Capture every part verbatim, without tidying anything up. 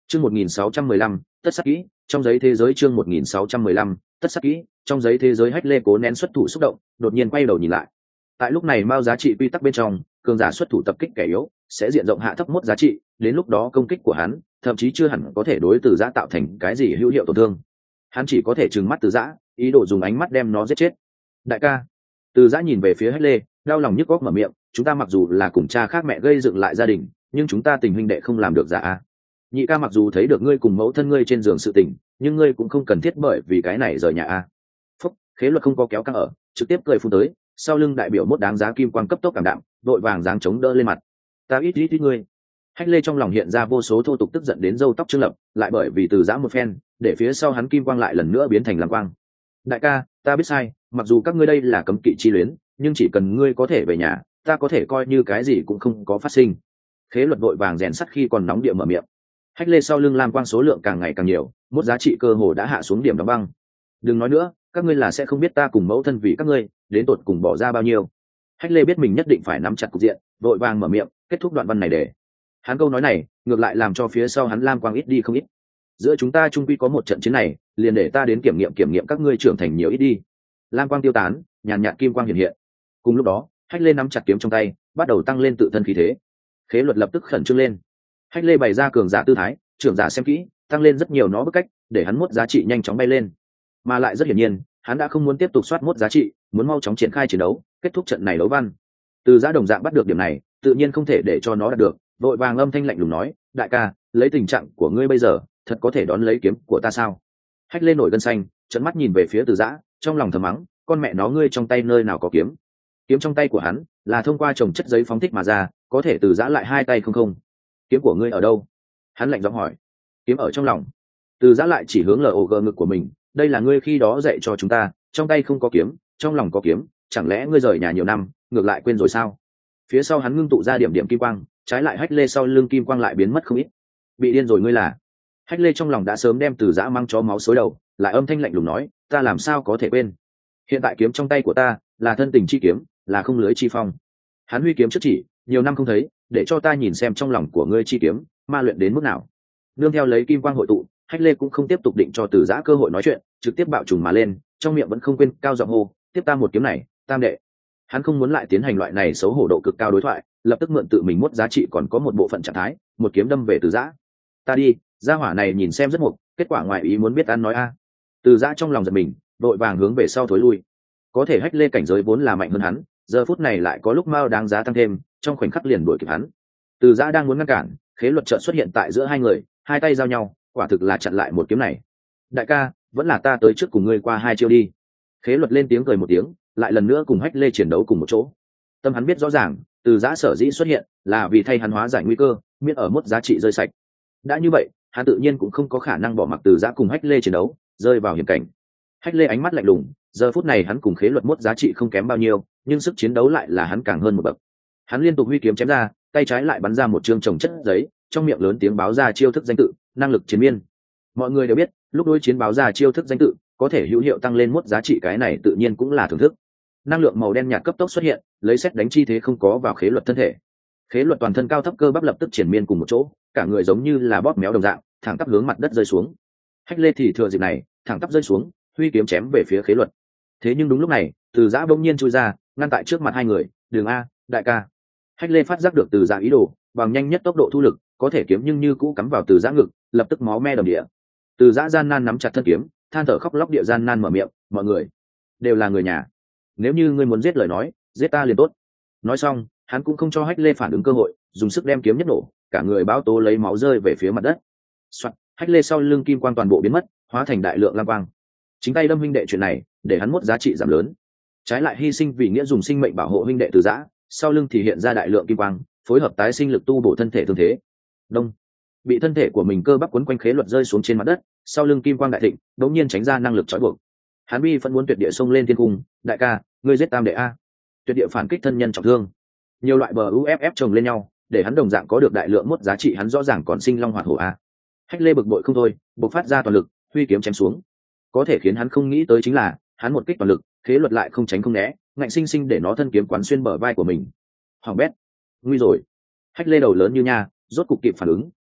Chương một nghìn sáu trăm mười lăm, tất sắc kỹ, trong giấy thế giới chương một nghìn sáu trăm mười lăm, tất sắc kỹ, trong giấy thế giới Hách Lê cố nén xuất thủ xúc động, đột nhiên quay đầu nhìn lại. Tại lúc này mao giá trị quy tắc bên trong, cường giả xuất thủ tập kích kẻ yếu, sẽ diện rộng hạ thấp mốt giá trị, đến lúc đó công kích của hắn, thậm chí chưa hẳn có thể đối Từ Giã tạo thành cái gì hữu hiệu tổn thương. Hắn chỉ có thể trừng mắt Từ Giã, ý đồ dùng ánh mắt đem nó giết chết. Đại ca. Từ Giã nhìn về phía Hách Lê, đau lòng nhức óc mở miệng, chúng ta mặc dù là cùng cha khác mẹ gây dựng lại gia đình, nhưng chúng ta tình huynh đệ không làm được giả a. Nhị ca mặc dù thấy được ngươi cùng mẫu thân ngươi trên giường sự tình, nhưng ngươi cũng không cần thiết bởi vì cái này rời nhà a. Phúc, Khế Luật không có kéo căng ở, trực tiếp cười phun tới, sau lưng đại biểu mốt đáng giá kim quang cấp tốc cảm đạm, vội vàng giáng chống đỡ lên mặt. Ta ít ít ít ngươi. Hách Lê trong lòng hiện ra vô số thô tục tức giận đến râu tóc trương lập, lại bởi vì Từ Giã một phen, để phía sau hắn kim quang lại lần nữa biến thành lam quang. Đại ca, ta biết sai, mặc dù các ngươi đây là cấm kỵ chi luyến, nhưng chỉ cần ngươi có thể về nhà, ta có thể coi như cái gì cũng không có phát sinh. Khế Luật vội vàng rèn sắt khi còn nóng địa mở miệng. Hách Lê sau lưng lam quang số lượng càng ngày càng nhiều, mốt giá trị cơ hồ đã hạ xuống điểm đóng băng. Đừng nói nữa, các ngươi là sẽ không biết ta cùng mẫu thân vì các ngươi đến tột cùng bỏ ra bao nhiêu. Hách Lê biết mình nhất định phải nắm chặt cục diện, vội vàng mở miệng kết thúc đoạn văn này để hắn câu nói này ngược lại làm cho phía sau hắn lam quang ít đi không ít. Giữa chúng ta chung quy có một trận chiến này, liền để ta đến kiểm nghiệm kiểm nghiệm các ngươi trưởng thành nhiều ít đi. Lam quang tiêu tán, nhàn nhạt kim quang hiện hiện. Cùng lúc đó, Hách Lê nắm chặt kiếm trong tay, bắt đầu tăng lên tự thân khí thế. Khế Luật lập tức khẩn trương lên. Hách Lê bày ra cường giả tư thái, trưởng giả xem kỹ, tăng lên rất nhiều nó bức cách, để hắn mốt giá trị nhanh chóng bay lên. Mà lại rất hiển nhiên, hắn đã không muốn tiếp tục soát mốt giá trị, muốn mau chóng triển khai chiến đấu, kết thúc trận này đấu văn. Từ Giã đồng dạng bắt được điểm này, tự nhiên không thể để cho nó đạt được, vội vàng âm thanh lạnh lùng nói, đại ca, lấy tình trạng của ngươi bây giờ, thật có thể đón lấy kiếm của ta sao? Hách Lê nổi gân xanh, trợn mắt nhìn về phía Từ Giã, trong lòng thầm mắng, con mẹ nó ngươi trong tay nơi nào có kiếm? Kiếm trong tay của hắn là thông qua trồng chất giấy phóng thích mà ra, có thể Từ Giã lại hai tay không không. Kiếm của ngươi ở đâu? Hắn lạnh giọng hỏi. Kiếm ở trong lòng. Từ Giã lại chỉ hướng log ngực của mình, đây là ngươi khi đó dạy cho chúng ta, trong tay không có kiếm, trong lòng có kiếm, chẳng lẽ ngươi rời nhà nhiều năm, ngược lại quên rồi sao? Phía sau hắn ngưng tụ ra điểm điểm kim quang, trái lại Hách Lê sau lưng kim quang lại biến mất không ít. Bị điên rồi ngươi là? Hách Lê trong lòng đã sớm đem Từ Giã mang chó máu xối đầu, lại âm thanh lạnh lùng nói, ta làm sao có thể quên? Hiện tại kiếm trong tay của ta là thân tình chi kiếm, là không lưới chi phong. Hắn huy kiếm trước chỉ, nhiều năm không thấy, để cho ta nhìn xem trong lòng của ngươi chi kiếm ma luyện đến mức nào. Nương theo lấy kim quang hội tụ, Hách Lê cũng không tiếp tục định cho Từ Giã cơ hội nói chuyện, trực tiếp bạo trùng mà lên, trong miệng vẫn không quên cao giọng hô, tiếp ta một kiếm này, tam đệ. Hắn không muốn lại tiến hành loại này xấu hổ độ cực cao đối thoại, lập tức mượn tự mình mốt giá trị còn có một bộ phận trạng thái, một kiếm đâm về Từ Giã. Ta đi, gia hỏa này nhìn xem rất mục, kết quả ngoài ý muốn biết ăn nói a. Từ Giã trong lòng giật mình, đội vàng hướng về sau thối lui. Có thể Hách Lê cảnh giới vốn là mạnh hơn hắn, giờ phút này lại có lúc mao đáng giá tăng thêm, trong khoảnh khắc liền đuổi kịp hắn. Từ Giã đang muốn ngăn cản, Khế Luật chợt xuất hiện tại giữa hai người, hai tay giao nhau, quả thực là chặn lại một kiếm này. Đại ca, vẫn là ta tới trước cùng ngươi qua hai chiêu đi. Khế Luật lên tiếng cười một tiếng, lại lần nữa cùng Hách Lê chiến đấu cùng một chỗ. Tâm hắn biết rõ ràng, Từ Giã sở dĩ xuất hiện là vì thay hắn hóa giải nguy cơ, miễn ở mức giá trị rơi sạch. Đã như vậy, hắn tự nhiên cũng không có khả năng bỏ mặc Từ Giã cùng Hách Lê chiến đấu, rơi vào hiểm cảnh. Hách Lê ánh mắt lạnh lùng, giờ phút này hắn cùng Khế Luật mức giá trị không kém bao nhiêu, nhưng sức chiến đấu lại là hắn càng hơn một bậc. Hắn liên tục huy kiếm chém ra, tay trái lại bắn ra một chương trồng chất giấy, trong miệng lớn tiếng báo ra chiêu thức danh tự, năng lực chiến miên. Mọi người đều biết, lúc đối chiến báo ra chiêu thức danh tự, có thể hữu hiệu tăng lên mức giá trị, cái này tự nhiên cũng là thưởng thức. Năng lượng màu đen nhạt cấp tốc xuất hiện, lấy xét đánh chi thế không có vào Khế Luật thân thể. Khế Luật toàn thân cao thấp cơ bắp lập tức triển miên cùng một chỗ, cả người giống như là bóp méo đồng dạng, thẳng tắp hướng mặt đất rơi xuống. Hách Lê thì thừa dịp này, thẳng tắp rơi xuống, huy kiếm chém về phía Khế Luật. Thế nhưng đúng lúc này, Từ Giã bỗng nhiên chui ra, ngăn tại trước mặt hai người, "Đường a, đại ca." Hách Lê phát giác được Từ Giã ý đồ, bằng nhanh nhất tốc độ thu lực, có thể kiếm nhưng như cũ cắm vào Từ Giã ngực, lập tức máu me đầm địa. Từ Giã gian nan nắm chặt thân kiếm, than thở khóc lóc địa gian nan mở miệng, "Mọi người đều là người nhà, nếu như ngươi muốn giết lời nói, giết ta liền tốt." Nói xong, hắn cũng không cho Hách Lê phản ứng cơ hội, dùng sức đem kiếm nhất nổ, cả người báo tố lấy máu rơi về phía mặt đất. Soạt, Hách Lê sau lưng kim quang toàn bộ biến mất, hóa thành đại lượng lam quang. Chính tay đâm huynh đệ chuyện này, để hắn mốt giá trị giảm lớn. Trái lại hy sinh vì nghĩa dùng sinh mệnh bảo hộ huynh đệ Từ Giã, sau lưng thì hiện ra đại lượng kim quang, phối hợp tái sinh lực tu bổ thân thể thương thế. Đông, bị thân thể của mình cơ bắp quấn quanh Khế Luật rơi xuống trên mặt đất, sau lưng kim quang đại thịnh, đột nhiên tránh ra năng lực trói buộc. Hắn bi vẫn muốn tuyệt địa xông lên thiên cung, "Đại ca, ngươi giết tam đệ a." Tuyệt địa phản kích thân nhân trọng thương. Nhiều loại bờ u ép ép chồng lên nhau, để hắn đồng dạng có được đại lượng mốt giá trị, hắn rõ ràng còn sinh long hoạt hổ a. Hách Lê bực bội không thôi, bộc phát ra toàn lực, huy kiếm chém xuống. Có thể khiến hắn không nghĩ tới chính là, hắn một kích toàn lực, Khế Luật lại không tránh không né, ngạnh sinh sinh để nó thân kiếm quán xuyên bờ vai của mình. Hoàng bét, nguy rồi. Hách Lê đầu lớn như nha, rốt cục kịp phản ứng,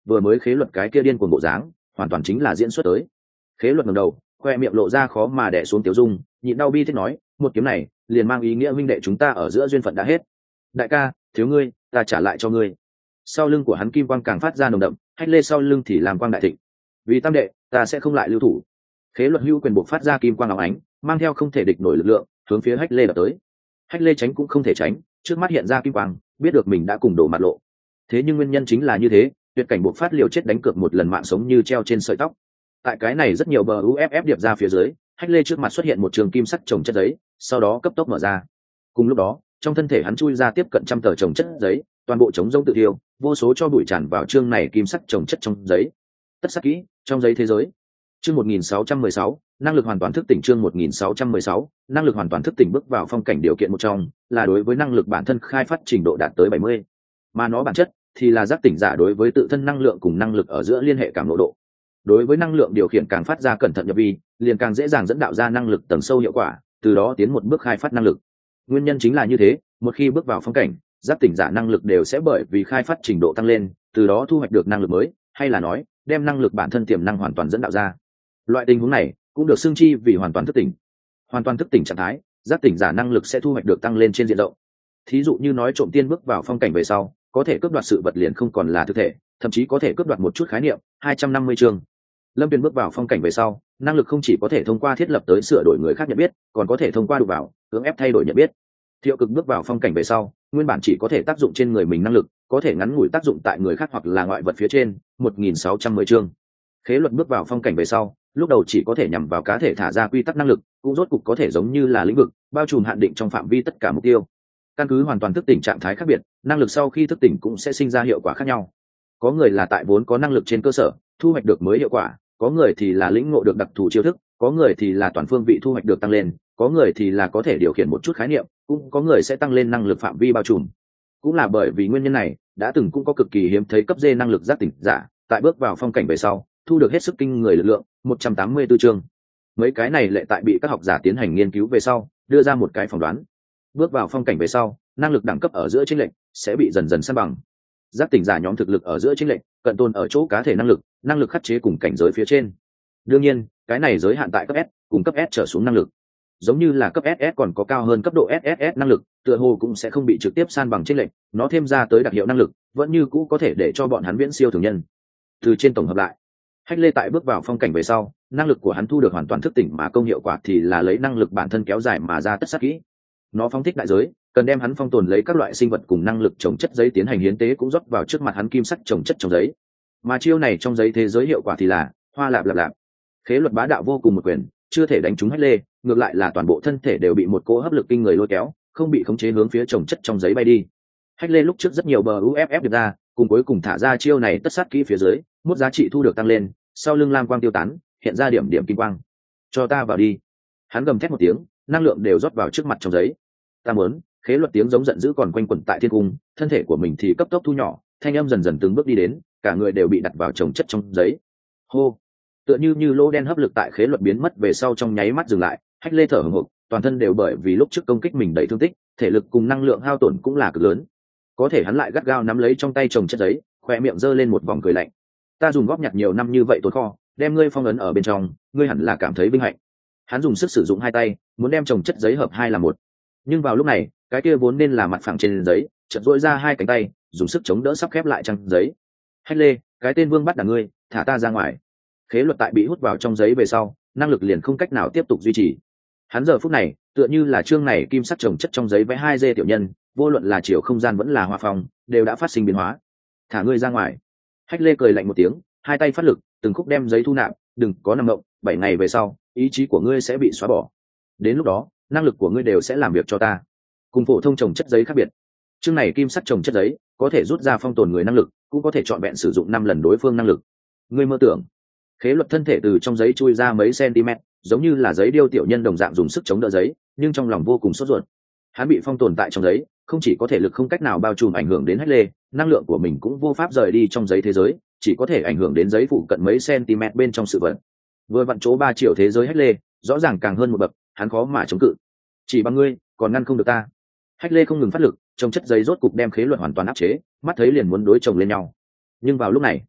vừa mới khế luật cái kia điên cuồng bộ dáng hoàn toàn chính là diễn xuất tới. Khế luật ngẩng đầu, khoe miệng lộ ra khó mà đè xuống tiểu dung, nhịn đau bi thiết nói, một kiếm này liền mang ý nghĩa huynh đệ chúng ta ở giữa duyên phận đã hết. Đại ca, thiếu ngươi, ta trả lại cho ngươi. Sau lưng của hắn kim quang càng phát ra nồng đậm, Hách Lê sau lưng thì làm quang đại thịnh. Vì tam đệ, ta sẽ không lại lưu thủ. Khế luật hưu quyền buộc phát ra kim quang óng ánh, mang theo không thể địch nổi lực lượng, hướng phía Hách Lê đập tới. Hách Lê tránh cũng không thể tránh, trước mắt hiện ra kim quang, biết được mình đã cùng đổ mặt lộ. Thế nhưng nguyên nhân chính là như thế, tuyệt cảnh buộc phát liều chết đánh cược một lần mạng sống như treo trên sợi tóc. Tại cái này rất nhiều bờ u ép ép điệp ra phía dưới, Hách Lê trước mặt xuất hiện một trường kim sắc chồng chất giấy, sau đó cấp tốc mở ra. Cùng lúc đó, trong thân thể hắn chui ra tiếp cận trăm tờ chồng chất giấy, toàn bộ chống rông tự thiêu, vô số cho bụi tràn vào chương này kim sắc chồng chất trong giấy. Tất sắc kỹ, trong giấy thế giới. Chương một nghìn sáu trăm mười sáu, năng lực hoàn toàn thức tỉnh. Chương một nghìn sáu trăm mười sáu, năng lực hoàn toàn thức tỉnh bước vào phong cảnh điều kiện một trong, là đối với năng lực bản thân khai phát trình độ đạt tới bảy mươi. Mà nó bản chất thì là giác tỉnh giả đối với tự thân năng lượng cùng năng lực ở giữa liên hệ cảm nộ độ. Đối với năng lượng điều khiển càng phát ra cẩn thận nhập vi, liền càng dễ dàng dẫn đạo ra năng lực tầng sâu hiệu quả, từ đó tiến một bước khai phát năng lực. Nguyên nhân chính là như thế, một khi bước vào phong cảnh, giác tỉnh giả năng lực đều sẽ bởi vì khai phát trình độ tăng lên, từ đó thu hoạch được năng lực mới, hay là nói, đem năng lực bản thân tiềm năng hoàn toàn dẫn đạo ra. Loại tình huống này cũng được xưng chi vì hoàn toàn thức tỉnh. Hoàn toàn thức tỉnh trạng thái, giác tỉnh giả năng lực sẽ thu hoạch được tăng lên trên diện rộng. Thí dụ như nói trộm tiên bước vào phong cảnh về sau, có thể cướp đoạt sự vật liền không còn là thực thể, thậm chí có thể cướp đoạt một chút khái niệm. hai trăm năm mươi chương. Lâm Tuyền bước vào phong cảnh về sau, năng lực không chỉ có thể thông qua thiết lập tới sửa đổi người khác nhận biết, còn có thể thông qua đụng vào, cưỡng ép thay đổi nhận biết. Thiệu Cực bước vào phong cảnh về sau, nguyên bản chỉ có thể tác dụng trên người mình năng lực, có thể ngắn ngủi tác dụng tại người khác hoặc là ngoại vật phía trên. một nghìn sáu trăm mười chương. Khế luật bước vào phong cảnh về sau, lúc đầu chỉ có thể nhằm vào cá thể thả ra quy tắc năng lực, cũng rốt cục có thể giống như là lĩnh vực, bao trùm hạn định trong phạm vi tất cả mục tiêu. Căn cứ hoàn toàn thức tỉnh trạng thái khác biệt, năng lực sau khi thức tỉnh cũng sẽ sinh ra hiệu quả khác nhau. Có người là tại vốn có năng lực trên cơ sở thu hoạch được mới hiệu quả, có người thì là lĩnh ngộ được đặc thù chiêu thức, có người thì là toàn phương vị thu hoạch được tăng lên, có người thì là có thể điều khiển một chút khái niệm, cũng có người sẽ tăng lên năng lực phạm vi bao trùm. Cũng là bởi vì nguyên nhân này, đã từng cũng có cực kỳ hiếm thấy cấp D năng lực giác tỉnh giả, tại bước vào phong cảnh về sau, thu được hết sức kinh người lực lượng. một trăm tám mươi tư chương. Mấy cái này lệ tại bị các học giả tiến hành nghiên cứu về sau, đưa ra một cái phỏng đoán. Bước vào phong cảnh về sau, năng lực đẳng cấp ở giữa chênh lệch sẽ bị dần dần san bằng. Giác tỉnh giả nhóm thực lực ở giữa chênh lệch cận tồn ở chỗ cá thể năng lực, năng lực khắc chế cùng cảnh giới phía trên. Đương nhiên, cái này giới hạn tại cấp S, cùng cấp S trở xuống năng lực. Giống như là cấp ét ét còn có cao hơn cấp độ ét ét ét năng lực, tựa hồ cũng sẽ không bị trực tiếp san bằng chênh lệch, nó thêm ra tới đặc hiệu năng lực, vẫn như cũ có thể để cho bọn hắn viễn siêu thường nhân. Từ trên tổng hợp lại, Hách Lê tại bước vào phong cảnh về sau, năng lực của hắn thu được hoàn toàn thức tỉnh, mà công hiệu quả thì là lấy năng lực bản thân kéo dài mà ra tất sát kỹ. Nó phóng thích đại giới, cần đem hắn phong tồn lấy các loại sinh vật cùng năng lực trồng chất giấy tiến hành hiến tế cũng rót vào trước mặt hắn kim sắc trồng chất trong giấy. Mà chiêu này trong giấy thế giới hiệu quả thì là hoa lạp lạp lạp. Khế luật bá đạo vô cùng một quyền, chưa thể đánh trúng Hách Lê, ngược lại là toàn bộ thân thể đều bị một cỗ hấp lực kinh người lôi kéo, không bị khống chế hướng phía trồng chất trong giấy bay đi. Hách Lê lúc trước rất nhiều bờ u ép ép được ra, cùng cuối cùng thả ra chiêu này tất sát kỹ phía dưới, mức giá trị thu được tăng lên, sau lưng lam quang tiêu tán, hiện ra điểm điểm kim quang. Cho ta vào đi. Hắn gầm thét một tiếng, năng lượng đều rót vào trước mặt trong giấy. Ta muốn, khế luật tiếng giống giận dữ còn quanh quẩn tại thiên cung, thân thể của mình thì cấp tốc thu nhỏ, thanh âm dần dần từng bước đi đến, cả người đều bị đặt vào trồng chất trong giấy. Hô. Tựa như như lỗ đen hấp lực tại khế luật biến mất về sau trong nháy mắt dừng lại, Hách Lê thở hổn hộc, toàn thân đều bởi vì lúc trước công kích mình đầy thương tích, thể lực cùng năng lượng hao tổn cũng là cực lớn. Có thể hắn lại gắt gao nắm lấy trong tay chồng chất giấy, khoe miệng giơ lên một vòng cười lạnh. Ta dùng góp nhặt nhiều năm như vậy tồn kho, đem ngươi phong ấn ở bên trong, ngươi hẳn là cảm thấy vinh hạnh. Hắn dùng sức sử dụng hai tay, muốn đem chồng chất giấy hợp hai là một. Nhưng vào lúc này, cái kia vốn nên là mặt phẳng trên giấy, chợt duỗi ra hai cánh tay, dùng sức chống đỡ sắp khép lại trang giấy. Hách Lê, cái tên vương bắt đả ngươi, thả ta ra ngoài. Khế luật tại bị hút vào trong giấy về sau, năng lực liền không cách nào tiếp tục duy trì. Hắn giờ phút này tựa như là chương này kim sắc trồng chất trong giấy vẽ hai d tiểu nhân, vô luận là chiều không gian vẫn là hoa phong, đều đã phát sinh biến hóa. Thả ngươi ra ngoài. Hách Lê cười lạnh một tiếng, hai tay phát lực, từng khúc đem giấy thu nạp. Đừng có nằm động, bảy ngày về sau, ý chí của ngươi sẽ bị xóa bỏ. Đến lúc đó, năng lực của ngươi đều sẽ làm việc cho ta. Cùng phổ thông trồng chất giấy khác biệt, chương này kim sắc trồng chất giấy có thể rút ra phong tồn người năng lực, cũng có thể chọn vẹn sử dụng năm lần đối phương năng lực. Ngươi mơ tưởng. Khế luật thân thể từ trong giấy chui ra mấy cm, giống như là giấy điêu tiểu nhân đồng dạng dùng sức chống đỡ giấy, nhưng trong lòng vô cùng sốt ruột. Hắn bị phong tồn tại trong giấy, không chỉ có thể lực không cách nào bao trùm ảnh hưởng đến Hách Lê, năng lượng của mình cũng vô pháp rời đi trong giấy thế giới, chỉ có thể ảnh hưởng đến giấy phụ cận mấy cm bên trong sự vật. Vừa vặn chỗ ba triệu thế giới Hách Lê, rõ ràng càng hơn một bậc, hắn khó mà chống cự. Chỉ bằng ngươi, còn ngăn không được ta. Hách Lê không ngừng phát lực, trong chất giấy rốt cục đem khế luật hoàn toàn áp chế, mắt thấy liền muốn đối chồng lên nhau. Nhưng vào lúc này,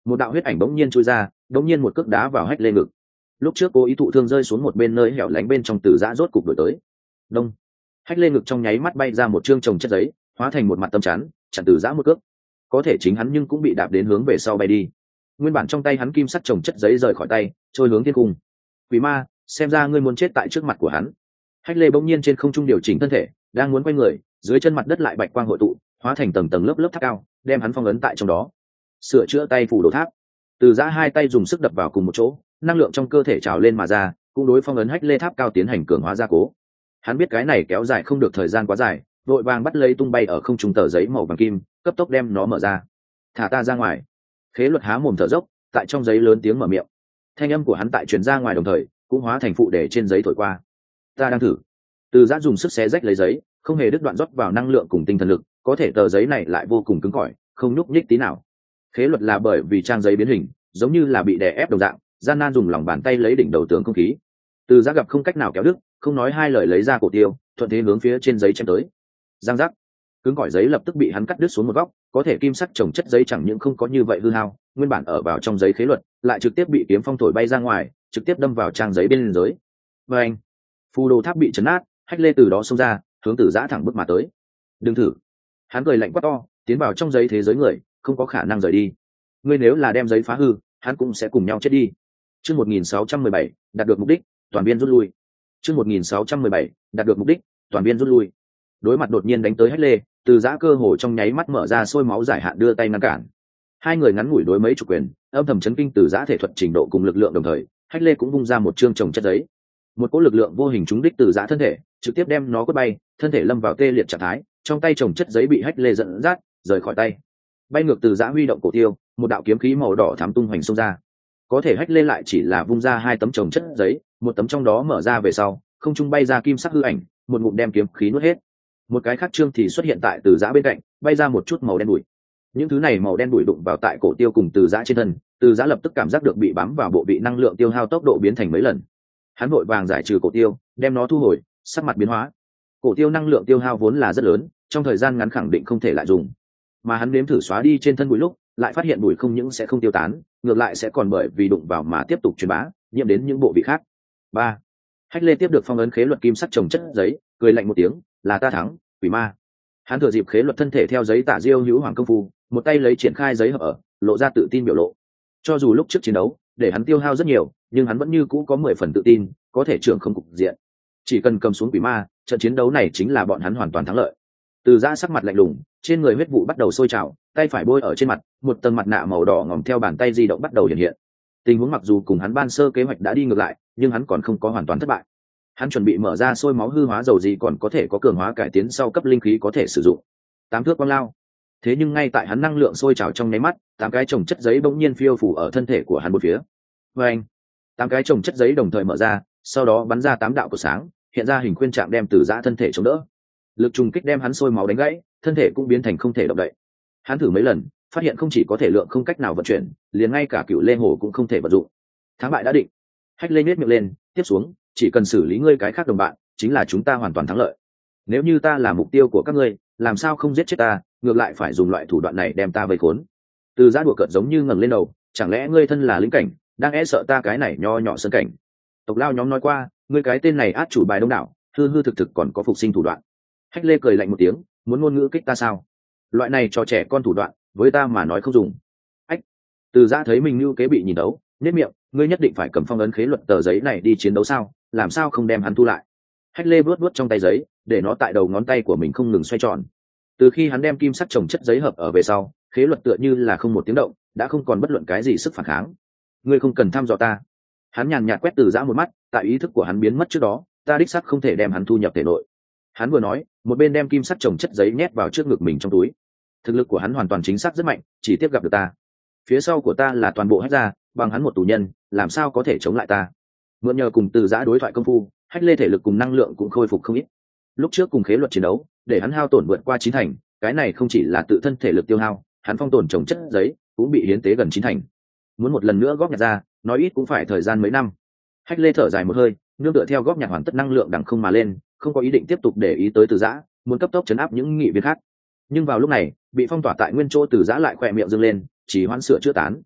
một đạo huyết ảnh bỗng nhiên chui ra, bỗng nhiên một cước đá vào Hách Lê ngực. Lúc trước cố ý thụ thương rơi xuống một bên nơi hẻo lánh bên trong Từ Giã rốt cục đổi tới. Đông. Hách Lê ngực trong nháy mắt bay ra một chương chồng chất giấy, hóa thành một mặt tấm chắn, chặn Từ Giã một cước. Có thể chính hắn nhưng cũng bị đạp đến hướng về sau bay đi. Nguyên bản trong tay hắn kim sắc chồng chất giấy rời khỏi tay, trôi hướng thiên cung. Quỷ ma, xem ra ngươi muốn chết tại trước mặt của hắn. Hách Lê bỗng nhiên trên không trung điều chỉnh thân thể, đang muốn quay người, dưới chân mặt đất lại bạch quang hội tụ, hóa thành tầng tầng lớp lớp tháp cao, đem hắn phong ấn tại trong đó. Sửa chữa tay phủ đồ tháp. Từ Giã hai tay dùng sức đập vào cùng một chỗ, năng lượng trong cơ thể trào lên mà ra, cũng đối phong ấn Hách Lê tháp cao tiến hành cường hóa gia cố. Hắn biết cái này kéo dài không được thời gian quá dài, vội vàng bắt lấy tung bay ở không trung tờ giấy màu vàng kim, cấp tốc đem nó mở ra. Thả ta ra ngoài. Khế Luật há mồm thở dốc, tại trong giấy lớn tiếng mở miệng. Thanh âm của hắn tại truyền ra ngoài đồng thời, cũng hóa thành phụ để trên giấy thổi qua. Ta đang thử. Từ Giã dùng sức xé rách lấy giấy, không hề đứt đoạn rót vào năng lượng cùng tinh thần lực, có thể tờ giấy này lại vô cùng cứng cỏi, không nhúc nhích tí nào. Khế Luật là bởi vì trang giấy biến hình, giống như là bị đè ép đồng dạng, gian nan dùng lòng bàn tay lấy đỉnh đầu tướng không khí. Từ Giã gặp không cách nào kéo đứt, không nói hai lời lấy ra cổ tiêu, thuận thế hướng phía trên giấy chém tới. Giang giác. Cứng cỏi giấy lập tức bị hắn cắt đứt xuống một góc, có thể kim sắc trồng chất giấy chẳng những không có như vậy hư hao, nguyên bản ở vào trong giấy Khế Luật, lại trực tiếp bị kiếm phong thổi bay ra ngoài, trực tiếp đâm vào trang giấy bên dưới. Và anh, phù đồ tháp bị chấn nát, Hách Lê từ đó xông ra, hướng Từ Giã thẳng bước mà tới. Đừng thử. Hắn cười lạnh quát to, tiến vào trong giấy thế giới người, không có khả năng rời đi. Ngươi nếu là đem giấy phá hư, hắn cũng sẽ cùng nhau chết đi. Chương một nghìn sáu trăm mười bảy, đạt được mục đích, toàn viên rút lui. Chương một nghìn sáu trăm mười bảy, đạt được mục đích, toàn viên rút lui. Đối mặt đột nhiên đánh tới Hách Lê, Từ Giã cơ hồ trong nháy mắt mở ra sôi máu giải hạn đưa tay ngăn cản. Hai người ngắn ngủi đối mấy chục quyền, âm thầm chấn kinh Từ Giã thể thuật trình độ cùng lực lượng đồng thời, Hách Lê cũng vung ra một chương chồng chất giấy. Một cỗ lực lượng vô hình trúng đích Từ Giã thân thể, trực tiếp đem nó quất bay, thân thể lâm vào tê liệt trạng thái, trong tay chồng chất giấy bị Hách Lê dẫn dắt, rời khỏi tay. Bay ngược Từ Giã huy động cổ tiêu, một đạo kiếm khí màu đỏ thắm tung hoành xông ra. Có thể Hách Lê lại chỉ là vung ra hai tấm chồng chất giấy, một tấm trong đó mở ra về sau, không trung bay ra kim sắc hư ảnh, một ngụm đem kiếm khí nuốt hết. Một cái khác trương thì xuất hiện tại Từ Giã bên cạnh, bay ra một chút màu đen bụi. Những thứ này màu đen bụi đụng vào tại cổ tiêu cùng Từ Giã trên thân, Từ Giã lập tức cảm giác được bị bám vào bộ vị năng lượng tiêu hao tốc độ biến thành mấy lần. Hắn vội vàng giải trừ cổ tiêu, đem nó thu hồi, sắc mặt biến hóa. Cổ tiêu năng lượng tiêu hao vốn là rất lớn, trong thời gian ngắn khẳng định không thể lại dùng. Mà hắn nếm thử xóa đi trên thân bụi lúc, lại phát hiện bụi không những sẽ không tiêu tán, ngược lại sẽ còn bởi vì đụng vào mà tiếp tục truyền bá, nhiễm đến những bộ vị khác. Ba. Hách Lê tiếp được phong ấn Khế Luật kim sắc trồng chất giấy, cười lạnh một tiếng, là ta thắng, quỷ ma. Hắn thừa dịp Khế Luật thân thể theo giấy tả diêu hữu hoàng công phu, một tay lấy triển khai giấy hợp ở, lộ ra tự tin biểu lộ. Cho dù lúc trước chiến đấu, để hắn tiêu hao rất nhiều, nhưng hắn vẫn như cũ có mười phần tự tin, có thể trưởng không cục diện. Chỉ cần cầm xuống quỷ ma, trận chiến đấu này chính là bọn hắn hoàn toàn thắng lợi. Từ Giã sắc mặt lạnh lùng, trên người huyết vụ bắt đầu sôi trào, tay phải bôi ở trên mặt, một tầng mặt nạ màu đỏ ngòm theo bàn tay di động bắt đầu hiện hiện. Tình huống mặc dù cùng hắn ban sơ kế hoạch đã đi ngược lại, nhưng hắn còn không có hoàn toàn thất bại. Hắn chuẩn bị mở ra sôi máu hư hóa dầu gì còn có thể có cường hóa cải tiến sau cấp linh khí có thể sử dụng. Tám thước quang lao. Thế nhưng ngay tại hắn năng lượng sôi trào trong nháy mắt, tám cái chồng chất giấy bỗng nhiên phiêu phủ ở thân thể của hắn một phía. Và anh, tám cái chồng chất giấy đồng thời mở ra, sau đó bắn ra tám đạo của sáng, hiện ra hình khuyên trạng đem Từ Giã thân thể chống đỡ. Lực trùng kích đem hắn sôi máu đánh gãy, thân thể cũng biến thành không thể động đậy. Hắn thử mấy lần, phát hiện không chỉ có thể lượng không cách nào vận chuyển, liền ngay cả Cựu Lê Hồ cũng không thể vận dụng. Thắng bại đã định. Hách Lê nhếch miệng lên, tiếp xuống, chỉ cần xử lý ngươi cái khác đồng bạn, chính là chúng ta hoàn toàn thắng lợi. Nếu như ta là mục tiêu của các ngươi, làm sao không giết chết ta, ngược lại phải dùng loại thủ đoạn này đem ta vây khốn. Từ Giã đùa cợt giống như ngẩng lên đầu, chẳng lẽ ngươi thân là lính cảnh, đang e sợ ta cái này nho nhỏ sơn cảnh? Tộc Lao nhóm nói qua, ngươi cái tên này át chủ bài đông đảo, hư hư thực thực còn có phục sinh thủ đoạn. Hách Lê cười lạnh một tiếng, muốn ngôn ngữ kích ta sao? Loại này cho trẻ con thủ đoạn, với ta mà nói không dùng. Ách. Từ Giã thấy mình lưu kế bị nhìn đấu, nhếch miệng, ngươi nhất định phải cầm phong ấn Khế Luật tờ giấy này đi chiến đấu sao? Làm sao không đem hắn thu lại? Hách Lê vuốt vuốt trong tay giấy, để nó tại đầu ngón tay của mình không ngừng xoay tròn. Từ khi hắn đem kim sắc trồng chất giấy hợp ở về sau, Khế Luật tựa như là không một tiếng động, đã không còn bất luận cái gì sức phản kháng. Ngươi không cần thăm dò ta. Hắn nhàn nhạt quét Từ Giã một mắt, tại ý thức của hắn biến mất trước đó, ta đích xác không thể đem hắn thu nhập thể nội. Hắn vừa nói, một bên đem kim sắc trồng chất giấy nhét vào trước ngực mình trong túi. Thực lực của hắn hoàn toàn chính xác rất mạnh, chỉ tiếp gặp được ta. Phía sau của ta là toàn bộ Hách gia, bằng hắn một tù nhân, làm sao có thể chống lại ta? Mượn nhờ cùng Từ Giã đối thoại công phu, Hách Lê thể lực cùng năng lượng cũng khôi phục không ít. Lúc trước cùng Khế Luật chiến đấu, để hắn hao tổn vượt qua chín thành, cái này không chỉ là tự thân thể lực tiêu hao, hắn phong tổn trồng chất giấy cũng bị hiến tế gần chín thành. Muốn một lần nữa góp nhặt ra, nói ít cũng phải thời gian mấy năm. Hách Lê thở dài một hơi, nương tựa theo góp nhặt hoàn tất năng lượng đằng không mà lên, không có ý định tiếp tục để ý tới Từ Giã, muốn cấp tốc chấn áp những nghị viên khác. Nhưng vào lúc này, bị phong tỏa tại nguyên chỗ Từ Giã lại khỏe miệng dâng lên, chỉ hoãn sửa chữa tán.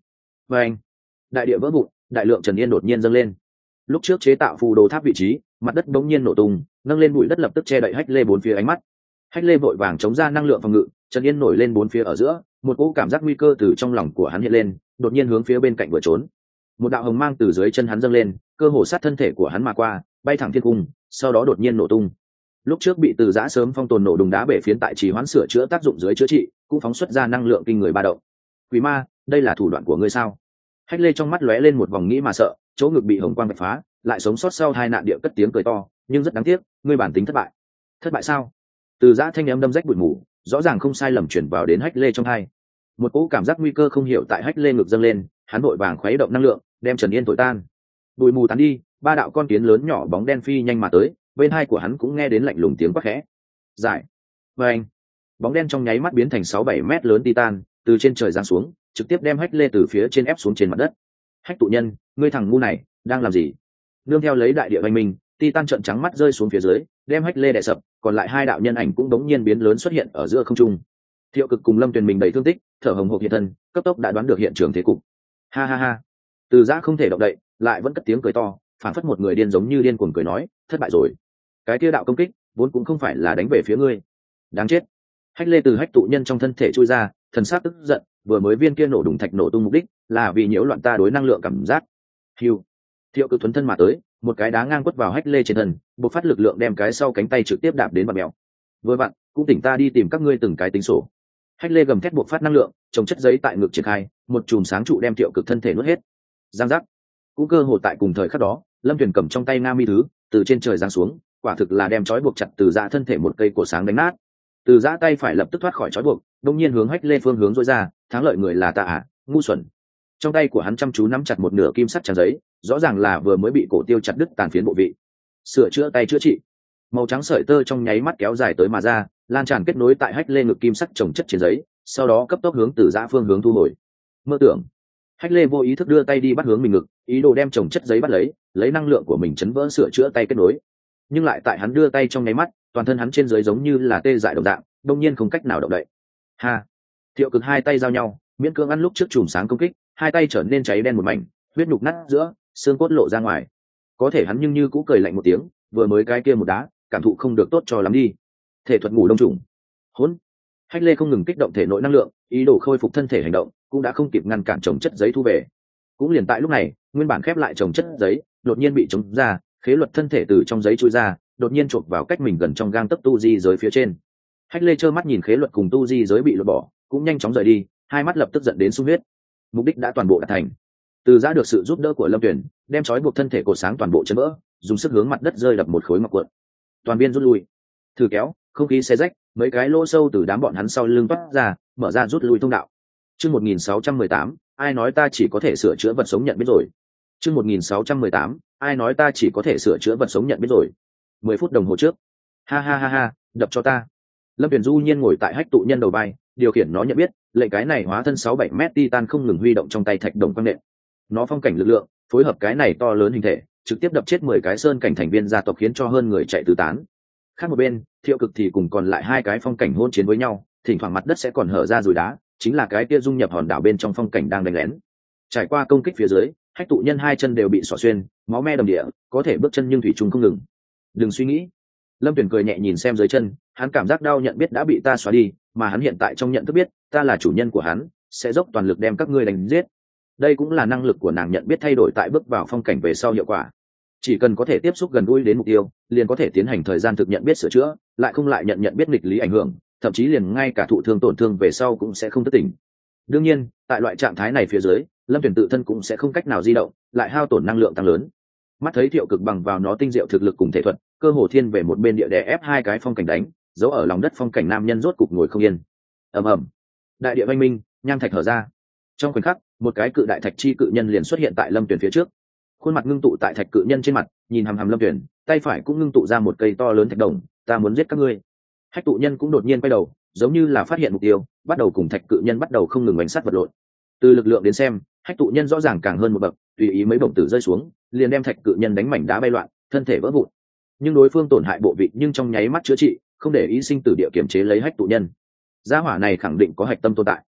và anh đại địa vỡ vụn, đại lượng trần yên đột nhiên dâng lên. Lúc trước chế tạo phù đồ tháp vị trí, mặt đất bỗng nhiên nổ tung, nâng lên bụi đất lập tức che đậy Hách Lê bốn phía ánh mắt. Hách Lê vội vàng chống ra năng lượng phòng ngự, trần yên nổi lên bốn phía ở giữa, một cỗ cảm giác nguy cơ từ trong lòng của hắn hiện lên, đột nhiên hướng phía bên cạnh vừa trốn. Một đạo hồng mang từ dưới chân hắn dâng lên, cơ hồ sát thân thể của hắn mà qua, bay thẳng thiên cung, sau đó đột nhiên nổ tung. Lúc trước bị từ giã sớm phong tồn nổ đùng đá bể phiến tại trì hoãn sửa chữa tác dụng dưới chữa trị, cũng phóng xuất ra năng lượng kinh người ba động. Quỷ ma, đây là thủ đoạn của ngươi sao? Hách Lê trong mắt lóe lên một vòng nghĩ mà sợ, chỗ ngực bị hồng quang vạch phá, lại sống sót sau hai nạn địa cất tiếng cười to, nhưng rất đáng tiếc, ngươi bản tính thất bại. Thất bại sao? Từ giã thanh âm đâm rách bụi mù, rõ ràng không sai lầm chuyển vào đến Hách Lê trong hai. Một cỗ cảm giác nguy cơ không hiểu tại Hách Lê ngực dâng lên, hắn vội vàng khuấy động năng lượng, đem Trần Yên thổi tan. Bụi mù tán đi, ba đạo con kiến lớn nhỏ bóng đen phi nhanh mà tới, bên hai của hắn cũng nghe đến lạnh lùng tiếng quát khẽ. Giải. Và anh. Bóng đen trong nháy mắt biến thành sáu bảy mét lớn titan, từ trên trời giáng xuống, trực tiếp đem Hách Lê từ phía trên ép xuống trên mặt đất. Hách tụ nhân, ngươi thằng ngu này đang làm gì? Nương theo lấy đại địa oanh minh, titan trợn trắng mắt rơi xuống phía dưới, đem Hách Lê đè sập, còn lại hai đạo nhân ảnh cũng đống nhiên biến lớn xuất hiện ở giữa không trung. Thiệu Cực cùng Lâm Tuyền mình đầy thương tích, thở hồng hộc hiện thân, cấp tốc đã đoán được hiện trường thế cục. Ha ha ha. Từ Giã không thể động đậy, lại vẫn cất tiếng cười to, phản phất một người điên giống như điên cuồng cười nói, thất bại rồi. Cái kia đạo công kích vốn cũng không phải là đánh về phía ngươi. Đáng chết. Hách Lê từ Hách tụ nhân trong thân thể chui ra, thần sắc tức giận, vừa mới viên kia nổ đùng thạch nổ tung mục đích là vì nhiễu loạn ta đối năng lượng cảm giác. Hiu. Thiệu Cực thuấn thân mà tới, một cái đá ngang quất vào Hách Lê trên thân, bộc phát lực lượng đem cái sau cánh tay trực tiếp đạp đến mặt mèo. Vừa vặn, cũng tỉnh ta đi tìm các ngươi từng cái tính sổ. Hách Lê gầm thét bộc phát năng lượng, trồng chất giấy tại ngực triển khai, một chùm sáng trụ đem Thiệu Cực thân thể nuốt hết. Giang giác. Cũng cơ hồ tại cùng thời khắc đó, Lâm Tuyền cầm trong tay nga mi thứ, từ trên trời giáng xuống, quả thực là đem trói buộc chặt Từ Giã thân thể một cây cổ sáng đánh nát. Từ Giã tay phải lập tức thoát khỏi trói buộc, đông nhiên hướng Hách Lê phương hướng dối ra, thắng lợi người là ta à, ngu xuẩn. Trong tay của hắn chăm chú nắm chặt một nửa kim sắt trang giấy, rõ ràng là vừa mới bị cổ tiêu chặt đứt tàn phiến bộ vị. Sửa chữa tay chữa trị. Màu trắng sợi tơ trong nháy mắt kéo dài tới mà ra, lan tràn kết nối tại Hách Lê ngực kim sắt chồng chất trên giấy, sau đó cấp tốc hướng Từ Giã phương hướng thu hồi. Mơ tưởng. Hách Lê vô ý thức đưa tay đi bắt hướng mình ngực, ý đồ đem chồng chất giấy bắt lấy, lấy năng lượng của mình chấn vỡ sửa chữa tay kết nối. Nhưng lại tại hắn đưa tay trong nháy mắt, toàn thân hắn trên dưới giống như là tê dại đồng dạng, đông nhiên không cách nào động đậy. Ha. Thiệu Cực hai tay giao nhau, miễn cưỡng ăn lúc trước chùm sáng công kích, hai tay trở nên cháy đen một mảnh, huyết nhục nát giữa, xương cốt lộ ra ngoài. Có thể hắn nhưng như cũ cười lạnh một tiếng, vừa mới cái kia một đá, cảm thụ không được tốt cho lắm đi. Thể thuật ngủ đông trùng. Hỗn. Hách Lê không ngừng kích động thể nội năng lượng, ý đồ khôi phục thân thể hành động, cũng đã không kịp ngăn cản chồng chất giấy thu về. Cũng liền tại lúc này, nguyên bản khép lại chồng chất giấy, đột nhiên bị chống ra, khế luật thân thể từ trong giấy chui ra, đột nhiên chộp vào cách mình gần trong gang tấc tu di giới phía trên. Hách Lê trơ mắt nhìn khế luật cùng tu di giới bị lột bỏ, cũng nhanh chóng rời đi, hai mắt lập tức giận đến sung huyết. Mục đích đã toàn bộ đạt thành. Từ Giã được sự giúp đỡ của Lâm Tuyền, đem trói buộc thân thể cột sáng toàn bộ chấn vỡ, dùng sức hướng mặt đất rơi đập một khối ngọc cuộn. Toàn viên rút lui. Thử kéo, không khí xé rách, mấy cái lỗ sâu từ đám bọn hắn sau lưng toát ra, mở ra rút lui thông đạo. Chương một nghìn sáu trăm mười tám, ai nói ta chỉ có thể sửa chữa vật sống nhận biết rồi. Chương một nghìn sáu trăm mười tám, ai nói ta chỉ có thể sửa chữa vật sống nhận biết rồi. Mười phút đồng hồ trước. Ha ha ha ha, đập cho ta. Lâm Tuyền du nhiên ngồi tại Hách tụ nhân đầu vai, điều khiển nó nhận biết, lệnh cái này hóa thân sáu bảy mét titan không ngừng huy động trong tay thạch đồng quang nện. Nó phong cảnh lực lượng, phối hợp cái này to lớn hình thể, trực tiếp đập chết mười cái sơn cảnh thành viên gia tộc khiến cho hơn người chạy tứ tán. Khác một bên, Thiệu Cực thì cùng còn lại hai cái phong cảnh hôn chiến với nhau, thỉnh thoảng mặt đất sẽ còn hở ra rồi đá, chính là cái kia dung nhập hòn đảo bên trong phong cảnh đang đánh lén. Trải qua công kích phía dưới, Hách tụ nhân hai chân đều bị xỏ xuyên, máu me đầm địa, có thể bước chân nhưng thủy chung không ngừng. Đừng suy nghĩ. Lâm Tuyền cười nhẹ nhìn xem dưới chân, hắn cảm giác đau nhận biết đã bị ta xóa đi, mà hắn hiện tại trong nhận thức biết, ta là chủ nhân của hắn, sẽ dốc toàn lực đem các ngươi đánh giết. Đây cũng là năng lực của nàng nhận biết thay đổi tại bước vào phong cảnh về sau hiệu quả. Chỉ cần có thể tiếp xúc gần gũi đến mục tiêu, liền có thể tiến hành thời gian thực nhận biết sửa chữa, lại không lại nhận nhận biết nghịch lý ảnh hưởng, thậm chí liền ngay cả thụ thương tổn thương về sau cũng sẽ không thức tỉnh. Đương nhiên, tại loại trạng thái này phía dưới, Lâm Tuyền tự thân cũng sẽ không cách nào di động, lại hao tổn năng lượng tăng lớn. Mắt thấy Thiệu Cực bằng vào nó tinh diệu thực lực cùng thể thuật, cơ hồ thiên về một bên địa đè ép hai cái phong cảnh đánh, giấu ở lòng đất phong cảnh nam nhân rốt cục ngồi không yên. Ầm ầm, đại địa vang minh, nham thạch hở ra. Trong khoảnh khắc, một cái cự đại thạch chi cự nhân liền xuất hiện tại Lâm Tuyền phía trước. Khuôn mặt ngưng tụ tại thạch cự nhân trên mặt, nhìn hằm hằm Lâm Tuyền, tay phải cũng ngưng tụ ra một cây to lớn thạch đồng, ta muốn giết các ngươi. Hách tụ nhân cũng đột nhiên quay đầu, giống như là phát hiện mục tiêu, bắt đầu cùng thạch cự nhân bắt đầu không ngừng đánh sát vật lộn. Từ lực lượng đến xem, Hách tụ nhân rõ ràng càng hơn một bậc, tùy ý mấy bổng tử rơi xuống, liền đem thạch cự nhân đánh mảnh đá bay loạn, thân thể vỡ vụn. Nhưng đối phương tổn hại bộ vị nhưng trong nháy mắt chữa trị, không để ý sinh tử địa kiểm chế lấy Hách tụ nhân. Gia hỏa này khẳng định có hạch tâm tồn tại.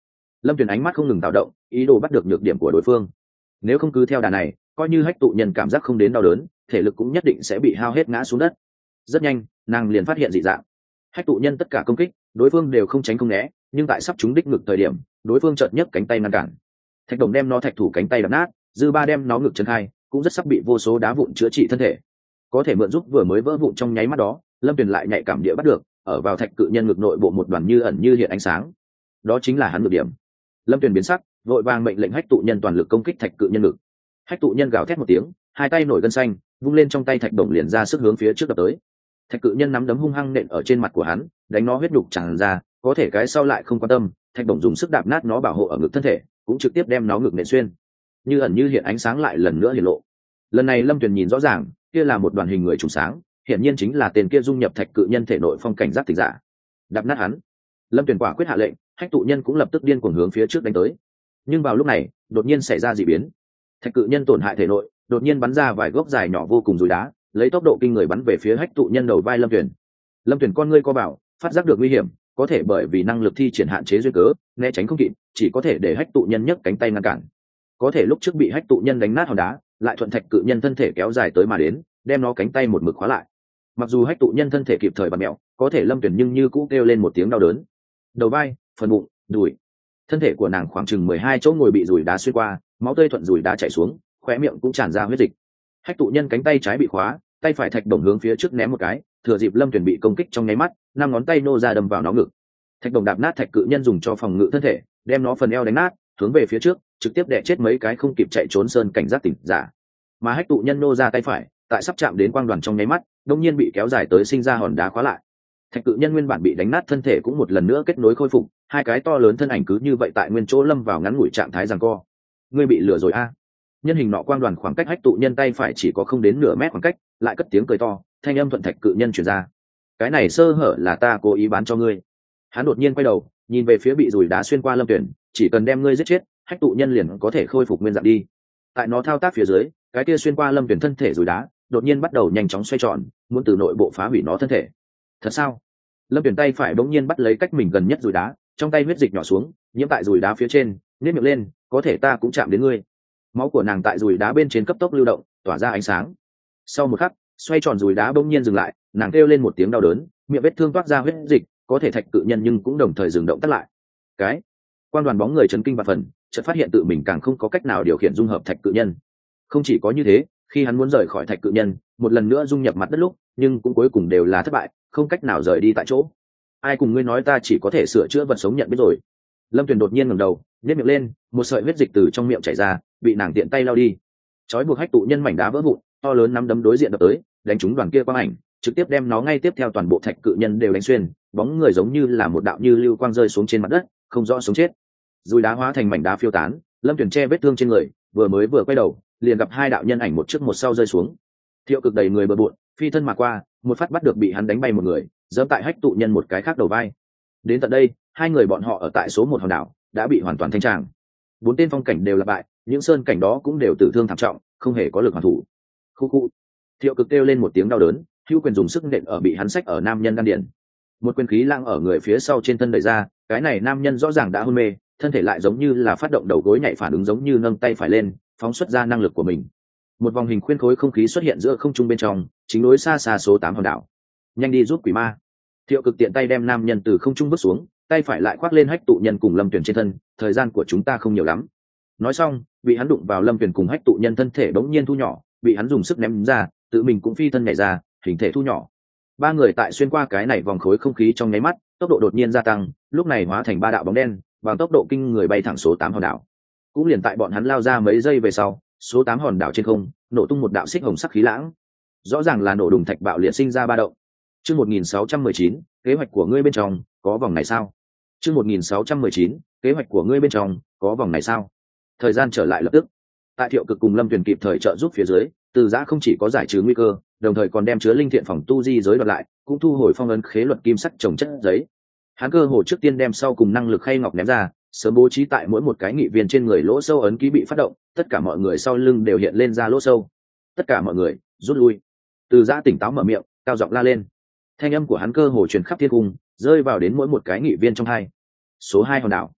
Lâm Tuyền ánh mắt không ngừng tạo động, ý đồ bắt được nhược điểm của đối phương. Nếu không cứ theo đà này, coi như hách tụ nhân cảm giác không đến đau đớn, thể lực cũng nhất định sẽ bị hao hết ngã xuống đất. Rất nhanh, nàng liền phát hiện dị dạng. Hách tụ nhân tất cả công kích, đối phương đều không tránh không né, nhưng tại sắp trúng đích ngực thời điểm, đối phương chợt nhấc cánh tay ngăn cản. Thạch Đồng đem nó thạch thủ cánh tay đập nát, dư ba đem nó ngực chân hai, cũng rất sắp bị vô số đá vụn chữa trị thân thể. Có thể mượn giúp vừa mới vỡ vụn trong nháy mắt đó, Lâm Tuyền lại nhạy cảm địa bắt được, ở vào thạch cự nhân ngực nội bộ một đoàn như ẩn như hiện ánh sáng. Đó chính là hắn nhược điểm. Lâm Tuyền biến sắc, vội vàng mệnh lệnh hách tụ nhân toàn lực công kích thạch cự nhân ngực. Hách tụ nhân gào thét một tiếng, hai tay nổi gân xanh, vung lên trong tay thạch đồng liền ra sức hướng phía trước đập tới. Thạch cự nhân nắm đấm hung hăng nện ở trên mặt của hắn, đánh nó huyết nhục tràn ra, có thể cái sau lại không quan tâm, thạch đồng dùng sức đạp nát nó bảo hộ ở ngực thân thể, cũng trực tiếp đem nó ngực nện xuyên. Như ẩn như hiện ánh sáng lại lần nữa hiện lộ. Lần này Lâm Tuyền nhìn rõ ràng, kia là một đoàn hình người trùng sáng, hiển nhiên chính là tên kia dung nhập thạch cự nhân thể nội phong cảnh giác tịch giả. Đạp nát hắn. Lâm Tuyền quả quyết hạ lệnh, hách tụ nhân cũng lập tức điên cuồng hướng phía trước đánh tới. Nhưng vào lúc này, đột nhiên xảy ra dị biến. Thạch cự nhân tổn hại thể nội, đột nhiên bắn ra vài gốc dài nhỏ vô cùng dùi đá, lấy tốc độ kinh người bắn về phía hách tụ nhân đầu vai Lâm Tuyền. Lâm Tuyền con ngươi co bảo, phát giác được nguy hiểm, có thể bởi vì năng lực thi triển hạn chế duyên cớ, né tránh không kịp, chỉ có thể để hách tụ nhân nhấc cánh tay ngăn cản. Có thể lúc trước bị hách tụ nhân đánh nát hòn đá, lại thuận thạch cự nhân thân thể kéo dài tới mà đến, đem nó cánh tay một mực khóa lại. Mặc dù hách tụ nhân thân thể kịp thời bật mẹo, có thể Lâm Tuyền nhưng như cũ kêu lên một tiếng đau đớn. Đầu vai, phần bụng, đùi, thân thể của nàng khoảng chừng mười hai chỗ ngồi bị dùi đá xuyên qua, máu tươi thuận dùi đá chảy xuống, khóe miệng cũng tràn ra huyết dịch. Hách tụ nhân cánh tay trái bị khóa, tay phải thạch đồng hướng phía trước ném một cái, thừa dịp Lâm Tuyền bị công kích trong nháy mắt, năm ngón tay nô ra đâm vào nó ngực. Thạch đồng đạp nát thạch cự nhân dùng cho phòng ngự thân thể, đem nó phần eo đánh nát, hướng về phía trước, trực tiếp đè chết mấy cái không kịp chạy trốn sơn cảnh giác tỉnh giả. Mà hách tụ nhân nô ra tay phải, tại sắp chạm đến quang đoàn trong nháy mắt, đột nhiên bị kéo dài tới sinh ra hòn đá khóa lại. Thạch cự nhân nguyên bản bị đánh nát thân thể cũng một lần nữa kết nối khôi phục, hai cái to lớn thân ảnh cứ như vậy tại nguyên chỗ lâm vào ngắn ngủi trạng thái giằng co. Ngươi bị lừa rồi a? Nhân hình nọ quang đoàn khoảng cách hách tụ nhân tay phải chỉ có không đến nửa mét khoảng cách, lại cất tiếng cười to, thanh âm thuận thạch cự nhân truyền ra. Cái này sơ hở là ta cố ý bán cho ngươi. Hắn đột nhiên quay đầu, nhìn về phía bị dùi đá xuyên qua Lâm Tuyền, chỉ cần đem ngươi giết chết, hách tụ nhân liền có thể khôi phục nguyên dạng đi. Tại nó thao tác phía dưới, cái kia xuyên qua Lâm Tuyền thân thể dùi đá, đột nhiên bắt đầu nhanh chóng xoay tròn, muốn từ nội bộ phá hủy nó thân thể. Thật sao? Lâm Tuyền tay phải bỗng nhiên bắt lấy cách mình gần nhất dùi đá, trong tay huyết dịch nhỏ xuống, nhiễm tại dùi đá phía trên, nhếch miệng lên, có thể ta cũng chạm đến ngươi. Máu của nàng tại dùi đá bên trên cấp tốc lưu động, tỏa ra ánh sáng. Sau một khắc, xoay tròn dùi đá bỗng nhiên dừng lại, nàng kêu lên một tiếng đau đớn, miệng vết thương toát ra huyết dịch, có thể thạch cự nhân nhưng cũng đồng thời dừng động tắt lại. Cái, quan đoàn bóng người chấn kinh và phần, chợt phát hiện tự mình càng không có cách nào điều khiển dung hợp thạch cự nhân. Không chỉ có như thế, khi hắn muốn rời khỏi thạch cự nhân, một lần nữa dung nhập mặt đất lúc, nhưng cũng cuối cùng đều là thất bại, không cách nào rời đi tại chỗ. Ai cùng ngươi nói ta chỉ có thể sửa chữa vật sống nhận biết rồi? Lâm Tuyền đột nhiên ngẩng đầu, nhếch miệng lên, một sợi huyết dịch từ trong miệng chảy ra, bị nàng tiện tay lau đi. Chói buộc hách tụ nhân mảnh đá vỡ vụn, to lớn nắm đấm đối diện đập tới, đánh trúng đoàn kia quang ảnh, trực tiếp đem nó ngay tiếp theo toàn bộ thạch cự nhân đều đánh xuyên, bóng người giống như là một đạo như lưu quang rơi xuống trên mặt đất, không rõ sống chết. Dùi đá hóa thành mảnh đá phiêu tán, Lâm Tuyền che vết thương trên người, vừa mới vừa quay đầu, liền gặp hai đạo nhân ảnh một trước một sau rơi xuống. Thiệu Cực đầy người bừa bộn, phi thân mà qua, một phát bắt được bị hắn đánh bay một người, giẫm tại hách tụ nhân một cái khác đầu vai. Đến tận đây, hai người bọn họ ở tại số một hòn đảo đã bị hoàn toàn thanh tràng. Bốn tên phong cảnh đều là bại, những sơn cảnh đó cũng đều tử thương thảm trọng, không hề có lực hoàn thủ. Khu khu. Thiệu Cực kêu lên một tiếng đau đớn, hữu quyền dùng sức nện ở bị hắn xách ở nam nhân đan điền. Một quyền khí lang ở người phía sau trên thân đẩy ra, cái này nam nhân rõ ràng đã hôn mê, thân thể lại giống như là phát động đầu gối nhảy phản ứng, giống như nâng tay phải lên, phóng xuất ra năng lực của mình. Một vòng hình khuyên khối không khí xuất hiện giữa không trung bên trong, chính đối xa xa số tám hòn đảo. Nhanh đi giúp quỷ ma. Thiệu Cực tiện tay đem nam nhân từ không trung bước xuống, tay phải lại khoác lên hách tụ nhân cùng Lâm Tuyền trên thân, thời gian của chúng ta không nhiều lắm. Nói xong, bị hắn đụng vào Lâm Tuyền cùng hách tụ nhân thân thể bỗng nhiên thu nhỏ, bị hắn dùng sức ném ra, tự mình cũng phi thân nhảy ra, hình thể thu nhỏ. Ba người tại xuyên qua cái này vòng khối không khí trong nháy mắt, tốc độ đột nhiên gia tăng, lúc này hóa thành ba đạo bóng đen, bằng tốc độ kinh người bay thẳng số tám hòn đảo. Cũng liền tại bọn hắn lao ra mấy giây về sau, số tám hòn đảo trên không nổ tung một đạo xích hồng sắc khí lãng, rõ ràng là nổ đùng thạch bạo liệt sinh ra ba động. Chương một nghìn sáu trăm mười chín, kế hoạch của ngươi bên trong có vòng này sao? Chương một nghìn sáu trăm mười chín, kế hoạch của ngươi bên trong có vòng này sao? Thời gian trở lại lập tức. Tại Thiệu Cực cùng Lâm Tuyền kịp thời trợ giúp phía dưới, Từ Giã không chỉ có giải trừ nguy cơ, đồng thời còn đem chứa linh thiện phòng tu di giới đoạt lại, cũng thu hồi phong ấn khế luật kim sắc trồng chất giấy. Hắn cơ hồ trước tiên đem sau cùng năng lực khay ngọc ném ra, sớm bố trí tại mỗi một cái nghị viên trên người lỗ sâu ấn ký bị phát động, tất cả mọi người sau lưng đều hiện lên ra lỗ sâu. Tất cả mọi người rút lui. Từ Giã tỉnh táo mở miệng, cao giọng la lên. Thanh âm của hắn cơ hồ truyền khắp thiên cung, rơi vào đến mỗi một cái nghị viên trong hai. Số hai hòn đảo.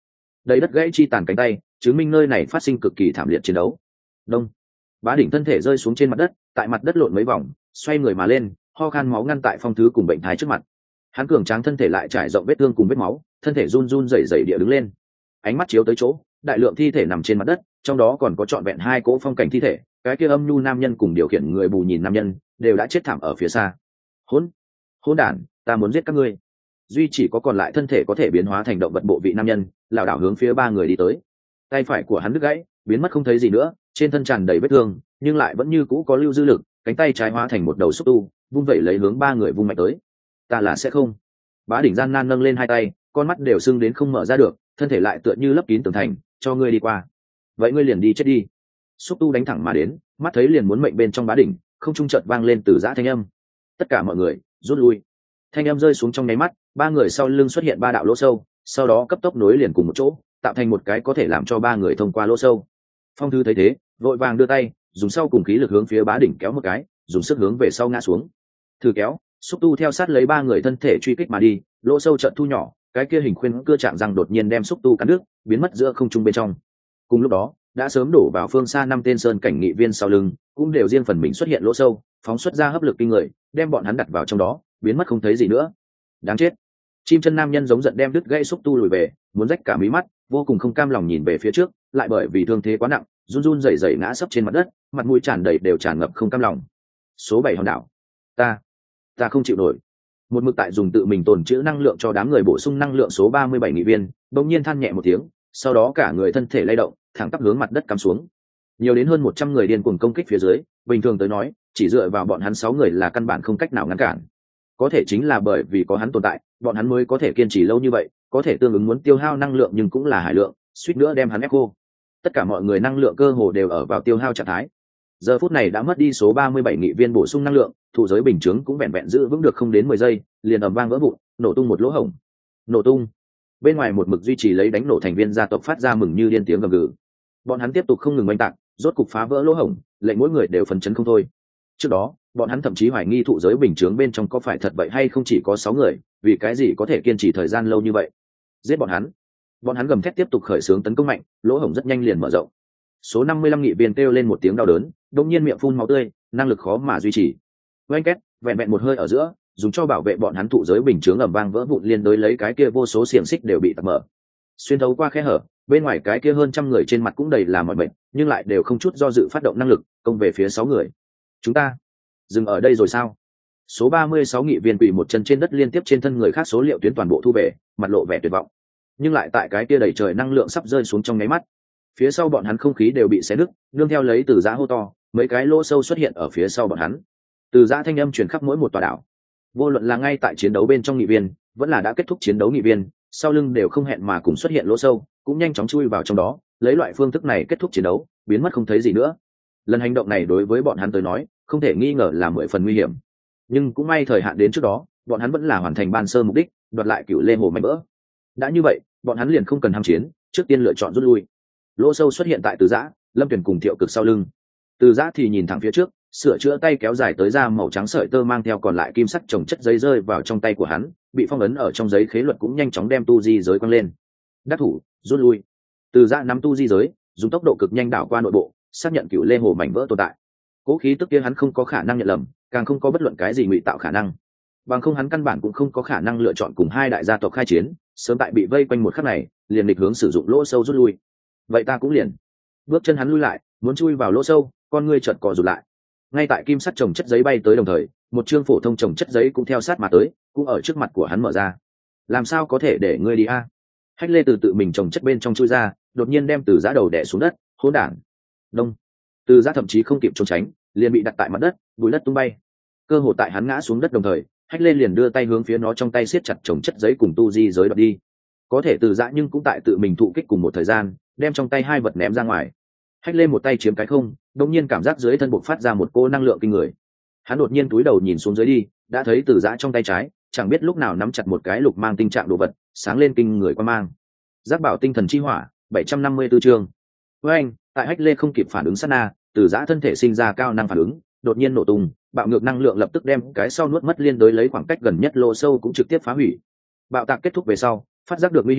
đầy đất gãy chi tàn cánh tay, chứng minh nơi này phát sinh cực kỳ thảm liệt chiến đấu. Đông. Bá đỉnh thân thể rơi xuống trên mặt đất, tại mặt đất lộn mấy vòng, xoay người mà lên, ho khan máu ngăn tại Phong Thứ cùng bệnh thái trước mặt. Hắn cường tráng thân thể lại trải rộng vết thương cùng vết máu, thân thể run run rẩy rẩy địa đứng lên. Ánh mắt chiếu tới chỗ, đại lượng thi thể nằm trên mặt đất, trong đó còn có trọn vẹn hai cỗ phong cảnh thi thể, cái kia âm nhu nam nhân cùng điều khiển người bù nhìn nam nhân, đều đã chết thảm ở phía xa. Hỗn, hỗn đản, ta muốn giết các ngươi. Duy chỉ có còn lại thân thể có thể biến hóa thành động vật bộ vị nam nhân, lảo đảo hướng phía ba người đi tới. Tay phải của hắn đứt gãy, biến mất không thấy gì nữa, trên thân tràn đầy vết thương, nhưng lại vẫn như cũ có lưu dư lực, cánh tay trái hóa thành một đầu xúc tu, vung vẩy lấy hướng ba người vung mạnh tới. Ta là sẽ không. Bá đỉnh gian nan nâng lên hai tay, con mắt đều sưng đến không mở ra được, thân thể lại tựa như lấp kín tường thành, cho ngươi đi qua. Vậy ngươi liền đi chết đi. Xúc tu đánh thẳng mà đến, mắt thấy liền muốn mệnh bên trong bá đỉnh, không trung chợt vang lên từ giã thanh âm. Tất cả mọi người rút lui. Thanh âm rơi xuống trong nháy mắt, ba người sau lưng xuất hiện ba đạo lỗ sâu, sau đó cấp tốc nối liền cùng một chỗ, tạo thành một cái có thể làm cho ba người thông qua lỗ sâu. Phong Thư thấy thế, vội vàng đưa tay, dùng sau cùng khí lực hướng phía bá đỉnh kéo một cái, dùng sức hướng về sau ngã xuống. Thử kéo, xúc tu theo sát lấy ba người thân thể truy kích mà đi, lỗ sâu chợt thu nhỏ, cái kia hình khuyên cưa chạm răng đột nhiên đem xúc tu cắn đứt, biến mất giữa không trung bên trong. Cùng lúc đó, đã sớm đổ vào phương xa năm tên sơn cảnh nghị viên sau lưng, cũng đều riêng phần mình xuất hiện lỗ sâu, phóng xuất ra hấp lực kinh người, đem bọn hắn đặt vào trong đó, biến mất không thấy gì nữa. Đáng chết. Chim chân nam nhân giống giận đem đứt gãy xúc tu lùi về, muốn rách cả mí mắt, vô cùng không cam lòng nhìn về phía trước, lại bởi vì thương thế quá nặng, run run rẩy rẩy ngã sấp trên mặt đất, mặt mũi tràn đầy đều tràn ngập không cam lòng. Số bảy hòn đảo. Ta, ta không chịu nổi. Một mực tại dùng tự mình tồn trữ năng lượng cho đám người bổ sung năng lượng số ba mươi bảy nghị viên, bỗng nhiên than nhẹ một tiếng, sau đó cả người thân thể lay động, thẳng tắp hướng mặt đất cắm xuống. Nhiều đến hơn một trăm người điên cuồng công kích phía dưới, bình thường tới nói, chỉ dựa vào bọn hắn sáu người là căn bản không cách nào ngăn cản. Có thể chính là bởi vì có hắn tồn tại, bọn hắn mới có thể kiên trì lâu như vậy, có thể tương ứng muốn tiêu hao năng lượng nhưng cũng là hải lượng, suýt nữa đem hắn ép khô. Tất cả mọi người năng lượng cơ hồ đều ở vào tiêu hao trạng thái. Giờ phút này đã mất đi số ba mươi bảy nghị viên bổ sung năng lượng, thụ giới bình chứng cũng vẹn vẹn giữ vững được không đến mười giây, liền ầm vang vỡ vụn, nổ tung một lỗ hổng. Nổ tung. Bên ngoài một mực duy trì lấy đánh nổ thành viên gia tộc phát ra mừng như điên tiếng gầm gừ. Bọn hắn tiếp tục không ngừng oanh tạc, rốt cục phá vỡ lỗ hổng, lệnh mỗi người đều phấn chấn không thôi. Trước đó, bọn hắn thậm chí hoài nghi thụ giới bình chướng bên trong có phải thật vậy hay không, chỉ có sáu người, vì cái gì có thể kiên trì thời gian lâu như vậy. Giết bọn hắn. Bọn hắn gầm thét tiếp tục khởi xướng tấn công mạnh, lỗ hổng rất nhanh liền mở rộng. Số năm mươi lăm nghị viên kêu lên một tiếng đau đớn, đột nhiên miệng phun máu tươi, năng lực khó mà duy trì. Oanh két, vẹn vẹn một hơi ở giữa, dùng cho bảo vệ bọn hắn thụ giới bình chướng ầm vang vỡ vụn, liên đối lấy cái kia vô số xiềng xích đều bị tạc mở. Xuyên thấu qua khe hở, bên ngoài cái kia hơn trăm người trên mặt cũng đầy là mọi bệnh, nhưng lại đều không chút do dự phát động năng lực công về phía sáu người. Chúng ta dừng ở đây rồi sao? Số ba mươi sáu nghị viên quỳ một chân trên đất, liên tiếp trên thân người khác số liệu tuyến toàn bộ thu về, mặt lộ vẻ tuyệt vọng. Nhưng lại tại cái kia đầy trời năng lượng sắp rơi xuống trong nháy mắt, phía sau bọn hắn không khí đều bị xé nứt, nương theo lấy từ giã hô to, mấy cái lỗ sâu xuất hiện ở phía sau bọn hắn. Từ giã thanh âm truyền khắp mỗi một tòa đảo. Vô luận là ngay tại chiến đấu bên trong nghị viên, vẫn là đã kết thúc chiến đấu nghị viên, sau lưng đều không hẹn mà cùng xuất hiện lỗ sâu, cũng nhanh chóng chui vào trong đó, lấy loại phương thức này kết thúc chiến đấu, biến mất không thấy gì nữa. Lần hành động này đối với bọn hắn tới nói, không thể nghi ngờ là mười phần nguy hiểm. Nhưng cũng may thời hạn đến trước đó, bọn hắn vẫn là hoàn thành ban sơ mục đích, đoạt lại Cửu Lê Hồ mảnh vỡ. Đã như vậy, bọn hắn liền không cần ham chiến, trước tiên lựa chọn rút lui. Lỗ sâu xuất hiện tại Từ Giã, Lâm Tuyền cùng Thiệu Cực sau lưng. Từ Giã thì nhìn thẳng phía trước, sửa chữa tay kéo dài tới ra màu trắng sợi tơ mang theo còn lại kim sắc trồng chất giấy rơi vào trong tay của hắn, bị phong ấn ở trong giấy khế luật cũng nhanh chóng đem tu di giới quăng lên. Đắc thủ, rút lui. Từ Giã nắm tu di giới, dùng tốc độ cực nhanh đảo qua nội bộ, xác nhận Cửu Lê Hồ mảnh vỡ tồn tại. Cố khí tức kia hắn không có khả năng nhận lầm, càng không có bất luận cái gì ngụy tạo khả năng. Bằng không hắn căn bản cũng không có khả năng lựa chọn cùng hai đại gia tộc khai chiến, sớm tại bị vây quanh một khắc này, liền địch hướng sử dụng lỗ sâu rút lui. Vậy ta cũng liền. Bước chân hắn lui lại, muốn chui vào lỗ sâu, con ngươi chợt cò rụt lại. Ngay tại kim sắt chồng chất giấy bay tới đồng thời, một chương phổ thông chồng chất giấy cũng theo sát mà tới, cũng ở trước mặt của hắn mở ra. Làm sao có thể để ngươi đi a? Hách Lê từ tự mình chồng chất bên trong chui ra, đột nhiên đem Từ Giã đầu đè xuống đất, hỗn đản. Đông. Từ Giã thậm chí không kịp trốn tránh, liền bị đặt tại mặt đất, bụi đất tung bay. Cơ hồ tại hắn ngã xuống đất đồng thời, Hách Lê liền đưa tay hướng phía nó trong tay siết chặt chồng chất giấy cùng tu di giới đoạt đi. Có thể Từ Giã nhưng cũng tại tự mình thụ kích cùng một thời gian, đem trong tay hai vật ném ra ngoài. Hách Lê một tay chiếm cái không, đột nhiên cảm giác dưới thân bộc phát ra một cô năng lượng kinh người. Hắn đột nhiên cúi đầu nhìn xuống dưới đi, đã thấy Từ Giã trong tay trái, chẳng biết lúc nào nắm chặt một cái lục mang tinh trạng đồ vật, sáng lên kinh người quan mang. Giác bảo tinh thần chi hỏa, bảy trăm năm mươi 754 chương. Với anh, tại Hách Lê không kịp phản ứng sát na, Từ Giã thân thể sinh ra cao năng phản ứng, đột nhiên nổ tung, bạo ngược năng lượng lập tức đem cái sau nuốt mất, liên đối lấy khoảng cách gần nhất lỗ sâu cũng trực tiếp phá hủy. Bạo tạc kết thúc về sau, phát giác được nguy hiểm,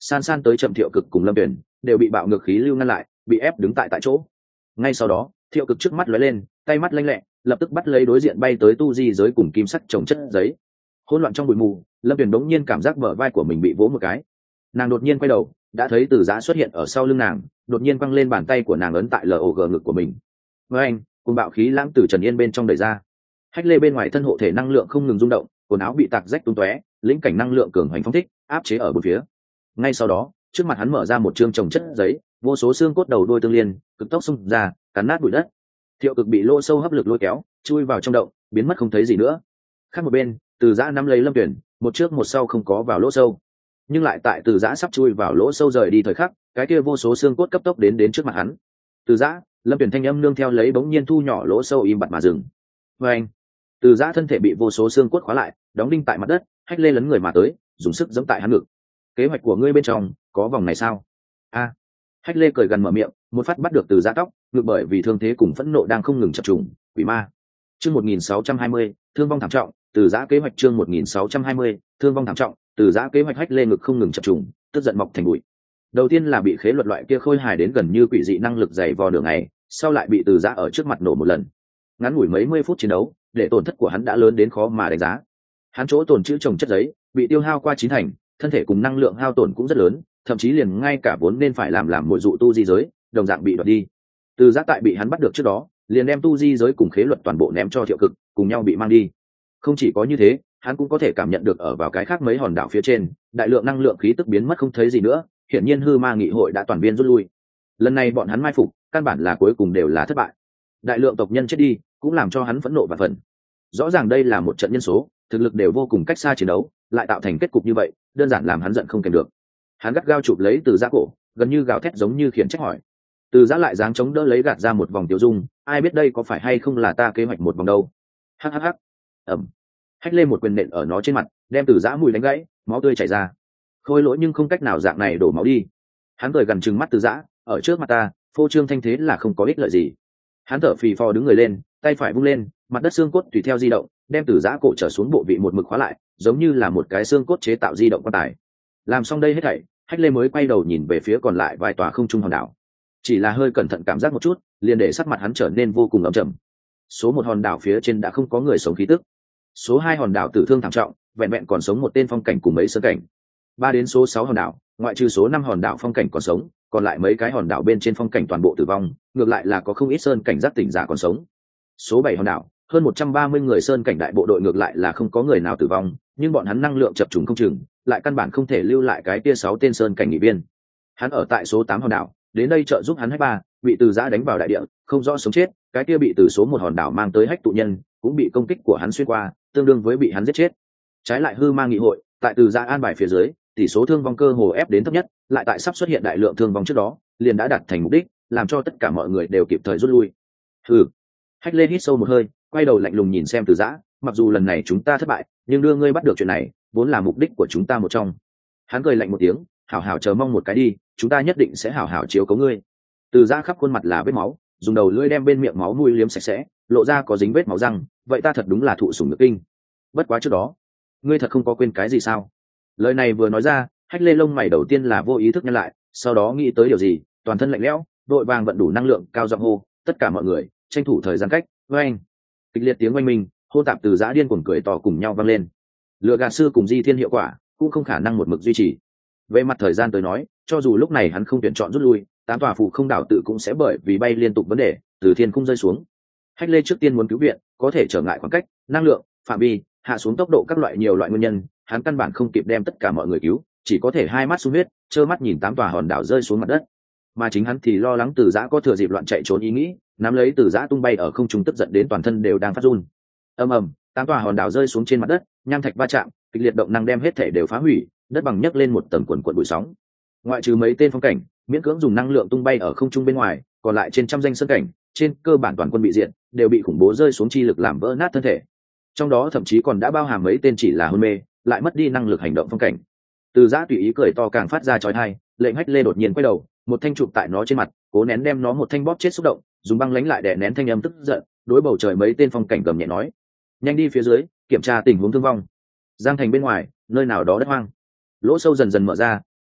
san san tới chậm thiệu cực cùng lâm tuyển đều bị bạo ngược khí lưu ngăn lại, bị ép đứng tại tại chỗ. Ngay sau đó thiệu cực trước mắt lóe lên, tay mắt lanh lẹ lập tức bắt lấy đối diện bay tới tu di giới cùng kim sắc trồng chất giấy. Hỗn loạn trong bụi mù, lâm tuyển đống nhiên cảm giác bờ vai của mình bị vỗ một cái. Nàng đột nhiên quay đầu, đã thấy Từ Giã xuất hiện ở sau lưng nàng, đột nhiên quăng lên bàn tay của nàng ấn tại log ngực của mình. Với anh cùng bạo khí lãng từ Trần Yên bên trong đẩy ra, hách lê bên ngoài thân hộ thể năng lượng không ngừng rung động, quần áo bị tạc rách tung tóe, lĩnh cảnh năng lượng cường hoành phóng thích áp chế ở bốn phía. Ngay sau đó trước mặt hắn mở ra một chương trồng chất giấy, vô số xương cốt đầu đuôi tương liên cực tốc xung ra, cắn nát bụi đất. Thiệu cực bị lỗ sâu hấp lực lôi kéo chui vào trong động, biến mất không thấy gì nữa. Khác một bên, Từ Giã nắm lấy lâm tuyển, một trước một sau không có vào lỗ sâu, nhưng lại tại Từ Giã sắp chui vào lỗ sâu rời đi thời khắc, cái kia vô số xương cốt cấp tốc đến đến trước mặt hắn. Từ Giã, lâm tuyển thanh âm nương theo lấy bỗng nhiên thu nhỏ lỗ sâu im bặt mà dừng. Và anh Từ Giã thân thể bị vô số xương cốt khóa lại, đóng đinh tại mặt đất. Hách lê lấn người mà tới, dùng sức giẫm tại hắn ngực. Kế hoạch của ngươi bên trong có vòng này sao? A hách lê cười gần mở miệng, một phát bắt được Từ Giã tóc, ngược bởi vì thương thế cùng phẫn nộ đang không ngừng chập trùng. Quỷ ma. Chương một nghìn sáu trăm hai mươi, thương vong thảm trọng. Từ Giã kế hoạch chương một nghìn sáu trăm hai mươi, thương vong thảm trọng. Từ Giã kế hoạch. Hách lê ngực không ngừng chập trùng, tức giận mọc thành bụi. Đầu tiên là bị khế luật loại kia khôi hài đến gần như quỷ dị năng lực dày vò đường này, sau lại bị Từ Giã ở trước mặt nổ một lần. Ngắn ngủi mấy mươi phút chiến đấu, để tổn thất của hắn đã lớn đến khó mà đánh giá. Hắn chỗ tồn trữ trồng chất giấy bị tiêu hao qua chín thành, thân thể cùng năng lượng hao tổn cũng rất lớn, thậm chí liền ngay cả vốn nên phải làm làm mồi dụ tu di giới đồng dạng bị đoạt đi. Từ Giã tại bị hắn bắt được trước đó, liền đem tu di giới cùng khế luật toàn bộ ném cho Thiệu cực, cùng nhau bị mang đi. Không chỉ có như thế, hắn cũng có thể cảm nhận được ở vào cái khác mấy hòn đảo phía trên, đại lượng năng lượng khí tức biến mất không thấy gì nữa, hiển nhiên hư ma nghị hội đã toàn viên rút lui. Lần này bọn hắn mai phục, căn bản là cuối cùng đều là thất bại. Đại lượng tộc nhân chết đi, cũng làm cho hắn phẫn nộ và phần. Rõ ràng đây là một trận nhân số, thực lực đều vô cùng cách xa chiến đấu, lại tạo thành kết cục như vậy, đơn giản làm hắn giận không kèm được. Hắn gắt gao chụp lấy Từ Giã cổ, gần như gào thét giống như khiển trách hỏi. Từ Giã lại dáng chống đỡ lấy gạt ra một vòng tiêu dung, ai biết đây có phải hay không là ta kế hoạch một vòng đâu. Hắc hắc hắc. Ẩm. Hách lên một quyền nện ở nó trên mặt, đem Từ Giã mùi đánh gãy, máu tươi chảy ra. Khôi lỗi nhưng không cách nào dạng này đổ máu đi. Hắn cười gần trừng mắt Từ Giã, ở trước mặt ta, phô trương thanh thế là không có ích lợi gì. Hắn thở phì phò đứng người lên, tay phải vung lên, mặt đất xương cốt tùy theo di động, đem Từ Giã cổ trở xuống bộ vị một mực khóa lại, giống như là một cái xương cốt chế tạo di động quan tài. Làm xong đây hết thảy, Hách lê mới quay đầu nhìn về phía còn lại vài tòa không trung hòn đảo. Chỉ là hơi cẩn thận cảm giác một chút, liền để sắc mặt hắn trở nên vô cùng ấm trầm. Số một hòn đảo phía trên đã không có người sống khí tức. Số hai hòn đảo tử thương thảm trọng, vẹn vẹn còn sống một tên phong cảnh cùng mấy sơn cảnh. Ba đến số sáu hòn đảo, ngoại trừ số năm hòn đảo phong cảnh còn sống, còn lại mấy cái hòn đảo bên trên phong cảnh toàn bộ tử vong, ngược lại là có không ít sơn cảnh giác tỉnh giả còn sống. Số bảy hòn đảo, hơn một trăm ba mươi người sơn cảnh đại bộ đội ngược lại là không có người nào tử vong, nhưng bọn hắn năng lượng chập trùng không chừng, lại căn bản không thể lưu lại cái kia sáu tên sơn cảnh nghị viên. Hắn ở tại số tám hòn đảo, đến đây trợ giúp hắn Hách ba, bị Từ Giã đánh vào đại địa, không rõ sống chết, cái kia bị từ số một hòn đảo mang tới Hách tụ nhân, cũng bị công kích của hắn xuyên qua, tương đương với bị hắn giết chết. Trái lại hư ma nghị hội, tại Từ Giã an bài phía dưới, tỷ số thương vong cơ hồ ép đến thấp nhất, lại tại sắp xuất hiện đại lượng thương vong trước đó, liền đã đạt thành mục đích, làm cho tất cả mọi người đều kịp thời rút lui. Hừ. Hách lên hít sâu một hơi, quay đầu lạnh lùng nhìn xem Từ Giã, mặc dù lần này chúng ta thất bại, nhưng đưa ngươi bắt được chuyện này, vốn là mục đích của chúng ta một trong. Hắn cười lạnh một tiếng, hảo hảo chờ mong một cái đi, chúng ta nhất định sẽ hảo hảo chiếu cố ngươi. Từ Giã khắp khuôn mặt là vết máu, dùng đầu lưỡi đem bên miệng máu mũi liếm sạch sẽ, lộ ra có dính vết máu răng, vậy ta thật đúng là thụ sủng nhược kinh. Bất quá trước đó, ngươi thật không có quên cái gì sao? Lời này vừa nói ra, Hách lê lông mày đầu tiên là vô ý thức nhăn lại, sau đó nghĩ tới điều gì, toàn thân lạnh lẽo, đội vàng vận đủ năng lượng, cao giọng hô, tất cả mọi người tranh thủ thời gian cách. Với anh kịch liệt tiếng oanh minh, hô tạp Từ Giã điên cuồng cười to cùng nhau vang lên. Lừa gạt sư cùng di thiên hiệu quả cũng không khả năng một mực duy trì. Về mặt thời gian tới nói, cho dù lúc này hắn không tuyển chọn rút lui, tám tòa phụ không đảo tự cũng sẽ bởi vì bay liên tục vấn đề từ thiên không rơi xuống. Hách lê trước tiên muốn cứu viện, có thể trở ngại khoảng cách, năng lượng, phạm vi, hạ xuống tốc độ các loại nhiều loại nguyên nhân, hắn căn bản không kịp đem tất cả mọi người cứu, chỉ có thể hai mắt sung huyết, trơ mắt nhìn tám tòa hòn đảo rơi xuống mặt đất. Mà chính hắn thì lo lắng Từ Giã có thừa dịp loạn chạy trốn ý nghĩ, nắm lấy Từ Giã tung bay ở không trung, tức giận đến toàn thân đều đang phát run. Ầm ầm, tám tòa hòn đảo rơi xuống trên mặt đất, nham thạch va chạm, kịch liệt động năng đem hết thể đều phá hủy, đất bằng nhấc lên một tầng quần quần bụi sóng. Ngoại trừ mấy tên phong cảnh miễn cưỡng dùng năng lượng tung bay ở không trung bên ngoài, còn lại trên trăm danh sơn cảnh, trên cơ bản toàn quân bị diệt, đều bị khủng bố rơi xuống chi lực làm vỡ nát thân thể. Trong đó thậm chí còn đã bao hàm mấy tên chỉ là hôn mê, lại mất đi năng lực hành động phong cảnh. Từ Giã tùy ý cười to càng phát ra chói tai, lệnh Hách lê đột nhiên quay đầu, một thanh chụp tại nó trên mặt, cố nén đem nó một thanh bóp chết xúc động, dùng băng lánh lại đè nén thanh âm tức giận, đối bầu trời mấy tên phong cảnh gầm nhẹ nói: nhanh đi phía dưới kiểm tra tình huống thương vong. Giang thành bên ngoài, nơi nào đó đất hoang, lỗ sâu dần dần mở ra,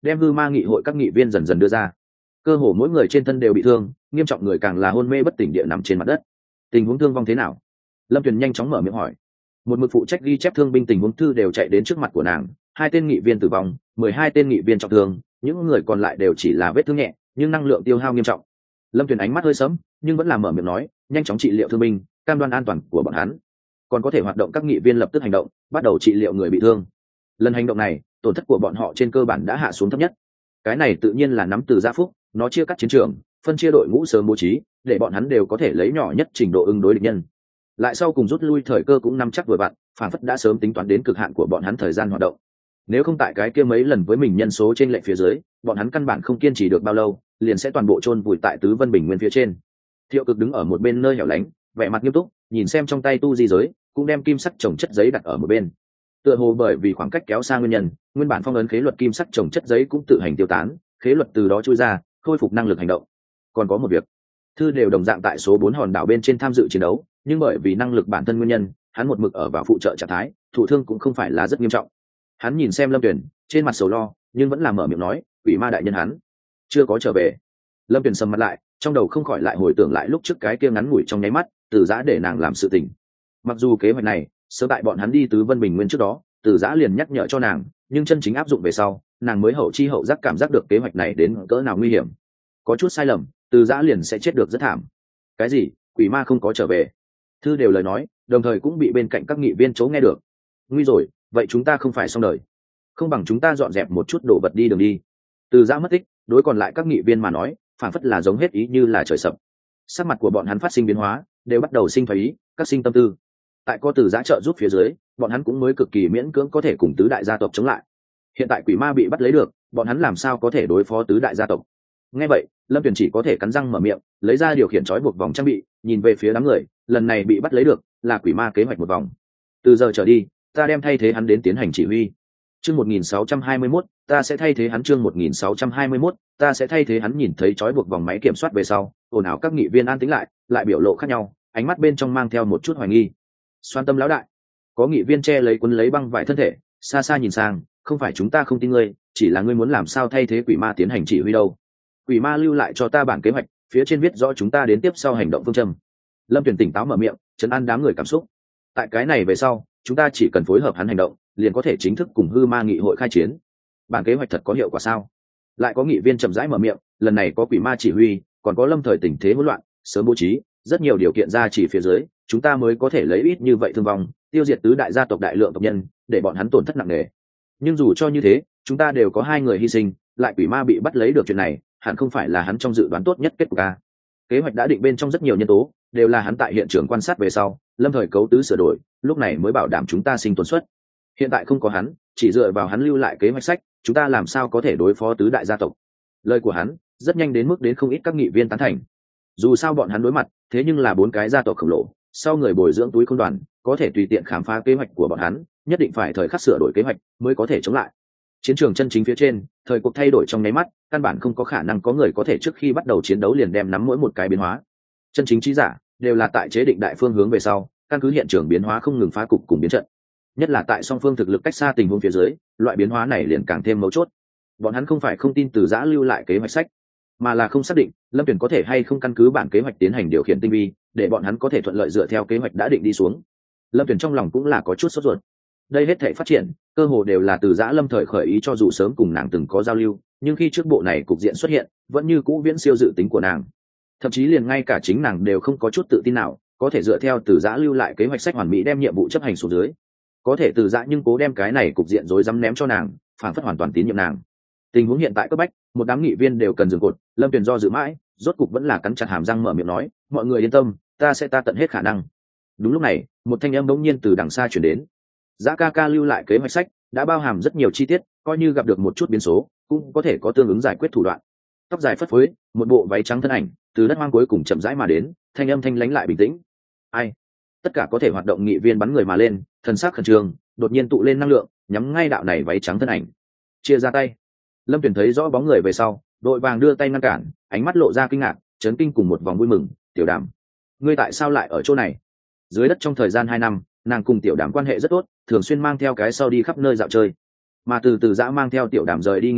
đem hư ma nghị hội các nghị viên dần dần đưa ra. Cơ hồ mỗi người trên thân đều bị thương, nghiêm trọng người càng là hôn mê bất tỉnh địa nằm trên mặt đất. Tình huống thương vong thế nào? Lâm Tuyền nhanh chóng mở miệng hỏi. Một mực phụ trách ghi chép thương binh tình huống thư đều chạy đến trước mặt của nàng. Hai tên nghị viên tử vong, mười hai tên nghị viên trọng thương, những người còn lại đều chỉ là vết thương nhẹ, nhưng năng lượng tiêu hao nghiêm trọng. Lâm Tuyền ánh mắt hơi sẫm, nhưng vẫn là mở miệng nói, nhanh chóng trị liệu thương binh, cam đoan an toàn của bọn hắn. Còn có thể hoạt động các nghị viên lập tức hành động, bắt đầu trị liệu người bị thương. Lần hành động này, tổn thất của bọn họ trên cơ bản đã hạ xuống thấp nhất. Cái này tự nhiên là nắm từ gia phúc, nó chia cắt chiến trường, phân chia đội ngũ sớm bố trí, để bọn hắn đều có thể lấy nhỏ nhất trình độ ứng đối địch nhân. Lại sau cùng rút lui thời cơ cũng nắm chắc vừa vặn, phản phất đã sớm tính toán đến cực hạn của bọn hắn thời gian hoạt động. Nếu không tại cái kia mấy lần với mình nhân số trên lệnh phía dưới, bọn hắn căn bản không kiên trì được bao lâu, liền sẽ toàn bộ chôn vùi tại tứ vân bình nguyên phía trên. Thiệu Cực đứng ở một bên nơi hẻo lánh, vẻ mặt nghiêm túc, nhìn xem trong tay tu di giới, cũng đem kim sắc trồng chất giấy đặt ở một bên. Tựa hồ bởi vì khoảng cách kéo xa nguyên nhân, nguyên bản phong ấn khế luật kim sắc trồng chất giấy cũng tự hành tiêu tán, khế luật từ đó trôi ra, khôi phục năng lực hành động. Còn có một việc, thư đều đồng dạng tại số bốn hòn đảo bên trên tham dự chiến đấu, nhưng bởi vì năng lực bản thân nguyên nhân, hắn một mực ở vào phụ trợ trạng thái, thụ thương cũng không phải là rất nghiêm trọng. Hắn nhìn xem Lâm Tuyền, trên mặt sầu lo, nhưng vẫn là mở miệng nói, quỷ ma đại nhân hắn chưa có trở về. Lâm Tuyền sầm mặt lại, trong đầu không khỏi lại hồi tưởng lại lúc trước cái kia ngắn ngủi trong nháy mắt, Từ Giã để nàng làm sự tình. Mặc dù kế hoạch này sớm tại bọn hắn đi tứ vân bình nguyên trước đó, Từ Giã liền nhắc nhở cho nàng, nhưng chân chính áp dụng về sau, nàng mới hậu chi hậu giác cảm giác được kế hoạch này đến cỡ nào nguy hiểm. Có chút sai lầm, Từ Giã liền sẽ chết được rất thảm. Cái gì? Quỷ ma không có trở về? Thư đều lời nói, đồng thời cũng bị bên cạnh các nghị viên chấu nghe được. Nguy rồi, vậy chúng ta không phải xong đời. Không bằng chúng ta dọn dẹp một chút đồ vật đi đường đi. Từ Giã mất tích, đối còn lại các nghị viên mà nói, phản phất là giống hết ý như là trời sập. Sắc mặt của bọn hắn phát sinh biến hóa, đều bắt đầu sinh phái ý, các sinh tâm tư. Tại có Từ Giã trợ giúp phía dưới, bọn hắn cũng mới cực kỳ miễn cưỡng có thể cùng tứ đại gia tộc chống lại. Hiện tại quỷ ma bị bắt lấy được, bọn hắn làm sao có thể đối phó tứ đại gia tộc? Nghe vậy, Lâm Tuyền chỉ có thể cắn răng mở miệng, lấy ra điều khiển trói buộc vòng trang bị, nhìn về phía đám người, lần này bị bắt lấy được, là quỷ ma kế hoạch một vòng. Từ giờ trở đi, ta đem thay thế hắn đến tiến hành chỉ huy. Chương một nghìn sáu trăm hai mươi mốt, ta sẽ thay thế hắn chương một nghìn sáu trăm hai mươi mốt, ta sẽ thay thế hắn nhìn thấy trói buộc vòng máy kiểm soát về sau, ồn ào các nghị viên an tĩnh lại, lại biểu lộ khác nhau, ánh mắt bên trong mang theo một chút hoài nghi. Xoan Tâm lão đại, có nghị viên che lấy quấn lấy băng vải thân thể, xa xa nhìn sang, không phải chúng ta không tin ngươi, chỉ là ngươi muốn làm sao thay thế quỷ ma tiến hành chỉ huy đâu. Quỷ ma lưu lại cho ta bản kế hoạch, phía trên viết rõ chúng ta đến tiếp sau hành động phương châm. Lâm Tuyền tỉnh táo mở miệng, trấn an đám người cảm xúc. Tại cái này về sau, chúng ta chỉ cần phối hợp hắn hành động, liền có thể chính thức cùng hư ma nghị hội khai chiến. Bản kế hoạch thật có hiệu quả sao? Lại có nghị viên chậm rãi mở miệng, lần này có quỷ ma chỉ huy, còn có lâm thời tình thế hỗn loạn, sớm bố trí rất nhiều điều kiện ra chỉ phía dưới, chúng ta mới có thể lấy ít như vậy thương vong, tiêu diệt tứ đại gia tộc đại lượng tộc nhân, để bọn hắn tổn thất nặng nề. Nhưng dù cho như thế, chúng ta đều có hai người hy sinh, lại quỷ ma bị bắt lấy được chuyện này, hẳn không phải là hắn trong dự đoán tốt nhất kết cục a. Kế hoạch đã định bên trong rất nhiều nhân tố, đều là hắn tại hiện trường quan sát về sau, lâm thời cấu tứ sửa đổi, lúc này mới bảo đảm chúng ta sinh tồn suất. Hiện tại không có hắn, chỉ dựa vào hắn lưu lại kế hoạch sách, chúng ta làm sao có thể đối phó tứ đại gia tộc? Lời của hắn rất nhanh đến mức đến không ít các nghị viên tán thành. Dù sao bọn hắn đối mặt, thế nhưng là bốn cái gia tộc khổng lồ, sau người bồi dưỡng túi không đoàn, có thể tùy tiện khám phá kế hoạch của bọn hắn, nhất định phải thời khắc sửa đổi kế hoạch mới có thể chống lại. Chiến trường chân chính phía trên, thời cuộc thay đổi trong nháy mắt, căn bản không có khả năng có người có thể trước khi bắt đầu chiến đấu liền đem nắm mỗi một cái biến hóa. Chân chính trí giả đều là tại chế định đại phương hướng về sau, căn cứ hiện trường biến hóa không ngừng phá cục cùng biến trận. Nhất là tại song phương thực lực cách xa tình huống phía dưới, loại biến hóa này liền càng thêm mấu chốt. Bọn hắn không phải không tin Từ Giã lưu lại kế hoạch sách, mà là không xác định Lâm Tuyển có thể hay không căn cứ bản kế hoạch tiến hành điều khiển tinh vi, để bọn hắn có thể thuận lợi dựa theo kế hoạch đã định đi xuống. Lâm Tuyển trong lòng cũng là có chút sốt ruột. Đây hết thể phát triển, cơ hồ đều là Từ Giã lâm thời khởi ý, cho dù sớm cùng nàng từng có giao lưu, nhưng khi trước bộ này cục diện xuất hiện, vẫn như cũ viễn siêu dự tính của nàng. Thậm chí liền ngay cả chính nàng đều không có chút tự tin nào, có thể dựa theo Từ Giã lưu lại kế hoạch sách hoàn mỹ đem nhiệm vụ chấp hành xuống dưới. Có thể Từ Giã nhưng cố đem cái này cục diện rối rắm ném cho nàng, phản phất hoàn toàn tín nhiệm nàng. Tình huống hiện tại cấp bách, một đám nghị viên đều cần dừng cột, Lâm Tuyền do dự mãi, rốt cục vẫn là cắn chặt hàm răng mở miệng nói, mọi người yên tâm, ta sẽ ta tận hết khả năng. Đúng lúc này, một thanh âm bỗng nhiên từ đằng xa chuyển đến. Giã ca ca lưu lại kế hoạch sách, đã bao hàm rất nhiều chi tiết, coi như gặp được một chút biến số, cũng có thể có tương ứng giải quyết thủ đoạn. Tóc dài phất phới, một bộ váy trắng thân ảnh, từ đất hoang cuối cùng chậm rãi mà đến, thanh âm thanh lãnh lại bình tĩnh. Ai? Tất cả có thể hoạt động nghị viên bắn người mà lên, thần sắc khẩn trương, đột nhiên tụ lên năng lượng, nhắm ngay đạo này váy trắng thân ảnh. Chia ra tay. Lâm Tuyền thấy rõ bóng người về sau, đội vàng đưa tay ngăn cản, ánh mắt lộ ra kinh ngạc, chấn kinh cùng một vòng vui mừng. Tiểu Đàm, ngươi tại sao lại ở chỗ này? Dưới đất trong thời gian hai năm, nàng cùng Tiểu Đàm quan hệ rất tốt, thường xuyên mang theo cái sau đi khắp nơi dạo chơi. Mà từ từ Giã mang theo Tiểu Đàm rời đi nghị hội,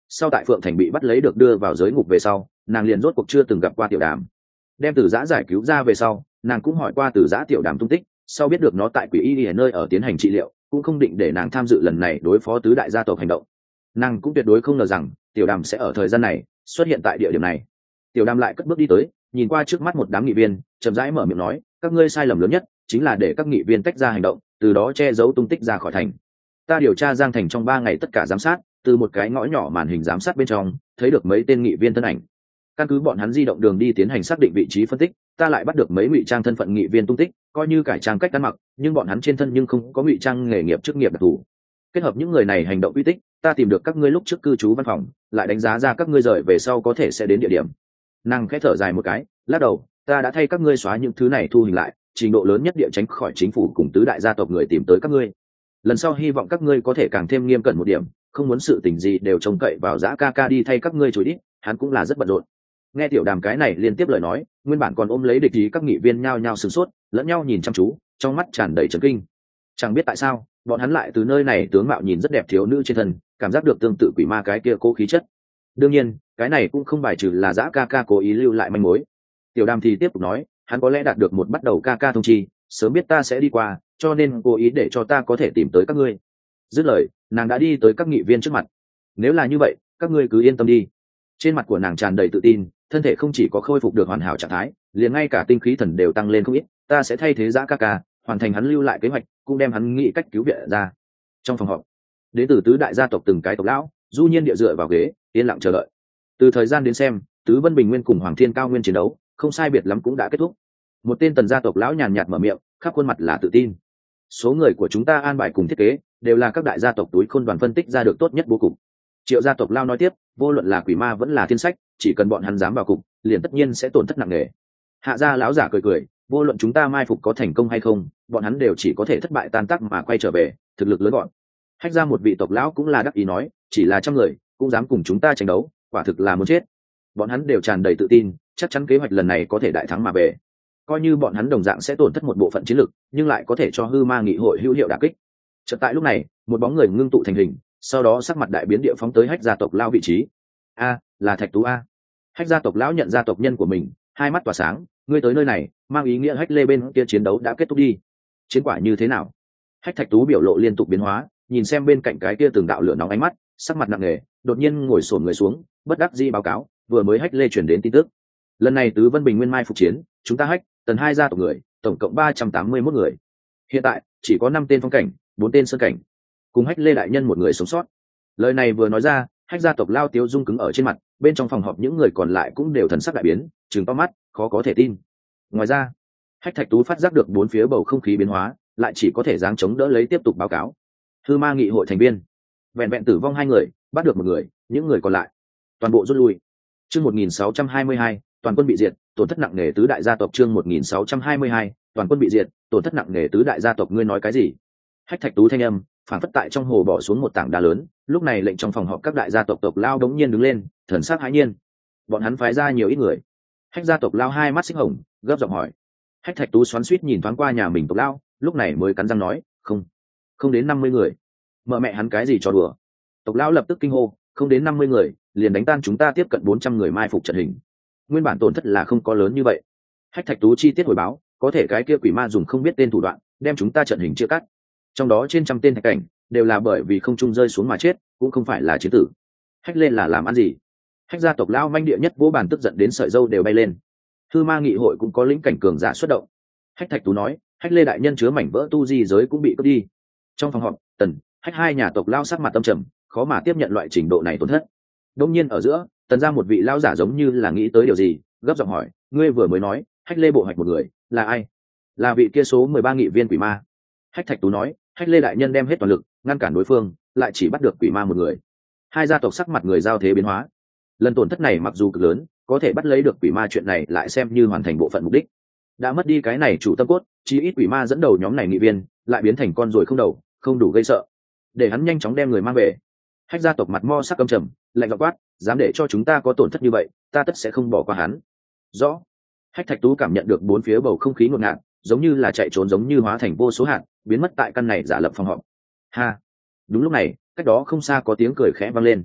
sau tại phượng thành bị bắt lấy được đưa vào giới ngục về sau, nàng liền rốt cuộc chưa từng gặp qua Tiểu Đàm. Đem Từ Giã giải cứu ra về sau, nàng cũng hỏi qua Từ Giã Tiểu Đàm tung tích, sau biết được nó tại Quỷ Y ở nơi ở tiến hành trị liệu, cũng không định để nàng tham dự lần này đối phó tứ đại gia tộc hành động. Nàng cũng tuyệt đối không ngờ rằng Tiểu Đàm sẽ ở thời gian này xuất hiện tại địa điểm này. Tiểu Đàm lại cất bước đi tới, nhìn qua trước mắt một đám nghị viên, chậm rãi mở miệng nói, các ngươi sai lầm lớn nhất chính là để các nghị viên tách ra hành động, từ đó che giấu tung tích ra khỏi thành. Ta điều tra Giang Thành trong ba ngày tất cả giám sát, từ một cái ngõ nhỏ màn hình giám sát bên trong thấy được mấy tên nghị viên thân ảnh. Căn cứ bọn hắn di động đường đi tiến hành xác định vị trí phân tích, ta lại bắt được mấy ngụy trang thân phận nghị viên tung tích, coi như cải trang cách ăn mặc, nhưng bọn hắn trên thân nhưng không có ngụy trang nghề nghiệp chức nghiệp đặc thù. Kết hợp những người này hành động uy tích, ta tìm được các ngươi lúc trước cư trú văn phòng, lại đánh giá ra các ngươi rời về sau có thể sẽ đến địa điểm. Nàng khẽ thở dài một cái, lắc đầu, ta đã thay các ngươi xóa những thứ này thu hình lại, trình độ lớn nhất địa tránh khỏi chính phủ cùng tứ đại gia tộc người tìm tới các ngươi. Lần sau hy vọng các ngươi có thể càng thêm nghiêm cẩn một điểm, không muốn sự tình gì đều trông cậy vào Dã ca ca đi thay các ngươi chối đi, hắn cũng là rất bận rộn. Nghe Tiểu Đàm cái này liên tiếp lời nói, nguyên bản còn ôm lấy địch ý các nghị viên nhao nhao sửng sốt, lẫn nhau nhìn chăm chú, trong mắt tràn đầy chấn kinh. Chẳng biết tại sao, bọn hắn lại từ nơi này tướng mạo nhìn rất đẹp thiếu nữ trên thân, cảm giác được tương tự quỷ ma cái kia cố khí chất. Đương nhiên, cái này cũng không bài trừ là Dã ca ca cố ý lưu lại manh mối. Tiểu Đàm thì tiếp tục nói, hắn có lẽ đạt được một bắt đầu ca ca thông chi, sớm biết ta sẽ đi qua, cho nên cố ý để cho ta có thể tìm tới các ngươi. Dứt lời, nàng đã đi tới các nghị viên trước mặt. Nếu là như vậy, các ngươi cứ yên tâm đi. Trên mặt của nàng tràn đầy tự tin, thân thể không chỉ có khôi phục được hoàn hảo trạng thái, liền ngay cả tinh khí thần đều tăng lên không ít. Ta sẽ thay thế Dã ca ca, hoàn thành hắn lưu lại kế hoạch, cũng đem hắn nghĩ cách cứu viện ra. Trong phòng họp, đến từ tứ đại gia tộc từng cái tộc lão, du nhiên địa dựa vào ghế, yên lặng chờ đợi. Từ thời gian đến xem, tứ Vân Bình Nguyên cùng Hoàng Thiên Cao Nguyên chiến đấu, không sai biệt lắm cũng đã kết thúc. Một tên tần gia tộc lão nhàn nhạt mở miệng, khắp khuôn mặt là tự tin. Số người của chúng ta an bài cùng thiết kế, đều là các đại gia tộc túi khôn đoàn phân tích ra được tốt nhất bố cục. Triệu gia tộc lao nói tiếp, vô luận là quỷ ma vẫn là thiên sách, chỉ cần bọn hắn dám vào cục, liền tất nhiên sẽ tổn thất nặng nề. Hạ gia lão giả cười cười, vô luận chúng ta mai phục có thành công hay không, bọn hắn đều chỉ có thể thất bại tan tác mà quay trở về, thực lực lớn gọn. Hách ra một vị tộc lão cũng là đắc ý nói, chỉ là trăm người cũng dám cùng chúng ta tranh đấu, quả thực là muốn chết. Bọn hắn đều tràn đầy tự tin, chắc chắn kế hoạch lần này có thể đại thắng mà về. Coi như bọn hắn đồng dạng sẽ tổn thất một bộ phận chiến lực, nhưng lại có thể cho hư ma nghị hội hữu hiệu đả kích. Chợt tại lúc này, một bóng người ngưng tụ thành hình, sau đó sắc mặt đại biến địa phóng tới Hách gia tộc lão vị trí. A, là Thạch Tú a. Hách gia tộc lão nhận ra tộc nhân của mình, hai mắt tỏa sáng, ngươi tới nơi này, mang ý nghĩa Hách Lê bên kia chiến đấu đã kết thúc đi. Chiến quả như thế nào? Hách Thạch Tú biểu lộ liên tục biến hóa, nhìn xem bên cạnh cái kia từng đạo lửa nóng ánh mắt, sắc mặt nặng nề, đột nhiên ngồi xổm người xuống, bất đắc dĩ báo cáo, vừa mới Hách Lê truyền đến tin tức. Lần này tứ Vân Bình Nguyên mai phục chiến, chúng ta Hách, tần hai gia tộc người, tổng cộng ba trăm tám mươi mốt người. Hiện tại, chỉ có năm tên phong cảnh, bốn tên sơn cảnh, cùng Hách Lê đại nhân một người sống sót. Lời này vừa nói ra, Hách gia tộc lao tiếu dung cứng ở trên mặt, bên trong phòng họp những người còn lại cũng đều thần sắc đại biến, trừng to mắt, khó có thể tin. Ngoài ra, Hách Thạch Tú phát giác được bốn phía bầu không khí biến hóa, lại chỉ có thể giáng chống đỡ lấy tiếp tục báo cáo. Hư ma nghị hội thành viên, vẹn vẹn tử vong hai người, bắt được một người, những người còn lại toàn bộ rút lui. Chương một nghìn sáu trăm hai mươi hai, toàn quân bị diệt, tổn thất nặng nề tứ đại gia tộc. Chương một nghìn sáu trăm hai mươi hai, toàn quân bị diệt, tổn thất nặng nề tứ đại gia tộc. Ngươi nói cái gì? Hách Thạch Tú thanh âm phản phất tại trong hồ bỏ xuống một tảng đá lớn, lúc này lệnh trong phòng họp các đại gia tộc tộc lao đống nhiên đứng lên, thần sắc hãi nhiên. Bọn hắn phái ra nhiều ít người? Hách gia tộc lao hai mắt xích hồng, gấp giọng hỏi. Hách Thạch Tú xoắn xuýt nhìn thoáng qua nhà mình tộc lao, lúc này mới cắn răng nói, không, không đến năm mươi người. Mợ mẹ hắn cái gì cho đùa? Tộc lao lập tức kinh hô, không đến năm mươi người, liền đánh tan chúng ta tiếp cận bốn trăm người mai phục trận hình. Nguyên bản tổn thất là không có lớn như vậy. Hách Thạch Tú chi tiết hồi báo, có thể cái kia quỷ ma dùng không biết tên thủ đoạn, đem chúng ta trận hình chia cắt. Trong đó trên trăm tên thạch cảnh, đều là bởi vì không trung rơi xuống mà chết, cũng không phải là chiến tử. Hách lên là làm ăn gì? Hách gia tộc lao manh địa nhất vỗ bàn tức giận đến sợi râu đều bay lên. Hư ma nghị hội cũng có lĩnh cảnh cường giả xuất động. Hách Thạch Tú nói, Hách Lê đại nhân chứa mảnh vỡ tu di giới cũng bị cướp đi. Trong phòng họp, Tần, Hách hai nhà tộc lao sắc mặt tâm trầm, khó mà tiếp nhận loại trình độ này tổn thất. Đông nhiên ở giữa, Tần ra một vị lao giả giống như là nghĩ tới điều gì, gấp giọng hỏi, ngươi vừa mới nói, Hách Lê bộ hoạch một người, là ai? Là vị kia số mười ba nghị viên quỷ ma. Hách Thạch Tú nói, Hách Lê đại nhân đem hết toàn lực ngăn cản đối phương, lại chỉ bắt được quỷ ma một người. Hai gia tộc sắc mặt người giao thế biến hóa. Lần tổn thất này mặc dù cực lớn, có thể bắt lấy được quỷ ma chuyện này lại xem như hoàn thành bộ phận mục đích. Đã mất đi cái này chủ tâm cốt, chí ít quỷ ma dẫn đầu nhóm này nghị viên lại biến thành con ruồi không đầu, không đủ gây sợ. Để hắn nhanh chóng đem người mang về. Hách gia tộc mặt mo sắc căm trầm, lạnh giọng quát, dám để cho chúng ta có tổn thất như vậy, ta tất sẽ không bỏ qua hắn. Rõ. Hách Thạch Tú cảm nhận được bốn phía bầu không khí ngột ngạt, giống như là chạy trốn, giống như hóa thành vô số hạt, biến mất tại căn này giả lập phòng họp. Ha. Đúng lúc này, cách đó không xa có tiếng cười khẽ vang lên.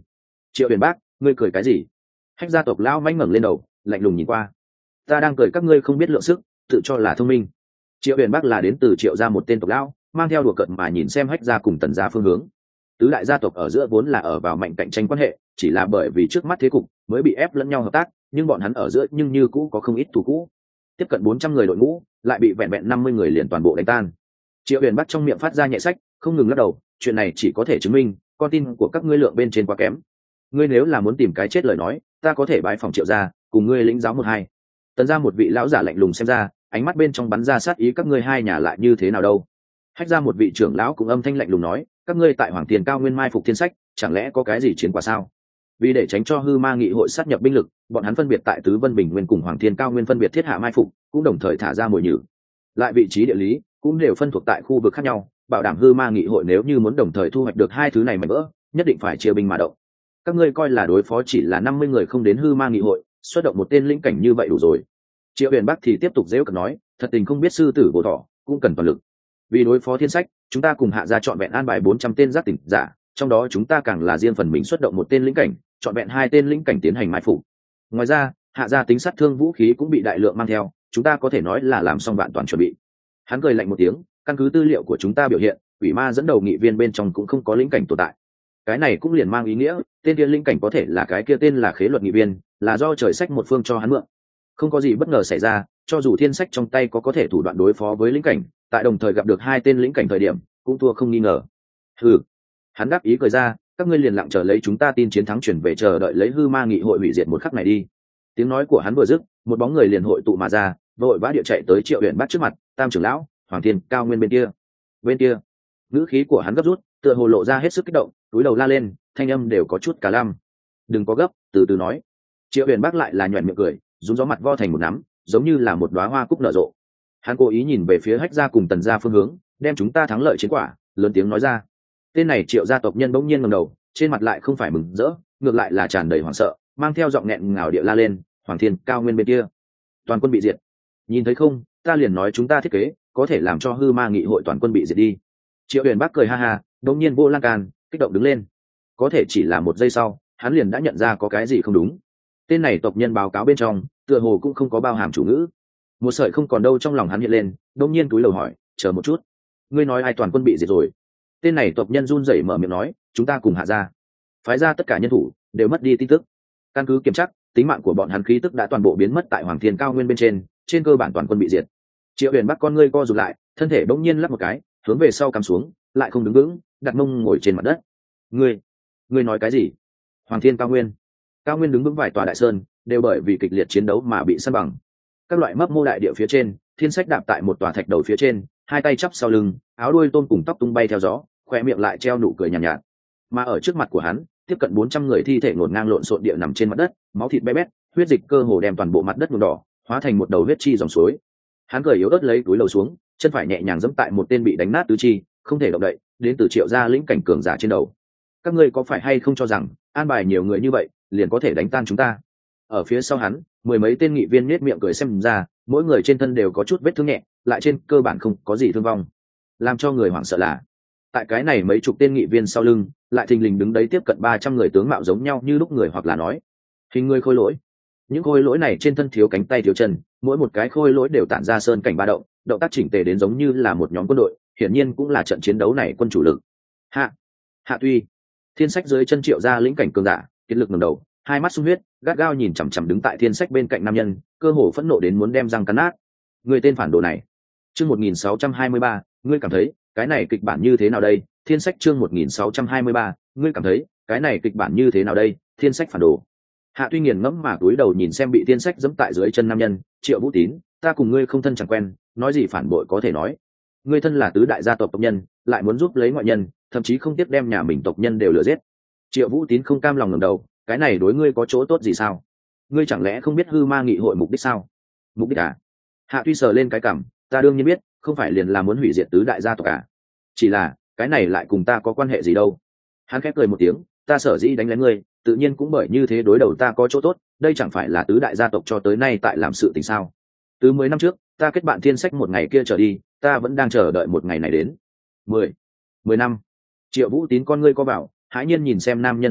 Triệu Huyền Bác, ngươi cười cái gì? Hách gia tộc lão manh ngẩng lên đầu, lạnh lùng nhìn qua. Ta đang cười các ngươi không biết lượng sức, tự cho là thông minh. Triệu Huyền Bác là đến từ Triệu gia một tên tộc lão, mang theo đùa cợt mà nhìn xem Hách gia cùng Tần gia phương hướng. Tứ đại gia tộc ở giữa vốn là ở vào mạnh cạnh tranh quan hệ, chỉ là bởi vì trước mắt thế cục mới bị ép lẫn nhau hợp tác, nhưng bọn hắn ở giữa nhưng như cũ có không ít thù cũ. Tiếp cận bốn trăm người đội ngũ, lại bị vẹn vẹn năm mươi người liền toàn bộ đánh tan. Triệu Huyền Bác trong miệng phát ra nhẹ sách, không ngừng lắc đầu, chuyện này chỉ có thể chứng minh con tin của các ngươi lượng bên trên quá kém. Ngươi nếu là muốn tìm cái chết lời nói, ta có thể bái phòng Triệu gia, cùng ngươi lĩnh giáo một hai. Tần gia một vị lão giả lạnh lùng xem ra, ánh mắt bên trong bắn ra sát ý, các ngươi hai nhà lại như thế nào đâu? Hách gia một vị trưởng lão cũng âm thanh lạnh lùng nói, các ngươi tại Hoàng Tiền Cao Nguyên mai phục thiên sách, chẳng lẽ có cái gì chiến quả sao? Vì để tránh cho hư ma nghị hội sát nhập binh lực, bọn hắn phân biệt tại Tứ Vân Bình Nguyên cùng Hoàng Thiên Cao Nguyên phân biệt thiết hạ mai phục, cũng đồng thời thả ra mồi nhử. Lại vị trí địa lý cũng đều phân thuộc tại khu vực khác nhau, bảo đảm hư ma nghị hội nếu như muốn đồng thời thu hoạch được hai thứ này mảnh vỡ, nhất định phải chia binh mà động. Các ngươi coi là đối phó chỉ là năm mươi người không đến hư ma nghị hội, xuất động một tên lĩnh cảnh như vậy đủ rồi. Triệu Huyền Bắc thì tiếp tục giễu cợt nói, thật tình không biết sư tử vô thọ cũng cần toàn lực. Vì đối phó thiên sách, chúng ta cùng hạ gia chọn vẹn an bài bốn trăm tên giác tỉnh giả, trong đó chúng ta càng là riêng phần mình xuất động một tên lĩnh cảnh, chọn vẹn hai tên lĩnh cảnh tiến hành mai phục. Ngoài ra, hạ gia tính sát thương vũ khí cũng bị đại lượng mang theo, chúng ta có thể nói là làm xong vạn toàn chuẩn bị. Hắn cười lạnh một tiếng, căn cứ tư liệu của chúng ta biểu hiện, quỷ ma dẫn đầu nghị viên bên trong cũng không có lĩnh cảnh tồn tại. Cái này cũng liền mang ý nghĩa, tên kia lĩnh cảnh có thể là cái kia tên là khế luật nghị viên, là do trời sách một phương cho hắn mượn. Không có gì bất ngờ xảy ra, cho dù thiên sách trong tay có có thể thủ đoạn đối phó với lĩnh cảnh, tại đồng thời gặp được hai tên lĩnh cảnh thời điểm, cũng thua không nghi ngờ. Hừ. Hắn đáp ý cười ra, các ngươi liền lặng chờ lấy chúng ta tin chiến thắng chuyển về, chờ đợi lấy hư ma nghị hội hủy diệt một khắc này đi. Tiếng nói của hắn vừa dứt, một bóng người liền hội tụ mà ra, vội vã địa chạy tới Triệu Huyền Bác trước mặt, Tam trưởng lão, Hoàng Thiên Cao Nguyên bên kia. Bên kia. Ngữ khí của hắn gấp rút, tựa hồ lộ ra hết sức kích động, túi đầu la lên, thanh âm đều có chút cả lăm. Đừng có gấp, từ từ nói. Triệu Huyền Bác lại là nhuyễn miệng cười, rúm gió mặt vo thành một nắm, giống như là một đóa hoa cúc nở rộ. Hắn cố ý nhìn về phía Hách gia cùng Tần gia phương hướng, đem chúng ta thắng lợi chiến quả, lớn tiếng nói ra. Tên này Triệu gia tộc nhân bỗng nhiên ngẩng đầu, trên mặt lại không phải mừng rỡ, ngược lại là tràn đầy hoảng sợ, mang theo giọng nghẹn ngào địa la lên, Hoàng Thiên Cao Nguyên bên kia, toàn quân bị diệt. Nhìn thấy không, ta liền nói chúng ta thiết kế có thể làm cho hư ma nghị hội toàn quân bị diệt đi. Triệu Huyền Bác cười ha ha, đột nhiên vô lan can, kích động đứng lên. Có thể chỉ là một giây sau, hắn liền đã nhận ra có cái gì không đúng. Tên này tộc nhân báo cáo bên trong, tựa hồ cũng không có bao hàm chủ ngữ. Một sợi không còn đâu trong lòng hắn hiện lên, đột nhiên túi lầu hỏi, chờ một chút, ngươi nói ai toàn quân bị diệt rồi? Tên này tộc nhân run rẩy mở miệng nói, chúng ta cùng hạ gia, phái ra tất cả nhân thủ đều mất đi tin tức. Căn cứ kiểm tra, tính mạng của bọn hắn khí tức đã toàn bộ biến mất tại Hoàng Thiên Cao Nguyên bên trên, trên cơ bản toàn quân bị diệt. Triệu Huyền Bắc con ngươi co rụt lại, thân thể bỗng nhiên lắc một cái, hướng về sau cắm xuống, lại không đứng vững, đặt mông ngồi trên mặt đất. Ngươi, ngươi nói cái gì? Hoàng Thiên Cao Nguyên? Cao Nguyên đứng vững vài tòa đại sơn, đều bởi vì kịch liệt chiến đấu mà bị san bằng. Các loại mấp mô đại địa phía trên, thiên sách đạp tại một tòa thạch đầu phía trên, hai tay chắp sau lưng, áo đuôi tôm cùng tóc tung bay theo gió, khoe miệng lại treo nụ cười nhàn nhạt, nhạt. Mà ở trước mặt của hắn, tiếp cận bốn trăm người thi thể ngổn ngang lộn xộn địa nằm trên mặt đất, máu thịt bé bét, huyết dịch cơ hồ đem toàn bộ mặt đất nhuộm đỏ, hóa thành một đầu huyết chi dòng suối. Hắn cười yếu ớt lấy túi lầu xuống, chân phải nhẹ nhàng giẫm tại một tên bị đánh nát tứ chi, không thể động đậy, đến từ Triệu gia lĩnh cảnh cường giả trên đầu. Các ngươi có phải hay không cho rằng an bài nhiều người như vậy liền có thể đánh tan chúng ta? Ở phía sau hắn, mười mấy tên nghị viên nhếch miệng cười xem ra, mỗi người trên thân đều có chút vết thương nhẹ, lại trên cơ bản không có gì thương vong. Làm cho người hoảng sợ là, tại cái này mấy chục tên nghị viên sau lưng, lại thình lình đứng đấy tiếp cận ba trăm người tướng mạo giống nhau như lúc người, hoặc là nói hình người khôi lỗi. Những khôi lỗi này trên thân thiếu cánh tay thiếu chân, mỗi một cái khôi lỗi đều tản ra sơn cảnh ba động, động tác chỉnh tề đến giống như là một nhóm quân đội, hiển nhiên cũng là trận chiến đấu này quân chủ lực. Hạ, Hạ Tuy, thiên sách dưới chân Triệu gia lĩnh cảnh cường giả, kiệt lực ngẩng đầu, hai mắt sung huyết, gắt gao nhìn chằm chằm đứng tại thiên sách bên cạnh nam nhân, cơ hồ phẫn nộ đến muốn đem răng cắn nát. Người tên phản đồ này. Chương một nghìn sáu trăm hai mươi ba, ngươi cảm thấy cái này kịch bản như thế nào đây? Thiên sách chương một nghìn sáu trăm hai mươi ba, ngươi cảm thấy cái này kịch bản như thế nào đây? Thiên sách phản đồ. Hạ Tuy nghiền ngẫm mà cúi đầu nhìn xem bị thiên sách giẫm tại dưới chân nam nhân, Triệu Vũ Tín, ta cùng ngươi không thân chẳng quen, nói gì phản bội có thể nói. Ngươi thân là tứ đại gia tộc tộc nhân, lại muốn giúp lấy ngoại nhân, thậm chí không tiếc đem nhà mình tộc nhân đều lừa giết. Triệu Vũ Tín không cam lòng ngẩng đầu, cái này đối ngươi có chỗ tốt gì sao? Ngươi chẳng lẽ không biết hư ma nghị hội mục đích sao? Mục đích à? Hạ Tuy sờ lên cái cằm, ta đương nhiên biết, không phải liền là muốn hủy diệt tứ đại gia tộc à? Chỉ là cái này lại cùng ta có quan hệ gì đâu? Hắn khép cười một tiếng, ta sở dĩ đánh lén ngươi, tự nhiên cũng bởi như thế đối đầu ta có chỗ tốt, đây chẳng phải là tứ đại gia tộc cho tới nay tại làm sự tình sao? Từ mười năm trước, ta kết bạn thiên sách một ngày kia trở đi, ta vẫn đang chờ đợi một ngày này đến. Mười, mười năm. Triệu Vũ Tín con ngươi co vào, hãi nhiên nhìn xem nam nhân trước mặt,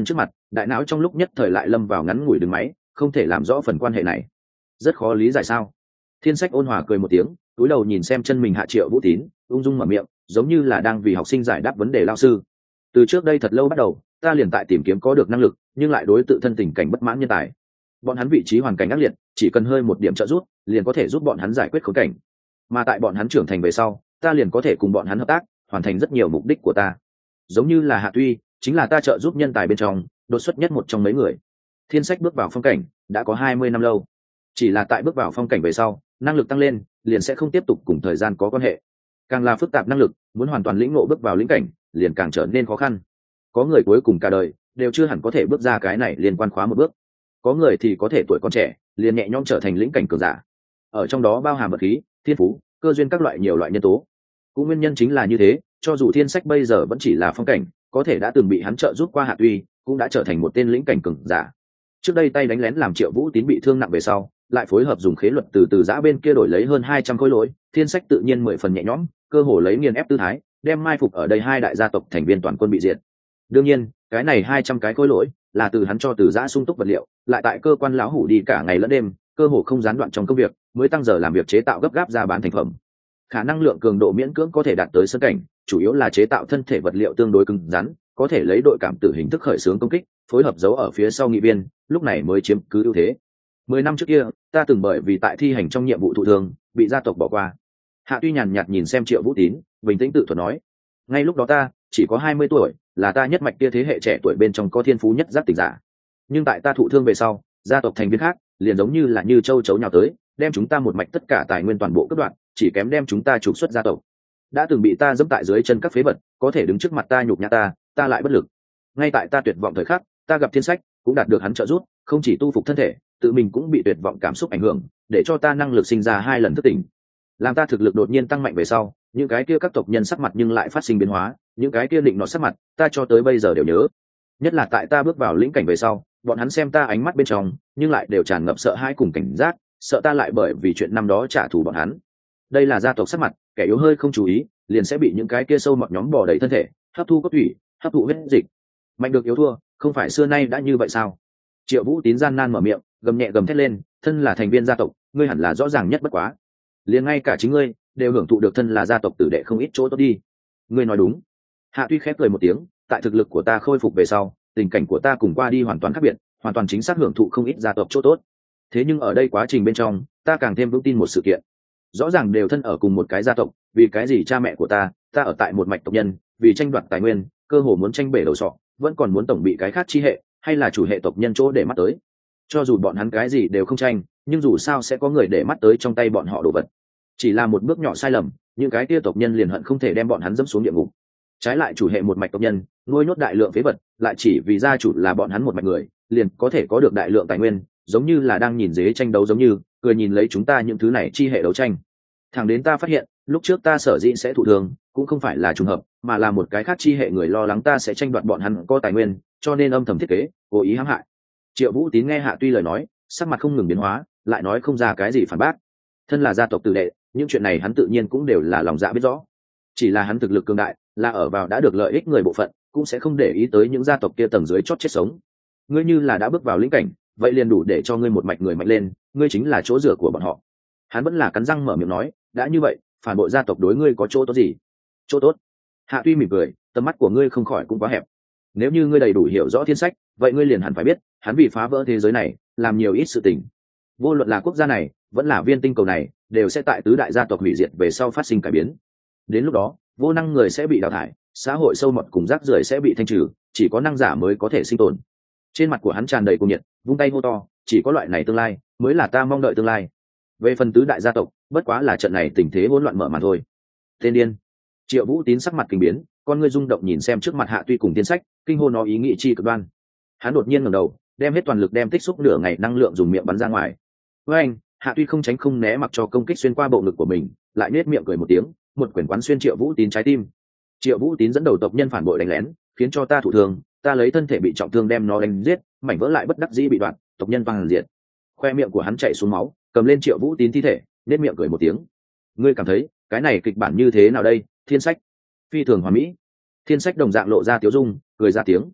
đại não trong lúc nhất thời lại lâm vào ngắn ngủi đứng máy, không thể làm rõ phần quan hệ này. Rất khó lý giải sao? Thiên Sách ôn hòa cười một tiếng, cúi đầu nhìn xem chân mình Hạ Triệu Vũ Tín, ung dung mở miệng, giống như là đang vì học sinh giải đáp vấn đề lao sư. Từ trước đây thật lâu bắt đầu, ta liền tại tìm kiếm có được năng lực nhưng lại đối tự thân tình cảnh bất mãn nhân tài. Bọn hắn vị trí hoàn cảnh ác liệt, chỉ cần hơi một điểm trợ giúp liền có thể giúp bọn hắn giải quyết khốn cảnh, mà tại bọn hắn trưởng thành về sau, ta liền có thể cùng bọn hắn hợp tác, hoàn thành rất nhiều mục đích của ta. Giống như là Hạ Tuy chính là ta trợ giúp nhân tài bên trong đột xuất nhất một trong mấy người. Thiên Sách bước vào phong cảnh đã có hai mươi năm lâu, chỉ là tại bước vào phong cảnh về sau, năng lực tăng lên liền sẽ không tiếp tục cùng thời gian có quan hệ. Càng là phức tạp năng lực, muốn hoàn toàn lĩnh ngộ bước vào lĩnh cảnh liền càng trở nên khó khăn. Có người cuối cùng cả đời đều chưa hẳn có thể bước ra cái này liên quan khóa một bước, có người thì có thể tuổi còn trẻ liền nhẹ nhõm trở thành lĩnh cảnh cường giả. Ở trong đó bao hàm vật khí, thiên phú, cơ duyên các loại nhiều loại nhân tố. Cũng nguyên nhân chính là như thế, cho dù Thiên Sách bây giờ vẫn chỉ là phong cảnh, có thể đã từng bị hắn trợ giúp qua Hạ Tuy, cũng đã trở thành một tên lĩnh cảnh cường giả. Trước đây tay đánh lén làm Triệu Vũ Tín bị thương nặng về sau, lại phối hợp dùng khế luật từ từ giã bên kia đổi lấy hơn hai trăm khối lỗi, Thiên Sách tự nhiên mười phần nhẹ nhõm, cơ hồ lấy nghiền ép tư thái, đem mai phục ở đây hai đại gia tộc thành viên toàn quân bị diệt. Đương nhiên, cái này hai trăm cái khối lỗi là từ hắn cho từ giã sung túc vật liệu, lại tại cơ quan lão hủ đi cả ngày lẫn đêm, cơ hồ không gián đoạn trong công việc, mới tăng giờ làm việc chế tạo gấp gáp ra bán thành phẩm. Khả năng lượng cường độ miễn cưỡng có thể đạt tới sơ cảnh, chủ yếu là chế tạo thân thể vật liệu tương đối cứng rắn, có thể lấy đội cảm tử hình thức khởi xướng công kích, phối hợp giấu ở phía sau nghị viên, lúc này mới chiếm cứ ưu thế. Mười năm trước kia, ta từng bởi vì tại thi hành trong nhiệm vụ thụ thương, bị gia tộc bỏ qua. Hạ Tuy nhàn nhạt nhìn xem Triệu Vũ Tín, bình tĩnh tự thuật nói: ngay lúc đó ta chỉ có hai mươi tuổi, là ta nhất mạch kia thế hệ trẻ tuổi bên trong có thiên phú nhất giác tỉnh giả. Nhưng tại ta thụ thương về sau, gia tộc thành viên khác liền giống như là như châu chấu nhào tới, đem chúng ta một mạch tất cả tài nguyên toàn bộ cướp đoạt, chỉ kém đem chúng ta trục xuất gia tộc. Đã từng bị ta dẫm tại dưới chân các phế vật, có thể đứng trước mặt ta nhục nhã ta, ta lại bất lực. Ngay tại ta tuyệt vọng thời khắc, ta gặp Thiên Sách, cũng đạt được hắn trợ giúp, không chỉ tu phục thân thể, tự mình cũng bị tuyệt vọng cảm xúc ảnh hưởng, để cho ta năng lực sinh ra hai lần thức tỉnh. Làm ta thực lực đột nhiên tăng mạnh về sau, những cái kia các tộc nhân sắc mặt nhưng lại phát sinh biến hóa, những cái kia định nọ sắc mặt, ta cho tới bây giờ đều nhớ. Nhất là tại ta bước vào lĩnh cảnh về sau, bọn hắn xem ta ánh mắt bên trong, nhưng lại đều tràn ngập sợ hãi cùng cảnh giác, sợ ta lại bởi vì chuyện năm đó trả thù bọn hắn. Đây là gia tộc sắc mặt, kẻ yếu hơi không chú ý, liền sẽ bị những cái kia sâu mọt nhóm bò đầy thân thể, hấp thu cốt thủy, hấp thụ huyết dịch. Mạnh được yếu thua, không phải xưa nay đã như vậy sao? Triệu Vũ Tín gian nan mở miệng, gầm nhẹ gầm thét lên, thân là thành viên gia tộc, ngươi hẳn là rõ ràng nhất bất quá. Liền ngay cả chính ngươi đều hưởng thụ được thân là gia tộc tử đệ không ít chỗ tốt đi. Ngươi nói đúng. Hạ Tuy khép cười một tiếng, tại thực lực của ta khôi phục về sau, tình cảnh của ta cùng qua đi hoàn toàn khác biệt, hoàn toàn chính xác hưởng thụ không ít gia tộc chỗ tốt. Thế nhưng ở đây quá trình bên trong, ta càng thêm vững tin một sự kiện. Rõ ràng đều thân ở cùng một cái gia tộc, vì cái gì cha mẹ của ta, ta ở tại một mạch tộc nhân, vì tranh đoạt tài nguyên, cơ hồ muốn tranh bể đầu sọ, vẫn còn muốn tổng bị cái khác chi hệ, hay là chủ hệ tộc nhân chỗ để mắt tới. Cho dù bọn hắn cái gì đều không tranh, nhưng dù sao sẽ có người để mắt tới trong tay bọn họ đồ vật. Chỉ là một bước nhỏ sai lầm, những cái kia tộc nhân liền hận không thể đem bọn hắn dẫm xuống địa ngục. Trái lại chủ hệ một mạch tộc nhân, nuôi nhốt đại lượng phế vật, lại chỉ vì gia chủ là bọn hắn một mạch người, liền có thể có được đại lượng tài nguyên, giống như là đang nhìn dế tranh đấu giống như, cười nhìn lấy chúng ta những thứ này chi hệ đấu tranh. Thẳng đến ta phát hiện, lúc trước ta sở dĩ sẽ thụ thường, cũng không phải là trùng hợp, mà là một cái khác chi hệ người lo lắng ta sẽ tranh đoạt bọn hắn có tài nguyên, cho nên âm thầm thiết kế, cố ý hãm hại. Triệu Vũ Tín nghe Hạ Tuy lời nói, sắc mặt không ngừng biến hóa, lại nói không ra cái gì phản bác. Thân là gia tộc tử đệ, những chuyện này hắn tự nhiên cũng đều là lòng dạ biết rõ. Chỉ là hắn thực lực cường đại, là ở vào đã được lợi ích người bộ phận, cũng sẽ không để ý tới những gia tộc kia tầng dưới chót chết sống. Ngươi như là đã bước vào lĩnh cảnh, vậy liền đủ để cho ngươi một mạch người mạnh lên, ngươi chính là chỗ dựa của bọn họ. Hắn vẫn là cắn răng mở miệng nói, đã như vậy, phản bội gia tộc đối ngươi có chỗ tốt gì? Chỗ tốt? Hạ Tuy mỉm cười, tầm mắt của ngươi không khỏi cũng quá hẹp. Nếu như ngươi đầy đủ hiểu rõ Thiên Sách, vậy ngươi liền hẳn phải biết, hắn vì phá vỡ thế giới này, làm nhiều ít sự tình. Vô luận là quốc gia này, vẫn là viên tinh cầu này, đều sẽ tại tứ đại gia tộc hủy diệt về sau phát sinh cải biến. Đến lúc đó, vô năng người sẽ bị đào thải, xã hội sâu mọt cùng rác rưởi sẽ bị thanh trừ, chỉ có năng giả mới có thể sinh tồn. Trên mặt của hắn tràn đầy cuồng nhiệt, vung tay hô to, chỉ có loại này tương lai mới là ta mong đợi tương lai. Về phần tứ đại gia tộc, bất quá là trận này tình thế hỗn loạn mở màn thôi. Tên điên. Triệu Vũ Tín sắc mặt kinh biến, con ngươi rung động nhìn xem trước mặt Hạ Tuy cùng Thiên Sách, kinh hô nó ý nghĩ chi cực đoan. Hắn đột nhiên ngẩng đầu, đem hết toàn lực đem tích xúc nửa ngày năng lượng dùng miệng bắn ra ngoài. Với anh, Hạ Tuy không tránh không né mặc cho công kích xuyên qua bộ ngực của mình, lại nết miệng cười một tiếng, một quyển quán xuyên Triệu Vũ Tín trái tim. Triệu Vũ Tín dẫn đầu tộc nhân phản bội đánh lén, khiến cho ta thụ thương, ta lấy thân thể bị trọng thương đem nó đánh giết, mảnh vỡ lại bất đắc dĩ bị đoạn, tộc nhân văng diệt. Khoe miệng của hắn chảy xuống máu, cầm lên Triệu Vũ Tín thi thể, nết miệng cười một tiếng. Ngươi cảm thấy, cái này kịch bản như thế nào đây, Thiên Sách? Phi thường hoàn mỹ. Thiên Sách đồng dạng lộ ra tiếu dung, cười ra tiếng.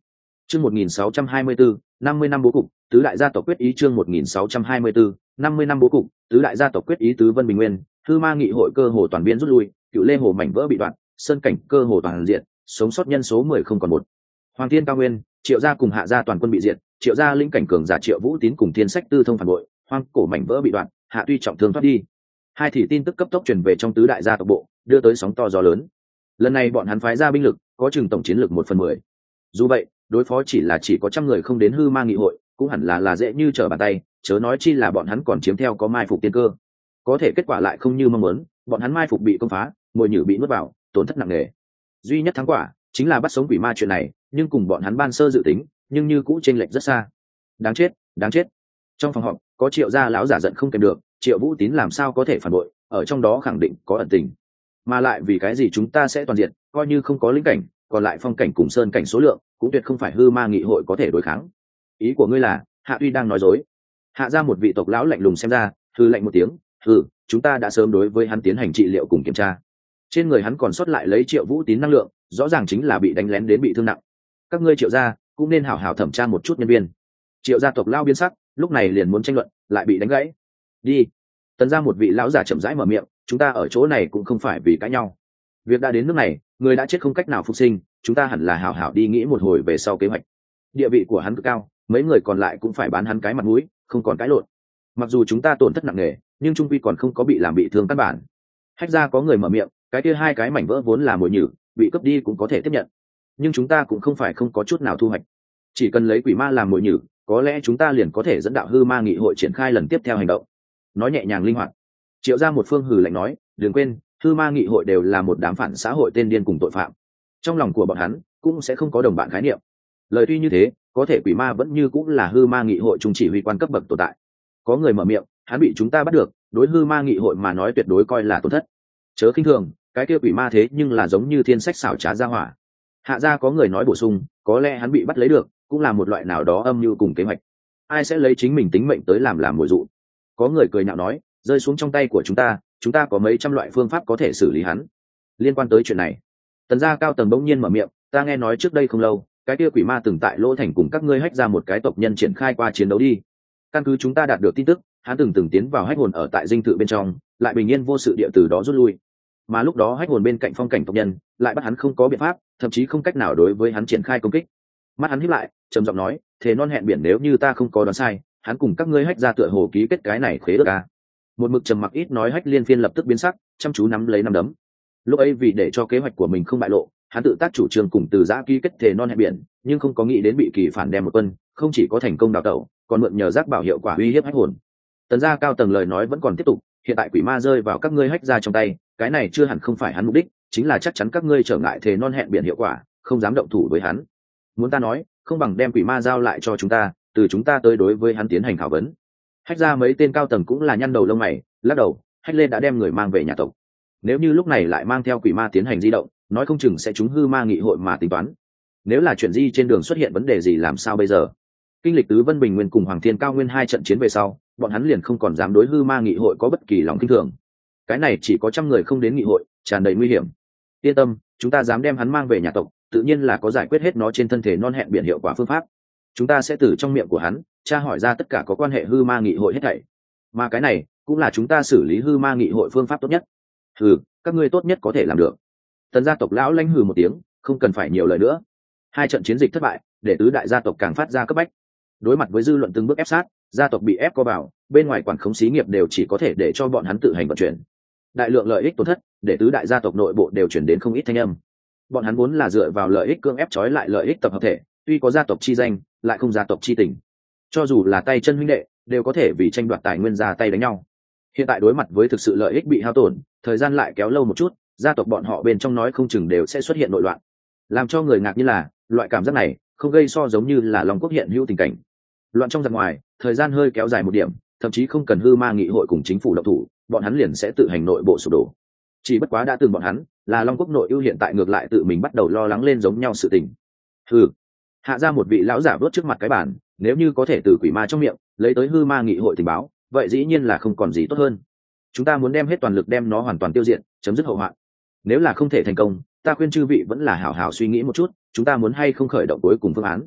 Chương một nghìn sáu trăm hai mươi bốn, năm mươi năm bố cục, tứ đại gia tộc quyết ý chương một nghìn sáu trăm hai mươi bốn, năm mươi năm bố cục, tứ đại gia tộc quyết ý tứ Vân Bình Nguyên, Hư Ma nghị hội cơ hồ toàn biến rút lui, Cựu Lê hồ mảnh vỡ bị đoạn, sơn cảnh cơ hồ toàn diện, sống sót nhân số mười không còn một. Hoàng Thiên Cao Nguyên, Triệu gia cùng Hạ gia toàn quân bị diệt, Triệu gia linh cảnh cường giả Triệu Vũ Tín cùng Thiên Sách Tư thông phản bội, hoang cổ mảnh vỡ bị đoạn, Hạ tuy trọng thương thoát đi. Hai thì tin tức cấp tốc truyền về trong tứ đại gia tộc bộ, đưa tới sóng to gió lớn. Lần này bọn hắn phái ra binh lực, có chừng tổng chiến lực một phần mười. Dù vậy, đối phó chỉ là chỉ có trăm người không đến Hư Ma nghị hội, cũng hẳn là là dễ như trở bàn tay, chớ nói chi là bọn hắn còn chiếm theo có mai phục tiên cơ. Có thể kết quả lại không như mong muốn, bọn hắn mai phục bị công phá, mồi nhử bị nuốt vào, tổn thất nặng nề. Duy nhất thắng quả chính là bắt sống quỷ ma chuyện này, nhưng cùng bọn hắn ban sơ dự tính, nhưng như cũ chênh lệch rất xa. Đáng chết, đáng chết. Trong phòng họp, có Triệu gia lão giả giận không kèm được, Triệu Vũ Tín làm sao có thể phản bội, ở trong đó khẳng định có ẩn tình. Mà lại vì cái gì chúng ta sẽ toàn diện, coi như không có lĩnh cảnh, còn lại phong cảnh cùng sơn cảnh số lượng, cũng tuyệt không phải Hư Ma nghị hội có thể đối kháng. Ý của ngươi là, Hạ Uy đang nói dối? Hạ ra một vị tộc lão lạnh lùng xem ra, hư lạnh một tiếng, hừ, chúng ta đã sớm đối với hắn tiến hành trị liệu cùng kiểm tra. Trên người hắn còn sót lại lấy Triệu Vũ Tín năng lượng, rõ ràng chính là bị đánh lén đến bị thương nặng. Các ngươi Triệu gia cũng nên hảo hảo thẩm tra một chút nhân viên. Triệu gia tộc lao biến sắc, lúc này liền muốn tranh luận, lại bị đánh gãy. Đi. Tần ra một vị lão giả chậm rãi mở miệng, chúng ta ở chỗ này cũng không phải vì cãi nhau. Việc đã đến nước này, người đã chết không cách nào phục sinh, chúng ta hẳn là hảo hảo đi nghĩ một hồi về sau kế hoạch. Địa vị của hắn cực cao, mấy người còn lại cũng phải bán hắn cái mặt mũi, không còn cãi lộn. Mặc dù chúng ta tổn thất nặng nề, nhưng trung quy còn không có bị làm bị thương căn bản. Hách ra có người mở miệng, cái kia hai cái mảnh vỡ vốn là mồi nhử, bị cướp đi cũng có thể tiếp nhận. Nhưng chúng ta cũng không phải không có chút nào thu hoạch. Chỉ cần lấy quỷ ma làm mồi nhử, có lẽ chúng ta liền có thể dẫn đạo Hư Ma nghị hội triển khai lần tiếp theo hành động. Nói nhẹ nhàng linh hoạt. Triệu ra một phương hừ lạnh nói, đừng quên, Hư Ma nghị hội đều là một đám phản xã hội tên điên cùng tội phạm. Trong lòng của bọn hắn cũng sẽ không có đồng bạn khái niệm. Lời tuy như thế, có thể quỷ ma vẫn như cũng là Hư Ma nghị hội trung chỉ huy quan cấp bậc tồn tại. Có người mở miệng, hắn bị chúng ta bắt được, đối Hư Ma nghị hội mà nói tuyệt đối coi là tổn thất. Chớ khinh thường, cái kia quỷ ma thế nhưng là giống như thiên sách xảo trá ra hỏa. Hạ gia có người nói bổ sung, có lẽ hắn bị bắt lấy được, cũng là một loại nào đó âm mưu cùng kế hoạch. Ai sẽ lấy chính mình tính mệnh tới làm làm mồi dụ? Có người cười nhạo nói, rơi xuống trong tay của chúng ta, chúng ta có mấy trăm loại phương pháp có thể xử lý hắn. Liên quan tới chuyện này, Tần gia cao tầng bỗng nhiên mở miệng, ta nghe nói trước đây không lâu, cái kia quỷ ma từng tại Lỗ Thành cùng các ngươi hách ra một cái tộc nhân triển khai qua chiến đấu đi. Căn cứ chúng ta đạt được tin tức, hắn từng từng tiến vào hách hồn ở tại dinh thự bên trong, lại bình yên vô sự địa từ đó rút lui. Mà lúc đó hách hồn bên cạnh phong cảnh tộc nhân lại bắt hắn không có biện pháp, thậm chí không cách nào đối với hắn triển khai công kích. Mắt hắn híp lại, trầm giọng nói, thế non hẹn biển nếu như ta không có đoán sai, hắn cùng các ngươi hách ra tựa hồ ký kết cái này khế ước à. Một mực trầm mặc ít nói hách liên phiên lập tức biến sắc, chăm chú nắm lấy nắm đấm. Lúc ấy vì để cho kế hoạch của mình không bại lộ, hắn tự tác chủ trương cùng từ giã ký kết thề non hẹn biển, nhưng không có nghĩ đến bị kỳ phản đem một quân, không chỉ có thành công đào tẩu, còn mượn nhờ giác bảo hiệu quả uy hiếp hách hồn. Tần gia cao tầng lời nói vẫn còn tiếp tục, hiện tại quỷ ma rơi vào các ngươi hách ra trong tay, cái này chưa hẳn không phải hắn mục đích, chính là chắc chắn các ngươi trở ngại thề non hẹn biển hiệu quả, không dám động thủ với hắn. Muốn ta nói, không bằng đem quỷ ma giao lại cho chúng ta, từ chúng ta tới đối với hắn tiến hành khảo vấn. Hách ra mấy tên cao tầng cũng là nhăn đầu lông mày, lắc đầu, hách lên đã đem người mang về nhà tộc. Nếu như lúc này lại mang theo quỷ ma tiến hành di động, nói không chừng sẽ trúng Hư Ma nghị hội mà tính toán. Nếu là chuyện di trên đường xuất hiện vấn đề gì làm sao bây giờ? Kinh lịch tứ Vân Bình Nguyên cùng Hoàng Thiên Cao Nguyên hai trận chiến về sau, bọn hắn liền không còn dám đối Hư Ma nghị hội có bất kỳ lòng kinh thường. Cái này chỉ có trăm người không đến nghị hội, tràn đầy nguy hiểm. Yên tâm, chúng ta dám đem hắn mang về nhà tộc, tự nhiên là có giải quyết hết nó trên thân thể non hẹn biển hiệu quả phương pháp. Chúng ta sẽ từ trong miệng của hắn tra hỏi ra tất cả có quan hệ Hư Ma nghị hội hết thảy. Mà cái này cũng là chúng ta xử lý Hư Ma nghị hội phương pháp tốt nhất. Hừ, các ngươi tốt nhất có thể làm được. Tần gia tộc lão lãnh hừ một tiếng, không cần phải nhiều lời nữa. Hai trận chiến dịch thất bại, để tứ đại gia tộc càng phát ra cấp bách. Đối mặt với dư luận từng bước ép sát, gia tộc bị ép co vào, bên ngoài quản khống xí nghiệp đều chỉ có thể để cho bọn hắn tự hành vận chuyển. Đại lượng lợi ích tổn thất, để tứ đại gia tộc nội bộ đều chuyển đến không ít thanh âm. Bọn hắn vốn là dựa vào lợi ích cưỡng ép trói lại lợi ích tập hợp thể, tuy có gia tộc chi danh, lại không gia tộc chi tình. Cho dù là tay chân huynh đệ, đều có thể vì tranh đoạt tài nguyên ra tay đánh nhau. Hiện tại đối mặt với thực sự lợi ích bị hao tổn, thời gian lại kéo lâu một chút, gia tộc bọn họ bên trong nói không chừng đều sẽ xuất hiện nội loạn. Làm cho người ngạc như là, loại cảm giác này không gây so giống như là Long Quốc hiện hữu tình cảnh. Loạn trong giặc ngoài, thời gian hơi kéo dài một điểm, thậm chí không cần Hư Ma nghị hội cùng chính phủ động thủ, bọn hắn liền sẽ tự hành nội bộ sụp đổ. Chỉ bất quá đã từng bọn hắn, là Long Quốc nội ưu hiện tại ngược lại tự mình bắt đầu lo lắng lên giống nhau sự tình. Hừ. Hạ ra một vị lão giả vớt trước mặt cái bàn, nếu như có thể từ quỷ ma trong miệng lấy tới Hư Ma nghị hội tình báo, vậy dĩ nhiên là không còn gì tốt hơn. Chúng ta muốn đem hết toàn lực đem nó hoàn toàn tiêu diệt, chấm dứt hậu hoạn. Nếu là không thể thành công, ta khuyên chư vị vẫn là hảo hảo suy nghĩ một chút, chúng ta muốn hay không khởi động cuối cùng phương án.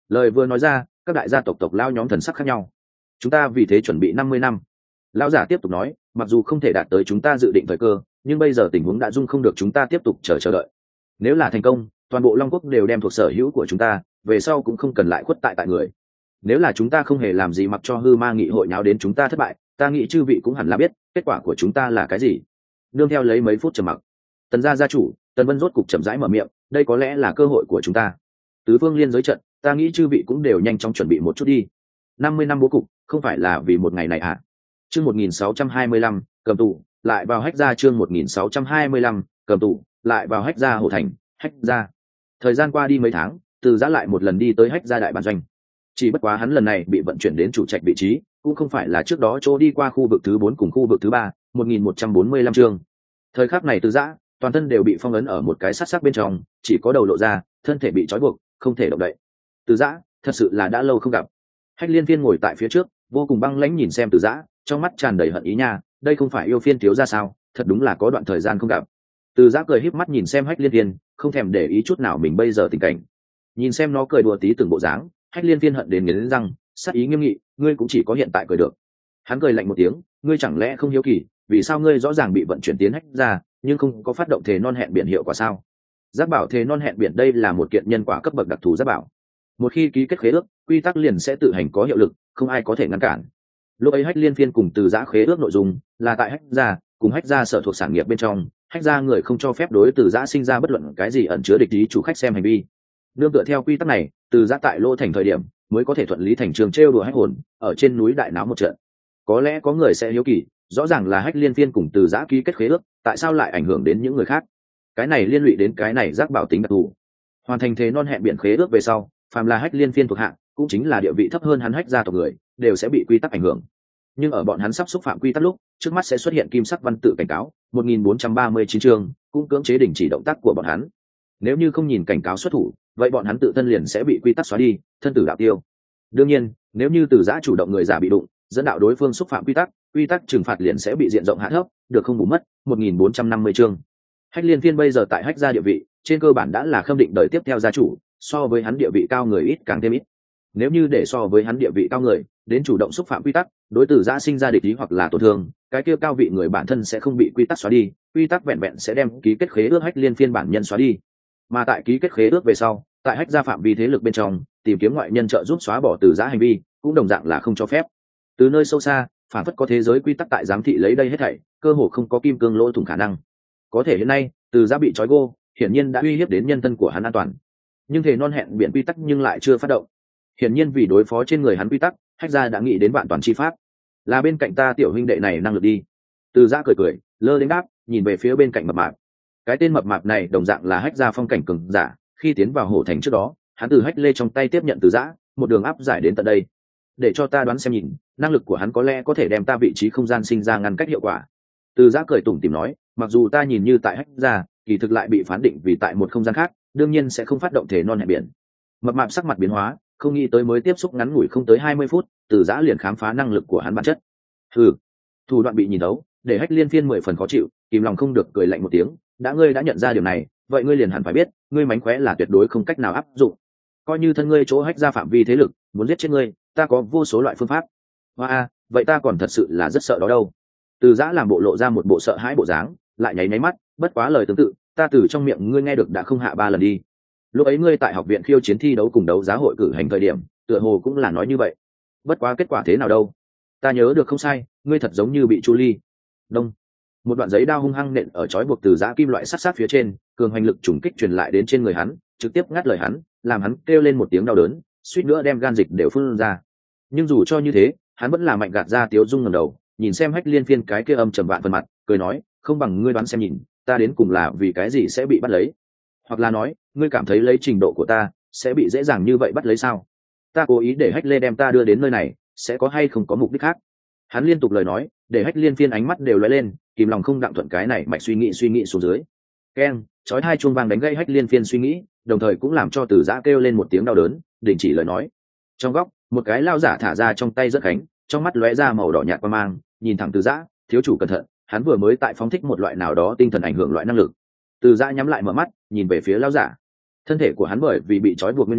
Lời vừa nói ra, các đại gia tộc tộc lao nhóm thần sắc khác nhau. Chúng ta vì thế chuẩn bị năm mươi năm. Lão giả tiếp tục nói, mặc dù không thể đạt tới chúng ta dự định thời cơ, nhưng bây giờ tình huống đã dung không được chúng ta tiếp tục chờ chờ đợi. Nếu là thành công, toàn bộ Long Quốc đều đem thuộc sở hữu của chúng ta, về sau cũng không cần lại khuất tại tại người. Nếu là chúng ta không hề làm gì mặc cho hư ma nghị hội nháo đến chúng ta thất bại, ta nghĩ chư vị cũng hẳn là biết kết quả của chúng ta là cái gì. Nương theo lấy mấy phút trầm mặc, Tần gia gia chủ Tần Vân rốt cục chậm rãi mở miệng, đây có lẽ là cơ hội của chúng ta. Tứ phương liên giới trận, ta nghĩ chư vị cũng đều nhanh chóng chuẩn bị một chút đi. Năm mươi năm bố cục, không phải là vì một ngày này à? Chương một nghìn sáu trăm hai mươi lăm, cầm tù, lại vào hách gia. Chương một nghìn sáu trăm hai mươi lăm, cầm tù, lại vào hách gia. Hồ thành, hách gia. Thời gian qua đi mấy tháng, Từ Giã lại một lần đi tới hách gia đại bản doanh. Chỉ bất quá hắn lần này bị vận chuyển đến chủ trạch vị trí, cũng không phải là trước đó chỗ đi qua khu vực thứ bốn cùng khu vực thứ ba. Một nghìn một trăm bốn mươi lăm chương. Thời khắc này Từ Giã, toàn thân đều bị phong ấn ở một cái sát sắc bên trong, chỉ có đầu lộ ra, thân thể bị trói buộc, không thể động đậy. Từ Giã, thật sự là đã lâu không gặp. Hách Liên Phiên ngồi tại phía trước, vô cùng băng lãnh nhìn xem Từ Giã, trong mắt tràn đầy hận ý nha, đây không phải yêu Phiên thiếu ra sao, thật đúng là có đoạn thời gian không gặp. Từ Giã cười híp mắt nhìn xem Hách Liên Phiên, không thèm để ý chút nào mình bây giờ tình cảnh. Nhìn xem nó cười đùa tí từng bộ dáng, Hách Liên Phiên hận đến nghiến răng, sát ý nghiêm nghị, ngươi cũng chỉ có hiện tại cười được. Hắn cười lạnh một tiếng, ngươi chẳng lẽ không hiếu kỳ, vì sao ngươi rõ ràng bị vận chuyển tiến hách ra, nhưng không có phát động thề non hẹn biển hiệu quả sao? Giác bảo thề non hẹn biển đây là một kiện nhân quả cấp bậc đặc thù giác bảo. Một khi ký kết khế ước, quy tắc liền sẽ tự hành có hiệu lực, không ai có thể ngăn cản. Lúc ấy Hách Liên Phiên cùng Từ Giã khế ước nội dung là tại hách gia cùng hách gia sở thuộc sản nghiệp bên trong, hách gia người không cho phép đối Từ Giã sinh ra bất luận cái gì ẩn chứa địch ý chủ khách xem hành vi. Nương tựa theo quy tắc này, Từ Giã tại Lô Thành thời điểm mới có thể thuận lý thành trường trêu đùa hách hồn, ở trên núi đại náo một trận. Có lẽ có người sẽ hiếu kỳ, rõ ràng là Hách Liên Phiên cùng Từ Giã ký kết khế ước, tại sao lại ảnh hưởng đến những người khác? Cái này liên lụy đến cái này giác bảo tính đặc thù. Hoàn thành thế non hẹn biển khế ước về sau, phàm là Hách Liên Phiên thuộc hạng, cũng chính là địa vị thấp hơn hắn hách gia tộc người, đều sẽ bị quy tắc ảnh hưởng. Nhưng ở bọn hắn sắp xúc phạm quy tắc lúc, trước mắt sẽ xuất hiện kim sắc văn tự cảnh cáo, một nghìn bốn trăm ba mươi chín chương, cũng cưỡng chế đình chỉ động tác của bọn hắn. Nếu như không nhìn cảnh cáo xuất thủ, vậy bọn hắn tự thân liền sẽ bị quy tắc xóa đi, thân tử đạo tiêu. Đương nhiên, nếu như Từ Giã chủ động người giả bị đụng, dẫn đạo đối phương xúc phạm quy tắc, quy tắc trừng phạt liền sẽ bị diện rộng hạ thấp, được không bù mất. Một nghìn bốn trăm năm mươi chương. Hách Liên Phiên bây giờ tại hách gia địa vị, trên cơ bản đã là khâm định đời tiếp theo gia chủ, so với hắn địa vị cao người ít càng thêm ít. Nếu như để so với hắn địa vị cao người đến chủ động xúc phạm quy tắc, đối Từ Giã sinh ra địch ý hoặc là tổn thương, cái kia cao vị người bản thân sẽ không bị quy tắc xóa đi, quy tắc vẹn vẹn sẽ đem ký kết khế ước Hách Liên Phiên bản nhân xóa đi. Mà tại ký kết khế ước về sau, tại hách gia phạm vi thế lực bên trong, tìm kiếm ngoại nhân trợ giúp xóa bỏ Từ Giã hành vi, cũng đồng dạng là không cho phép. Từ nơi sâu xa, phản phất có thế giới quy tắc tại giám thị lấy đây hết thảy, cơ hồ không có kim cương lỗ thủng khả năng. Có thể hiện nay, Từ Giã bị trói gô, hiển nhiên đã uy hiếp đến nhân thân của hắn an toàn. Nhưng thề non hẹn biển quy tắc nhưng lại chưa phát động. Hiển nhiên vì đối phó trên người hắn quy tắc, hách gia đã nghĩ đến vạn toàn chi pháp. Là bên cạnh ta tiểu huynh đệ này năng lực đi. Từ Giã cười cười, lơ đến đáp, nhìn về phía bên cạnh mập mạp. Cái tên mập mạp này đồng dạng là hách gia phong cảnh cường giả, khi tiến vào Hổ thành trước đó, hắn từ hách lê trong tay tiếp nhận Từ Giã, một đường áp giải đến tận đây. Để cho ta đoán xem nhìn, năng lực của hắn có lẽ có thể đem ta vị trí không gian sinh ra ngăn cách hiệu quả. Từ Giã cười tủm tỉm nói, mặc dù ta nhìn như tại hách gia, kỳ thực lại bị phán định vì tại một không gian khác, đương nhiên sẽ không phát động thể non hẹn biển. Mập mạp sắc mặt biến hóa, không nghĩ tới mới tiếp xúc ngắn ngủi không tới hai mươi phút, Từ Giã liền khám phá năng lực của hắn bản chất. Ừ, thủ đoạn bị nhìn thấu, để Hách Liên Phiên mười phần khó chịu, kìm lòng không được cười lạnh một tiếng, đã ngươi đã nhận ra điều này, vậy ngươi liền hẳn phải biết, ngươi mánh khóe là tuyệt đối không cách nào áp dụng. Coi như thân ngươi chỗ hách ra phạm vi thế lực, muốn giết chết ngươi, ta có vô số loại phương pháp. Hoa, wow, vậy ta còn thật sự là rất sợ đó đâu. Từ Giã làm bộ lộ ra một bộ sợ hãi bộ dáng, lại nháy nháy mắt, bất quá lời tương tự, ta từ trong miệng ngươi nghe được đã không hạ ba lần đi. Lúc ấy ngươi tại học viện khiêu chiến thi đấu cùng đấu giá hội cử hành thời điểm, tựa hồ cũng là nói như vậy. Bất quá kết quả thế nào đâu? Ta nhớ được không sai, ngươi thật giống như bị chu ly. Đông. Một đoạn giấy đao hung hăng nện ở trói buộc Từ Giã kim loại sắt sát phía trên, cường hành lực trùng kích truyền lại đến trên người hắn, trực tiếp ngắt lời hắn, làm hắn kêu lên một tiếng đau đớn, suýt nữa đem gan dịch đều phun ra. Nhưng dù cho như thế, hắn vẫn là mạnh gạt ra tiếu dung ngẩng đầu, nhìn xem Hách Liên Phiên cái kia âm trầm vạn phần mặt, cười nói, không bằng ngươi đoán xem nhìn, ta đến cùng là vì cái gì sẽ bị bắt lấy? Hoặc là nói, ngươi cảm thấy lấy trình độ của ta, sẽ bị dễ dàng như vậy bắt lấy sao? Ta cố ý để Hách Lê đem ta đưa đến nơi này, sẽ có hay không có mục đích khác? Hắn liên tục lời nói, để Hách Liên Phiên ánh mắt đều lóe lên, kìm lòng không đặng thuận cái này mạch suy nghĩ suy nghĩ xuống dưới. Keng, chói hai chuông vang đánh gây Hách Liên Phiên suy nghĩ, đồng thời cũng làm cho Từ Giã kêu lên một tiếng đau đớn, đình chỉ lời nói. Trong góc, một cái lao giả thả ra trong tay rất cánh, trong mắt lóe ra màu đỏ nhạt qua mang, nhìn thẳng Từ Giã, thiếu chủ cẩn thận, hắn vừa mới tại phóng thích một loại nào đó tinh thần ảnh hưởng loại năng lực. Từ Giã nhắm lại mở mắt, nhìn về phía lao giả. Thân thể của hắn bởi vì bị trói buộc nguyên nhân,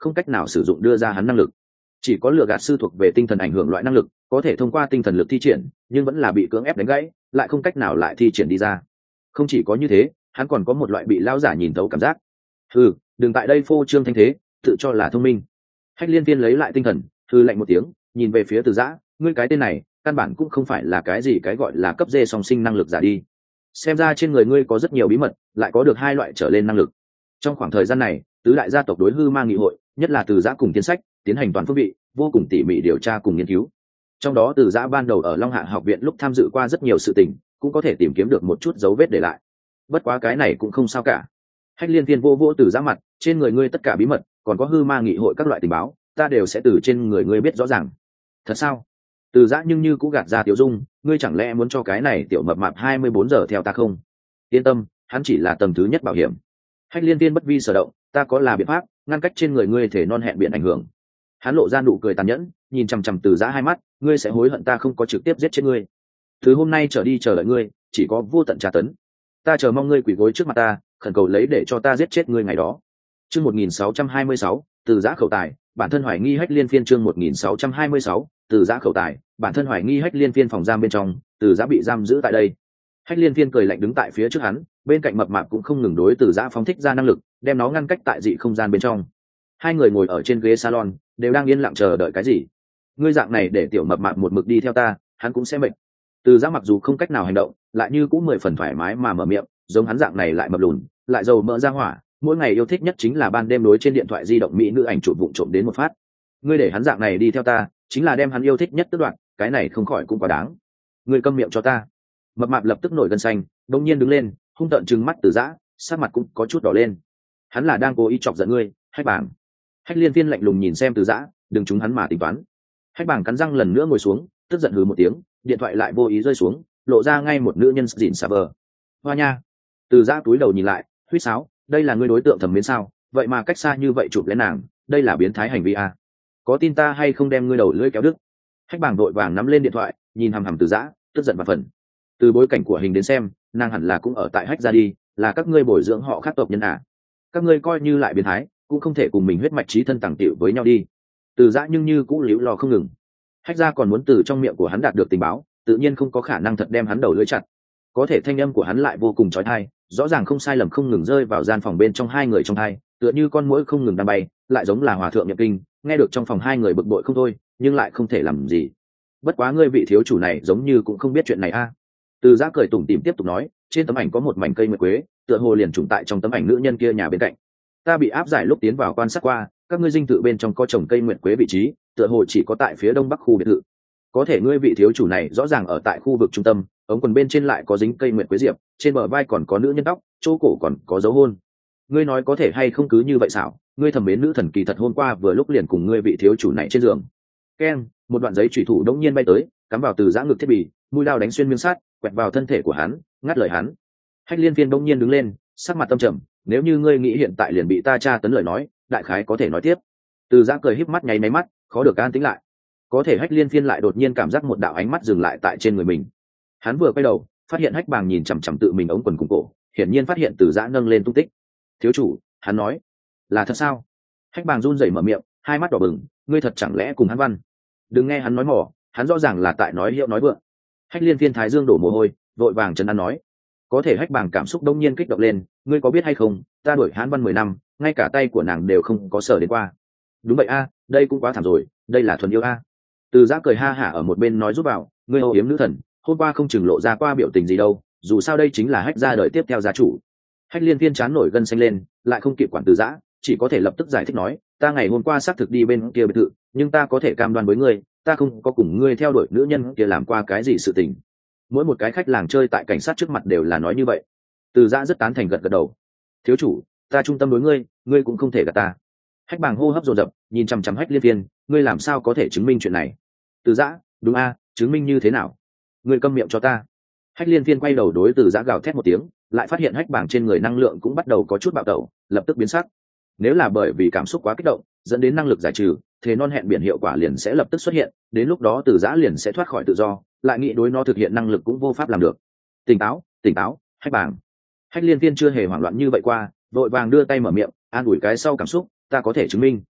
không cách nào sử dụng đưa ra hắn năng lực. Chỉ có lừa gạt sư thuộc về tinh thần ảnh hưởng loại năng lực, có thể thông qua tinh thần lực thi triển, nhưng vẫn là bị cưỡng ép đánh gãy, lại không cách nào lại thi triển đi ra. Không chỉ có như thế, hắn còn có một loại bị lão giả nhìn thấu cảm giác. Hừ, đừng tại đây phô trương thanh thế, tự cho là thông minh. Hách Liên Viên lấy lại tinh thần, hừ lạnh một tiếng, nhìn về phía Từ Giã, ngươi cái tên này, căn bản cũng không phải là cái gì cái gọi là cấp dê song sinh năng lực giả đi. Xem ra trên người ngươi có rất nhiều bí mật, lại có được hai loại trở lên năng lực. Trong khoảng thời gian này, tứ đại gia tộc đối hư ma nghị hội, nhất là Từ Giã cùng tiến sách, tiến hành toàn phương vị, vô cùng tỉ mỉ điều tra cùng nghiên cứu. Trong đó Từ Giã ban đầu ở Long Hạ học viện lúc tham dự qua rất nhiều sự tình, cũng có thể tìm kiếm được một chút dấu vết để lại. Bất quá cái này cũng không sao cả. Hách Liên Viên vô vô Từ Giã mặt, trên người ngươi tất cả bí mật, còn có hư ma nghị hội các loại tình báo, ta đều sẽ từ trên người ngươi biết rõ ràng. Thật sao? Từ Giã nhưng như cũng gạt ra tiểu dung, ngươi chẳng lẽ muốn cho cái này tiểu mập mạp hai mươi bốn giờ theo ta không? Yên tâm, hắn chỉ là tầng thứ nhất bảo hiểm. Hách Liên Viên bất vi sở động, ta có là biện pháp ngăn cách trên người ngươi thể non hẹn biển ảnh hưởng. Hắn lộ ra nụ cười tàn nhẫn, nhìn chằm chằm Từ Giã hai mắt, ngươi sẽ hối hận ta không có trực tiếp giết chết ngươi. Từ hôm nay trở đi chờ đợi ngươi, chỉ có vô tận tra tấn. Ta chờ mong ngươi quỳ gối trước mặt ta, khẩn cầu lấy để cho ta giết chết ngươi ngày đó. Chương một nghìn sáu trăm hai mươi sáu, Từ Giã khẩu tài, bản thân hoài nghi Hách Liên Phiên chương một nghìn sáu trăm hai mươi sáu, Từ Giã khẩu tài, bản thân hoài nghi Hách Liên Phiên phòng giam bên trong, Từ Giã bị giam giữ tại đây. Hách Liên Phiên cười lạnh đứng tại phía trước hắn, bên cạnh mập mạp cũng không ngừng đối Từ Giã phóng thích ra năng lực, đem nó ngăn cách tại dị không gian bên trong. Hai người ngồi ở trên ghế salon, đều đang yên lặng chờ đợi cái gì. Ngươi dạng này để tiểu mập mạp một mực đi theo ta, hắn cũng sẽ mệt. Từ Giã mặc dù không cách nào hành động, lại như cũng mười phần thoải mái mà mở miệng, giống hắn dạng này lại mập lùn, lại giàu mỡ ra hỏa, mỗi ngày yêu thích nhất chính là ban đêm đối trên điện thoại di động mỹ nữ ảnh chụp vụng trộm đến một phát. Ngươi để hắn dạng này đi theo ta, chính là đem hắn yêu thích nhất tước đoạt, cái này không khỏi cũng quá đáng. Ngươi câm miệng cho ta. Mập mạp lập tức nổi gân xanh, đột nhiên đứng lên, hung tợn trừng mắt Từ Giã, sắc mặt cũng có chút đỏ lên. Hắn là đang cố ý chọc giận ngươi, Hách Bàng. Hách Liên Viên lạnh lùng nhìn xem Từ Giã, đừng trúng hắn mà tính toán. Hách Bàng cắn răng lần nữa ngồi xuống, tức giận hừ một tiếng, điện thoại lại vô ý rơi xuống, lộ ra ngay một nữ nhân dịn xà vờ. Hoa nha. Từ Giã túi đầu nhìn lại, huýt sáo, đây là ngươi đối tượng thẩm mến sao? Vậy mà cách xa như vậy chụp lấy nàng, đây là biến thái hành vi à? Có tin ta hay không đem ngươi đầu lưỡi kéo đứt? Hách Bàng đội vàng nắm lên điện thoại, nhìn hằm hằm Từ Giã, tức giận và phần. Từ bối cảnh của hình đến xem, nàng hẳn là cũng ở tại Hách gia đi, là các ngươi bồi dưỡng họ khác tộc nhân à? Các ngươi coi như lại biến thái, cũng không thể cùng mình huyết mạch trí thân tàng tiệu với nhau đi. Từ Giã nhưng như cũng liễu lo không ngừng. Hách gia còn muốn từ trong miệng của hắn đạt được tình báo, tự nhiên không có khả năng thật đem hắn đầu lưỡi chặt. Có thể thanh âm của hắn lại vô cùng chói tai, rõ ràng không sai lầm không ngừng rơi vào gian phòng bên trong hai người trong hai, tựa như con muỗi không ngừng đâm bay, lại giống là hòa thượng nhập kinh, nghe được trong phòng hai người bực bội không thôi, nhưng lại không thể làm gì. Bất quá ngươi vị thiếu chủ này giống như cũng không biết chuyện này a. Từ Giã cười tủm tỉm tiếp tục nói, trên tấm ảnh có một mảnh cây nguyệt quế, tựa hồ liền trùng tại trong tấm ảnh nữ nhân kia nhà bên cạnh. Ta bị áp giải lúc tiến vào quan sát qua, các ngươi dinh thự bên trong có trồng cây nguyệt quế vị trí, tựa hồ chỉ có tại phía đông bắc khu biệt thự. Có thể ngươi vị thiếu chủ này rõ ràng ở tại khu vực trung tâm, ống quần bên trên lại có dính cây nguyệt quế diệp, trên bờ vai còn có nữ nhân tóc, chỗ cổ còn có dấu hôn. Ngươi nói có thể hay không cứ như vậy xảo? Ngươi thầm mến nữ thần kỳ thật hôm qua vừa lúc liền cùng ngươi vị thiếu chủ này trên giường. Keng, một đoạn giấy chủy thủ đống nhiên bay tới, cắm vào Từ Giã ngực thiết bị, mũi lao đánh xuyên miếng sắt, quẹt vào thân thể của hắn, ngắt lời hắn. Hách Liên Viên đống nhiên đứng lên, sắc mặt tâm trầm, nếu như ngươi nghĩ hiện tại liền bị ta tra tấn lời nói, đại khái có thể nói tiếp. Từ Giã cười híp mắt nháy máy mắt, khó được an tĩnh lại. Có thể Hách Liên Viên lại đột nhiên cảm giác một đạo ánh mắt dừng lại tại trên người mình. Hắn vừa quay đầu, phát hiện Hách Bàng nhìn chằm chằm tự mình ống quần cùng cổ, hiển nhiên phát hiện Từ Giã nâng lên tung tích. Thiếu chủ, hắn nói, là thật sao? Hách Bàng run rẩy mở miệng, hai mắt đỏ bừng, ngươi thật chẳng lẽ cùng hắn văn? Đừng nghe hắn nói mỏ, hắn rõ ràng là tại nói hiệu nói vượng. Hách Liên Viên thái dương đổ mồ hôi, vội vàng trấn an nói. Có thể Hách Bàng cảm xúc đông nhiên kích động lên, ngươi có biết hay không, ta đuổi hắn văn mười năm, ngay cả tay của nàng đều không có sở đến qua. Đúng vậy a, đây cũng quá thảm rồi, đây là thuần yêu a. Từ Giã cười ha hả ở một bên nói giúp vào, ngươi âu yếm nữ thần, hôm qua không chừng lộ ra qua biểu tình gì đâu, dù sao đây chính là Hách gia đời tiếp theo gia chủ. Hách Liên Viên chán nổi gân xanh lên, lại không kịp quản Từ Giã, chỉ có thể lập tức giải thích nói, ta ngày hôm qua xác thực đi bên kia biệt thự, nhưng ta có thể cam đoan với ngươi, ta không có cùng ngươi theo đuổi nữ nhân kia làm qua cái gì sự tình. Mỗi một cái khách làng chơi tại cảnh sát trước mặt đều là nói như vậy. Từ Giã rất tán thành gật gật đầu. Thiếu chủ, ta trung tâm đối ngươi, ngươi cũng không thể gạt ta. Hách Bàng hô hấp dồn dập, nhìn chằm chằm Hách Liên Viên, ngươi làm sao có thể chứng minh chuyện này? Từ Giã, đúng a, chứng minh như thế nào? Ngươi câm miệng cho ta. Hách Liên Viên quay đầu đối Từ Giã gào thét một tiếng, lại phát hiện Hách Bàng trên người năng lượng cũng bắt đầu có chút bạo tẩu, lập tức biến sắc. Nếu là bởi vì cảm xúc quá kích động, dẫn đến năng lực giải trừ, thế non hẹn biển hiệu quả liền sẽ lập tức xuất hiện, đến lúc đó Từ Giã liền sẽ thoát khỏi tự do, lại nghĩ đối nó thực hiện năng lực cũng vô pháp làm được. Tỉnh táo, tỉnh táo, Hách Bàng. Hách Liên Viên chưa hề hoảng loạn như vậy qua, vội vàng đưa tay mở miệng, an ủi cái sau cảm xúc, ta có thể chứng minh.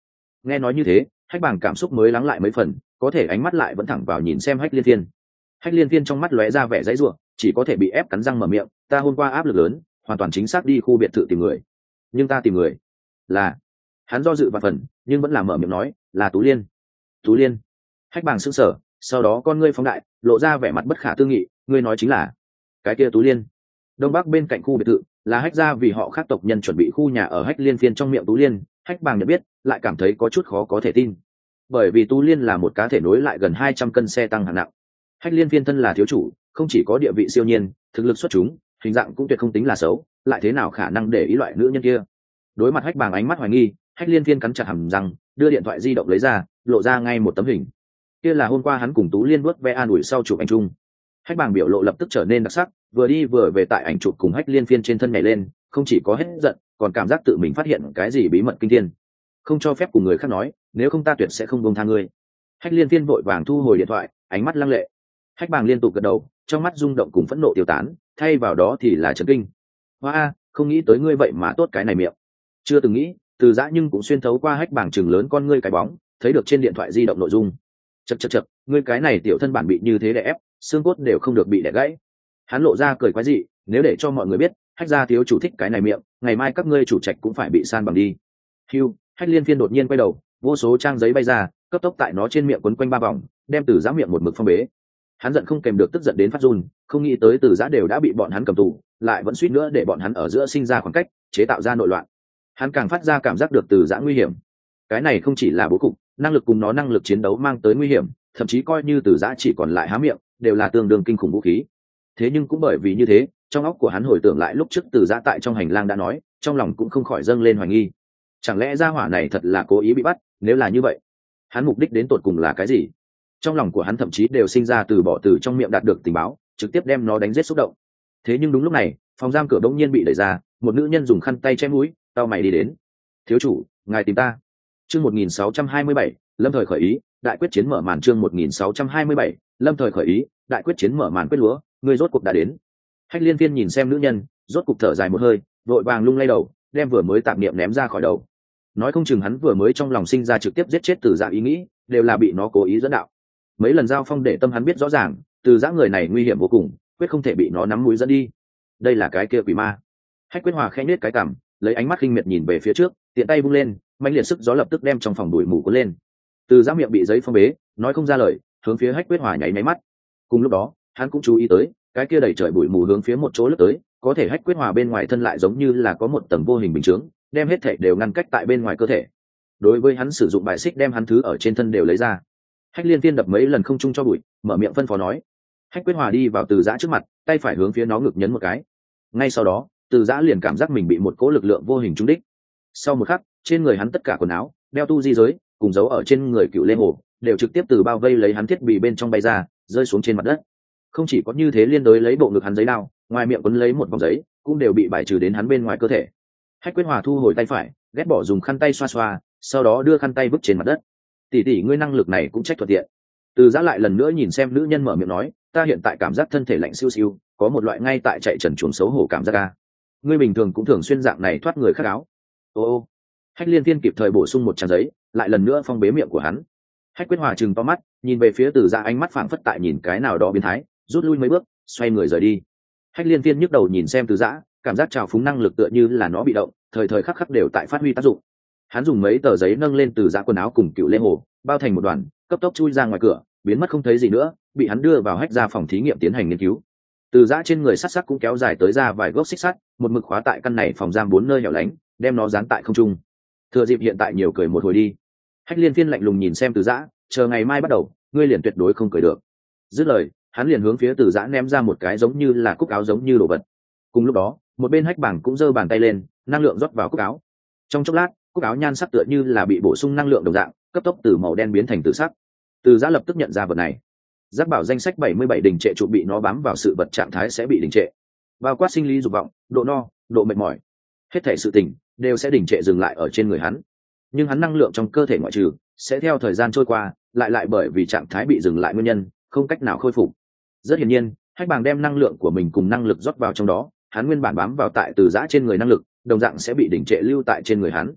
Nghe nói như thế, hách bàng cảm xúc mới lắng lại mấy phần, có thể ánh mắt lại vẫn thẳng vào nhìn xem hách liên thiên. Hách liên thiên trong mắt lóe ra vẻ dãy ruộng, chỉ có thể bị ép cắn răng mở miệng, ta hôm qua áp lực lớn, hoàn toàn chính xác đi khu biệt thự tìm người, nhưng ta tìm người là, hắn do dự và phần nhưng vẫn là mở miệng nói là Tú Liên. Tú Liên? Hách bàng sững sờ, sau đó con ngươi phóng đại, lộ ra vẻ mặt bất khả tư nghị, ngươi nói chính là cái kia Tú Liên? Đông bắc bên cạnh khu biệt thự là hách gia vì họ khác tộc nhân chuẩn bị khu nhà ở hách liên phiên trong miệng Tú Liên, hách bàng nhận biết lại cảm thấy có chút khó có thể tin, bởi vì Tú Liên là một cá thể nối lại gần hai trăm cân xe tăng hạng nặng. Hách liên phiên thân là thiếu chủ, không chỉ có địa vị siêu nhiên, thực lực xuất chúng, hình dạng cũng tuyệt không tính là xấu, lại thế nào khả năng để ý loại nữ nhân kia? Đối mặt hách bàng ánh mắt hoài nghi, hách liên phiên cắn chặt hàm răng, đưa điện thoại di động lấy ra, lộ ra ngay một tấm hình. Kia là hôm qua hắn cùng Tú Liên bước ve an ủi sau chụp ảnh chung. Hách bàng biểu lộ lập tức trở nên đặc sắc, vừa đi vừa về tại ảnh chụp cùng hách liên phiên trên thân nhảy lên, không chỉ có hết giận, còn cảm giác tự mình phát hiện cái gì bí mật kinh thiên. Không cho phép cùng người khác nói, nếu không ta tuyệt sẽ không buông tha ngươi. Hách liên phiên vội vàng thu hồi điện thoại, ánh mắt lăng lệ. Hách bàng liên tục gật đầu, trong mắt rung động cùng phẫn nộ tiêu tán, thay vào đó thì là chấn kinh. Hoa, không nghĩ tới ngươi vậy mà tốt cái này miệng. Chưa từng nghĩ, Từ Dã nhưng cũng xuyên thấu qua hách bàng chừng lớn con ngươi cái bóng, thấy được trên điện thoại di động nội dung. Chậc chậc chậc, ngươi cái này tiểu thân bản bị như thế đè ép, xương cốt đều không được bị đè gãy. Hắn lộ ra cười quái dị, nếu để cho mọi người biết, hách gia thiếu chủ thích cái này miệng, ngày mai các ngươi chủ trạch cũng phải bị san bằng đi. Hưu, hách liên phiên đột nhiên quay đầu, vô số trang giấy bay ra, cấp tốc tại nó trên miệng quấn quanh ba vòng, đem Từ Dã miệng một mực phong bế. Hắn giận không kèm được, tức giận đến phát run, không nghĩ tới Từ Dã đều đã bị bọn hắn cầm tù, lại vẫn suýt nữa để bọn hắn ở giữa sinh ra khoảng cách, chế tạo ra nội loạn. Hắn càng phát ra cảm giác được Từ Dã nguy hiểm. Cái này không chỉ là bố cục, năng lực cùng nó năng lực chiến đấu mang tới nguy hiểm, thậm chí coi như Từ Dã chỉ còn lại há miệng, đều là tương đương kinh khủng vũ khí. Thế nhưng cũng bởi vì như thế, trong óc của hắn hồi tưởng lại lúc trước Từ Dã tại trong hành lang đã nói, trong lòng cũng không khỏi dâng lên hoài nghi. Chẳng lẽ gia hỏa này thật là cố ý bị bắt? Nếu là như vậy, hắn mục đích đến tột cùng là cái gì? Trong lòng của hắn thậm chí đều sinh ra từ bỏ từ trong miệng đạt được tình báo, trực tiếp đem nó đánh giết xúc động. Thế nhưng đúng lúc này, phòng giam cửa đống nhiên bị đẩy ra, một nữ nhân dùng khăn tay che mũi, tao mày đi đến. Thiếu chủ, ngài tìm ta. Chương một nghìn sáu trăm hai mươi bảy, lâm thời khởi ý, đại quyết chiến mở màn. Chương một nghìn sáu trăm hai mươi bảy, lâm thời khởi ý, đại quyết chiến mở màn. Quyết lúa, ngươi rốt cuộc đã đến. Hách liên viên nhìn xem nữ nhân, rốt cục thở dài một hơi, vội vàng lung lay đầu, đem vừa mới tạp niệm ném ra khỏi đầu. Nói không chừng hắn vừa mới trong lòng sinh ra trực tiếp giết chết Từ Dã ý nghĩ, đều là bị nó cố ý dẫn đạo. Mấy lần giao phong để tâm hắn biết rõ ràng, Từ Dã người này nguy hiểm vô cùng, quyết không thể bị nó nắm mũi dẫn đi. Đây là cái kia quỷ ma. Hách Quyết Hòa khẽ nhếch cái cằm, lấy ánh mắt khinh miệt nhìn về phía trước, tiện tay vung lên, mãnh liệt sức gió lập tức đem trong phòng bụi mù cuốn lên. Từ Dã miệng bị giấy phong bế, nói không ra lời, hướng phía Hách Quyết Hòa nháy máy mắt. Cùng lúc đó, hắn cũng chú ý tới, cái kia đầy trời bụi mù hướng phía một chỗ lướt tới, có thể Hách Quyết Hòa bên ngoài thân lại giống như là có một tầng vô hình bình chướng, đem hết thể đều ngăn cách tại bên ngoài cơ thể. Đối với hắn sử dụng bài xích đem hắn thứ ở trên thân đều lấy ra. Hách liên tiên đập mấy lần không trung cho bụi, mở miệng phân phó nói. Hách Quyết Hòa đi vào Từ Dã trước mặt, tay phải hướng phía nó ngực nhấn một cái. Ngay sau đó, Từ Dã liền cảm giác mình bị một cỗ lực lượng vô hình trúng đích. Sau một khắc, trên người hắn tất cả quần áo, đeo tu di giới, cùng dấu ở trên người Cựu Lê Hồ, đều trực tiếp từ bao vây lấy hắn thiết bị bên trong bay ra, rơi xuống trên mặt đất. Không chỉ có như thế, liên đối lấy bộ ngực hắn giấy đao, ngoài miệng quấn lấy một vòng giấy, cũng đều bị bài trừ đến hắn bên ngoài cơ thể. Hách Quyết Hòa thu hồi tay phải, ghét bỏ dùng khăn tay xoa xoa, sau đó đưa khăn tay vứt trên mặt đất. Tỷ tỷ, ngươi năng lực này cũng trách thuận tiện. Từ Dã lại lần nữa nhìn xem nữ nhân, mở miệng nói, ta hiện tại cảm giác thân thể lạnh siêu siêu, có một loại ngay tại chạy trần chuồng xấu hổ cảm giác a. Ngươi bình thường cũng thường xuyên dạng này thoát người khác áo. Ô ô. Hách liên tiên kịp thời bổ sung một trang giấy, lại lần nữa phong bế miệng của hắn. Hách Quyết Hòa trừng to mắt, nhìn về phía Từ Dã, ánh mắt phảng phất tại nhìn cái nào đó biến thái, rút lui mấy bước, xoay người rời đi. Hách liên tiên nhức đầu nhìn xem Từ Dã, cảm giác trào phúng năng lực tựa như là nó bị động, thời thời khắc khắc đều tại phát huy tác dụng. Hắn dùng mấy tờ giấy nâng lên Từ Dã quần áo cùng Cựu Lê Hồ, bao thành một đoàn, cấp tốc chui ra ngoài cửa, biến mất không thấy gì nữa, bị hắn đưa vào Hách gia phòng thí nghiệm tiến hành nghiên cứu. Từ Dã trên người sắt sắt cũng kéo dài tới ra vài gốc xích sắt, một mực khóa tại căn này phòng giam bốn nơi hẻo lánh, đem nó dán tại không trung. Thừa dịp hiện tại nhiều cười một hồi đi. Hách liên phiên lạnh lùng nhìn xem Từ Dã, chờ ngày mai bắt đầu, ngươi liền tuyệt đối không cười được. Dứt lời, hắn liền hướng phía Từ Dã ném ra một cái giống như là cúc áo giống như đồ vật. Cùng lúc đó, một bên Hách Bảng cũng giơ bàn tay lên, năng lượng rót vào cúc áo. Trong chốc lát, cúc áo nhan sắc tựa như là bị bổ sung năng lượng đồng dạng, cấp tốc từ màu đen biến thành tử sắc. Từ Dã lập tức nhận ra vật này. Giác bảo danh sách bảy mươi bảy đình trệ trụ bị nó bám vào sự vật trạng thái sẽ bị đình trệ. Bao quát sinh lý dục vọng, độ no, độ mệt mỏi, hết thảy sự tình đều sẽ đình trệ dừng lại ở trên người hắn. Nhưng hắn năng lượng trong cơ thể ngoại trừ sẽ theo thời gian trôi qua, lại lại bởi vì trạng thái bị dừng lại nguyên nhân, không cách nào khôi phục. Rất hiển nhiên, Hách Bàng đem năng lượng của mình cùng năng lực rót vào trong đó, hắn nguyên bản bám vào tại Từ Dã trên người năng lực, đồng dạng sẽ bị đình trệ lưu tại trên người hắn.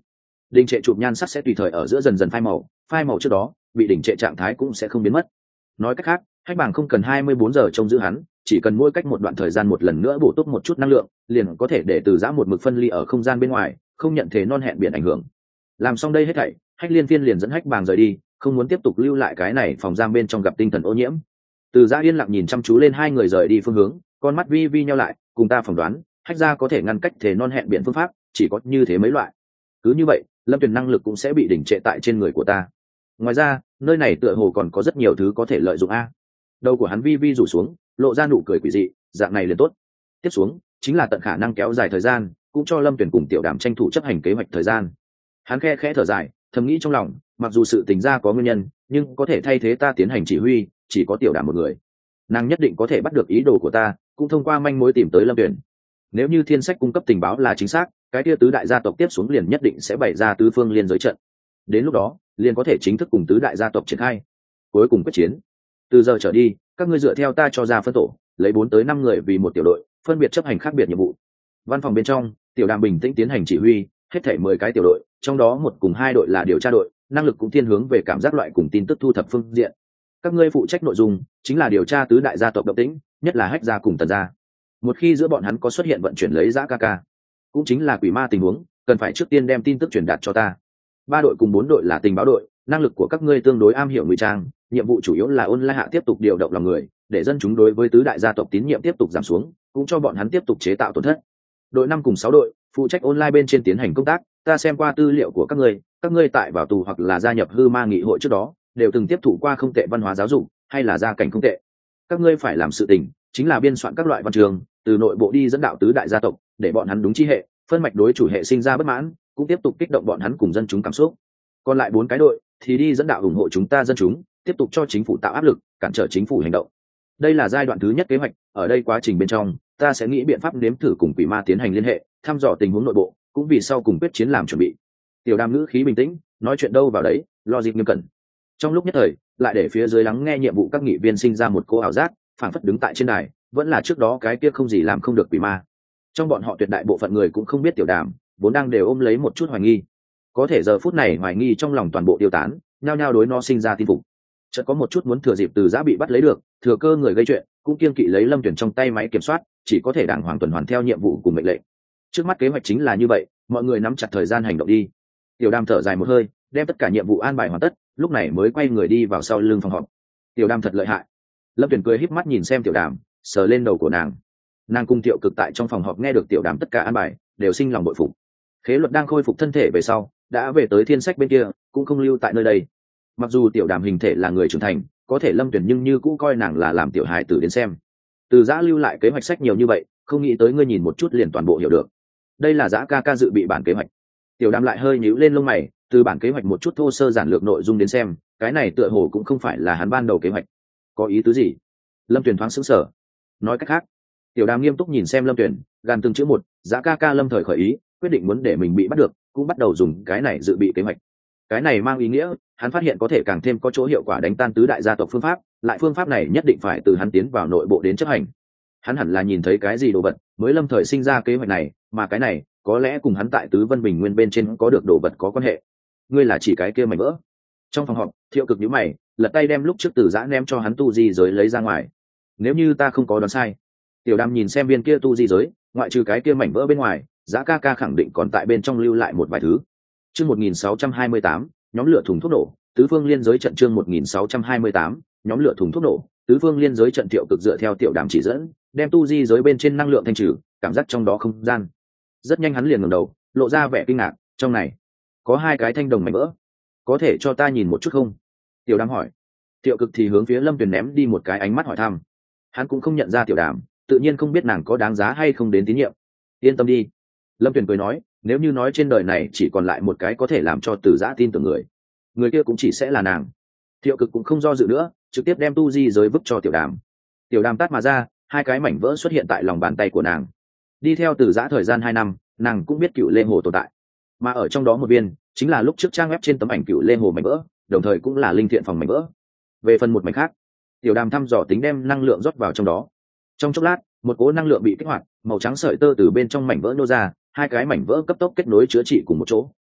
đình trệ chụp nhan sắc sẽ tùy thời ở giữa dần dần phai màu, phai màu trước đó bị đình trệ trạng thái cũng sẽ không biến mất. Nói cách khác, hách bảng không cần hai mươi bốn giờ trông giữ hắn, chỉ cần mỗi cách một đoạn thời gian một lần nữa bổ túc một chút năng lượng, liền có thể để từ giã một mực phân ly ở không gian bên ngoài, không nhận thế non hẹn biển ảnh hưởng. Làm xong đây hết thảy, hách liên phiên liền dẫn hách bảng rời đi, không muốn tiếp tục lưu lại cái này phòng giam bên trong gặp tinh thần ô nhiễm. Từ giã yên lặng nhìn chăm chú lên hai người rời đi phương hướng, con mắt vi vi nhau lại, cùng ta phỏng đoán hách gia có thể ngăn cách thế non hẹn biển phương pháp chỉ có như thế mấy loại. Cứ như vậy lâm tuyền năng lực cũng sẽ bị đỉnh trệ tại trên người của ta. Ngoài ra nơi này tựa hồ còn có rất nhiều thứ có thể lợi dụng a. Đầu của hắn vi vi rủ xuống, lộ ra nụ cười quỷ dị, dạng này liền tốt. Tiếp xuống chính là tận khả năng kéo dài thời gian, cũng cho lâm tuyền cùng tiểu đàm tranh thủ chấp hành kế hoạch thời gian. Hắn khe khẽ thở dài, thầm nghĩ trong lòng, mặc dù sự tình ra có nguyên nhân, nhưng có thể thay thế ta tiến hành chỉ huy chỉ có tiểu đàm một người. Nàng nhất định có thể bắt được ý đồ của ta, cũng thông qua manh mối tìm tới lâm tuyền. Nếu như thiên sách cung cấp tình báo là chính xác, cái tia tứ đại gia tộc tiếp xuống liền nhất định sẽ bày ra tứ phương liên giới trận. Đến lúc đó liền có thể chính thức cùng tứ đại gia tộc triển khai cuối cùng quyết chiến. Từ giờ trở đi các ngươi dựa theo ta cho ra phân tổ, lấy bốn tới năm người vì một tiểu đội, phân biệt chấp hành khác biệt nhiệm vụ. Văn phòng bên trong tiểu đàm bình tĩnh tiến hành chỉ huy, hết thảy mười cái tiểu đội, trong đó một cùng hai đội là điều tra đội, năng lực cũng thiên hướng về cảm giác loại cùng tin tức thu thập phương diện. Các ngươi phụ trách nội dung chính là điều tra tứ đại gia tộc động tĩnh, nhất là hách gia cùng tần gia. Một khi giữa bọn hắn có xuất hiện vận chuyển lấy giã ca ca, cũng chính là quỷ ma tình huống, cần phải trước tiên đem tin tức truyền đạt cho ta. Ba đội cùng bốn đội là tình báo đội, năng lực của các ngươi tương đối am hiểu ngụy trang, nhiệm vụ chủ yếu là ôn lại hạ tiếp tục điều động lòng người, để dân chúng đối với tứ đại gia tộc tín nhiệm tiếp tục giảm xuống, cũng cho bọn hắn tiếp tục chế tạo tổn thất. Đội năm cùng sáu đội phụ trách online bên trên tiến hành công tác, ta xem qua tư liệu của các ngươi, các ngươi tại vào tù hoặc là gia nhập hư ma nghị hội trước đó, đều từng tiếp thụ qua không tệ văn hóa giáo dục, hay là gia cảnh không tệ. Các ngươi phải làm sự tình chính là biên soạn các loại văn trường, từ nội bộ đi dẫn đạo tứ đại gia tộc, để bọn hắn đúng chi hệ, phân mạch đối chủ hệ sinh ra bất mãn, cũng tiếp tục kích động bọn hắn cùng dân chúng cảm xúc. Còn lại bốn cái đội thì đi dẫn đạo ủng hộ chúng ta dân chúng, tiếp tục cho chính phủ tạo áp lực, cản trở chính phủ hành động. Đây là giai đoạn thứ nhất kế hoạch, ở đây quá trình bên trong, ta sẽ nghĩ biện pháp nếm thử cùng quỷ ma tiến hành liên hệ, thăm dò tình huống nội bộ, cũng vì sau cùng quyết chiến làm chuẩn bị. Tiểu Đàm ngữ khí bình tĩnh, nói chuyện đâu vào đấy, logic nghiêm cẩn. Trong lúc nhất thời, lại để phía dưới lắng nghe nhiệm vụ các nghị viên sinh ra một cô ảo giác, phảng phất đứng tại trên đài, vẫn là trước đó cái kia không gì làm không được quỷ ma. Trong bọn họ tuyệt đại bộ phận người cũng không biết Tiểu Đàm, vốn đang đều ôm lấy một chút hoài nghi. Có thể giờ phút này hoài nghi trong lòng toàn bộ tiêu tán, nhao nhao đối nó sinh ra tin phục. Chợt có một chút muốn thừa dịp từ giã bị bắt lấy được, thừa cơ người gây chuyện, cũng kiêng kỵ lấy Lâm Tuyển trong tay máy kiểm soát, chỉ có thể đàng hoàng tuần hoàn theo nhiệm vụ cùng mệnh lệnh. Trước mắt kế hoạch chính là như vậy, mọi người nắm chặt thời gian hành động đi. Tiểu Đàm thở dài một hơi, đem tất cả nhiệm vụ an bài hoàn tất, lúc này mới quay người đi vào sau lưng phòng họp. Tiểu Đàm thật lợi hại. Lâm Tuyển cười híp mắt nhìn xem Tiểu Đàm, sờ lên đầu của nàng. Nàng cùng Tiểu Cực tại trong phòng họp nghe được Tiểu Đàm tất cả an bài, đều sinh lòng bội phục. Khế Luật đang khôi phục thân thể về sau, đã về tới Thiên Sách bên kia, cũng không lưu tại nơi đây. Mặc dù Tiểu Đàm hình thể là người trưởng thành, có thể Lâm Tuyển nhưng như cũ coi nàng là làm tiểu hài tử đến xem. Từ Giã lưu lại kế hoạch sách nhiều như vậy, không nghĩ tới ngươi nhìn một chút liền toàn bộ hiểu được. Đây là Giã ca ca dự bị bản kế hoạch. Tiểu Đàm lại hơi nhíu lên lông mày, từ bản kế hoạch một chút thô sơ giản lược nội dung đến xem, cái này tựa hồ cũng không phải là hắn ban đầu kế hoạch. Có ý tứ gì? Lâm Tuyển thoáng sững sờ. Nói cách khác, Tiểu Đàm nghiêm túc nhìn xem Lâm Tuyển, gàn từng chữ một, Giã ca ca lâm thời khởi ý, quyết định muốn để mình bị bắt được, cũng bắt đầu dùng cái này dự bị kế hoạch. Cái này mang ý nghĩa, hắn phát hiện có thể càng thêm có chỗ hiệu quả đánh tan tứ đại gia tộc phương pháp, lại phương pháp này nhất định phải từ hắn tiến vào nội bộ đến chấp hành. Hắn hẳn là nhìn thấy cái gì đồ vật, mới lâm thời sinh ra kế hoạch này, mà cái này có lẽ cùng hắn tại Tứ Vân Bình Nguyên bên trên có được đồ vật có quan hệ. Ngươi là chỉ cái kia mảnh vỡ? Trong phòng họp, Thiệu Cực nhíu mày, lật tay đem lúc trước Từ Giã ném cho hắn tu di giới lấy ra ngoài. Nếu như ta không có đoán sai, Tiểu Đàm nhìn xem viên kia tu di giới, ngoại trừ cái kia mảnh vỡ bên ngoài, Giã ca ca khẳng định còn tại bên trong lưu lại một vài thứ. Chương một nghìn sáu trăm hai mươi tám, nhóm lửa thùng thuốc nổ, tứ phương liên giới trận. Chương một nghìn sáu trăm hai mươi tám, nhóm lửa thùng thuốc nổ, tứ phương liên giới trận. Thiệu Cực dựa theo Tiểu Đàm chỉ dẫn, đem tu di giới bên trên năng lượng thanh trừ, cảm giác trong đó không gian. Rất nhanh hắn liền ngẩng đầu, lộ ra vẻ kinh ngạc, trong này có hai cái thanh đồng mảnh vỡ, có thể cho ta nhìn một chút không? Tiểu Đàm hỏi. Thiệu Cực thì hướng phía Lâm Tuyền ném đi một cái ánh mắt hỏi thăm. Hắn cũng không nhận ra Tiểu Đàm, tự nhiên không biết nàng có đáng giá hay không đến tín nhiệm. Yên tâm đi. Lâm Tuyền cười nói, nếu như nói trên đời này chỉ còn lại một cái có thể làm cho Từ Giã tin tưởng người, người kia cũng chỉ sẽ là nàng. Thiệu Cực cũng không do dự nữa, trực tiếp đem tu di giới vứt cho Tiểu Đàm. Tiểu Đàm tát mà ra, hai cái mảnh vỡ xuất hiện tại lòng bàn tay của nàng. Đi theo Từ Giã thời gian hai năm, nàng cũng biết Cựu Lê Hồ tồn tại, mà ở trong đó một viên chính là lúc trước trang web trên tấm ảnh Cựu Lê Hồ mảnh vỡ, đồng thời cũng là linh thiện phòng mảnh vỡ. Về phần một mảnh khác, Tiểu Đàm thăm dò tính đem năng lượng rót vào trong đó. Trong chốc lát, một cỗ năng lượng bị kích hoạt, màu trắng sợi tơ từ bên trong mảnh vỡ nô ra, hai cái mảnh vỡ cấp tốc kết nối chữa trị cùng một chỗ.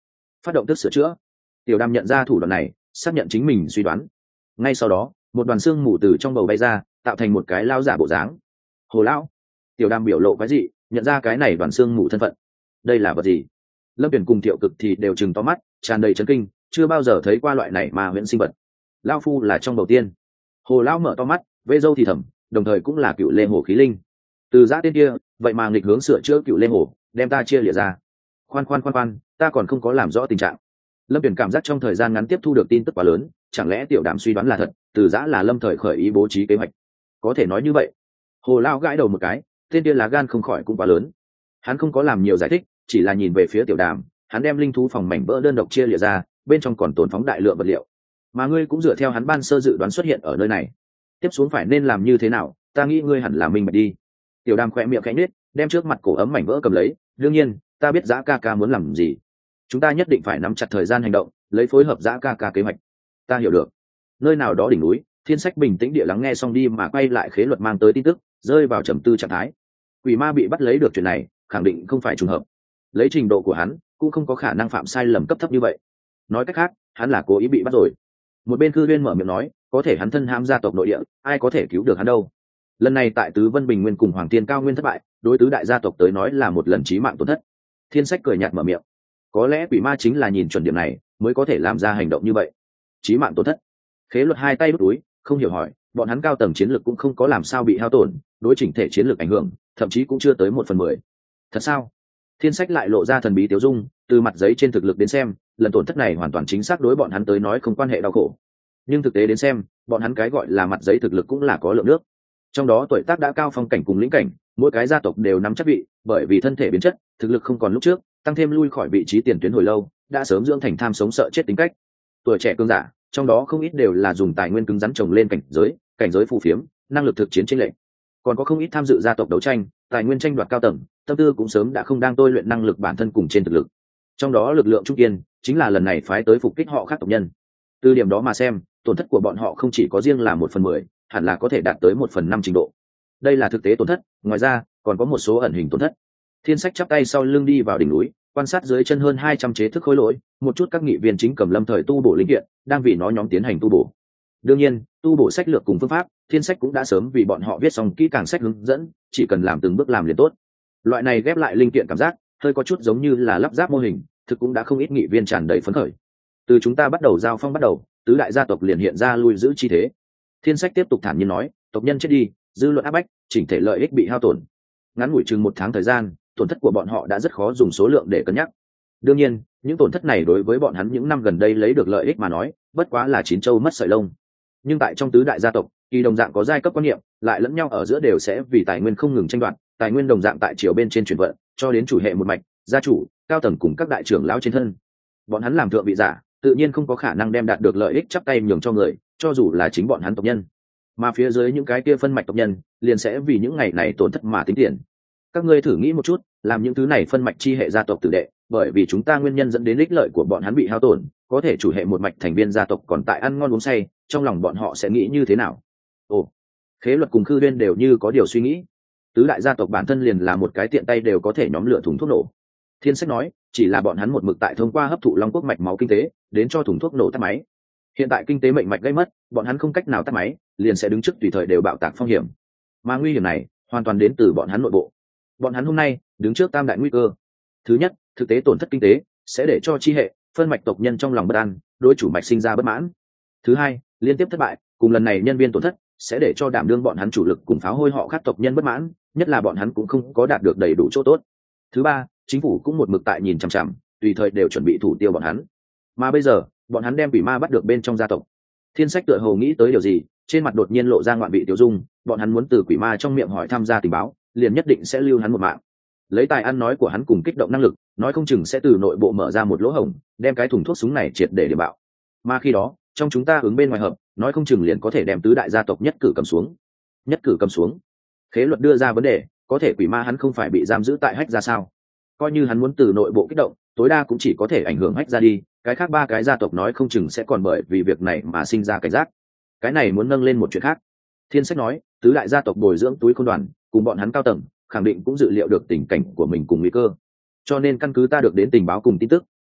phát động thức sửa chữa. Tiểu Đàm nhận ra thủ đoạn này, xác nhận chính mình suy đoán. Ngay sau đó, một đoàn xương mù từ trong bầu bay ra, tạo thành một cái lao giả bộ dáng. Hồ lão. Tiểu Đàm biểu lộ cái gì, nhận ra cái này đoàn xương mù thân phận. Đây là vật gì? Lâm Tuyển cùng Thiệu Cực thì đều trừng to mắt, tràn đầy chấn kinh, chưa bao giờ thấy qua loại này mà huyễn sinh vật. Lão phu là trong đầu tiên. Hồ lão mở to mắt, vê dâu thì thầm, đồng thời cũng là cựu lê hồ khí linh. Từ giã tên kia, vậy mà nghịch hướng sửa chữa cựu lê hồ, đem ta chia lìa ra. Khoan khoan khoan khoan, ta còn không có làm rõ tình trạng. Lâm Tuyển cảm giác trong thời gian ngắn tiếp thu được tin tức quá lớn, chẳng lẽ Tiểu Đàm suy đoán là thật, từ giã là Lâm thời khởi ý bố trí kế hoạch. Có thể nói như vậy. Hồ lão gãi đầu một cái, tên kia lá gan không khỏi cũng quá lớn. Hắn không có làm nhiều giải thích, chỉ là nhìn về phía Tiểu Đàm, hắn đem linh thú phòng mảnh vỡ đơn độc chia lìa ra, bên trong còn tồn phóng đại lượng vật liệu. Mà ngươi cũng dựa theo hắn ban sơ dự đoán xuất hiện ở nơi này. Tiếp xuống phải nên làm như thế nào, ta nghĩ ngươi hẳn là minh bạch đi. Tiểu Đàm khẽ miệng khẽ nhếch, đem trước mặt cổ ấm mảnh vỡ cầm lấy, đương nhiên, ta biết Dã ca ca muốn làm gì. Chúng ta nhất định phải nắm chặt thời gian hành động, lấy phối hợp Dã ca ca kế hoạch. Ta hiểu được. Nơi nào đó đỉnh núi, Thiên Sách bình tĩnh địa lắng nghe xong đi mà quay lại khế luật mang tới tin tức, rơi vào trầm tư trạng thái. Quỷ ma bị bắt lấy được chuyện này, khẳng định không phải trùng hợp. Lấy trình độ của hắn, cũng không có khả năng phạm sai lầm cấp thấp như vậy. Nói cách khác, hắn là cố ý bị bắt rồi. Một bên Cư Uyên mở miệng nói, có thể hắn thân ham gia tộc nội địa, ai có thể cứu được hắn đâu. Lần này tại Tứ Vân Bình Nguyên cùng Hoàng Tiên Cao Nguyên thất bại, đối tứ đại gia tộc tới nói là một lần chí mạng tổn thất. Thiên Sách cười nhạt mở miệng, có lẽ quỷ ma chính là nhìn chuẩn điểm này, mới có thể làm ra hành động như vậy. Chí mạng tổn thất. Khế luật hai tay đút túi, không hiểu hỏi, bọn hắn cao tầng chiến lược cũng không có làm sao bị hao tổn, đối chỉnh thể chiến lược ảnh hưởng, thậm chí cũng chưa tới một phần mười. Thật sao? Thiên Sách lại lộ ra thần bí tiêu dung, từ mặt giấy trên thực lực đến xem, lần tổn thất này hoàn toàn chính xác đối bọn hắn tới nói không quan hệ đau khổ. Nhưng thực tế đến xem, bọn hắn cái gọi là mặt giấy thực lực cũng là có lượng nước. Trong đó tuổi tác đã cao phong cảnh cùng lĩnh cảnh, mỗi cái gia tộc đều nắm chắc vị, bởi vì thân thể biến chất, thực lực không còn lúc trước, tăng thêm lui khỏi vị trí tiền tuyến hồi lâu, đã sớm dưỡng thành tham sống sợ chết tính cách. Tuổi trẻ cương giả, trong đó không ít đều là dùng tài nguyên cứng rắn trồng lên cảnh giới, cảnh giới phù phiếm, năng lực thực chiến chênh lệch. Còn có không ít tham dự gia tộc đấu tranh, tài nguyên tranh đoạt cao tầng, tâm tư cũng sớm đã không đang tôi luyện năng lực bản thân cùng trên thực lực. Trong đó lực lượng trung kiên chính là lần này phái tới phục kích họ khác tộc nhân. Từ điểm đó mà xem, tổn thất của bọn họ không chỉ có riêng là một phần mười, hẳn là có thể đạt tới một phần năm trình độ. Đây là thực tế tổn thất, ngoài ra còn có một số ẩn hình tổn thất. Thiên Sách chắp tay sau lưng đi vào đỉnh núi, quan sát dưới chân hơn hai trăm chế thức khối lỗi, một chút các nghị viên chính cầm lâm thời tu bổ linh kiện, đang vì nó nhóm tiến hành tu bổ. Đương nhiên, tu bổ sách lược cùng phương pháp, Thiên Sách cũng đã sớm vì bọn họ viết xong kỹ càng sách hướng dẫn, chỉ cần làm từng bước làm liền tốt. Loại này ghép lại linh kiện cảm giác, hơi có chút giống như là lắp ráp mô hình, thực cũng đã không ít nghị viên tràn đầy phấn khởi. Từ chúng ta bắt đầu giao phong bắt đầu, tứ đại gia tộc liền hiện ra lui giữ chi thế. Thiên Sách tiếp tục thản nhiên nói, tộc nhân chết đi, dư luận áp bách, chỉnh thể lợi ích bị hao tổn. Ngắn ngủi chừng một tháng thời gian, tổn thất của bọn họ đã rất khó dùng số lượng để cân nhắc. Đương nhiên, những tổn thất này đối với bọn hắn những năm gần đây lấy được lợi ích mà nói, bất quá là chín châu mất sợi lông. Nhưng tại trong tứ đại gia tộc, kỳ đồng dạng có giai cấp quan niệm, lại lẫn nhau ở giữa đều sẽ vì tài nguyên không ngừng tranh đoạt, tài nguyên đồng dạng tại chiều bên trên chuyển vận, cho đến chủ hệ một mạch, gia chủ, cao tầng cùng các đại trưởng lão trên thân. Bọn hắn làm thượng vị giả, tự nhiên không có khả năng đem đạt được lợi ích chắp tay nhường cho người, cho dù là chính bọn hắn tộc nhân. Mà phía dưới những cái kia phân mạch tộc nhân, liền sẽ vì những ngày này tổn thất mà tính tiền. Các ngươi thử nghĩ một chút, làm những thứ này phân mạch chi hệ gia tộc tử đệ, bởi vì chúng ta nguyên nhân dẫn đến ích lợi của bọn hắn bị hao tổn, có thể chủ hệ một mạch thành viên gia tộc còn tại ăn ngon uống say, trong lòng bọn họ sẽ nghĩ như thế nào? Ồ, Khế Luật cùng Khư Uyên đều như có điều suy nghĩ. Tứ đại gia tộc bản thân liền là một cái tiện tay đều có thể nhóm lửa thùng thuốc nổ. Thiên Sách nói, chỉ là bọn hắn một mực tại thông qua hấp thụ Long Quốc mạch máu kinh tế, đến cho thùng thuốc nổ tắt máy. Hiện tại kinh tế mệnh mạch gây mất, bọn hắn không cách nào tắt máy, liền sẽ đứng trước tùy thời đều bạo tạc phong hiểm. Mà nguy hiểm này, hoàn toàn đến từ bọn hắn nội bộ. Bọn hắn hôm nay đứng trước tam đại nguy cơ. Thứ nhất, thực tế tổn thất kinh tế sẽ để cho chi hệ, phân mạch tộc nhân trong lòng bất an, đối chủ mạch sinh ra bất mãn. Thứ hai, liên tiếp thất bại, cùng lần này nhân viên tổn thất sẽ để cho đảm đương bọn hắn chủ lực cùng pháo hôi họ khác tộc nhân bất mãn, nhất là bọn hắn cũng không có đạt được đầy đủ chỗ tốt. Thứ ba, chính phủ cũng một mực tại nhìn chằm chằm, tùy thời đều chuẩn bị thủ tiêu bọn hắn. Mà bây giờ, bọn hắn đem quỷ ma bắt được bên trong gia tộc. Thiên Sách tựa hồ nghĩ tới điều gì, trên mặt đột nhiên lộ ra ngoạn vị tiêu dung, bọn hắn muốn từ quỷ ma trong miệng hỏi tham gia tình báo, liền nhất định sẽ lưu hắn một mạng. Lấy tài ăn nói của hắn cùng kích động năng lực, nói không chừng sẽ từ nội bộ mở ra một lỗ hổng, đem cái thùng thuốc súng này triệt để điểm bạo. Mà khi đó, trong chúng ta hướng bên ngoài hợp, nói không chừng liền có thể đem tứ đại gia tộc nhất cử cầm xuống. Nhất cử cầm xuống. Khế Luật đưa ra vấn đề, có thể quỷ ma hắn không phải bị giam giữ tại Hách ra sao? Coi như hắn muốn từ nội bộ kích động, tối đa cũng chỉ có thể ảnh hưởng Hách ra đi, cái khác ba cái gia tộc nói không chừng sẽ còn bởi vì việc này mà sinh ra cảnh giác. Cái này muốn nâng lên một chuyện khác. Thiên Sách nói, tứ đại gia tộc bồi dưỡng túi khôn đoàn, cùng bọn hắn cao tầng, khẳng định cũng dự liệu được tình cảnh của mình cùng nguy cơ. Cho nên căn cứ ta được đến tình báo cùng tin tức,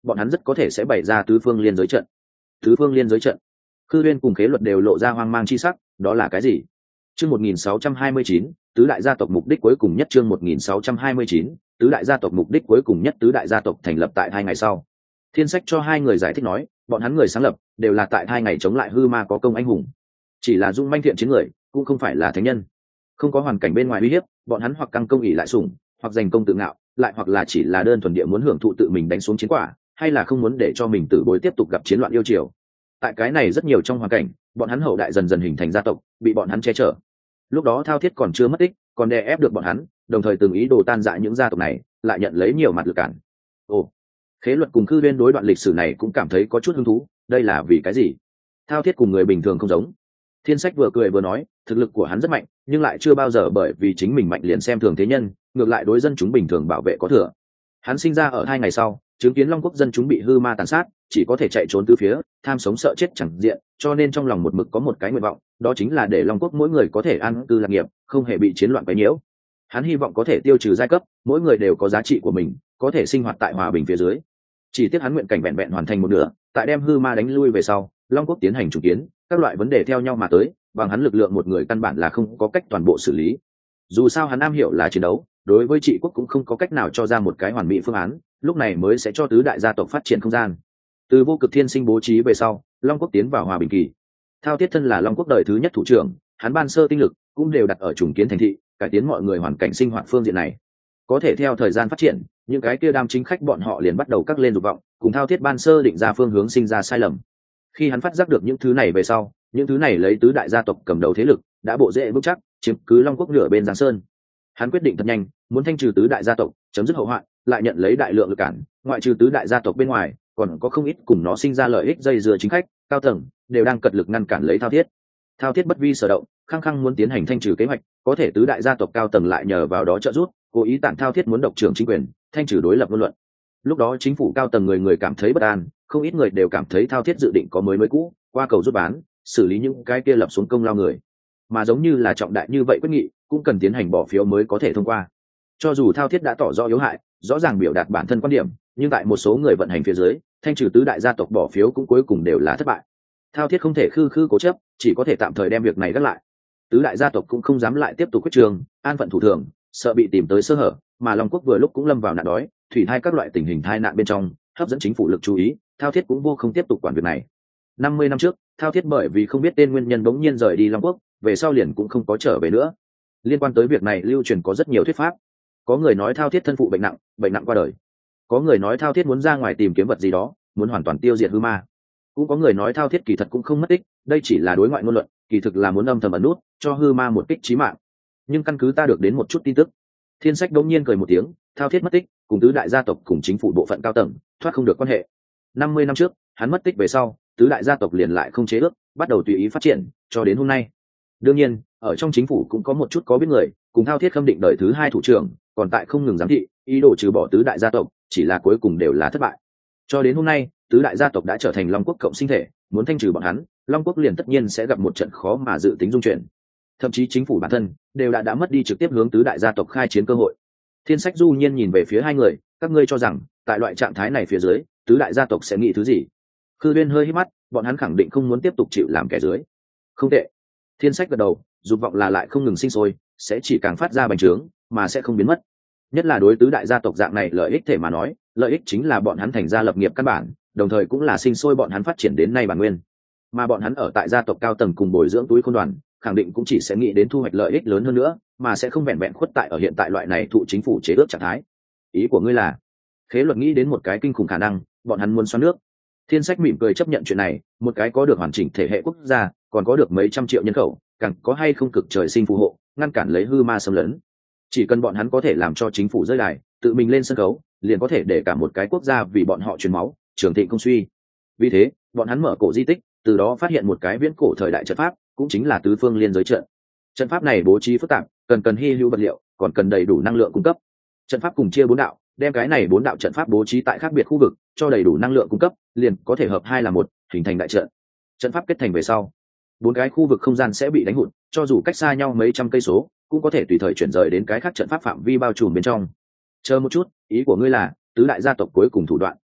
bọn hắn rất có thể sẽ bày ra tứ phương liên giới trận. Tứ phương liên giới trận? Khư Uyên cùng Khế Luật đều lộ ra hoang mang chi sắc, đó là cái gì? Chương một nghìn sáu trăm hai mươi chín, tứ đại gia tộc mục đích cuối cùng nhất. Chương một nghìn sáu trăm hai mươi chín, tứ đại gia tộc mục đích cuối cùng nhất. Tứ đại gia tộc thành lập tại hai ngày sau. Thiên Sách cho hai người giải thích nói, bọn hắn người sáng lập đều là tại hai ngày chống lại hư ma có công anh hùng, chỉ là dung manh thiện chiến người, cũng không phải là thánh nhân. Không có hoàn cảnh bên ngoài uy hiếp, bọn hắn hoặc căng công ỷ lại sủng, hoặc giành công tự ngạo, lại hoặc là chỉ là đơn thuần địa muốn hưởng thụ tự mình đánh xuống chiến quả, hay là không muốn để cho mình tử bối tiếp tục gặp chiến loạn yêu triều. Tại cái này rất nhiều trong hoàn cảnh, bọn hắn hậu đại dần dần hình thành gia tộc, bị bọn hắn che chở. Lúc đó Thao Thiết còn chưa mất tích, còn đè ép được bọn hắn, đồng thời từng ý đồ tan rã những gia tộc này, lại nhận lấy nhiều mặt lực cản. Ồ, Khế Luật cùng Khư Uyên đối đoạn lịch sử này cũng cảm thấy có chút hứng thú, đây là vì cái gì? Thao Thiết cùng người bình thường không giống. Thiên Sách vừa cười vừa nói, thực lực của hắn rất mạnh, nhưng lại chưa bao giờ bởi vì chính mình mạnh liền xem thường thế nhân, ngược lại đối dân chúng bình thường bảo vệ có thừa. Hắn sinh ra ở hai ngày sau, chứng kiến Long Quốc dân chúng bị hư ma tàn sát, chỉ có thể chạy trốn tứ phía, tham sống sợ chết chẳng diện, cho nên trong lòng một mực có một cái nguyện vọng, đó chính là để Long Quốc mỗi người có thể an cư lạc nghiệp, không hề bị chiến loạn quấy nhiễu. Hắn hy vọng có thể tiêu trừ giai cấp, mỗi người đều có giá trị của mình, có thể sinh hoạt tại hòa bình phía dưới. Chỉ tiếc hắn nguyện cảnh vẹn vẹn hoàn thành một nửa, tại đem hư ma đánh lui về sau, Long Quốc tiến hành chủ kiến, các loại vấn đề theo nhau mà tới, bằng hắn lực lượng một người căn bản là không có cách toàn bộ xử lý. Dù sao hắn am hiểu là chiến đấu, đối với trị quốc cũng không có cách nào cho ra một cái hoàn mỹ phương án, lúc này mới sẽ cho tứ đại gia tộc phát triển không gian. Từ Vô Cực Thiên Sinh bố trí về sau, Long Quốc tiến vào hòa bình kỳ. Thao Thiết thân là Long Quốc đời thứ nhất thủ trưởng, hắn ban sơ tinh lực cũng đều đặt ở trùng kiến thành thị, cải tiến mọi người hoàn cảnh sinh hoạt phương diện này. Có thể theo thời gian phát triển, những cái kia đam chính khách bọn họ liền bắt đầu cắt lên dục vọng, cùng Thao Thiết ban sơ định ra phương hướng sinh ra sai lầm. Khi hắn phát giác được những thứ này về sau, những thứ này lấy tứ đại gia tộc cầm đầu thế lực đã bộ rễ vững chắc, chiếm cứ Long Quốc nửa bên Giang Sơn. Hắn quyết định thật nhanh, muốn thanh trừ tứ đại gia tộc, chấm dứt hậu hoạn, lại nhận lấy đại lượng lực cản, ngoại trừ tứ đại gia tộc bên ngoài, còn có không ít cùng nó sinh ra lợi ích dây dưa chính khách, cao tầng đều đang cật lực ngăn cản lấy Thao Thiết. Thao Thiết bất vi sở động, khăng khăng muốn tiến hành thanh trừ kế hoạch, có thể tứ đại gia tộc cao tầng lại nhờ vào đó trợ giúp, cố ý tản Thao Thiết muốn độc trưởng chính quyền, thanh trừ đối lập ngôn luận. Lúc đó chính phủ cao tầng người người cảm thấy bất an, không ít người đều cảm thấy Thao Thiết dự định có mới mới cũ, qua cầu rút bán, xử lý những cái kia lập xuống công lao người. Mà giống như là trọng đại như vậy quyết nghị, cũng cần tiến hành bỏ phiếu mới có thể thông qua. Cho dù Thao Thiết đã tỏ rõ yếu hại, rõ ràng biểu đạt bản thân quan điểm, nhưng tại một số người vận hành phía dưới, thanh trừ tứ đại gia tộc bỏ phiếu cũng cuối cùng đều là thất bại. Thao Thiết không thể khư khư cố chấp, chỉ có thể tạm thời đem việc này gác lại. Tứ đại gia tộc cũng không dám lại tiếp tục quyết trường, an phận thủ thường, sợ bị tìm tới sơ hở, mà Long Quốc vừa lúc cũng lâm vào nạn đói, thủy thai các loại tình hình tai nạn bên trong, hấp dẫn chính phủ lực chú ý, Thao Thiết cũng vô không tiếp tục quản việc này. năm mươi năm trước, Thao Thiết bởi vì không biết tên nguyên nhân bỗng nhiên rời đi Long Quốc, về sau liền cũng không có trở về nữa. Liên quan tới việc này lưu truyền có rất nhiều thuyết pháp. Có người nói Thao Thiết thân phụ bệnh nặng, bệnh nặng qua đời. Có người nói Thao Thiết muốn ra ngoài tìm kiếm vật gì đó, muốn hoàn toàn tiêu diệt hư ma. Cũng có người nói Thao Thiết kỳ thật cũng không mất tích, đây chỉ là đối ngoại ngôn luận, kỳ thực là muốn âm thầm ẩn nút, cho hư ma một kích chí mạng. Nhưng căn cứ ta được đến một chút tin tức. Thiên Sách đống nhiên cười một tiếng, Thao Thiết mất tích, cùng tứ đại gia tộc cùng chính phủ bộ phận cao tầng thoát không được quan hệ. năm mươi năm trước, hắn mất tích về sau, tứ đại gia tộc liền lại không chế ước, bắt đầu tùy ý phát triển, cho đến hôm nay. Đương nhiên, ở trong chính phủ cũng có một chút có biết người, cùng Thao Thiết khâm định đời thứ hai thủ trưởng, còn tại không ngừng giám thị, ý đồ trừ bỏ tứ đại gia tộc, chỉ là cuối cùng đều là thất bại. Cho đến hôm nay, tứ đại gia tộc đã trở thành Long Quốc cộng sinh thể, muốn thanh trừ bọn hắn, Long Quốc liền tất nhiên sẽ gặp một trận khó mà dự tính dung chuyển. Thậm chí chính phủ bản thân đều đã đã mất đi trực tiếp hướng tứ đại gia tộc khai chiến cơ hội. Thiên Sách du nhiên nhìn về phía hai người, các ngươi cho rằng, tại loại trạng thái này phía dưới, tứ đại gia tộc sẽ nghĩ thứ gì? Khư Uyên hơi hít mắt, bọn hắn khẳng định không muốn tiếp tục chịu làm kẻ dưới. Không tệ. Thiên Sách gật đầu, dục vọng là lại không ngừng sinh sôi, sẽ chỉ càng phát ra bành trướng, mà sẽ không biến mất. Nhất là đối tứ đại gia tộc dạng này lợi ích thể mà nói, lợi ích chính là bọn hắn thành gia lập nghiệp căn bản, đồng thời cũng là sinh sôi bọn hắn phát triển đến nay bản nguyên. Mà bọn hắn ở tại gia tộc cao tầng cùng bồi dưỡng túi khôn đoàn, khẳng định cũng chỉ sẽ nghĩ đến thu hoạch lợi ích lớn hơn nữa, mà sẽ không vẹn vẹn khuất tại ở hiện tại loại này thụ chính phủ chế ước trạng thái. Ý của ngươi là? Khế Luật nghĩ đến một cái kinh khủng khả năng, bọn hắn muốn xoắn nước. Thiên Sách mỉm cười chấp nhận chuyện này, một cái có được hoàn chỉnh thể hệ quốc gia, còn có được mấy trăm triệu nhân khẩu, càng có hay không cực trời sinh phù hộ, ngăn cản lấy hư ma xâm lấn. Chỉ cần bọn hắn có thể làm cho chính phủ rơi đài, tự mình lên sân khấu, liền có thể để cả một cái quốc gia vì bọn họ truyền máu, trường thịnh không suy. Vì thế, bọn hắn mở cổ di tích, từ đó phát hiện một cái viễn cổ thời đại trận pháp, cũng chính là tứ phương liên giới trận. Trận pháp này bố trí phức tạp, cần cần hy hữu vật liệu, còn cần đầy đủ năng lượng cung cấp. Trận pháp cùng chia bốn đạo, đem cái này bốn đạo trận pháp bố trí tại khác biệt khu vực, cho đầy đủ năng lượng cung cấp, liền có thể hợp hai là một, hình thành đại trận. Trận pháp kết thành về sau, bốn cái khu vực không gian sẽ bị đánh hụt, cho dù cách xa nhau mấy trăm cây số, cũng có thể tùy thời chuyển rời đến cái khác trận pháp phạm vi bao trùm bên trong. Chờ một chút, ý của ngươi là tứ đại gia tộc cuối cùng thủ đoạn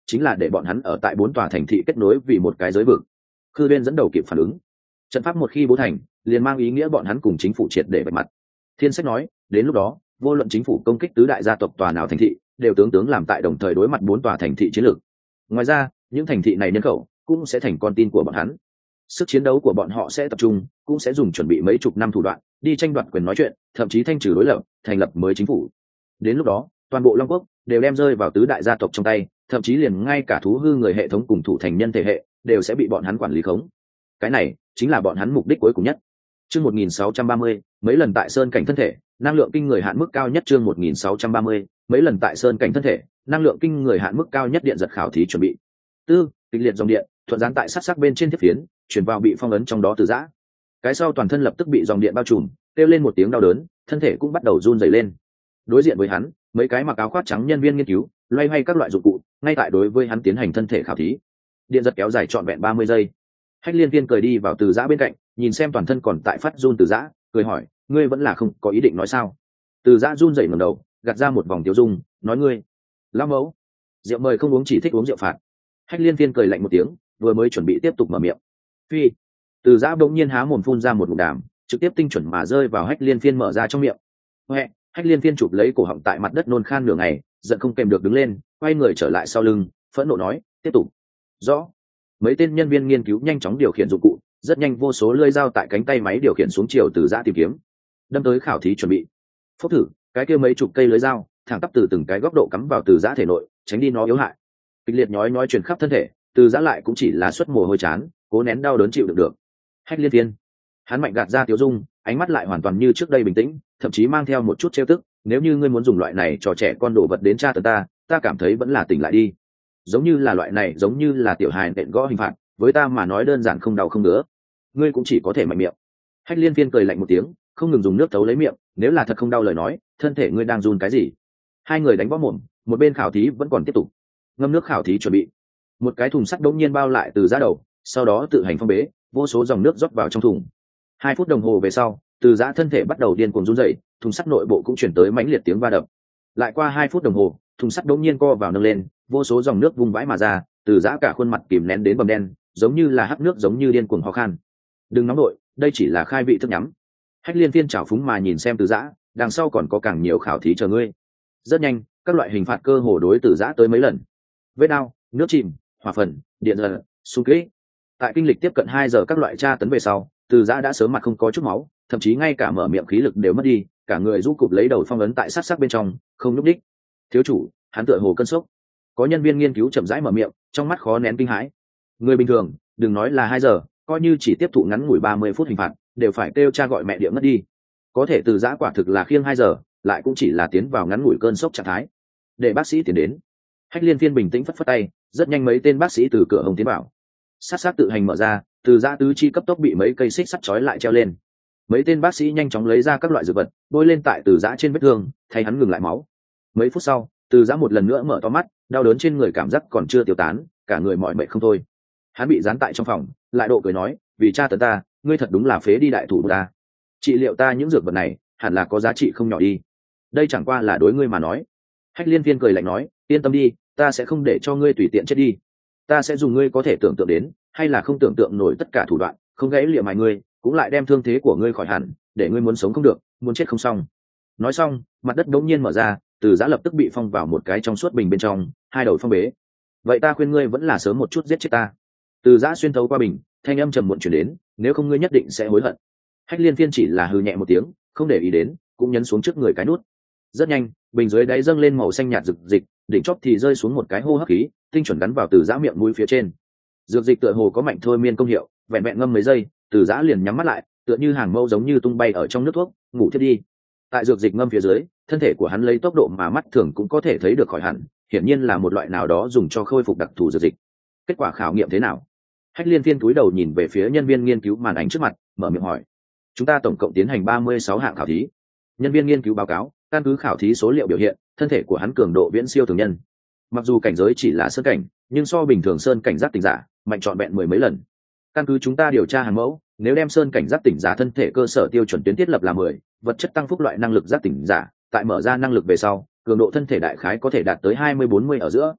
chính là để bọn hắn ở tại bốn tòa thành thị kết nối vì một cái giới vực. Khư Uyên dẫn đầu kịp phản ứng, trận pháp một khi bố thành liền mang ý nghĩa bọn hắn cùng chính phủ triệt để vạch mặt. Thiên Sách nói, đến lúc đó vô luận chính phủ công kích tứ đại gia tộc tòa nào thành thị đều tướng tướng làm tại đồng thời đối mặt bốn tòa thành thị chiến lược. Ngoài ra những thành thị này nhân khẩu cũng sẽ thành con tin của bọn hắn, sức chiến đấu của bọn họ sẽ tập trung, cũng sẽ dùng chuẩn bị mấy chục năm thủ đoạn đi tranh đoạt quyền nói chuyện, thậm chí thanh trừ đối lập, thành lập mới chính phủ. Đến lúc đó toàn bộ Long Quốc đều đem rơi vào tứ đại gia tộc trong tay, thậm chí liền ngay cả thú hư người hệ thống cùng thủ thành nhân thể hệ đều sẽ bị bọn hắn quản lý khống. Cái này chính là bọn hắn mục đích cuối cùng nhất. Chương một nghìn sáu trăm ba mươi, mấy lần tại sơn cảnh thân thể, năng lượng kinh người hạn mức cao nhất. Chương một nghìn sáu trăm ba mươi, mấy lần tại sơn cảnh thân thể, năng lượng kinh người hạn mức cao nhất. Điện giật khảo thí chuẩn bị. Tư, kịch liệt dòng điện thuận dán tại sát sắc bên trên thiết phiến, chuyển vào bị phong ấn trong đó Từ Giã. Cái sau toàn thân lập tức bị dòng điện bao trùm, kêu lên một tiếng đau đớn, thân thể cũng bắt đầu run rẩy lên. Đối diện với hắn, mấy cái mặc áo khoác trắng nhân viên nghiên cứu loay hoay các loại dụng cụ, ngay tại đối với hắn tiến hành thân thể khảo thí. Điện giật kéo dài trọn vẹn ba mươi giây. Hách Liên Viên cười đi vào Từ Giã bên cạnh, nhìn xem toàn thân còn tại phát run Từ Giã, cười hỏi, ngươi vẫn là không có ý định nói sao? Từ Giã run rẩy ngẩng đầu, gạt ra một vòng tiêu dung, nói, ngươi lão mẫu, rượu mời không uống, chỉ thích uống rượu phạt. Hách Liên Viên cười lạnh một tiếng, vừa mới chuẩn bị tiếp tục mở miệng, phi. Từ Giã bỗng nhiên há mồm phun ra một ngụm đàm, trực tiếp tinh chuẩn mà rơi vào Hách Liên Viên mở ra trong miệng. Huệ, Hách Liên Viên chụp lấy cổ họng tại mặt đất nôn khan nửa ngày, giận không kèm được đứng lên, quay người trở lại sau lưng, phẫn nộ nói, tiếp tục. Rõ. Mấy tên nhân viên nghiên cứu nhanh chóng điều khiển dụng cụ, rất nhanh vô số lưỡi dao tại cánh tay máy điều khiển xuống chiều Từ Giã tìm kiếm, đâm tới khảo thí chuẩn bị. Phốc thử, cái kia mấy chục cây lưới dao thẳng tắp từ từng cái góc độ cắm vào Từ Giã thể nội, tránh đi nó yếu hại. Kịch liệt nhói nhói truyền khắp thân thể, Từ Giã lại cũng chỉ là xuất mồ hôi chán, cố nén đau đớn chịu đựng được. Hách Liên Viên, hắn mạnh gạt ra tiêu dung, ánh mắt lại hoàn toàn như trước đây bình tĩnh, thậm chí mang theo một chút trêu tức, nếu như ngươi muốn dùng loại này trò trẻ con đồ vật đến tra tấn ta, ta cảm thấy vẫn là tỉnh lại đi. Giống như là loại này, giống như là tiểu hài nện gõ hình phạt, với ta mà nói đơn giản không đau không ngứa, ngươi cũng chỉ có thể mạnh miệng. Hách Liên Viên cười lạnh một tiếng, không ngừng dùng nước thấu lấy miệng, nếu là thật không đau lời nói, thân thể ngươi đang run cái gì? Hai người đánh võ mồm, một bên khảo thí vẫn còn tiếp tục. Ngâm nước khảo thí chuẩn bị. Một cái thùng sắt đột nhiên bao lại Từ Giã đầu, sau đó tự hành phong bế, vô số dòng nước rót vào trong thùng. Hai phút đồng hồ về sau, Từ Giã thân thể bắt đầu điên cuồng run rẩy, thùng sắt nội bộ cũng chuyển tới mãnh liệt tiếng va đập. Lại qua hai phút đồng hồ, thùng sắt đột nhiên co vào nâng lên, vô số dòng nước vung vãi mà ra, Từ Giã cả khuôn mặt kìm nén đến bầm đen, giống như là hắc nước, giống như điên cuồng ho khan. Đừng nóng đội, đây chỉ là khai vị thức nhắm. Hách Liên Viên trào phúng mà nhìn xem Từ Giã, đằng sau còn có càng nhiều khảo thí chờ ngươi. Rất nhanh, các loại hình phạt cơ hồ đối Từ Giã tới mấy lần. Vết đao, nước chìm, hỏa phần, điện giật, xung kích. Tại kinh lịch tiếp cận hai giờ các loại tra tấn về sau, Từ Giã đã sớm mặt không có chút máu, thậm chí ngay cả mở miệng khí lực đều mất đi, cả người rũ cụp lấy đầu phong ấn tại sát sắc bên trong, không nhúc đích. Thiếu chủ, hắn tựa hồ cơn sốc. Có nhân viên nghiên cứu chậm rãi mở miệng, trong mắt khó nén kinh hãi. Người bình thường, đừng nói là hai giờ, coi như chỉ tiếp thụ ngắn ngủi ba mươi phút hình phạt, đều phải kêu cha gọi mẹ địa mất đi. Có thể Từ Giã quả thực là khiêng hai giờ, lại cũng chỉ là tiến vào ngắn ngủi cơn sốc trạng thái. Để bác sĩ tiến đến. Hách Liên Viên bình tĩnh phất phất tay, rất nhanh mấy tên bác sĩ từ cửa hông tiến vào. Sát sát tự hành mở ra, Từ Giã tứ chi cấp tốc bị mấy cây xích sắt trói lại treo lên. Mấy tên bác sĩ nhanh chóng lấy ra các loại dược vật, bôi lên tại Từ Giã trên vết thương, thay hắn ngừng lại máu. Mấy phút sau, Từ Giã một lần nữa mở to mắt, đau đớn trên người cảm giác còn chưa tiêu tán, cả người mỏi mệt không thôi. Hắn bị dán tại trong phòng, lại độ cười nói, vì cha tấn ta, ngươi thật đúng là phế đi đại thủ ta. Trị liệu ta những dược vật này, hẳn là có giá trị không nhỏ đi. Đây chẳng qua là đối ngươi mà nói. Hách Liên Viên cười lạnh nói, yên tâm đi, ta sẽ không để cho ngươi tùy tiện chết đi. Ta sẽ dùng ngươi có thể tưởng tượng đến, hay là không tưởng tượng nổi tất cả thủ đoạn, không gãy liệm mài ngươi, cũng lại đem thương thế của ngươi khỏi hẳn, để ngươi muốn sống không được, muốn chết không xong. Nói xong, mặt đất đống nhiên mở ra, Từ Giã lập tức bị phong vào một cái trong suốt bình bên trong, hai đầu phong bế. Vậy ta khuyên ngươi vẫn là sớm một chút giết chết ta. Từ Giã xuyên thấu qua bình, thanh âm trầm muộn truyền đến, nếu không ngươi nhất định sẽ hối hận. Hách Liên Viên chỉ là hừ nhẹ một tiếng, không để ý đến, cũng nhấn xuống trước người cái nút. Rất nhanh, bình dưới đáy dâng lên màu xanh nhạt rực dịch, đỉnh chóp thì rơi xuống một cái hô hấp khí, tinh chuẩn gắn vào Từ Giã miệng mũi phía trên. Dược dịch tựa hồ có mạnh thôi miên công hiệu, vẹn vẹn ngâm mấy giây, Từ Giã liền nhắm mắt lại, tựa như hàng mâu giống như tung bay ở trong nước thuốc, ngủ thiếp đi. Tại dược dịch ngâm phía dưới, thân thể của hắn lấy tốc độ mà mắt thường cũng có thể thấy được khỏi hẳn, hiển nhiên là một loại nào đó dùng cho khôi phục đặc thù dược dịch. Kết quả khảo nghiệm thế nào? Hách Liên Viên cúi đầu nhìn về phía nhân viên nghiên cứu màn ảnh trước mặt, mở miệng hỏi. Chúng ta tổng cộng tiến hành ba mươi sáu hạng khảo thí. Nhân viên nghiên cứu báo cáo, căn cứ khảo thí số liệu biểu hiện, thân thể của hắn cường độ viễn siêu thường nhân. Mặc dù cảnh giới chỉ là sơn cảnh, nhưng so bình thường sơn cảnh giác tỉnh giả mạnh trọn vẹn mười mấy lần. Căn cứ chúng ta điều tra hàng mẫu, nếu đem sơn cảnh giác tỉnh giả thân thể cơ sở tiêu chuẩn tuyến thiết lập là mười, vật chất tăng phúc loại năng lực giác tỉnh giả, tại mở ra năng lực về sau, cường độ thân thể đại khái có thể đạt tới hai mươi bốn mươi ở giữa.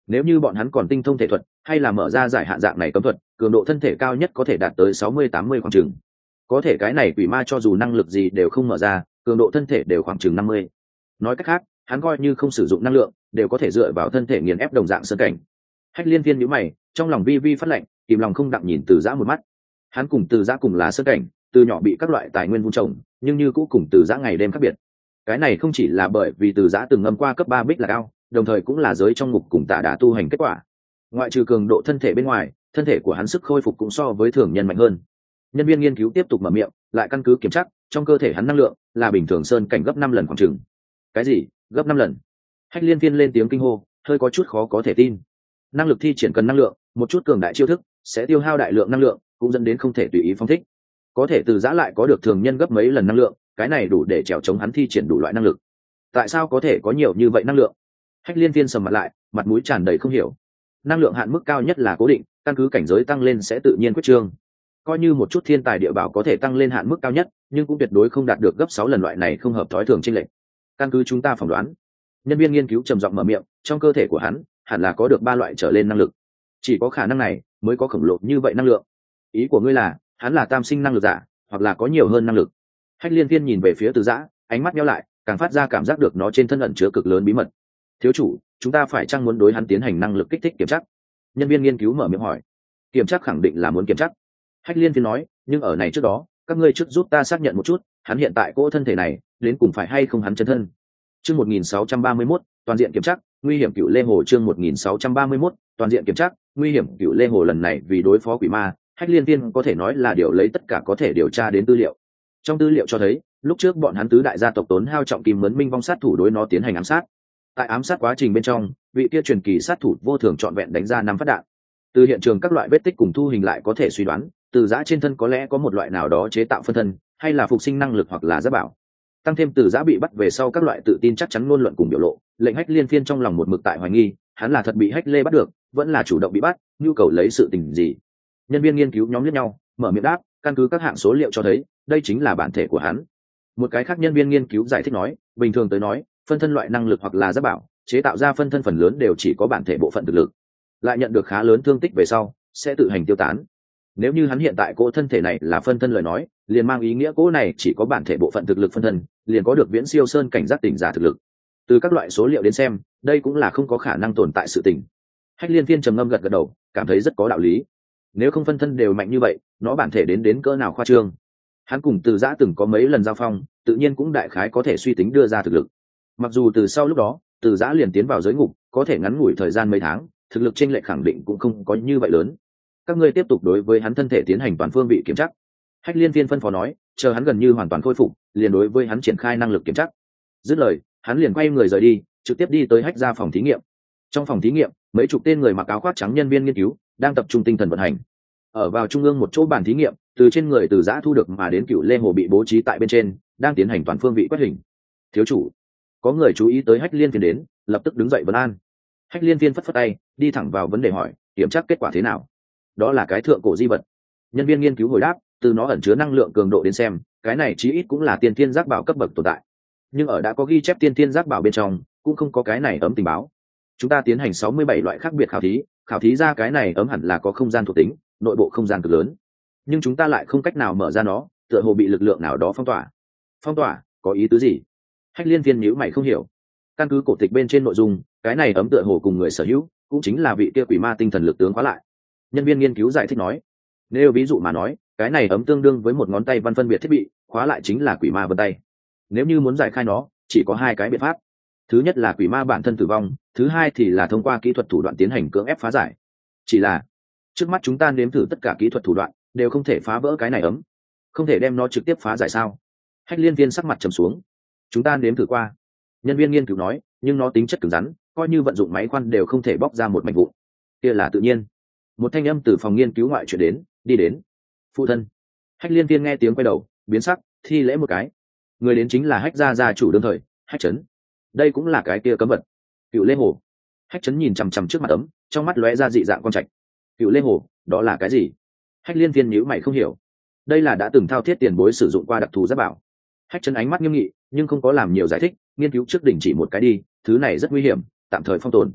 Nếu như bọn hắn còn tinh thông thể thuật hay là mở ra giải hạn dạng này cấm thuật, cường độ thân thể cao nhất có thể đạt tới sáu mươi tám mươi khoảng chừng. Có thể cái này quỷ ma cho dù năng lực gì đều không mở ra, cường độ thân thể đều khoảng chừng năm mươi. Nói cách khác, hắn coi như không sử dụng năng lượng, đều có thể dựa vào thân thể nghiền ép đồng dạng sơn cảnh. Hách Liên Viên nhíu mày, trong lòng vi vi phát lạnh, kìm lòng không đặng nhìn Từ Giã một mắt. Hắn cùng Từ Giã cùng là sơn cảnh, từ nhỏ bị các loại tài nguyên vun trồng, nhưng như cũ cùng Từ Giã ngày đêm khác biệt. Cái này không chỉ là bởi vì Từ Giã từng ngâm qua cấp ba bích là cao, đồng thời cũng là giới trong ngục cùng Tạ Đà tu hành kết quả. Ngoại trừ cường độ thân thể bên ngoài, thân thể của hắn sức khôi phục cũng so với thường nhân mạnh hơn. Nhân viên nghiên cứu tiếp tục mở miệng, lại căn cứ kiểm tra, trong cơ thể hắn năng lượng là bình thường sơn cảnh gấp năm lần khoảng chừng. Cái gì? Gấp năm lần? Hách Liên Viên lên tiếng kinh hô, hơi có chút khó có thể tin. Năng lực thi triển cần năng lượng, một chút cường đại chiêu thức sẽ tiêu hao đại lượng năng lượng, cũng dẫn đến không thể tùy ý phóng thích. Có thể Từ Giã lại có được thường nhân gấp mấy lần năng lượng, cái này đủ để trèo chống hắn thi triển đủ loại năng lực. Tại sao có thể có nhiều như vậy năng lượng? Hách Liên Viên sầm mặt lại, mặt mũi tràn đầy không hiểu. Năng lượng hạn mức cao nhất là cố định, căn cứ cảnh giới tăng lên sẽ tự nhiên quyết trương. Coi như một chút thiên tài địa bảo có thể tăng lên hạn mức cao nhất, nhưng cũng tuyệt đối không đạt được gấp sáu lần loại này không hợp thói thường chênh lệch. Căn cứ chúng ta phỏng đoán, nhân viên nghiên cứu trầm giọng mở miệng, trong cơ thể của hắn hẳn là có được ba loại trở lên năng lực. Chỉ có khả năng này mới có khổng lồ như vậy năng lượng. Ý của ngươi là, hắn là tam sinh năng lực giả, hoặc là có nhiều hơn năng lực? Hách Liên Viên nhìn về phía Từ Giã, ánh mắt nheo lại, càng phát ra cảm giác được nó trên thân ẩn chứa cực lớn bí mật. Thiếu chủ, chúng ta phải chăng muốn đối hắn tiến hành năng lực kích thích kiểm tra? Nhân viên nghiên cứu mở miệng hỏi. Kiểm tra khẳng định là muốn kiểm tra. Hách Liên Viên nói, nhưng ở này trước đó, các ngươi trước giúp ta xác nhận một chút, hắn hiện tại cỗ thân thể này đến cùng phải hay không hắn chân thân. Chương một nghìn sáu trăm ba mươi mốt, toàn diện kiểm tra, nguy hiểm Cựu Lê Hồ. Chương một nghìn sáu trăm ba mươi mốt, toàn diện kiểm tra, nguy hiểm Cựu Lê Hồ. Lần này vì đối phó quỷ ma, Hách Liên Viên có thể nói là điều lấy tất cả có thể điều tra đến tư liệu. Trong tư liệu cho thấy, lúc trước bọn hắn tứ đại gia tộc tốn hao trọng kim mướn minh vong sát thủ đối nó tiến hành ám sát. Tại ám sát quá trình bên trong, vị kia truyền kỳ sát thủ vô thường trọn vẹn đánh ra năm phát đạn. Từ hiện trường các loại vết tích cùng thu hình lại có thể suy đoán, Từ Giã trên thân có lẽ có một loại nào đó chế tạo phân thân, hay là phục sinh năng lực hoặc là giáp bảo. Tăng thêm Từ Giã bị bắt về sau các loại tự tin chắc chắn ngôn luận cùng biểu lộ, lệnh Hách Liên Phiên trong lòng một mực tại hoài nghi, hắn là thật bị Hách Lê bắt được, vẫn là chủ động bị bắt, nhu cầu lấy sự tình gì. Nhân viên nghiên cứu nhóm liếc nhau, mở miệng đáp, căn cứ các hạng số liệu cho thấy, đây chính là bản thể của hắn. Một cái khác nhân viên nghiên cứu giải thích nói, bình thường tới nói, phân thân loại năng lực hoặc là giáp bảo, chế tạo ra phân thân phần lớn đều chỉ có bản thể bộ phận thực lực, lại nhận được khá lớn thương tích về sau sẽ tự hành tiêu tán. Nếu như hắn hiện tại cỗ thân thể này là phân thân lời nói, liền mang ý nghĩa cỗ này chỉ có bản thể bộ phận thực lực phân thân, liền có được viễn siêu sơn cảnh giác tỉnh giả thực lực. Từ các loại số liệu đến xem, đây cũng là không có khả năng tồn tại sự tình. Hách Liên Viên trầm ngâm gật gật đầu, cảm thấy rất có đạo lý. Nếu không phân thân đều mạnh như vậy, nó bản thể đến đến cỡ nào khoa trương. Hắn cùng Từ Giã từng có mấy lần giao phong, tự nhiên cũng đại khái có thể suy tính đưa ra thực lực. Mặc dù từ sau lúc đó, Từ Giã liền tiến vào giới ngục, có thể ngắn ngủi thời gian mấy tháng, thực lực chênh lệch khẳng định cũng không có như vậy lớn. Các ngươi tiếp tục đối với hắn thân thể tiến hành toàn phương vị kiểm tra. Hách Liên Viên phân phó nói, chờ hắn gần như hoàn toàn khôi phục, liền đối với hắn triển khai năng lực kiểm tra. Dứt lời, hắn liền quay người rời đi, trực tiếp đi tới Hách ra phòng thí nghiệm. Trong phòng thí nghiệm, mấy chục tên người mặc áo khoác trắng nhân viên nghiên cứu đang tập trung tinh thần vận hành. Ở vào trung ương một chỗ bàn thí nghiệm, từ trên người Từ Giã thu được mà đến Cựu Lê Hồ bị bố trí tại bên trên, đang tiến hành toàn phương vị quét hình. Thiếu chủ, có người chú ý tới Hách Liên Viên đến, lập tức đứng dậy vấn an. Hách Liên Viên phất phất tay, đi thẳng vào vấn đề hỏi, kiểm tra kết quả thế nào? Đó là cái thượng cổ di vật. Nhân viên nghiên cứu hồi đáp, từ nó ẩn chứa năng lượng cường độ đến xem, cái này chí ít cũng là tiên thiên giác bảo cấp bậc tồn tại. Nhưng ở đã có ghi chép tiên thiên giác bảo bên trong, cũng không có cái này ấm tình báo. Chúng ta tiến hành sáu mươi bảy loại khác biệt khảo thí, khảo thí ra cái này ấm hẳn là có không gian thuộc tính, nội bộ không gian cực lớn. Nhưng chúng ta lại không cách nào mở ra nó, tựa hồ bị lực lượng nào đó phong tỏa. Phong tỏa, có ý tứ gì? Hách Liên Viên nhíu mày không hiểu. Căn cứ cổ tịch bên trên nội dung, cái này ấm tựa hồ cùng người sở hữu, cũng chính là vị kia quỷ ma tinh thần lực tướng khóa lại. Nhân viên nghiên cứu giải thích nói, nếu ví dụ mà nói, cái này ấm tương đương với một ngón tay văn phân biệt thiết bị, khóa lại chính là quỷ ma vân tay. Nếu như muốn giải khai nó, chỉ có hai cái biện pháp. Thứ nhất là quỷ ma bản thân tử vong, thứ hai thì là thông qua kỹ thuật thủ đoạn tiến hành cưỡng ép phá giải. Chỉ là trước mắt chúng ta nếm thử tất cả kỹ thuật thủ đoạn, đều không thể phá vỡ cái này ấm. Không thể đem nó trực tiếp phá giải sao? Hách Liên Viên sắc mặt trầm xuống. Chúng ta nếm thử qua. Nhân viên nghiên cứu nói, nhưng nó tính chất cứng rắn, coi như vận dụng máy khoan đều không thể bóc ra một mảnh vụn. Kia là tự nhiên. Một thanh âm từ phòng nghiên cứu ngoại chuyển đến, đi đến. Phụ thân. Hách Liên Viên nghe tiếng quay đầu, biến sắc, thi lễ một cái. Người đến chính là Hách gia gia chủ đương thời, Hách Chấn. Đây cũng là cái kia cấm vật. Cựu Lê Hồ. Hách Chấn nhìn chằm chằm trước mặt ấm, trong mắt lóe ra dị dạng quan trạch. Cựu Lê Hồ, đó là cái gì? Hách Liên Viên nhíu mày không hiểu. Đây là đã từng thao thiết tiền bối sử dụng qua đặc thù giáp bảo. Hách Chấn ánh mắt nghiêm nghị, nhưng không có làm nhiều giải thích, nghiên cứu trước đỉnh chỉ một cái đi, thứ này rất nguy hiểm, tạm thời phong tồn.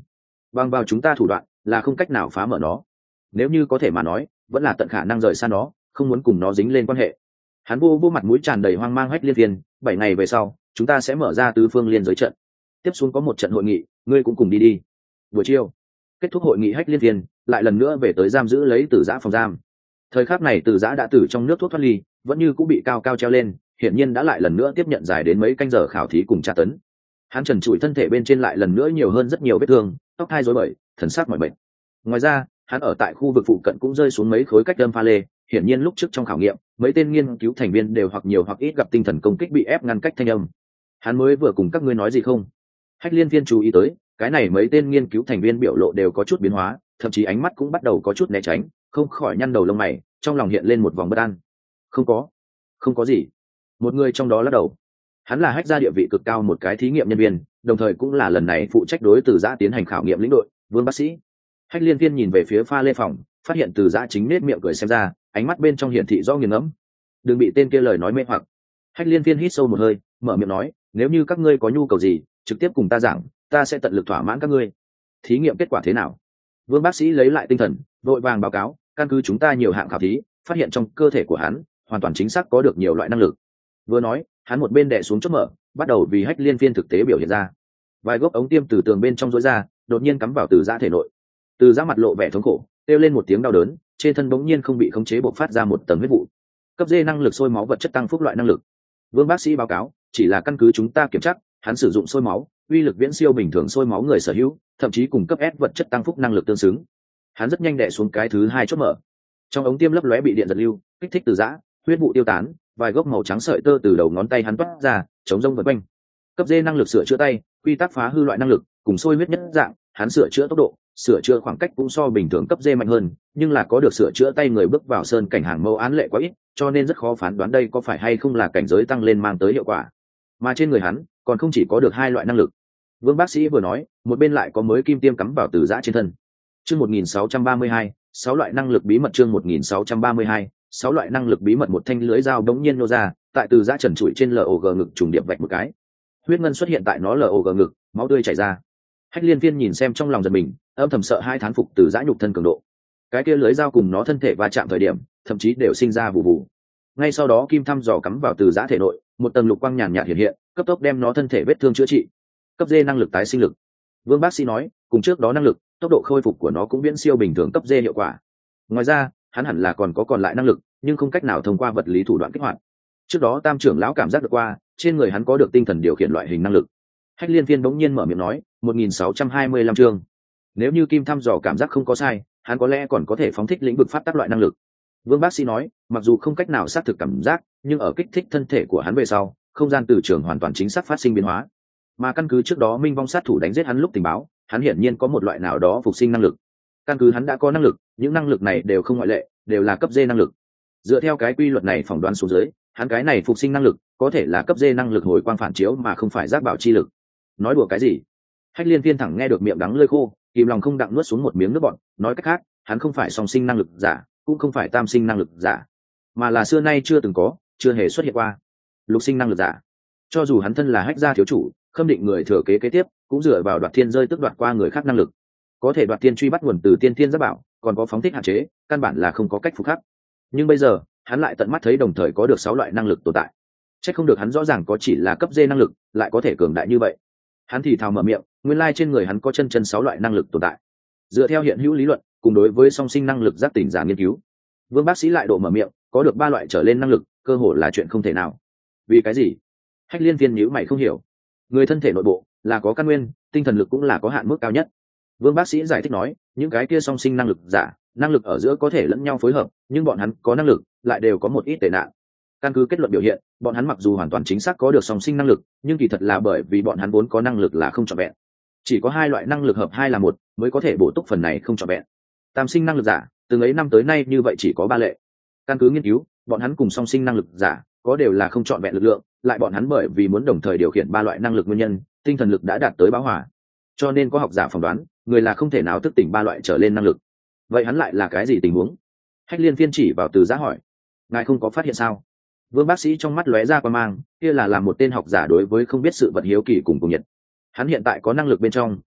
bằng vào chúng ta thủ đoạn là không cách nào phá mở nó. Nếu như có thể mà nói, vẫn là tận khả năng rời xa nó, không muốn cùng nó dính lên quan hệ. Hắn vô vô mặt mũi tràn đầy hoang mang Hách Liên Viên, bảy ngày về sau chúng ta sẽ mở ra tứ phương liên giới trận, tiếp xuống có một trận hội nghị, ngươi cũng cùng đi đi. Buổi chiều kết thúc hội nghị, Hách Liên Viên lại lần nữa về tới giam giữ lấy Từ Giã phòng giam. Thời khắc này Từ Giã đã từ trong nước thuốc thoát ly, vẫn như cũng bị cao cao treo lên, hiển nhiên đã lại lần nữa tiếp nhận dài đến mấy canh giờ khảo thí cùng tra tấn. Hắn trần trụi thân thể bên trên lại lần nữa nhiều hơn rất nhiều vết thương, tóc hai rối bời, thần sắc mỏi mệt. Ngoài ra hắn ở tại khu vực phụ cận cũng rơi xuống mấy khối cách đâm pha lê, hiển nhiên lúc trước trong khảo nghiệm mấy tên nghiên cứu thành viên đều hoặc nhiều hoặc ít gặp tinh thần công kích bị ép ngăn cách thanh âm. Hắn mới vừa cùng các ngươi nói gì không? Hách Liên Viên chú ý tới cái này mấy tên nghiên cứu thành viên biểu lộ đều có chút biến hóa, thậm chí ánh mắt cũng bắt đầu có chút né tránh, không khỏi nhăn đầu lông mày, trong lòng hiện lên một vòng bất an. Không có không có gì. Một người trong đó lắc đầu. Hắn là Hách gia địa vị cực cao một cái thí nghiệm nhân viên, đồng thời cũng là lần này phụ trách đối Từ Giã tiến hành khảo nghiệm lĩnh đội, Vương bác sĩ. Hách Liên Viên nhìn về phía pha lê phòng, phát hiện Từ Giã chính nết miệng cười xem ra, ánh mắt bên trong hiển thị rõ nghiền ngẫm. Đừng bị tên kia lời nói mê hoặc. Hách Liên Viên hít sâu một hơi, mở miệng nói, nếu như các ngươi có nhu cầu gì, trực tiếp cùng ta giảng, ta sẽ tận lực thỏa mãn các ngươi. Thí nghiệm kết quả thế nào? Vương bác sĩ lấy lại tinh thần, vội vàng báo cáo, căn cứ chúng ta nhiều hạng khảo thí, phát hiện trong cơ thể của hắn hoàn toàn chính xác có được nhiều loại năng lực. Vừa nói, hắn một bên đè xuống chốt mở, bắt đầu vì Hách Liên Viên thực tế biểu hiện ra. Vài gốc ống tiêm từ tường bên trong rối ra, đột nhiên cắm vào Từ Giã thể nội. Từ Giã mặt lộ vẻ thống khổ, kêu lên một tiếng đau đớn, trên thân bỗng nhiên không bị khống chế bộc phát ra một tầng huyết vụ. Cấp D năng lực sôi máu vật chất tăng phúc loại năng lực. Vương bác sĩ báo cáo, chỉ là căn cứ chúng ta kiểm tra, hắn sử dụng sôi máu, uy lực viễn siêu bình thường sôi máu người sở hữu, thậm chí cùng cấp S vật chất tăng phúc năng lực tương xứng. Hắn rất nhanh đè xuống cái thứ hai chốt mở. Trong ống tiêm lấp lóe bị điện giật lưu, kích thích Từ Giã, huyết vụ tiêu tán, vài gốc màu trắng sợi tơ từ đầu ngón tay hắn toát ra, chống rông vần quanh. Cấp D năng lực sửa chữa tay, quy tắc phá hư loại năng lực, cùng sôi huyết nhất dạng, hắn sửa chữa tốc độ, sửa chữa khoảng cách cũng so bình thường cấp D mạnh hơn, nhưng là có được sửa chữa tay người bước vào sơn cảnh hàng mẫu án lệ quá ít, cho nên rất khó phán đoán đây có phải hay không là cảnh giới tăng lên mang tới hiệu quả. Mà trên người hắn còn không chỉ có được hai loại năng lực. Vương bác sĩ vừa nói, một bên lại có mới kim tiêm cắm vào Từ Giã trên thân. Chương một nghìn sáu trăm ba mươi hai, sáu loại năng lực bí mật. Chương một nghìn sáu trăm ba mươi hai, sáu loại năng lực bí mật. Một thanh lưới dao đống nhiên nô ra, tại Từ Giã trần trụi trên lờ ô gờ ngực trùng điệp vạch một cái. Huyết ngân xuất hiện tại nó lờ ô gờ ngực, máu tươi chảy ra. Hách Liên Viên nhìn xem trong lòng giật mình, âm thầm sợ hai thán phục Từ Giã nhục thân cường độ. Cái kia lưới dao cùng nó thân thể va chạm thời điểm, thậm chí đều sinh ra vụ vụ. Ngay sau đó kim thăm dò cắm vào Từ Giã thể nội, một tầng lục quang nhàn nhạt hiện hiện, cấp tốc đem nó thân thể vết thương chữa trị. Cấp D năng lực tái sinh lực. Vương bác sĩ nói, cùng trước đó năng lực, tốc độ khôi phục của nó cũng viễn siêu bình thường cấp D hiệu quả. Ngoài ra, hắn hẳn là còn có còn lại năng lực, nhưng không cách nào thông qua vật lý thủ đoạn kích hoạt. Trước đó Tam trưởng lão cảm giác được qua, trên người hắn có được tinh thần điều khiển loại hình năng lực. Hách Liên Viên bỗng nhiên mở miệng nói, một nghìn sáu trăm hai mươi lăm chương. Nếu như kim thăm dò cảm giác không có sai, hắn có lẽ còn có thể phóng thích lĩnh vực pháp tắc loại năng lực. Vương bác sĩ nói, mặc dù không cách nào xác thực cảm giác, nhưng ở kích thích thân thể của hắn về sau, không gian từ trường hoàn toàn chính xác phát sinh biến hóa. Mà căn cứ trước đó Minh Vong sát thủ đánh giết hắn lúc tình báo, hắn hiển nhiên có một loại nào đó phục sinh năng lực. Căn cứ hắn đã có năng lực, những năng lực này đều không ngoại lệ, đều là cấp D năng lực. Dựa theo cái quy luật này phỏng đoán xuống dưới, hắn cái này phục sinh năng lực có thể là cấp D năng lực hồi quang phản chiếu mà không phải giác bảo chi lực. Nói đùa cái gì? Hách Liên Viên thẳng nghe được miệng đắng lưỡi khô, kìm lòng không đặng nuốt xuống một miếng nước bọt. Nói cách khác, hắn không phải song sinh năng lực giả, cũng không phải tam sinh năng lực giả, mà là xưa nay chưa từng có, chưa hề xuất hiện qua lục sinh năng lực giả. Cho dù hắn thân là Hách gia thiếu chủ, khâm định người thừa kế kế tiếp, cũng dựa vào đoạt thiên rơi tức đoạt qua người khác năng lực. Có thể đoạt thiên truy bắt nguồn từ tiên thiên giác bảo, còn có phóng thích hạn chế, căn bản là không có cách phục khắc. Nhưng bây giờ, hắn lại tận mắt thấy đồng thời có được sáu loại năng lực tồn tại. Chắc không được hắn rõ ràng có chỉ là cấp D năng lực, lại có thể cường đại như vậy. Hắn thì thào mở miệng, nguyên lai trên người hắn có chân chân sáu loại năng lực tồn tại. Dựa theo hiện hữu lý luận, cùng đối với song sinh năng lực giác tỉnh giả nghiên cứu, Vương bác sĩ lại độ mở miệng, có được ba loại trở lên năng lực, cơ hội là chuyện không thể nào. Vì cái gì? Hách Liên Viên nhíu mày không hiểu. Người thân thể nội bộ là có căn nguyên, tinh thần lực cũng là có hạn mức cao nhất. Vương bác sĩ giải thích nói, những cái kia song sinh năng lực giả, năng lực ở giữa có thể lẫn nhau phối hợp, nhưng bọn hắn có năng lực, lại đều có một ít tệ nạn. Căn cứ kết luận biểu hiện, bọn hắn mặc dù hoàn toàn chính xác có được song sinh năng lực, nhưng kỳ thật là bởi vì bọn hắn vốn có năng lực là không trọn vẹn. Chỉ có hai loại năng lực hợp hai là một, mới có thể bổ túc phần này không trọn vẹn. Tam sinh năng lực giả, từ ấy năm tới nay như vậy chỉ có ba lệ. Căn cứ nghiên cứu, bọn hắn cùng song sinh năng lực giả có đều là không trọn vẹn lực lượng, lại bọn hắn bởi vì muốn đồng thời điều khiển ba loại năng lực nguyên nhân, tinh thần lực đã đạt tới bão hỏa. Cho nên có học giả phỏng đoán, người là không thể nào thức tỉnh ba loại trở lên năng lực. Vậy hắn lại là cái gì tình huống? Hách Liên Viên chỉ vào Từ Giã hỏi, ngài không có phát hiện sao? Vương bác sĩ trong mắt lóe ra qua mang, kia là làm một tên học giả đối với không biết sự vật hiếu kỳ cùng cùng nhiệt. Hắn hiện tại có năng lực bên trong,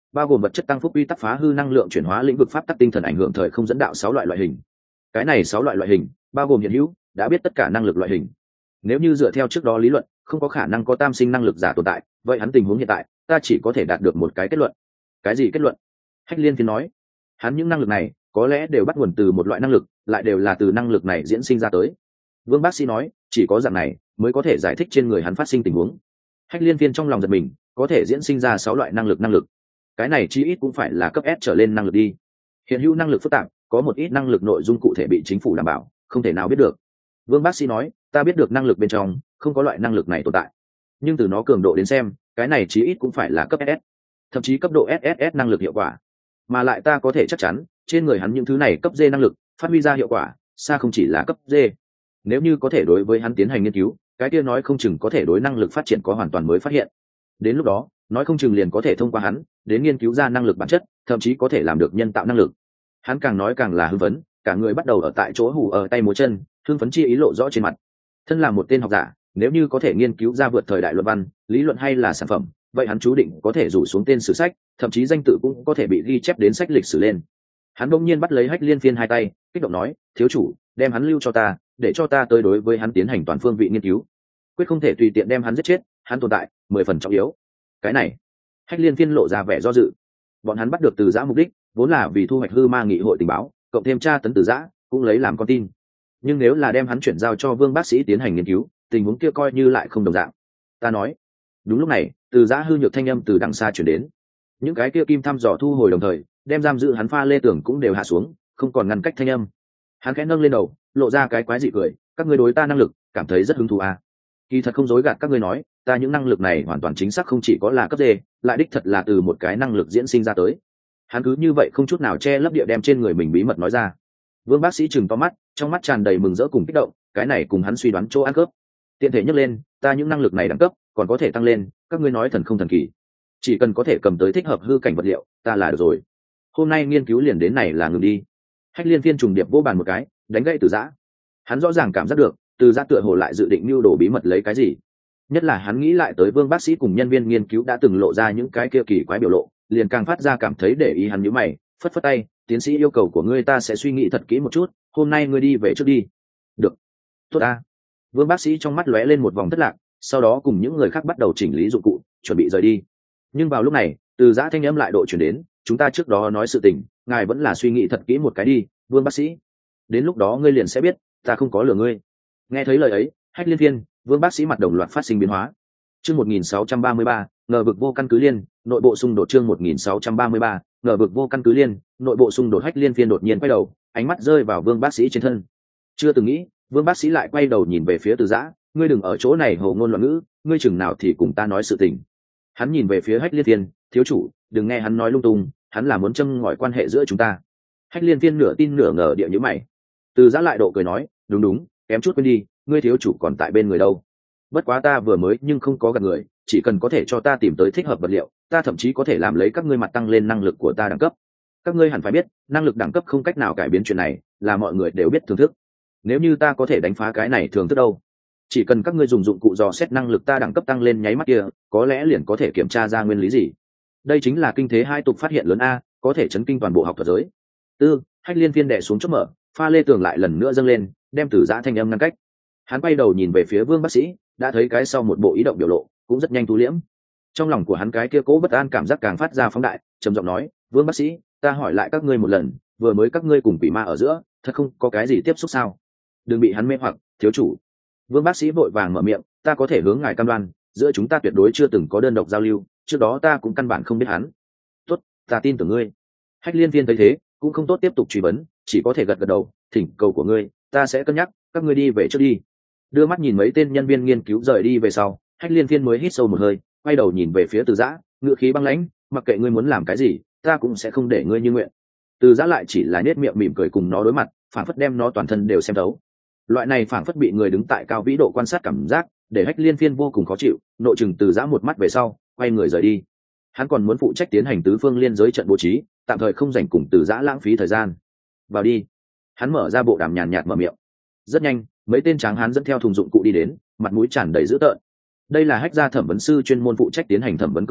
bao gồm vật chất tăng phúc quy tắc phá hư năng lượng chuyển hóa lĩnh vực pháp tắc tinh thần ảnh hưởng thời không dẫn đạo sáu loại loại hình. Cái này sáu loại loại hình bao gồm hiện hữu đã biết tất cả năng lực loại hình. Nếu như dựa theo trước đó lý luận không có khả năng có tam sinh năng lực giả tồn tại, vậy hắn tình huống hiện tại ta chỉ có thể đạt được một cái kết luận. Cái gì kết luận? Hách Liên Phiên nói, hắn những năng lực này có lẽ đều bắt nguồn từ một loại năng lực, lại đều là từ năng lực này diễn sinh ra tới. Vương bác sĩ nói, chỉ có dạng này mới có thể giải thích trên người hắn phát sinh tình huống. Hách Liên Phiên trong lòng giật mình, có thể diễn sinh ra sáu loại năng lực năng lực, cái này chí ít cũng phải là cấp S trở lên năng lực đi. Hiện hữu năng lực phức tạp, có một ít năng lực nội dung cụ thể bị chính phủ đảm bảo, không thể nào biết được. Vương bác sĩ nói, ta biết được năng lực bên trong không có loại năng lực này tồn tại, nhưng từ nó cường độ đến xem, cái này chí ít cũng phải là cấp S, thậm chí cấp độ ét ét ét năng lực hiệu quả. Mà lại ta có thể chắc chắn, trên người hắn những thứ này cấp D năng lực phát huy ra hiệu quả, xa không chỉ là cấp D. Nếu như có thể đối với hắn tiến hành nghiên cứu, cái kia nói không chừng có thể đối năng lực phát triển có hoàn toàn mới phát hiện. Đến lúc đó, nói không chừng liền có thể thông qua hắn đến nghiên cứu ra năng lực bản chất, thậm chí có thể làm được nhân tạo năng lực. Hắn càng nói càng là hưng phấn, cả người bắt đầu ở tại chỗ hù ở tay múa chân, hưng phấn chi ý lộ rõ trên mặt. Thân là một tên học giả, nếu như có thể nghiên cứu ra vượt thời đại luận văn, lý luận hay là sản phẩm, vậy hắn chú định có thể rủ xuống tên sử sách, thậm chí danh tự cũng có thể bị ghi chép đến sách lịch sử lên. Hắn bỗng nhiên bắt lấy Hách Liên Phiên hai tay, kích động nói, thiếu chủ, đem hắn lưu cho ta, để cho ta tới đối với hắn tiến hành toàn phương vị nghiên cứu, quyết không thể tùy tiện đem hắn giết chết, hắn tồn tại mười phần trọng yếu. Cái này, Hách Liên Phiên lộ ra vẻ do dự. Bọn hắn bắt được Từ Giã mục đích vốn là vì thu hoạch hư ma nghị hội tình báo, cộng thêm tra tấn Từ Giã cũng lấy làm con tin. Nhưng nếu là đem hắn chuyển giao cho Vương bác sĩ tiến hành nghiên cứu, tình huống kia coi như lại không đồng dạng. Ta nói. Đúng lúc này, Từ Giã hư nhược thanh âm từ đằng xa chuyển đến. Những cái kia kim thăm dò thu hồi đồng thời, đem giam giữ hắn pha lê tưởng cũng đều hạ xuống, không còn ngăn cách thanh âm. Hắn khẽ nâng lên đầu, lộ ra cái quái dị cười, các ngươi đối ta năng lực cảm thấy rất hứng thú à? Kỳ thật không dối gạt các ngươi nói, ta những năng lực này hoàn toàn chính xác không chỉ có là cấp D, lại đích thật là từ một cái năng lực diễn sinh ra tới. Hắn cứ như vậy không chút nào che lấp địa đem trên người mình bí mật nói ra. Vương bác sĩ chừng to mắt, trong mắt tràn đầy mừng rỡ cùng kích động, cái này cùng hắn suy đoán chỗ ăn cướp. Tiện thể nhắc lên, ta những năng lực này đẳng cấp còn có thể tăng lên, các ngươi nói thần không thần kỳ. Chỉ cần có thể cầm tới thích hợp hư cảnh vật liệu, ta là được rồi. Hôm nay nghiên cứu liền đến này là ngừng đi. Hách Liên Phiên trùng điệp vô bàn một cái, đánh gãy Từ Giã. Hắn rõ ràng cảm giác được, Từ Giã tựa hồ lại dự định mưu đồ bí mật lấy cái gì. Nhất là hắn nghĩ lại tới Vương bác sĩ cùng nhân viên nghiên cứu đã từng lộ ra những cái kia kỳ quái biểu lộ, liền càng phát ra cảm thấy để ý hắn nhíu mày, phất phất tay, tiến sĩ yêu cầu của ngươi ta sẽ suy nghĩ thật kỹ một chút, hôm nay ngươi đi về trước đi. Được. Tốt a. Vương bác sĩ trong mắt lóe lên một vòng thất lạc, sau đó cùng những người khác bắt đầu chỉnh lý dụng cụ, chuẩn bị rời đi. Nhưng vào lúc này, Từ Giã thanh âm lại độ chuyển đến, chúng ta trước đó nói sự tình, ngài vẫn là suy nghĩ thật kỹ một cái đi, Vương bác sĩ. Đến lúc đó ngươi liền sẽ biết, ta không có lừa ngươi. Nghe thấy lời ấy, Hách Liên Phiên, Vương bác sĩ mặt đồng loạt phát sinh biến hóa. Chương một nghìn sáu trăm ba mươi ba, ngờ vực vô căn cứ liên, nội bộ xung đột chương một nghìn sáu trăm ba mươi ba, ngờ vực vô căn cứ liên, nội bộ xung đột. Hách Liên Phiên đột nhiên quay đầu, ánh mắt rơi vào Vương bác sĩ trên thân. Chưa từng nghĩ, Vương bác sĩ lại quay đầu nhìn về phía Từ Giã, ngươi đừng ở chỗ này hồ ngôn loạn ngữ, ngươi chừng nào thì cùng ta nói sự tình. Hắn nhìn về phía Hách Liên Phiên, thiếu chủ, đừng nghe hắn nói lung tung, hắn là muốn châm ngòi quan hệ giữa chúng ta. Hách Liên Phiên nửa tin nửa ngờ địa nhíu mày. Từ Giã lại độ cười nói, đúng đúng, kém chút quên đi, ngươi thiếu chủ còn tại bên người đâu. Bất quá ta vừa mới nhưng không có gặp người, chỉ cần có thể cho ta tìm tới thích hợp vật liệu, ta thậm chí có thể làm lấy các ngươi mặt tăng lên năng lực của ta đẳng cấp. Các ngươi hẳn phải biết, năng lực đẳng cấp không cách nào cải biến chuyện này, là mọi người đều biết thưởng thức. Nếu như ta có thể đánh phá cái này thường thức đâu, chỉ cần các ngươi dùng dụng cụ dò xét năng lực ta đẳng cấp tăng lên nháy mắt kia, có lẽ liền có thể kiểm tra ra nguyên lý gì. Đây chính là kinh thế hai tục phát hiện lớn a, có thể chấn kinh toàn bộ học thuật giới. Tư, Hách Liên Phiên đè xuống chốt mở, pha lê tường lại lần nữa dâng lên, đem Từ Giã thanh âm ngăn cách. Hắn quay đầu nhìn về phía Vương bác sĩ, đã thấy cái sau một bộ ý động biểu lộ, cũng rất nhanh thu liễm. Trong lòng của hắn cái kia cố bất an cảm giác càng phát ra phóng đại, trầm giọng nói, Vương bác sĩ, ta hỏi lại các ngươi một lần, vừa mới các ngươi cùng quỷ ma ở giữa, thật không có cái gì tiếp xúc sao? Đừng bị hắn mê hoặc, thiếu chủ. Vương bác sĩ vội vàng mở miệng, ta có thể hướng ngài cam đoan, giữa chúng ta tuyệt đối chưa từng có đơn độc giao lưu, trước đó ta cũng căn bản không biết hắn. Tốt, ta tin tưởng ngươi. Hách Liên Phiên thấy thế, cũng không tốt tiếp tục truy vấn, chỉ có thể gật gật đầu, thỉnh cầu của ngươi, ta sẽ cân nhắc, các ngươi đi về trước đi. Đưa mắt nhìn mấy tên nhân viên nghiên cứu rời đi về sau, Hách Liên Phiên mới hít sâu một hơi, quay đầu nhìn về phía Từ Giã, ngựa khí băng lãnh, mặc kệ ngươi muốn làm cái gì, ta cũng sẽ không để ngươi như nguyện. Từ Giã lại chỉ là nét miệng mỉm cười cùng nó đối mặt, phảng phất đem nó toàn thân đều xem thấu. Loại này phảng phất bị người đứng tại cao vĩ độ quan sát cảm giác, để Hách Liên Phiên vô cùng khó chịu, nội chừng Từ Giã một mắt về sau, quay người rời đi. Hắn còn muốn phụ trách tiến hành tứ phương liên giới trận bố trí, tạm thời không dành cùng Từ Giã lãng phí thời gian. Vào đi. Hắn mở ra bộ đàm nhàn nhạt mở miệng. Rất nhanh, mấy tên tráng hán dẫn theo thùng dụng cụ đi đến, mặt mũi tràn đầy dữ tợn. Đây là Hách gia thẩm vấn sư chuyên môn phụ trách tiến hành thẩm vấn công tác,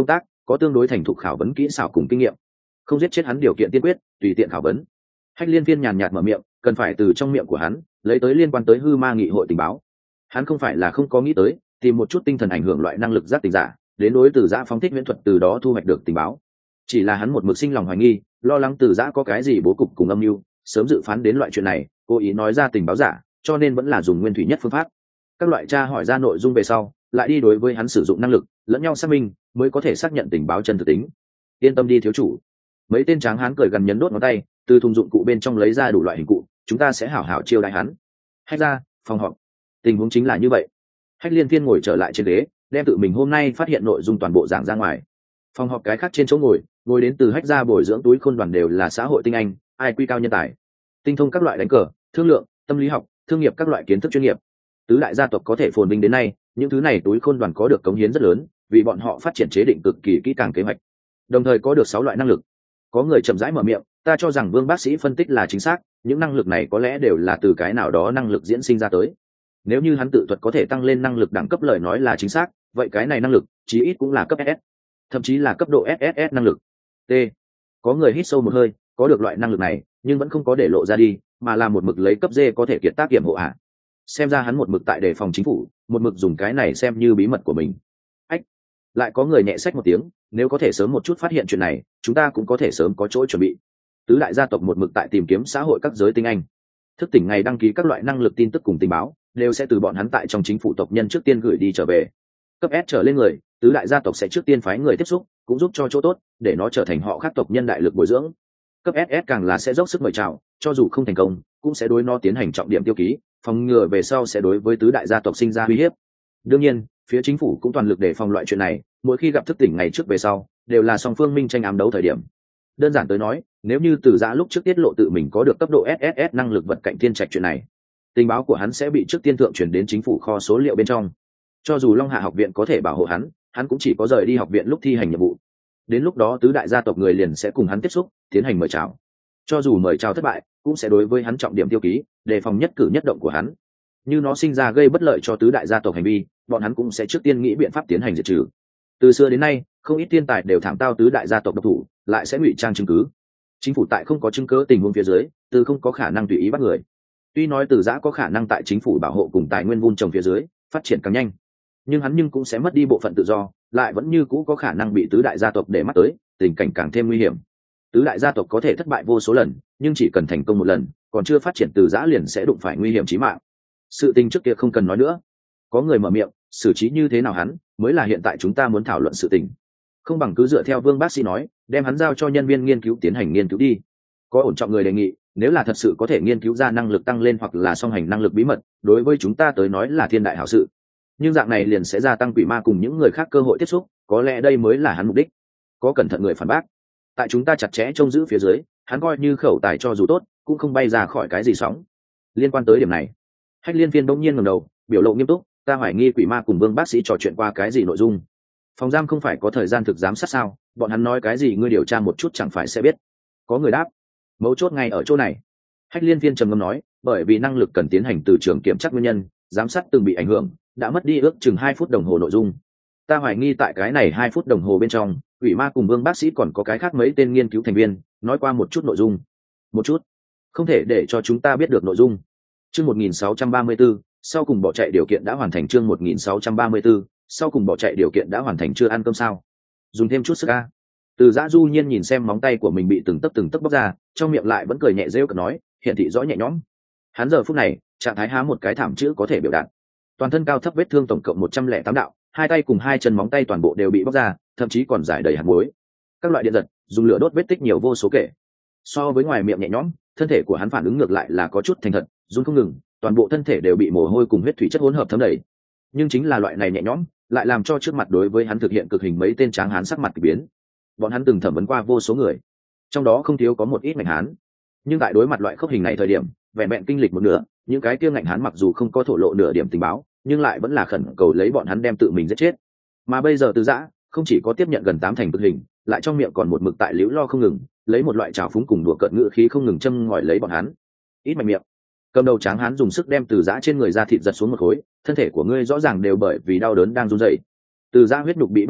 có tương đối thành thục khảo vấn kỹ xảo cùng kinh nghiệm, không giết chết hắn điều kiện tiên quyết tùy tiện khảo vấn. Hách Liên Phiên nhàn nhạt mở miệng, cần phải từ trong miệng của hắn lấy tới liên quan tới hư ma nghị hội tình báo. Hắn không phải là không có nghĩ tới tìm một chút tinh thần ảnh hưởng loại năng lực giác tỉnh giả đến đối từ giã phóng thích viễn thuật, từ đó thu hoạch được tình báo. Chỉ là hắn một mực sinh lòng hoài nghi, lo lắng từ giã có cái gì bố cục cùng âm mưu, sớm dự phán đến loại chuyện này, cố ý nói ra tình báo giả, cho nên vẫn là dùng nguyên thủy nhất phương pháp. Các loại tra hỏi ra nội dung về sau, lại đi đối với hắn sử dụng năng lực lẫn nhau xác minh, mới có thể xác nhận tình báo chân thực tính. Yên tâm đi thiếu chủ. Mấy tên tráng hán cười gần nhấn đốt ngón tay, từ thùng dụng cụ bên trong lấy ra đủ loại hình cụ, chúng ta sẽ hảo hảo chiêu đãi hắn. Hách ra, phòng họp. Tình huống chính là như vậy. Hách Liên Thiên ngồi trở lại trên ghế, đem tự mình hôm nay phát hiện nội dung toàn bộ giảng ra ngoài. Phòng họp cái khác trên chỗ ngồi, ngồi đến từ Hách gia bồi dưỡng túi khôn đoàn đều là xã hội tinh anh, ai quy cao nhân tài, tinh thông các loại đánh cờ, thương lượng, tâm lý học, thương nghiệp các loại kiến thức chuyên nghiệp. Tứ đại gia tộc có thể phồn vinh đến nay, những thứ này túi khôn đoàn có được cống hiến rất lớn, vì bọn họ phát triển chế định cực kỳ kỹ càng kế hoạch, đồng thời có được sáu loại năng lực. Có người chậm rãi mở miệng, ta cho rằng Vương bác sĩ phân tích là chính xác, những năng lực này có lẽ đều là từ cái nào đó năng lực diễn sinh ra tới. Nếu như hắn tự thuật có thể tăng lên năng lực đẳng cấp lời nói là chính xác, vậy cái này năng lực chí ít cũng là cấp ét ét, thậm chí là cấp độ ét ét ét năng lực. T. Có người hít sâu một hơi, có được loại năng lực này, nhưng vẫn không có để lộ ra đi, mà là một mực lấy cấp D có thể kiệt tác kiểm hộ ạ. Xem ra hắn một mực tại đề phòng chính phủ, một mực dùng cái này xem như bí mật của mình. Ách. Lại có người nhẹ sách một tiếng, nếu có thể sớm một chút phát hiện chuyện này, chúng ta cũng có thể sớm có chỗ chuẩn bị. Tứ đại gia tộc một mực tại tìm kiếm xã hội các giới tinh anh, thức tỉnh ngày đăng ký các loại năng lực tin tức cùng tình báo, đều sẽ từ bọn hắn tại trong chính phủ tộc nhân trước tiên gửi đi trở về. Cấp S trở lên người, tứ đại gia tộc sẽ trước tiên phái người tiếp xúc, cũng giúp cho chỗ tốt, để nó trở thành họ khác tộc nhân đại lực bồi dưỡng. Cấp ét ét càng là sẽ dốc sức mời chào, cho dù không thành công, cũng sẽ đối nó tiến hành trọng điểm tiêu ký, phòng ngừa về sau sẽ đối với tứ đại gia tộc sinh ra uy hiếp. Đương nhiên, phía chính phủ cũng toàn lực để phòng loại chuyện này, mỗi khi gặp thức tỉnh ngày trước về sau, đều là song phương minh tranh ám đấu thời điểm. Đơn giản tới nói, nếu như Từ Giã lúc trước tiết lộ tự mình có được cấp độ ét ét ét năng lực vật cạnh thiên trạch chuyện này, tình báo của hắn sẽ bị trước tiên thượng chuyển đến chính phủ kho số liệu bên trong. Cho dù Long Hạ học viện có thể bảo hộ hắn, hắn cũng chỉ có rời đi học viện lúc thi hành nhiệm vụ. Đến lúc đó tứ đại gia tộc người liền sẽ cùng hắn tiếp xúc, tiến hành mời chào. Cho dù mời chào thất bại, cũng sẽ đối với hắn trọng điểm tiêu ký, đề phòng nhất cử nhất động của hắn. Như nó sinh ra gây bất lợi cho tứ đại gia tộc hành vi, bọn hắn cũng sẽ trước tiên nghĩ biện pháp tiến hành diệt trừ. Từ xưa đến nay, không ít thiên tài đều thảm tao tứ đại gia tộc độc thủ, lại sẽ ngụy trang chứng cứ. Chính phủ tại không có chứng cứ tình huống phía dưới, từ không có khả năng tùy ý bắt người. Tuy nói Từ Giã có khả năng tại chính phủ bảo hộ cùng tài nguyên vun trồng phía dưới phát triển càng nhanh, nhưng hắn nhưng cũng sẽ mất đi bộ phận tự do, lại vẫn như cũ có khả năng bị tứ đại gia tộc để mắt tới, tình cảnh càng thêm nguy hiểm. Tứ đại gia tộc có thể thất bại vô số lần, nhưng chỉ cần thành công một lần, còn chưa phát triển Từ Giã liền sẽ đụng phải nguy hiểm chí mạng. Sự tình trước kia không cần nói nữa. Có người mở miệng, xử trí như thế nào hắn mới là hiện tại chúng ta muốn thảo luận sự tình. Không bằng cứ dựa theo Vương bác sĩ nói, đem hắn giao cho nhân viên nghiên cứu tiến hành nghiên cứu đi. Có ổn trọng người đề nghị, nếu là thật sự có thể nghiên cứu ra năng lực tăng lên hoặc là song hành năng lực bí mật, đối với chúng ta tới nói là thiên đại hảo sự. Nhưng dạng này liền sẽ gia tăng quỷ ma cùng những người khác cơ hội tiếp xúc, có lẽ đây mới là hắn mục đích. Có cẩn thận người phản bác, tại chúng ta chặt chẽ trông giữ phía dưới, hắn coi như khẩu tài cho dù tốt, cũng không bay ra khỏi cái gì sóng. Liên quan tới điểm này, Hách Liên Viên bỗng nhiên ngẩng đầu, biểu lộ nghiêm túc, ta hoài nghi quỷ ma cùng Vương bác sĩ trò chuyện qua cái gì nội dung. Phòng giam không phải có thời gian thực giám sát sao, bọn hắn nói cái gì ngươi điều tra một chút chẳng phải sẽ biết. Có người đáp, mấu chốt ngay ở chỗ này. Hách Liên Viên trầm ngâm nói, bởi vì năng lực cần tiến hành từ trường kiểm tra nguyên nhân, giám sát từng bị ảnh hưởng, đã mất đi ước chừng hai phút đồng hồ nội dung. Ta hoài nghi tại cái này hai phút đồng hồ bên trong, quỷ ma cùng Vương bác sĩ còn có cái khác mấy tên nghiên cứu thành viên nói qua một chút nội dung. Một chút, không thể để cho chúng ta biết được nội dung. Chương một nghìn sáu trăm ba mươi tư, sau cùng bỏ chạy điều kiện đã hoàn thành. Chương một nghìn sáu trăm ba mươi tư, sau cùng bỏ chạy điều kiện đã hoàn thành. Chưa ăn cơm sao? Dùng thêm chút sức a. Từ Giã du nhiên nhìn xem móng tay của mình bị từng tấc từng tấc bóc ra, trong miệng lại vẫn cười nhẹ rêu cợt nói, hiện thị rõ nhẹ nhõm. Hắn giờ phút này, trạng thái há một cái thảm chữ có thể biểu đạt. Toàn thân cao thấp vết thương tổng cộng một trăm lẻ tám đạo, hai tay cùng hai chân móng tay toàn bộ đều bị bóc ra, thậm chí còn rải đầy hạt muối. Các loại điện giật, dùng lửa đốt vết tích nhiều vô số kể. So với ngoài miệng nhẹ nhõm, thân thể của hắn phản ứng ngược lại là có chút thành thật, run không ngừng, toàn bộ thân thể đều bị mồ hôi cùng huyết thủy chất hỗn hợp thấm đầy. Nhưng chính là loại này nhẹ nhõm, lại làm cho trước mặt đối với hắn thực hiện cực hình mấy tên tráng hán sắc mặt kỳ biến. Bọn hắn từng thẩm vấn qua vô số người, trong đó không thiếu có một ít ngành hán, nhưng tại đối mặt loại khốc hình này thời điểm, vẹn vẹn kinh lịch một nửa, những cái kia ngành hán mặc dù không có thổ lộ nửa điểm tình báo, nhưng lại vẫn là khẩn cầu lấy bọn hắn đem tự mình giết chết. Mà bây giờ Từ Giã không chỉ có tiếp nhận gần tám thành cực hình, lại trong miệng còn một mực tại liễu lo không ngừng, lấy một loại trào phúng cùng đùa cợt ngữ khí không ngừng châm ngòi lấy bọn hắn. Ít mạnh miệng. Cầm đầu tráng hán dùng sức đem Từ Giã trên người ra thịt giật xuống một khối, thân thể của ngươi rõ ràng đều bởi vì đau đớn đang run rẩy. Từ Giã huyết nhục bị bóc ra,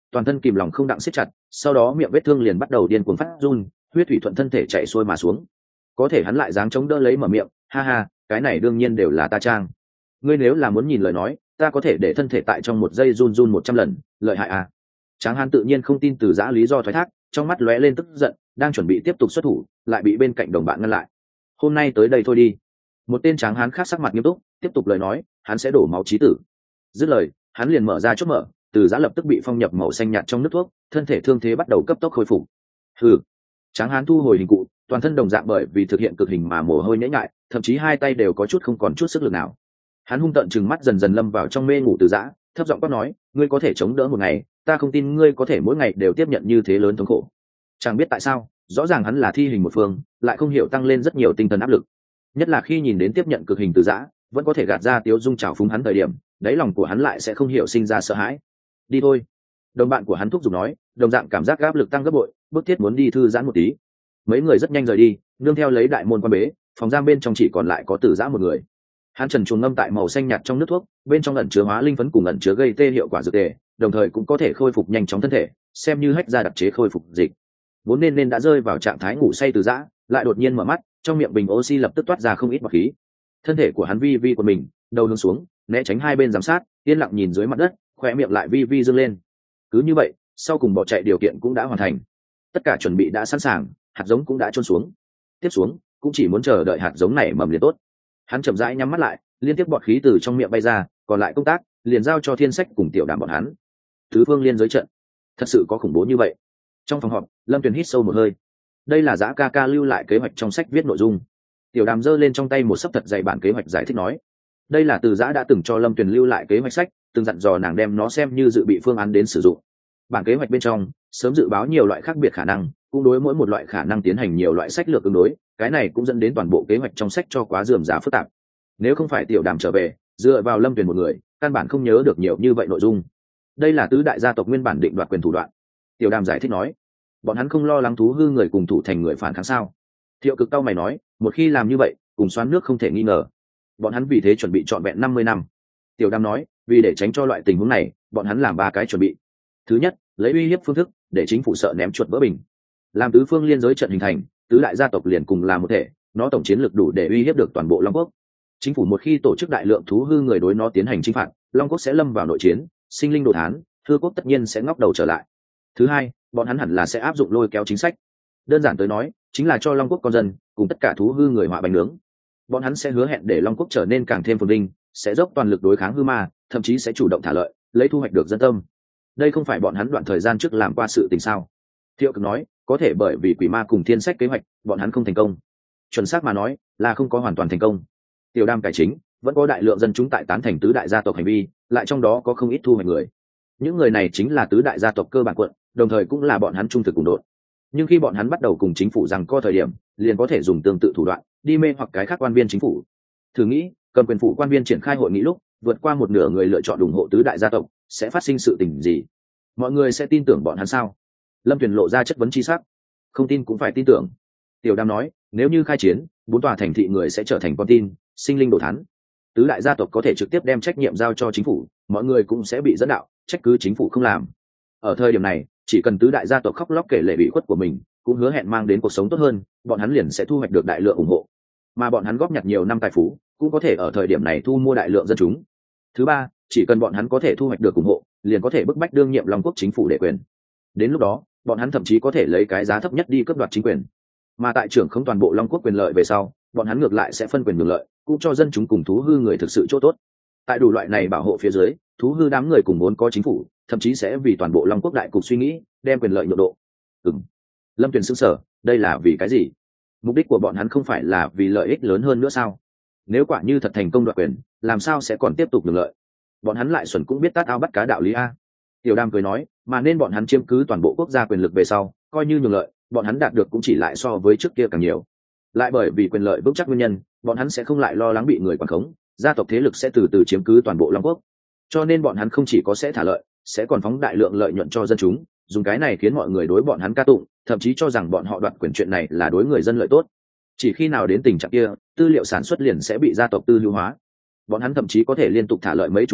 toàn thân kìm lòng không đặng siết chặt, sau đó miệng vết thương liền bắt đầu điên cuồng phát run, huyết thủy thuận thân thể chạy xuôi mà xuống. Có thể hắn lại dáng chống đỡ lấy mở miệng, ha ha, cái này đương nhiên đều là ta trang. Ngươi nếu là muốn nhìn lời nói, ta có thể để thân thể tại trong một giây run run một trăm lần, lợi hại à? Tráng Hán tự nhiên không tin Từ Giã lý do thoái thác, trong mắt lóe lên tức giận, đang chuẩn bị tiếp tục xuất thủ, lại bị bên cạnh đồng bạn ngăn lại. Hôm nay tới đây thôi đi. Một tên Tráng Hán khác sắc mặt nghiêm túc, tiếp tục lời nói, hắn sẽ đổ máu chí tử. Dứt lời, hắn liền mở ra chốt mở, Từ Giã lập tức bị phong nhập màu xanh nhạt trong nước thuốc, thân thể thương thế bắt đầu cấp tốc khôi phục. Hừ. Tráng Hán thu hồi hình cụ, toàn thân đồng dạng bởi vì thực hiện cực hình mà mồ hôi nhễ nhại, thậm chí hai tay đều có chút không còn chút sức lực nào. Hắn hung tợn trừng mắt dần dần lâm vào trong mê ngủ Từ Giã, thấp giọng quát nói, ngươi có thể chống đỡ một ngày, ta không tin ngươi có thể mỗi ngày đều tiếp nhận như thế lớn thống khổ. Chẳng biết tại sao, rõ ràng hắn là thi hình một phương, lại không hiểu tăng lên rất nhiều tinh thần áp lực. Nhất là khi nhìn đến tiếp nhận cực hình Từ Giã, vẫn có thể gạt ra tiếu dung trào phúng hắn thời điểm, đáy lòng của hắn lại sẽ không hiểu sinh ra sợ hãi. Đi thôi. Đồng bạn của hắn thúc giục nói, đồng dạng cảm giác áp lực tăng gấp bội, bức thiết muốn đi thư giãn một tí. Mấy người rất nhanh rời đi, nương theo lấy đại môn quan bế, phòng giam bên trong chỉ còn lại có Từ Giã một người. Hắn trần truồng ngâm tại màu xanh nhạt trong nước thuốc, bên trong ẩn chứa hóa linh phấn cùng ẩn chứa gây tê hiệu quả dược tề, đồng thời cũng có thể khôi phục nhanh chóng thân thể, xem như hách ra đặc chế khôi phục dịch. Vốn nên nên đã rơi vào trạng thái ngủ say Từ Giã, lại đột nhiên mở mắt, trong miệng bình oxy lập tức toát ra không ít bọt khí. Thân thể của hắn vi vi của mình, đầu hướng xuống, né tránh hai bên giám sát, yên lặng nhìn dưới mặt đất, khóe miệng lại vi vi dương lên. Cứ như vậy, sau cùng bỏ chạy điều kiện cũng đã hoàn thành. Tất cả chuẩn bị đã sẵn sàng, hạt giống cũng đã chôn xuống. Tiếp xuống, cũng chỉ muốn chờ đợi hạt giống này mầm liền tốt. Hắn chậm rãi nhắm mắt lại, liên tiếp bọt khí từ trong miệng bay ra, còn lại công tác liền giao cho Thiên Sách cùng Tiểu Đàm bọn hắn. Tứ phương liên giới trận, thật sự có khủng bố như vậy? Trong phòng họp, Lâm Tuyền hít sâu một hơi. Đây là Giã ca ca lưu lại kế hoạch trong sách viết nội dung. Tiểu Đàm giơ lên trong tay một sấp thật dày bản kế hoạch giải thích nói, đây là Từ Giã đã từng cho Lâm Tuyền lưu lại kế hoạch sách, từng dặn dò nàng đem nó xem như dự bị phương án đến sử dụng. Bản kế hoạch bên trong sớm dự báo nhiều loại khác biệt khả năng, cũng đối mỗi một loại khả năng tiến hành nhiều loại sách lược ứng đối, cái này cũng dẫn đến toàn bộ kế hoạch trong sách cho quá rườm rà phức tạp. Nếu không phải Tiểu Đàm trở về, dựa vào Lâm Tuyền một người, căn bản không nhớ được nhiều như vậy nội dung. Đây là tứ đại gia tộc nguyên bản định đoạt quyền thủ đoạn. Tiểu Đàm giải thích nói, bọn hắn không lo lắng thú hư người cùng thủ thành người phản kháng sao? Thiệu Cực tao mày nói, một khi làm như vậy, cùng xoán nước không thể nghi ngờ. Bọn hắn vì thế chuẩn bị trọn vẹn năm mươi năm. Tiểu Đàm nói, vì để tránh cho loại tình huống này, bọn hắn làm ba cái chuẩn bị. Thứ nhất, lấy uy hiếp phương thức để chính phủ sợ ném chuột vỡ bình. Làm tứ phương liên giới trận hình thành, tứ đại gia tộc liền cùng làm một thể, nó tổng chiến lược đủ để uy hiếp được toàn bộ Long Quốc. Chính phủ một khi tổ chức đại lượng thú hư người đối nó tiến hành chinh phạt, Long Quốc sẽ lâm vào nội chiến, sinh linh đồ thán, hư quốc tất nhiên sẽ ngóc đầu trở lại. Thứ hai, bọn hắn hẳn là sẽ áp dụng lôi kéo chính sách. Đơn giản tới nói, chính là cho Long Quốc con dân cùng tất cả thú hư người họa bánh nướng. Bọn hắn sẽ hứa hẹn để Long Quốc trở nên càng thêm phồn vinh, sẽ dốc toàn lực đối kháng hư ma, thậm chí sẽ chủ động thả lợi, lấy thu hoạch được dân tâm. Đây không phải bọn hắn đoạn thời gian trước làm qua sự tình sao? Thiệu Cực nói, có thể bởi vì Quỷ Ma cùng Thiên Sách kế hoạch, bọn hắn không thành công. Chuẩn xác mà nói, là không có hoàn toàn thành công. Tiểu Đàm cải chính, vẫn có đại lượng dân chúng tại tán thành tứ đại gia tộc hành vi, lại trong đó có không ít thu hoạch người. Những người này chính là tứ đại gia tộc cơ bản quận, đồng thời cũng là bọn hắn trung thực cùng đội. Nhưng khi bọn hắn bắt đầu cùng chính phủ rằng co thời điểm, liền có thể dùng tương tự thủ đoạn, đi mê hoặc cái khác quan viên chính phủ. Thử nghĩ, cầm quyền phủ quan viên triển khai hội nghị lúc, vượt qua một nửa người lựa chọn ủng hộ tứ đại gia tộc, sẽ phát sinh sự tình gì? Mọi người sẽ tin tưởng bọn hắn sao? Lâm Tuyền lộ ra chất vấn chi sắc. Không tin cũng phải tin tưởng. Tiểu Đàm nói, nếu như khai chiến, bốn tòa thành thị người sẽ trở thành con tin, sinh linh đồ thán. Tứ đại gia tộc có thể trực tiếp đem trách nhiệm giao cho chính phủ, mọi người cũng sẽ bị dẫn đạo, trách cứ chính phủ không làm. Ở thời điểm này, chỉ cần tứ đại gia tộc khóc lóc kể lể bị khuất của mình, cũng hứa hẹn mang đến cuộc sống tốt hơn, bọn hắn liền sẽ thu hoạch được đại lượng ủng hộ. Mà bọn hắn góp nhặt nhiều năm tài phú, cũng có thể ở thời điểm này thu mua đại lượng dân chúng. Thứ ba, chỉ cần bọn hắn có thể thu hoạch được ủng hộ, liền có thể bức bách đương nhiệm Long Quốc chính phủ để quyền. Đến lúc đó, bọn hắn thậm chí có thể lấy cái giá thấp nhất đi cướp đoạt chính quyền. Mà tại trưởng không toàn bộ Long Quốc quyền lợi về sau, bọn hắn ngược lại sẽ phân quyền nhường lợi, cũng cho dân chúng cùng thú hư người thực sự chỗ tốt. Tại đủ loại này bảo hộ phía dưới, thú hư đám người cùng muốn có chính phủ, thậm chí sẽ vì toàn bộ Long Quốc đại cục suy nghĩ, đem quyền lợi nhượng độ. Ừm. Lâm Tuyền sững sờ, đây là vì cái gì? Mục đích của bọn hắn không phải là vì lợi ích lớn hơn nữa sao? Nếu quả như thật thành công đoạt quyền, làm sao sẽ còn tiếp tục nhường lợi? Bọn hắn lại xuẩn cũng biết tát ao bắt cá đạo lý a. Tiểu Đàm cười nói, mà nên bọn hắn chiếm cứ toàn bộ quốc gia quyền lực về sau, coi như nhường lợi, bọn hắn đạt được cũng chỉ lại so với trước kia càng nhiều. Lại bởi vì quyền lợi vững chắc nguyên nhân, bọn hắn sẽ không lại lo lắng bị người quản khống, gia tộc thế lực sẽ từ từ chiếm cứ toàn bộ Long Quốc. Cho nên bọn hắn không chỉ có sẽ thả lợi, sẽ còn phóng đại lượng lợi nhuận cho dân chúng, dùng cái này khiến mọi người đối bọn hắn ca tụng, thậm chí cho rằng bọn họ đoạt quyền chuyện này là đối người dân lợi tốt. Chỉ khi nào đến tình trạng kia, tư liệu sản xuất liền sẽ bị gia tộc tư lưu hóa. Bọn hắn thậm chí có thể liên tục thả lợi mấy chục năm,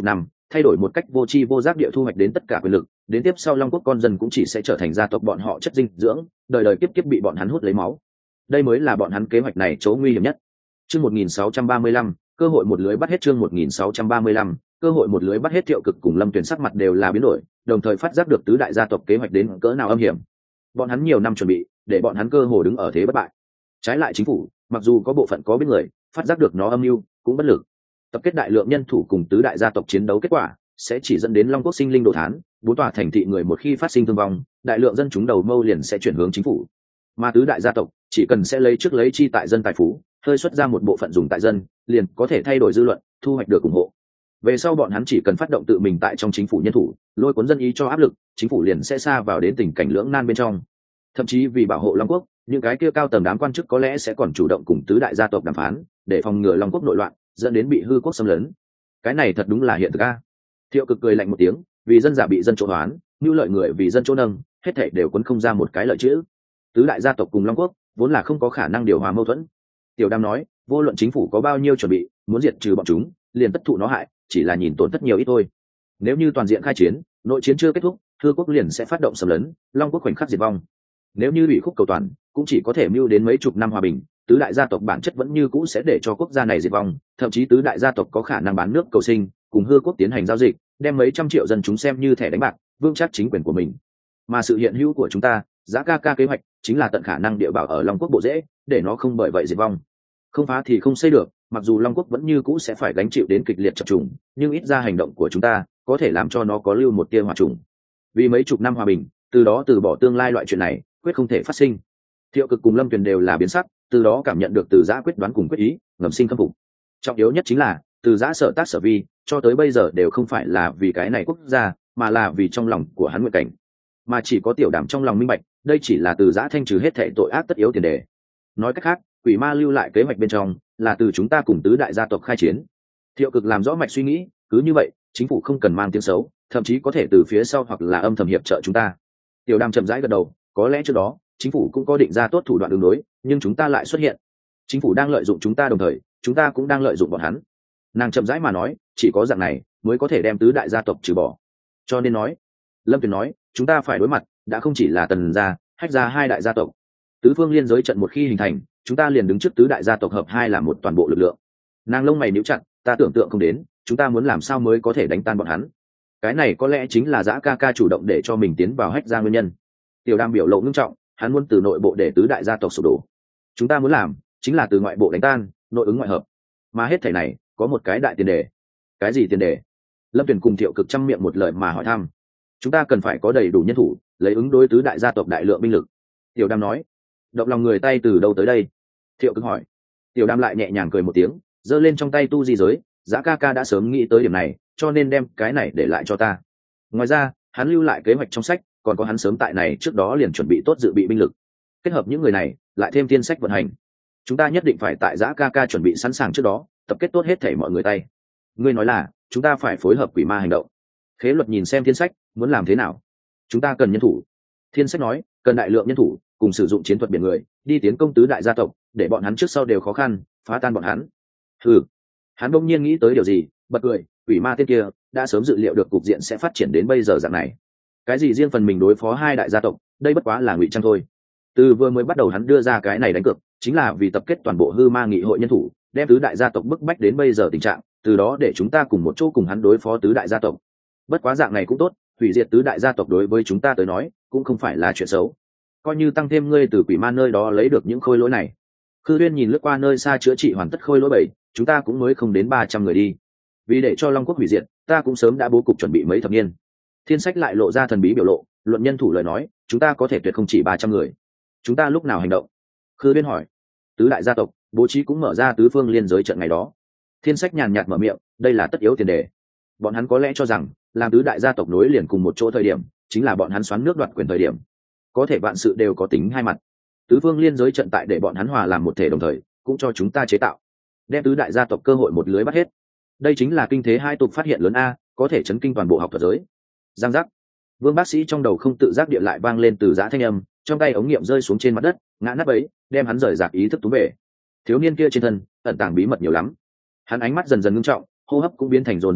thay đổi một cách vô tri vô giác địa thu hoạch đến tất cả quyền lực, đến tiếp sau Long Quốc con dân cũng chỉ sẽ trở thành gia tộc bọn họ chất dinh dưỡng, đời đời kiếp kiếp bị bọn hắn hút lấy máu. Đây mới là bọn hắn kế hoạch này chỗ nguy hiểm nhất. Chương một nghìn sáu trăm ba mươi lăm, cơ hội một lưới bắt hết. Chương một nghìn sáu trăm ba mươi lăm, cơ hội một lưới bắt hết. Thiệu Cực cùng Lâm Tuyền sắc mặt đều là biến đổi, đồng thời phát giác được tứ đại gia tộc kế hoạch đến cỡ nào âm hiểm. Bọn hắn nhiều năm chuẩn bị, để bọn hắn cơ hồ đứng ở thế bất bại. Trái lại chính phủ, mặc dù có bộ phận có biết người, phát giác được nó âm mưu, cũng bất lực. Tập kết đại lượng nhân thủ cùng tứ đại gia tộc chiến đấu, kết quả sẽ chỉ dẫn đến Long Quốc sinh linh đồ thán, bốn tòa thành thị người một khi phát sinh thương vong, đại lượng dân chúng đầu mâu liền sẽ chuyển hướng chính phủ. Mà tứ đại gia tộc chỉ cần sẽ lấy trước lấy chi tại dân tài phú, hơi xuất ra một bộ phận dùng tại dân, liền có thể thay đổi dư luận, thu hoạch được ủng hộ. Về sau bọn hắn chỉ cần phát động tự mình tại trong chính phủ nhân thủ, lôi cuốn dân ý cho áp lực, chính phủ liền sẽ xa vào đến tình cảnh lưỡng nan bên trong. Thậm chí vì bảo hộ Long Quốc, những cái kia cao tầng đám quan chức có lẽ sẽ còn chủ động cùng tứ đại gia tộc đàm phán, để phòng ngừa Long Quốc nội loạn, dẫn đến bị hư quốc xâm lấn. Cái này thật đúng là hiện thực a. Thiệu Cực cười lạnh một tiếng, vì dân giả bị dân chỗ hoán, như lợi người vì dân chỗ nâng, hết thảy đều quấn không ra một cái lợi chữ. Tứ đại gia tộc cùng Long Quốc vốn là không có khả năng điều hòa mâu thuẫn. Tiểu Đam nói, vô luận chính phủ có bao nhiêu chuẩn bị, muốn diệt trừ bọn chúng, liền tất thụ nó hại, chỉ là nhìn tổn thất nhiều ít thôi. Nếu như toàn diện khai chiến, nội chiến chưa kết thúc, hư quốc liền sẽ phát động xâm lấn, Long Quốc khoảnh khắc diệt vong. Nếu như bị khúc cầu toàn, cũng chỉ có thể mưu đến mấy chục năm hòa bình, tứ đại gia tộc bản chất vẫn như cũ sẽ để cho quốc gia này diệt vong, thậm chí tứ đại gia tộc có khả năng bán nước cầu sinh, cùng hư quốc tiến hành giao dịch, đem mấy trăm triệu dân chúng xem như thẻ đánh bạc, vững chắc chính quyền của mình. Mà sự hiện hữu của chúng ta, Giá ca ca kế hoạch chính là tận khả năng địa bảo ở Long Quốc bộ rễ, để nó không bởi vậy diệt vong. Không phá thì không xây được, mặc dù Long Quốc vẫn như cũ sẽ phải gánh chịu đến kịch liệt chập trùng, nhưng ít ra hành động của chúng ta có thể làm cho nó có lưu một tia hòa trùng. Vì mấy chục năm hòa bình, từ đó từ bỏ tương lai loại chuyện này, quyết không thể phát sinh. Thiệu Cực cùng Lâm Tuyền đều là biến sắc, từ đó cảm nhận được Từ Giã quyết đoán cùng quyết ý, ngầm sinh khâm phục. Trọng yếu nhất chính là, Từ Giã sở tác sở vi, cho tới bây giờ đều không phải là vì cái này quốc gia, mà là vì trong lòng của hắn nguyện cảnh. Mà chỉ có Tiểu Đàm trong lòng minh bạch, đây chỉ là Từ Giã thanh trừ hết thảy tội ác tất yếu tiền đề. Nói cách khác, Quỷ Ma lưu lại kế hoạch bên trong, là từ chúng ta cùng tứ đại gia tộc khai chiến. Thiệu Cực làm rõ mạch suy nghĩ, cứ như vậy, chính phủ không cần mang tiếng xấu, thậm chí có thể từ phía sau hoặc là âm thầm hiệp trợ chúng ta. Tiểu Đàm chậm rãi gật đầu, có lẽ trước đó chính phủ cũng có định ra tốt thủ đoạn đường đối, nhưng chúng ta lại xuất hiện. Chính phủ đang lợi dụng chúng ta, đồng thời chúng ta cũng đang lợi dụng bọn hắn. Nàng chậm rãi mà nói, chỉ có dạng này mới có thể đem tứ đại gia tộc trừ bỏ. Cho nên nói, Lâm Tuyền nói, chúng ta phải đối mặt đã không chỉ là Tần gia, Hách gia hai đại gia tộc. Tứ phương liên giới trận một khi hình thành, chúng ta liền đứng trước tứ đại gia tộc hợp hai là một toàn bộ lực lượng. Nàng lông mày níu chặt, ta tưởng tượng không đến, chúng ta muốn làm sao mới có thể đánh tan bọn hắn. Cái này có lẽ chính là Dã ca ca chủ động để cho mình tiến vào Hách gia nguyên nhân. Tiểu Đam biểu lộ ngưng trọng, hắn muốn từ nội bộ để tứ đại gia tộc sụp đổ. Chúng ta muốn làm chính là từ ngoại bộ đánh tan, nội ứng ngoại hợp. Mà hết thảy này có một cái đại tiền đề. Cái gì tiền đề? Lâm Tuyền cùng Thiệu Cực trăm miệng một lời mà hỏi thăm. Chúng ta cần phải có đầy đủ nhân thủ, lấy ứng đối tứ đại gia tộc đại lượng binh lực. Tiểu Đam nói. Động lòng người tay từ đâu tới đây? Thiệu Cực hỏi. Tiểu Đam lại nhẹ nhàng cười một tiếng, giơ lên trong tay tu di giới. Dã ca ca đã sớm nghĩ tới điểm này, cho nên đem cái này để lại cho ta. Ngoài ra, hắn lưu lại kế hoạch trong sách, còn có hắn sớm tại này trước đó liền chuẩn bị tốt dự bị binh lực. Kết hợp những người này, lại thêm thiên sách vận hành, chúng ta nhất định phải tại Dã ca ca chuẩn bị sẵn sàng trước đó, tập kết tốt hết thảy mọi người tay. Ngươi nói là chúng ta phải phối hợp Quỷ Ma hành động. Khế Luật nhìn xem thiên sách, muốn làm thế nào? Chúng ta cần nhân thủ. Thiên sách nói, cần đại lượng nhân thủ, cùng sử dụng chiến thuật biển người, đi tiến công tứ đại gia tộc, để bọn hắn trước sau đều khó khăn, phá tan bọn hắn. Ừ. Hắn bỗng nhiên nghĩ tới điều gì, bật cười, Quỷ Ma tên kia đã sớm dự liệu được cục diện sẽ phát triển đến bây giờ dạng này. Cái gì riêng phần mình đối phó hai đại gia tộc, đây bất quá là ngụy trang thôi. Từ vừa mới bắt đầu hắn đưa ra cái này đánh cược, chính là vì tập kết toàn bộ Hư Ma nghị hội nhân thủ, đem tứ đại gia tộc bức bách đến bây giờ tình trạng, từ đó để chúng ta cùng một chỗ cùng hắn đối phó tứ đại gia tộc. Bất quá dạng này cũng tốt, hủy diệt tứ đại gia tộc đối với chúng ta tới nói cũng không phải là chuyện xấu, coi như tăng thêm ngươi từ Quỷ Ma nơi đó lấy được những khôi lỗi này. Khư Uyên nhìn lướt qua nơi xa chữa trị hoàn tất khôi lỗi bảy, chúng ta cũng mới không đến ba trăm người đi. Vì để cho Long Quốc hủy diệt, ta cũng sớm đã bố cục chuẩn bị mấy thập niên. Thiên sách lại lộ ra thần bí biểu lộ, luận nhân thủ lời nói, chúng ta có thể tuyệt không chỉ ba trăm người. Chúng ta lúc nào hành động? Khư Uyên hỏi. Tứ đại gia tộc bố trí cũng mở ra tứ phương liên giới trận ngày đó. Thiên sách nhàn nhạt mở miệng, đây là tất yếu tiền đề. Bọn hắn có lẽ cho rằng, làm tứ đại gia tộc nối liền cùng một chỗ thời điểm, chính là bọn hắn xoắn nước đoạt quyền thời điểm. Có thể vạn sự đều có tính hai mặt. Tứ phương liên giới trận tại để bọn hắn hòa làm một thể đồng thời, cũng cho chúng ta chế tạo, đem tứ đại gia tộc cơ hội một lưới bắt hết. Đây chính là kinh thế hai tục phát hiện lớn a, có thể chấn kinh toàn bộ học thuật giới. Giang giác. Vương bác sĩ trong đầu không tự giác địa lại vang lên Từ Giã thanh âm, trong tay ống nghiệm rơi xuống trên mặt đất, ngã nắp ấy, đem hắn rời rạc ý thức túm về. Thiếu niên kia trên thân ẩn tàng bí mật nhiều lắm. Hắn ánh mắt dần dần ngưng trọng, hô hấp cũng biến thành dồn dập lên,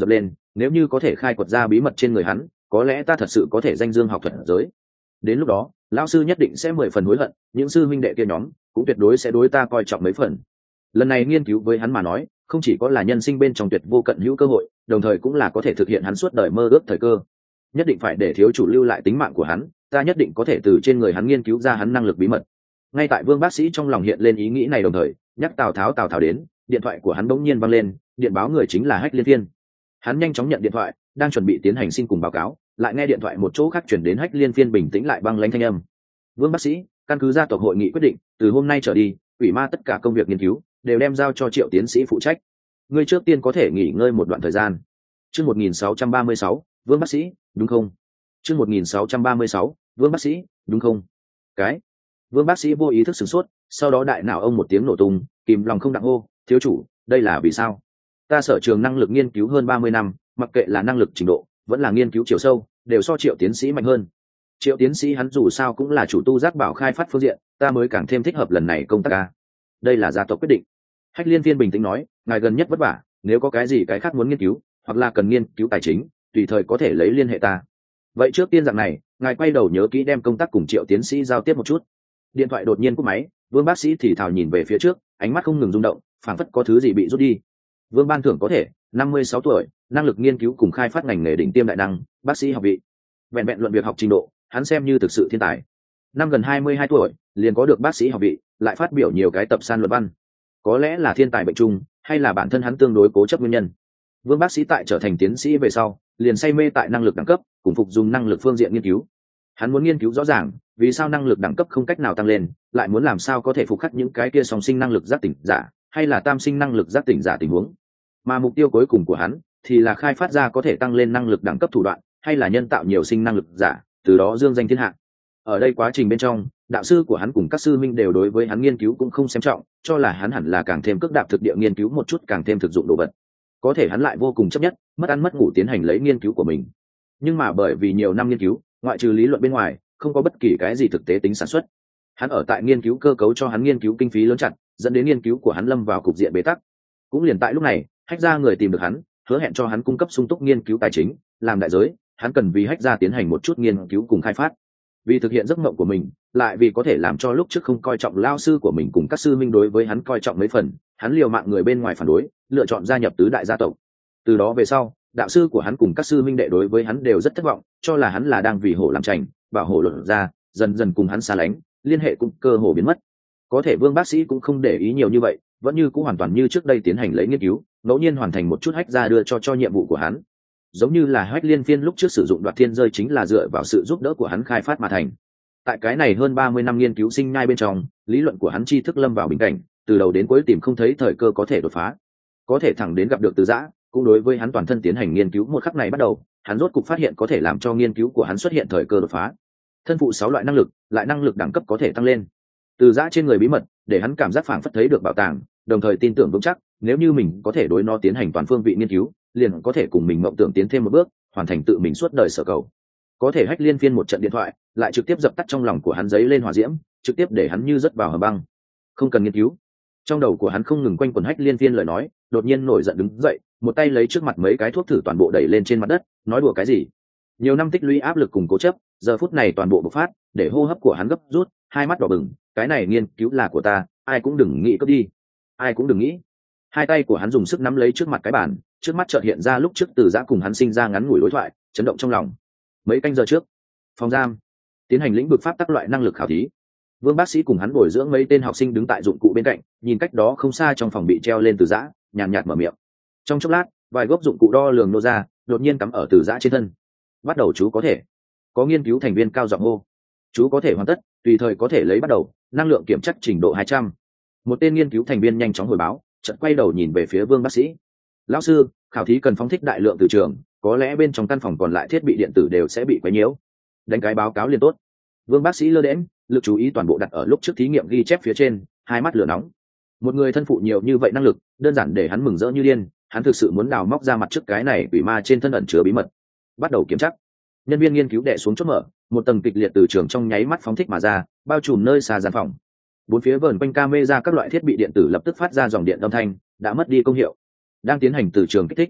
nếu như có thể khai quật ra bí mật trên người hắn, có lẽ ta thật sự có thể danh dương học thuật giới. Đến lúc đó lão sư nhất định sẽ mười phần hối hận, những sư huynh đệ kia nhóm cũng tuyệt đối sẽ đối ta coi trọng mấy phần. Lần này nghiên cứu với hắn mà nói, không chỉ có là nhân sinh bên trong tuyệt vô cận hữu cơ hội, đồng thời cũng là có thể thực hiện hắn suốt đời mơ ước thời cơ. Nhất định phải để thiếu chủ lưu lại tính mạng của hắn, ta nhất định có thể từ trên người hắn nghiên cứu ra hắn năng lực bí mật. Ngay tại Vương bác sĩ trong lòng hiện lên ý nghĩ này, đồng thời nhắc Tào Tháo Tào Tháo đến, điện thoại của hắn bỗng nhiên vang lên, điện báo người chính là Hách Liên Phiên. Hắn nhanh chóng nhận điện thoại, đang chuẩn bị tiến hành xin cùng báo cáo, lại nghe điện thoại một chỗ khác chuyển đến Hách Liên Phiên bình tĩnh lại băng lãnh thanh âm. Vương bác sĩ, căn cứ gia tộc hội nghị quyết định, từ hôm nay trở đi, ủy ma tất cả công việc nghiên cứu đều đem giao cho Triệu tiến sĩ phụ trách. Ngươi trước tiên có thể nghỉ ngơi một đoạn thời gian. Chương một nghìn sáu trăm ba mươi sáu, Vương bác sĩ, đúng không? Chương một nghìn sáu trăm ba mươi sáu, Vương bác sĩ, đúng không? Cái. Vương bác sĩ vô ý thức sửng sốt, sau đó đại não ông một tiếng nổ tung, kìm lòng không đặng hô, thiếu chủ, đây là vì sao? Ta sở trường năng lực nghiên cứu hơn ba mươi năm, mặc kệ là năng lực trình độ, vẫn là nghiên cứu chiều sâu, đều so Triệu tiến sĩ mạnh hơn. Triệu tiến sĩ hắn dù sao cũng là chủ tu giác bảo khai phát phương diện, ta mới càng thêm thích hợp lần này công tác ca. Đây là gia tộc quyết định. Hách Liên Phiên bình tĩnh nói, ngài gần nhất vất vả, nếu có cái gì cái khác muốn nghiên cứu, hoặc là cần nghiên cứu tài chính, tùy thời có thể lấy liên hệ ta. Vậy trước tiên dạng này, ngài quay đầu nhớ kỹ đem công tác cùng Triệu tiến sĩ giao tiếp một chút. Điện thoại đột nhiên cúp máy, Vương bác sĩ thì thào nhìn về phía trước, ánh mắt không ngừng rung động, phảng phất có thứ gì bị rút đi. Vương ban thưởng có thể, năm mươi sáu tuổi, năng lực nghiên cứu cùng khai phát ngành nghề đỉnh tiêm đại năng, bác sĩ học vị. Vẹn vẹn luận việc học trình độ, hắn xem như thực sự thiên tài. Năm gần hai mươi hai tuổi, liền có được bác sĩ học vị, lại phát biểu nhiều cái tập san luận văn. Có lẽ là thiên tài bệnh chung, hay là bản thân hắn tương đối cố chấp nguyên nhân. Vương bác sĩ tại trở thành tiến sĩ về sau, liền say mê tại năng lực đẳng cấp, cùng phục dùng năng lực phương diện nghiên cứu. Hắn muốn nghiên cứu rõ ràng, vì sao năng lực đẳng cấp không cách nào tăng lên, lại muốn làm sao có thể phục khắc những cái kia song sinh năng lực giác tỉnh giả, hay là tam sinh năng lực giác tỉnh giả tình huống. Mà mục tiêu cuối cùng của hắn thì là khai phát ra có thể tăng lên năng lực đẳng cấp thủ đoạn, hay là nhân tạo nhiều sinh năng lực giả, từ đó dương danh thiên hạ. Ở đây quá trình bên trong, đạo sư của hắn cùng các sư minh đều đối với hắn nghiên cứu cũng không xem trọng, cho là hắn hẳn là càng thêm cước đạp thực địa nghiên cứu một chút càng thêm thực dụng đồ vật. Có thể hắn lại vô cùng chấp nhất, mất ăn mất ngủ tiến hành lấy nghiên cứu của mình. Nhưng mà bởi vì nhiều năm nghiên cứu, ngoại trừ lý luận bên ngoài, không có bất kỳ cái gì thực tế tính sản xuất. Hắn ở tại nghiên cứu cơ cấu cho hắn nghiên cứu kinh phí lớn chặt, dẫn đến nghiên cứu của hắn lâm vào cục diện bế tắc. Cũng liền tại lúc này, Hách gia người tìm được hắn, hứa hẹn cho hắn cung cấp sung túc nghiên cứu tài chính, làm đại giới, hắn cần vì Hách gia tiến hành một chút nghiên cứu cùng khai phát. Vì thực hiện giấc mộng của mình, lại vì có thể làm cho lúc trước không coi trọng lao sư của mình cùng các sư minh đối với hắn coi trọng mấy phần, hắn liều mạng người bên ngoài phản đối, lựa chọn gia nhập tứ đại gia tộc. Từ đó về sau, đạo sư của hắn cùng các sư minh đệ đối với hắn đều rất thất vọng, cho là hắn là đang vì hổ làm chành, bảo hổ luận ra, dần dần cùng hắn xa lánh, liên hệ cũng cơ hồ biến mất. Có thể Vương bác sĩ cũng không để ý nhiều như vậy, vẫn như cũng hoàn toàn như trước đây tiến hành lấy nghiên cứu, ngẫu nhiên hoàn thành một chút Hách gia đưa cho cho nhiệm vụ của hắn. Giống như là Hách Liên Phiên lúc trước sử dụng đoạt thiên rơi chính là dựa vào sự giúp đỡ của hắn khai phát mà thành. Tại cái này hơn ba mươi năm nghiên cứu sinh nhai bên trong, lý luận của hắn tri thức lâm vào bình cảnh, từ đầu đến cuối tìm không thấy thời cơ có thể đột phá. Có thể thẳng đến gặp được Từ Giã, cũng đối với hắn toàn thân tiến hành nghiên cứu một khắc này bắt đầu, hắn rốt cục phát hiện có thể làm cho nghiên cứu của hắn xuất hiện thời cơ đột phá. Thân phụ sáu loại năng lực, lại năng lực đẳng cấp có thể tăng lên. Từ Giã trên người bí mật, để hắn cảm giác phảng phất thấy được bảo tàng, đồng thời tin tưởng vững chắc, nếu như mình có thể đối nó tiến hành toàn phương vị nghiên cứu, liền có thể cùng mình mộng tưởng tiến thêm một bước, hoàn thành tự mình suốt đời sở cầu. Có thể Hách Liên Phiên một trận điện thoại, lại trực tiếp dập tắt trong lòng của hắn giấy lên hỏa diễm, trực tiếp để hắn như rớt vào hầm băng. Không cần nghiên cứu. Trong đầu của hắn không ngừng quanh quẩn Hách Liên Phiên lời nói, đột nhiên nổi giận đứng dậy, một tay lấy trước mặt mấy cái thuốc thử toàn bộ đẩy lên trên mặt đất, nói đùa cái gì? Nhiều năm tích lũy áp lực cùng cố chấp, giờ phút này toàn bộ bộc phát, để hô hấp của hắn gấp rút, hai mắt đỏ bừng, cái này nghiên cứu là của ta, ai cũng đừng nghĩ cướp đi, ai cũng đừng nghĩ. Hai tay của hắn dùng sức nắm lấy trước mặt cái bàn, trước mắt chợt hiện ra lúc trước Từ Giã cùng hắn sinh ra ngắn ngủi đối thoại, chấn động trong lòng. Mấy canh giờ trước, phòng giam tiến hành lĩnh vực pháp tắc loại năng lực khảo thí. Vương bác sĩ cùng hắn bồi dưỡng mấy tên học sinh đứng tại dụng cụ bên cạnh, nhìn cách đó không xa trong phòng bị treo lên Từ Giã, nhàn nhạt mở miệng. Trong chốc lát, vài gốc dụng cụ đo lường nô ra, đột nhiên cắm ở Từ Giã trên thân. Bắt đầu chú có thể. Có nghiên cứu thành viên cao giọng hô. Chú có thể hoàn tất, tùy thời có thể lấy bắt đầu, năng lượng kiểm chắc trình độ hai trăm. Một tên nghiên cứu thành viên nhanh chóng hồi báo, chợt quay đầu nhìn về phía Vương bác sĩ. Lão sư, khảo thí cần phóng thích đại lượng từ trường, có lẽ bên trong căn phòng còn lại thiết bị điện tử đều sẽ bị quấy nhiễu. Đánh cái báo cáo liền tốt. Vương bác sĩ lơ đễnh, lực chú ý toàn bộ đặt ở lúc trước thí nghiệm ghi chép phía trên, hai mắt lửa nóng. Một người thân phụ nhiều như vậy năng lực, đơn giản để hắn mừng rỡ như điên, hắn thực sự muốn đào móc ra mặt trước cái này quỷ ma trên thân ẩn chứa bí mật. Bắt đầu kiểm tra. Nhân viên nghiên cứu đè xuống chốt mở, một tầng kịch liệt từ trường trong nháy mắt phóng thích mà ra, bao trùm nơi xa gian phòng. Bốn phía vờn quanh camera các loại thiết bị điện tử lập tức phát ra dòng điện âm thanh, đã mất đi công hiệu. Đang tiến hành từ trường kích thích.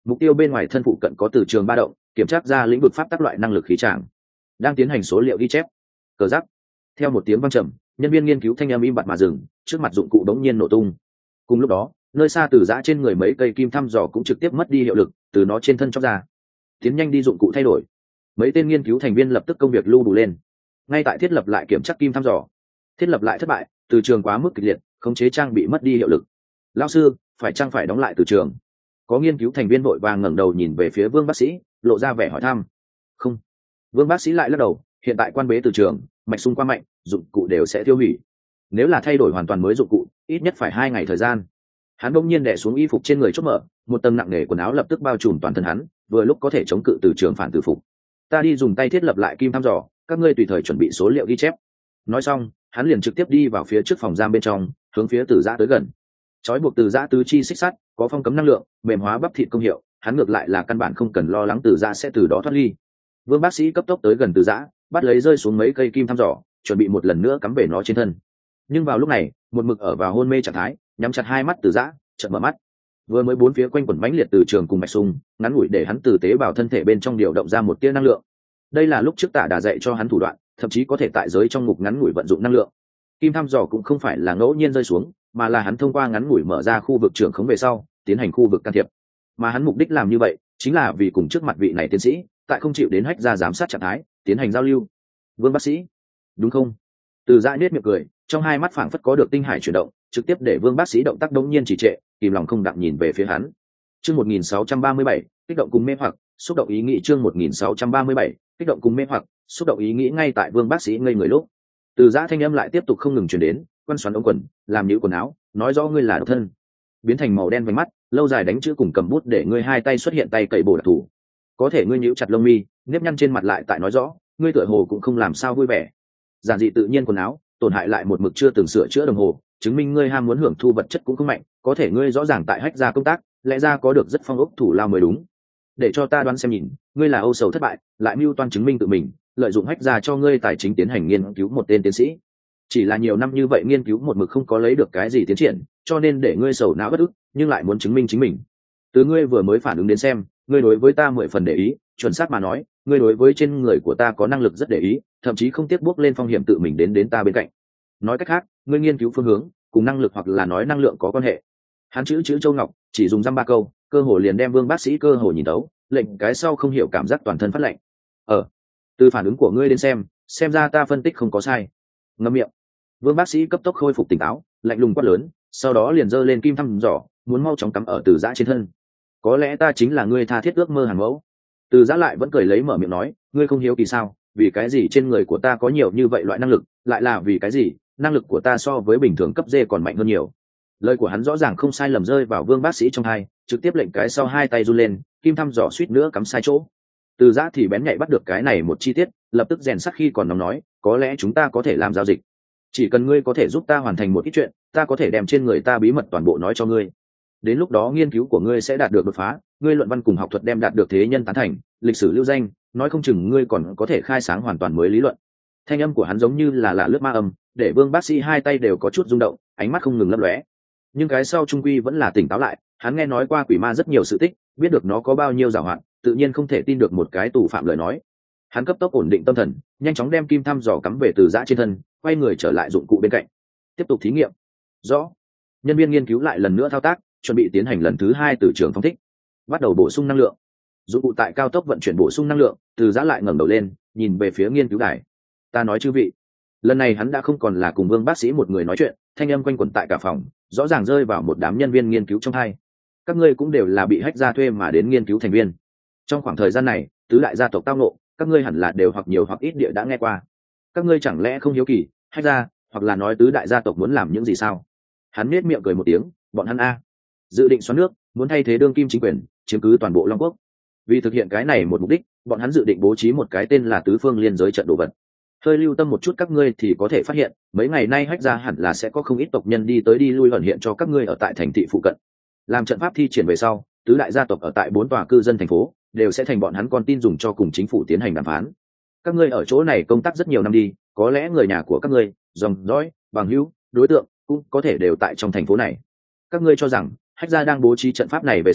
mục tiêu bên ngoài thân phụ cận có từ trường ba động, kiểm tra ra lĩnh vực pháp tắc loại năng lực khí tràng, đang tiến hành số liệu ghi chép. Cờ giắc. Theo một tiếng vang trầm, nhân viên nghiên cứu thanh âm im bặt mà dừng, trước mặt dụng cụ đống nhiên nổ tung. Cùng lúc đó, nơi xa từ giã trên người mấy cây kim thăm dò cũng trực tiếp mất đi hiệu lực, từ nó trên thân chóc ra. Tiến nhanh đi, dụng cụ thay đổi. Mấy tên nghiên cứu thành viên lập tức công việc lưu đủ lên. Ngay tại thiết lập lại kiểm tra kim thăm dò, thiết lập lại thất bại, từ trường quá mức kịch liệt, khống chế trang bị mất đi hiệu lực. Lão sư, phải chăng phải đóng lại từ trường? Có nghiên cứu thành viên vội vàng ngẩng đầu nhìn về phía Vương bác sĩ, lộ ra vẻ hỏi thăm. Không. Vương bác sĩ lại lắc đầu, hiện tại quan bế từ trường, mạch xung qua mạnh, dụng cụ đều sẽ tiêu hủy. Nếu là thay đổi hoàn toàn mới dụng cụ, ít nhất phải hai ngày thời gian. Hắn bỗng nhiên đè xuống y phục trên người chốt mở, một tầng nặng nề quần áo lập tức bao trùm toàn thân hắn, vừa lúc có thể chống cự từ trường phản từ phục. Ta đi dùng tay thiết lập lại kim thăm dò, các ngươi tùy thời chuẩn bị số liệu ghi chép. Nói xong, hắn liền trực tiếp đi vào phía trước phòng giam bên trong, hướng phía Từ Giã tới gần. Chói buộc Từ Giã tứ chi xích sắt, có phong cấm năng lượng, mềm hóa bắp thịt công hiệu, hắn ngược lại là căn bản không cần lo lắng Từ Giã sẽ từ đó thoát ly. Vương bác sĩ cấp tốc tới gần Từ Giã, bắt lấy rơi xuống mấy cây kim thăm dò, chuẩn bị một lần nữa cắm về nó trên thân. Nhưng vào lúc này, một mực ở vào hôn mê trạng thái, nhắm chặt hai mắt Từ Giã, chợt mở mắt. Vừa mới bốn phía quanh quẩn mãnh liệt từ trường cùng mạch xung, ngắn ngủi để hắn từ tế bào thân thể bên trong điều động ra một tia năng lượng. Đây là lúc trước Tạ Đà dạy cho hắn thủ đoạn, thậm chí có thể tại giới trong ngục ngắn ngủi vận dụng năng lượng. Kim thăm dò cũng không phải là ngẫu nhiên rơi xuống, mà là hắn thông qua ngắn ngủi mở ra khu vực trường khống về sau, tiến hành khu vực can thiệp. Mà hắn mục đích làm như vậy, chính là vì cùng trước mặt vị này tiến sĩ, tại không chịu đến hách ra giám sát trạng thái, tiến hành giao lưu. Vương bác sĩ, đúng không? Từ Giã nết miệng cười, trong hai mắt phảng phất có được tinh hải chuyển động, trực tiếp để Vương bác sĩ động tác đống nhiên trì trệ, kìm lòng không đặng nhìn về phía hắn. Chương một nghìn sáu trăm ba mươi bảy, kích động cùng mê hoặc, xúc động ý nghĩ. Chương một nghìn sáu trăm ba mươi bảy, kích động cùng mê hoặc, xúc động ý nghĩ. Ngay tại Vương bác sĩ ngây người lúc, Từ Giã thanh âm lại tiếp tục không ngừng truyền đến, quan xoắn ống quần, làm nhũ quần áo, nói rõ ngươi là độc thân. Biến thành màu đen vành mắt, lâu dài đánh chữ cùng cầm bút để ngươi hai tay xuất hiện tay cậy bổ đặc thủ. Có thể ngươi nhíu chặt lông mi, nếp nhăn trên mặt lại tại nói rõ, ngươi tựa hồ cũng không làm sao vui vẻ. Giản dị tự nhiên quần áo, tổn hại lại một mực chưa từng sửa chữa đồng hồ, chứng minh ngươi ham muốn hưởng thu vật chất cũng không mạnh, có thể ngươi rõ ràng tại hách ra công tác, lẽ ra có được rất phong ốc thủ lao mới đúng. Để cho ta đoán xem nhìn, ngươi là âu sầu thất bại, lại mưu toan chứng minh tự mình, lợi dụng hách ra cho ngươi tài chính tiến hành nghiên cứu một tên tiến sĩ. Chỉ là nhiều năm như vậy nghiên cứu một mực không có lấy được cái gì tiến triển, cho nên để ngươi sầu não bất ức, nhưng lại muốn chứng minh chính mình. Từ ngươi vừa mới phản ứng đến xem, ngươi đối với ta mười phần để ý, chuẩn xác mà nói, ngươi đối với trên người của ta có năng lực rất để ý, thậm chí không tiếc bước lên phong hiểm tự mình đến đến ta bên cạnh. Nói cách khác, ngươi nghiên cứu phương hướng cùng năng lực hoặc là nói năng lượng có quan hệ. Hắn chữ chữ châu ngọc, chỉ dùng dăm ba câu, cơ hồ liền đem Vương bác sĩ cơ hồ nhìn tấu, lệnh cái sau không hiểu cảm giác toàn thân phát lạnh. Ờ, từ phản ứng của ngươi đến xem, xem ra ta phân tích không có sai. Ngậm miệng. Vương bác sĩ cấp tốc khôi phục tỉnh táo, lạnh lùng quát lớn, sau đó liền giơ lên kim thăm dò, muốn mau chóng cắm ở Từ Giã trên thân. Có lẽ ta chính là ngươi tha thiết ước mơ hàng mẫu. Từ Giã lại vẫn cười lấy mở miệng nói, ngươi không hiếu kỳ sao? Vì cái gì trên người của ta có nhiều như vậy loại năng lực, lại là vì cái gì năng lực của ta so với bình thường cấp D còn mạnh hơn nhiều. Lời của hắn rõ ràng không sai lầm rơi vào Vương bác sĩ trong hai, trực tiếp lệnh cái sau hai tay run lên, kim thăm dò suýt nữa cắm sai chỗ. Từ Giã thì bén nhạy bắt được cái này một chi tiết, lập tức rèn sắc khi còn nóng nói, có lẽ chúng ta có thể làm giao dịch. Chỉ cần ngươi có thể giúp ta hoàn thành một ít chuyện, ta có thể đem trên người ta bí mật toàn bộ nói cho ngươi. Đến lúc đó nghiên cứu của ngươi sẽ đạt được đột phá, ngươi luận văn cùng học thuật đem đạt được thế nhân tán thành, lịch sử lưu danh, nói không chừng ngươi còn có thể khai sáng hoàn toàn mới lý luận. Thanh âm của hắn giống như là lạ lướt ma âm, để Vương bác sĩ hai tay đều có chút rung động, ánh mắt không ngừng lấp lóe. Nhưng cái sau trung quy vẫn là tỉnh táo lại, hắn nghe nói qua quỷ ma rất nhiều sự tích, biết được nó có bao nhiêu giàu hạn, tự nhiên không thể tin được một cái tù phạm lời nói. Hắn cấp tốc ổn định tâm thần, nhanh chóng đem kim thăm dò cắm về Từ Giã trên thân, quay người trở lại dụng cụ bên cạnh, tiếp tục thí nghiệm. Rõ. Nhân viên nghiên cứu lại lần nữa thao tác, chuẩn bị tiến hành lần thứ hai từ trường phong thích, bắt đầu bổ sung năng lượng. Dụng cụ tại cao tốc vận chuyển bổ sung năng lượng, Từ Giã lại ngẩng đầu lên, nhìn về phía nghiên cứu đài. Ta nói chư vị, lần này hắn đã không còn là cùng Vương bác sĩ một người nói chuyện, thanh âm quanh quẩn tại cả phòng, rõ ràng rơi vào một đám nhân viên nghiên cứu trong hai. Các ngươi cũng đều là bị hách ra thuê mà đến nghiên cứu thành viên. Trong khoảng thời gian này, tứ đại gia tộc tao ngộ, các ngươi hẳn là đều hoặc nhiều hoặc ít địa đã nghe qua. Các ngươi chẳng lẽ không hiếu kỳ, hách ra, hoặc là nói tứ đại gia tộc muốn làm những gì sao? Hắn nết miệng cười một tiếng, bọn hắn a, dự định xoắn nước, muốn thay thế đương kim chính quyền, chiếm cứ toàn bộ Long Quốc. Vì thực hiện cái này một mục đích, bọn hắn dự định bố trí một cái tên là tứ phương liên giới trận đồ vật. Hơi lưu tâm một chút các ngươi thì có thể phát hiện, mấy ngày nay hách ra hẳn là sẽ có không ít tộc nhân đi tới đi lui ẩn hiện cho các ngươi ở tại thành thị phụ cận. Làm trận pháp thi triển về sau, tứ đại gia tộc ở tại bốn tòa cư dân thành phố đều sẽ thành bọn hắn con tin dùng cho cùng chính phủ tiến hành đàm phán. Các ngươi ở chỗ này công tác rất nhiều năm đi, có lẽ người nhà của các ngươi, dòng dõi, bằng hữu, đối tượng cũng có thể đều tại trong thành phố này. Các ngươi cho rằng hách gia đang bố trí trận pháp này về sau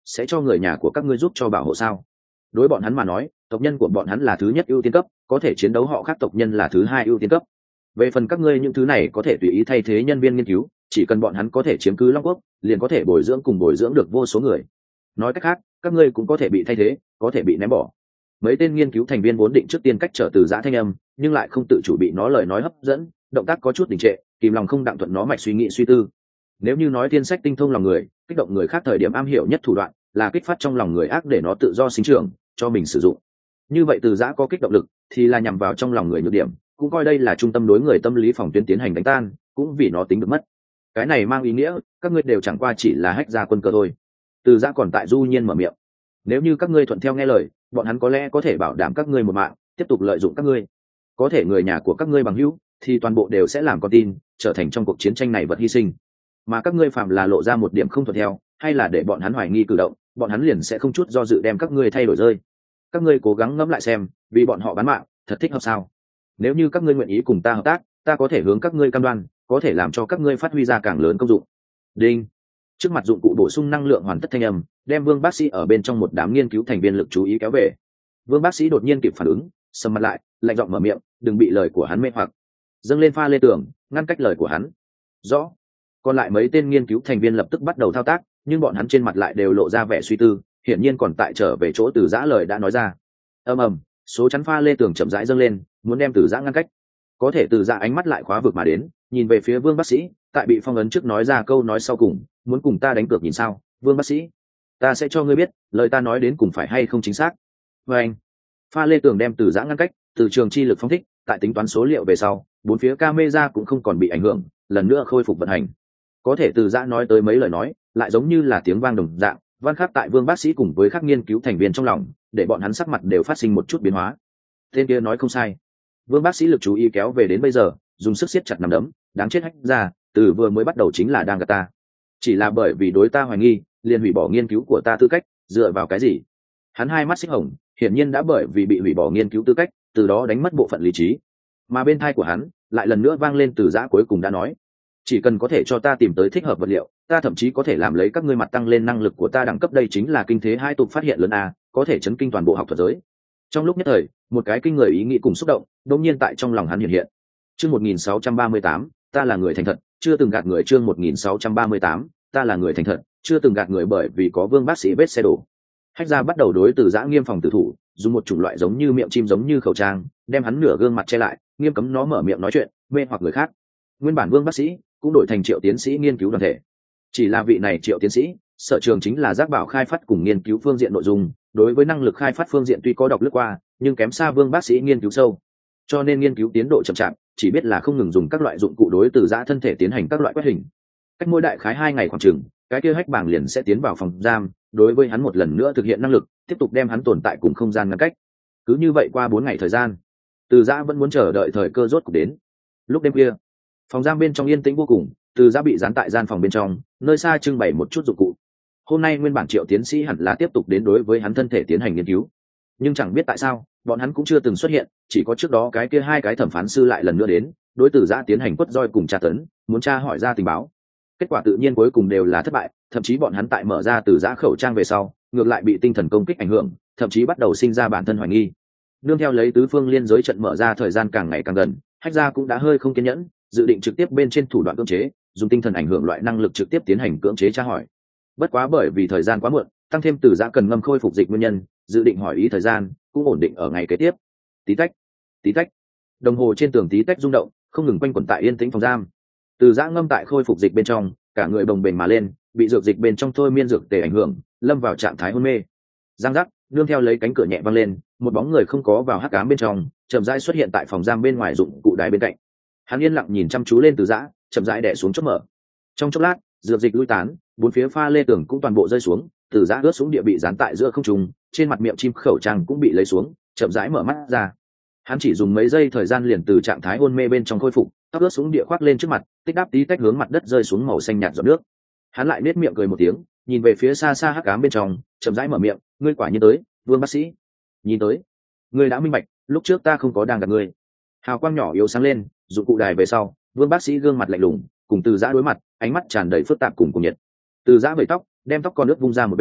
sẽ cho người nhà của các ngươi giúp cho bảo hộ sao? Đối bọn hắn mà nói, tộc nhân của bọn hắn là thứ nhất ưu tiên cấp, có thể chiến đấu họ khác tộc nhân là thứ hai ưu tiên cấp. Về phần các ngươi những thứ này có thể tùy ý thay thế nhân viên nghiên cứu, chỉ cần bọn hắn có thể chiếm cứ Long Quốc, liền có thể bồi dưỡng cùng bồi dưỡng được vô số người. Nói cách khác, các ngươi cũng có thể bị thay thế, có thể bị ném bỏ. Mấy tên nghiên cứu thành viên vốn định trước tiên cách trở Từ Giã thanh âm, nhưng lại không tự chủ bị nó lời nói hấp dẫn, động tác có chút đình trệ, kìm lòng không đặng thuận nó mạch suy nghĩ suy tư. Nếu như nói thiên sách tinh thông lòng người, kích động người khác thời điểm am hiểu nhất thủ đoạn là kích phát trong lòng người ác để nó tự do sinh trưởng, cho mình sử dụng. Như vậy Từ Giã có kích động lực, thì là nhằm vào trong lòng người nhược điểm, cũng coi đây là trung tâm đối người tâm lý phòng tuyến tiến hành đánh tan, cũng vì nó tính được mất. Cái này mang ý nghĩa, các ngươi đều chẳng qua chỉ là hách ra quân cơ thôi. Từ Giã còn tại du nhiên mở miệng. Nếu như các ngươi thuận theo nghe lời, bọn hắn có lẽ có thể bảo đảm các ngươi một mạng, tiếp tục lợi dụng các ngươi. Có thể người nhà của các ngươi bằng hữu, thì toàn bộ đều sẽ làm con tin, trở thành trong cuộc chiến tranh này vật hy sinh. Mà các ngươi phạm là lộ ra một điểm không thuận theo, hay là để bọn hắn hoài nghi cử động, bọn hắn liền sẽ không chút do dự đem các ngươi thay đổi rơi. Các ngươi cố gắng ngẫm lại xem, vì bọn họ bán mạng, thật thích hợp sao? Nếu như các ngươi nguyện ý cùng ta hợp tác, ta có thể hướng các ngươi cam đoan, có thể làm cho các ngươi phát huy ra càng lớn công dụng. Đinh. Trước mặt dụng cụ bổ sung năng lượng hoàn tất thanh âm, đem Vương bác sĩ ở bên trong một đám nghiên cứu thành viên lực chú ý kéo về. Vương bác sĩ đột nhiên kịp phản ứng, sầm mặt lại, lạnh giọng mở miệng, đừng bị lời của hắn mê hoặc. Dâng lên pha lê tường, ngăn cách lời của hắn. Rõ. Còn lại mấy tên nghiên cứu thành viên lập tức bắt đầu thao tác, nhưng bọn hắn trên mặt lại đều lộ ra vẻ suy tư, hiển nhiên còn tại trở về chỗ Từ Giã lời đã nói ra. Ầm ầm, số chắn pha lê tường chậm rãi dâng lên, muốn đem Từ Giã ngăn cách. Có thể Từ Giã ánh mắt lại khóa vực mà đến, nhìn về phía Vương bác sĩ, tại bị phong ấn trước nói ra câu nói sau cùng, muốn cùng ta đánh cược nhìn sao? Vương bác sĩ, ta sẽ cho ngươi biết, lời ta nói đến cùng phải hay không chính xác. Và anh, pha lê tường đem Từ Giã ngăn cách, từ trường chi lực phóng thích, tại tính toán số liệu về sau, bốn phía camera cũng không còn bị ảnh hưởng, lần nữa khôi phục vận hành. Có thể Từ Giã nói tới mấy lời nói, lại giống như là tiếng vang đồng dạng, văn khắc tại Vương bác sĩ cùng với các nghiên cứu thành viên trong lòng, để bọn hắn sắc mặt đều phát sinh một chút biến hóa. Tên kia nói không sai. Vương bác sĩ lực chú ý kéo về đến bây giờ, dùng sức siết chặt nắm đấm, đáng chết hách ra, từ vừa mới bắt đầu chính là đang gạt ta. Chỉ là bởi vì đối ta hoài nghi, liền hủy bỏ nghiên cứu của ta tư cách, dựa vào cái gì? Hắn hai mắt xích hồng, hiển nhiên đã bởi vì bị hủy bỏ nghiên cứu tư cách, từ đó đánh mất bộ phận lý trí. Mà bên tai của hắn, lại lần nữa vang lên Từ Giã cuối cùng đã nói, chỉ cần có thể cho ta tìm tới thích hợp vật liệu, ta thậm chí có thể làm lấy các ngươi mặt tăng lên năng lực của ta đẳng cấp. Đây chính là kinh thế hai tục phát hiện lớn a, có thể chấn kinh toàn bộ học thuật giới. Trong lúc nhất thời, một cái kinh người ý nghĩ cùng xúc động, đột nhiên tại trong lòng hắn hiện hiện. Chương một nghìn sáu trăm ba mươi tám, ta là người thành thật, chưa từng gạt người. Chương một nghìn sáu trăm ba mươi tám, ta là người thành thật, chưa từng gạt người. Bởi vì có Vương bác sĩ vết xe đổ, hách ra bắt đầu đối Từ Giã nghiêm phòng tử thủ, dùng một chủng loại giống như miệng chim giống như khẩu trang, đem hắn nửa gương mặt che lại, nghiêm cấm nó mở miệng nói chuyện, mê hoặc người khác. Nguyên bản Vương bác sĩ cũng đổi thành Triệu tiến sĩ nghiên cứu đoàn thể, chỉ là vị này Triệu tiến sĩ sở trường chính là giác bảo khai phát cùng nghiên cứu phương diện nội dung, đối với năng lực khai phát phương diện tuy có đọc lướt qua, nhưng kém xa Vương bác sĩ nghiên cứu sâu, cho nên nghiên cứu tiến độ chậm chạp, chỉ biết là không ngừng dùng các loại dụng cụ đối Từ Giã thân thể tiến hành các loại quét hình. Cách mỗi đại khái hai ngày khoảng chừng, cái kia hách bảng liền sẽ tiến vào phòng giam, đối với hắn một lần nữa thực hiện năng lực, tiếp tục đem hắn tồn tại cùng không gian ngăn cách. Cứ như vậy qua bốn ngày thời gian, Từ Giã vẫn muốn chờ đợi thời cơ rốt cuộc đến. Lúc đêm kia, phòng giam bên trong yên tĩnh vô cùng, Từ Giã bị dán tại gian phòng bên trong, nơi xa trưng bày một chút dụng cụ. Hôm nay nguyên bản Triệu tiến sĩ hẳn là tiếp tục đến đối với hắn thân thể tiến hành nghiên cứu, nhưng chẳng biết tại sao bọn hắn cũng chưa từng xuất hiện, chỉ có trước đó cái kia hai cái thẩm phán sư lại lần nữa đến, đối Từ Giã tiến hành quất roi cùng tra tấn, muốn tra hỏi ra tình báo. Kết quả tự nhiên cuối cùng đều là thất bại, thậm chí bọn hắn tại mở ra Từ Giã khẩu trang về sau, ngược lại bị tinh thần công kích ảnh hưởng, thậm chí bắt đầu sinh ra bản thân hoài nghi. Nương theo lấy tứ phương liên giới trận mở ra thời gian càng ngày càng gần, hách gia cũng đã hơi không kiên nhẫn, dự định trực tiếp bên trên thủ đoạn cưỡng chế, dùng tinh thần ảnh hưởng loại năng lực trực tiếp tiến hành cưỡng chế tra hỏi. Bất quá bởi vì thời gian quá muộn, tăng thêm Từ Giã cần ngâm khôi phục dịch nguyên nhân, dự định hỏi ý thời gian cũng ổn định ở ngày kế tiếp. Tí tách, tí tách, đồng hồ trên tường tí tách rung động, không ngừng quanh quẩn tại yên tĩnh phòng giam. Từ Giã ngâm tại khôi phục dịch bên trong, cả người bồng bềnh mà lên, bị dược dịch bên trong thôi miên dược tề ảnh hưởng, lâm vào trạng thái hôn mê. Giang giác, nương theo lấy cánh cửa nhẹ văng lên, một bóng người không có vào hắc ám bên trong, chậm rãi xuất hiện tại phòng giam bên ngoài dụng cụ đài bên cạnh. Hắn yên lặng nhìn chăm chú lên Từ Giã, chậm rãi đè xuống chốt mở. Trong chốc lát, dược dịch lui tán, bốn phía pha lê tường cũng toàn bộ rơi xuống, Từ Giã ướt xuống địa bị dán tại giữa không trung, trên mặt miệng chim khẩu trang cũng bị lấy xuống, chậm rãi mở mắt ra. Hắn chỉ dùng mấy giây thời gian liền từ trạng thái hôn mê bên trong khôi phục, tóc ướt xuống địa khoác lên trước mặt, tích đáp tí tách hướng mặt đất rơi xuống màu xanh nhạt giọt nước. Hắn lại nết miệng cười một tiếng, nhìn về phía xa xa hắc ám bên trong, chậm rãi mở miệng, ngươi quả nhiên tới, Vương bác sĩ. Nhìn tới, ngươi đã minh bạch, lúc trước ta không có đang gạt ngươi. Hào quang nhỏ yếu sáng lên, dụng cụ đài về sau, Vương bác sĩ gương mặt lạnh lùng, cùng Từ Giã đối mặt, ánh mắt tràn đầy phức tạp cùng cùng nhiệt. Từ Giã vẩy tóc, đem tóc con nước vung ra một bên,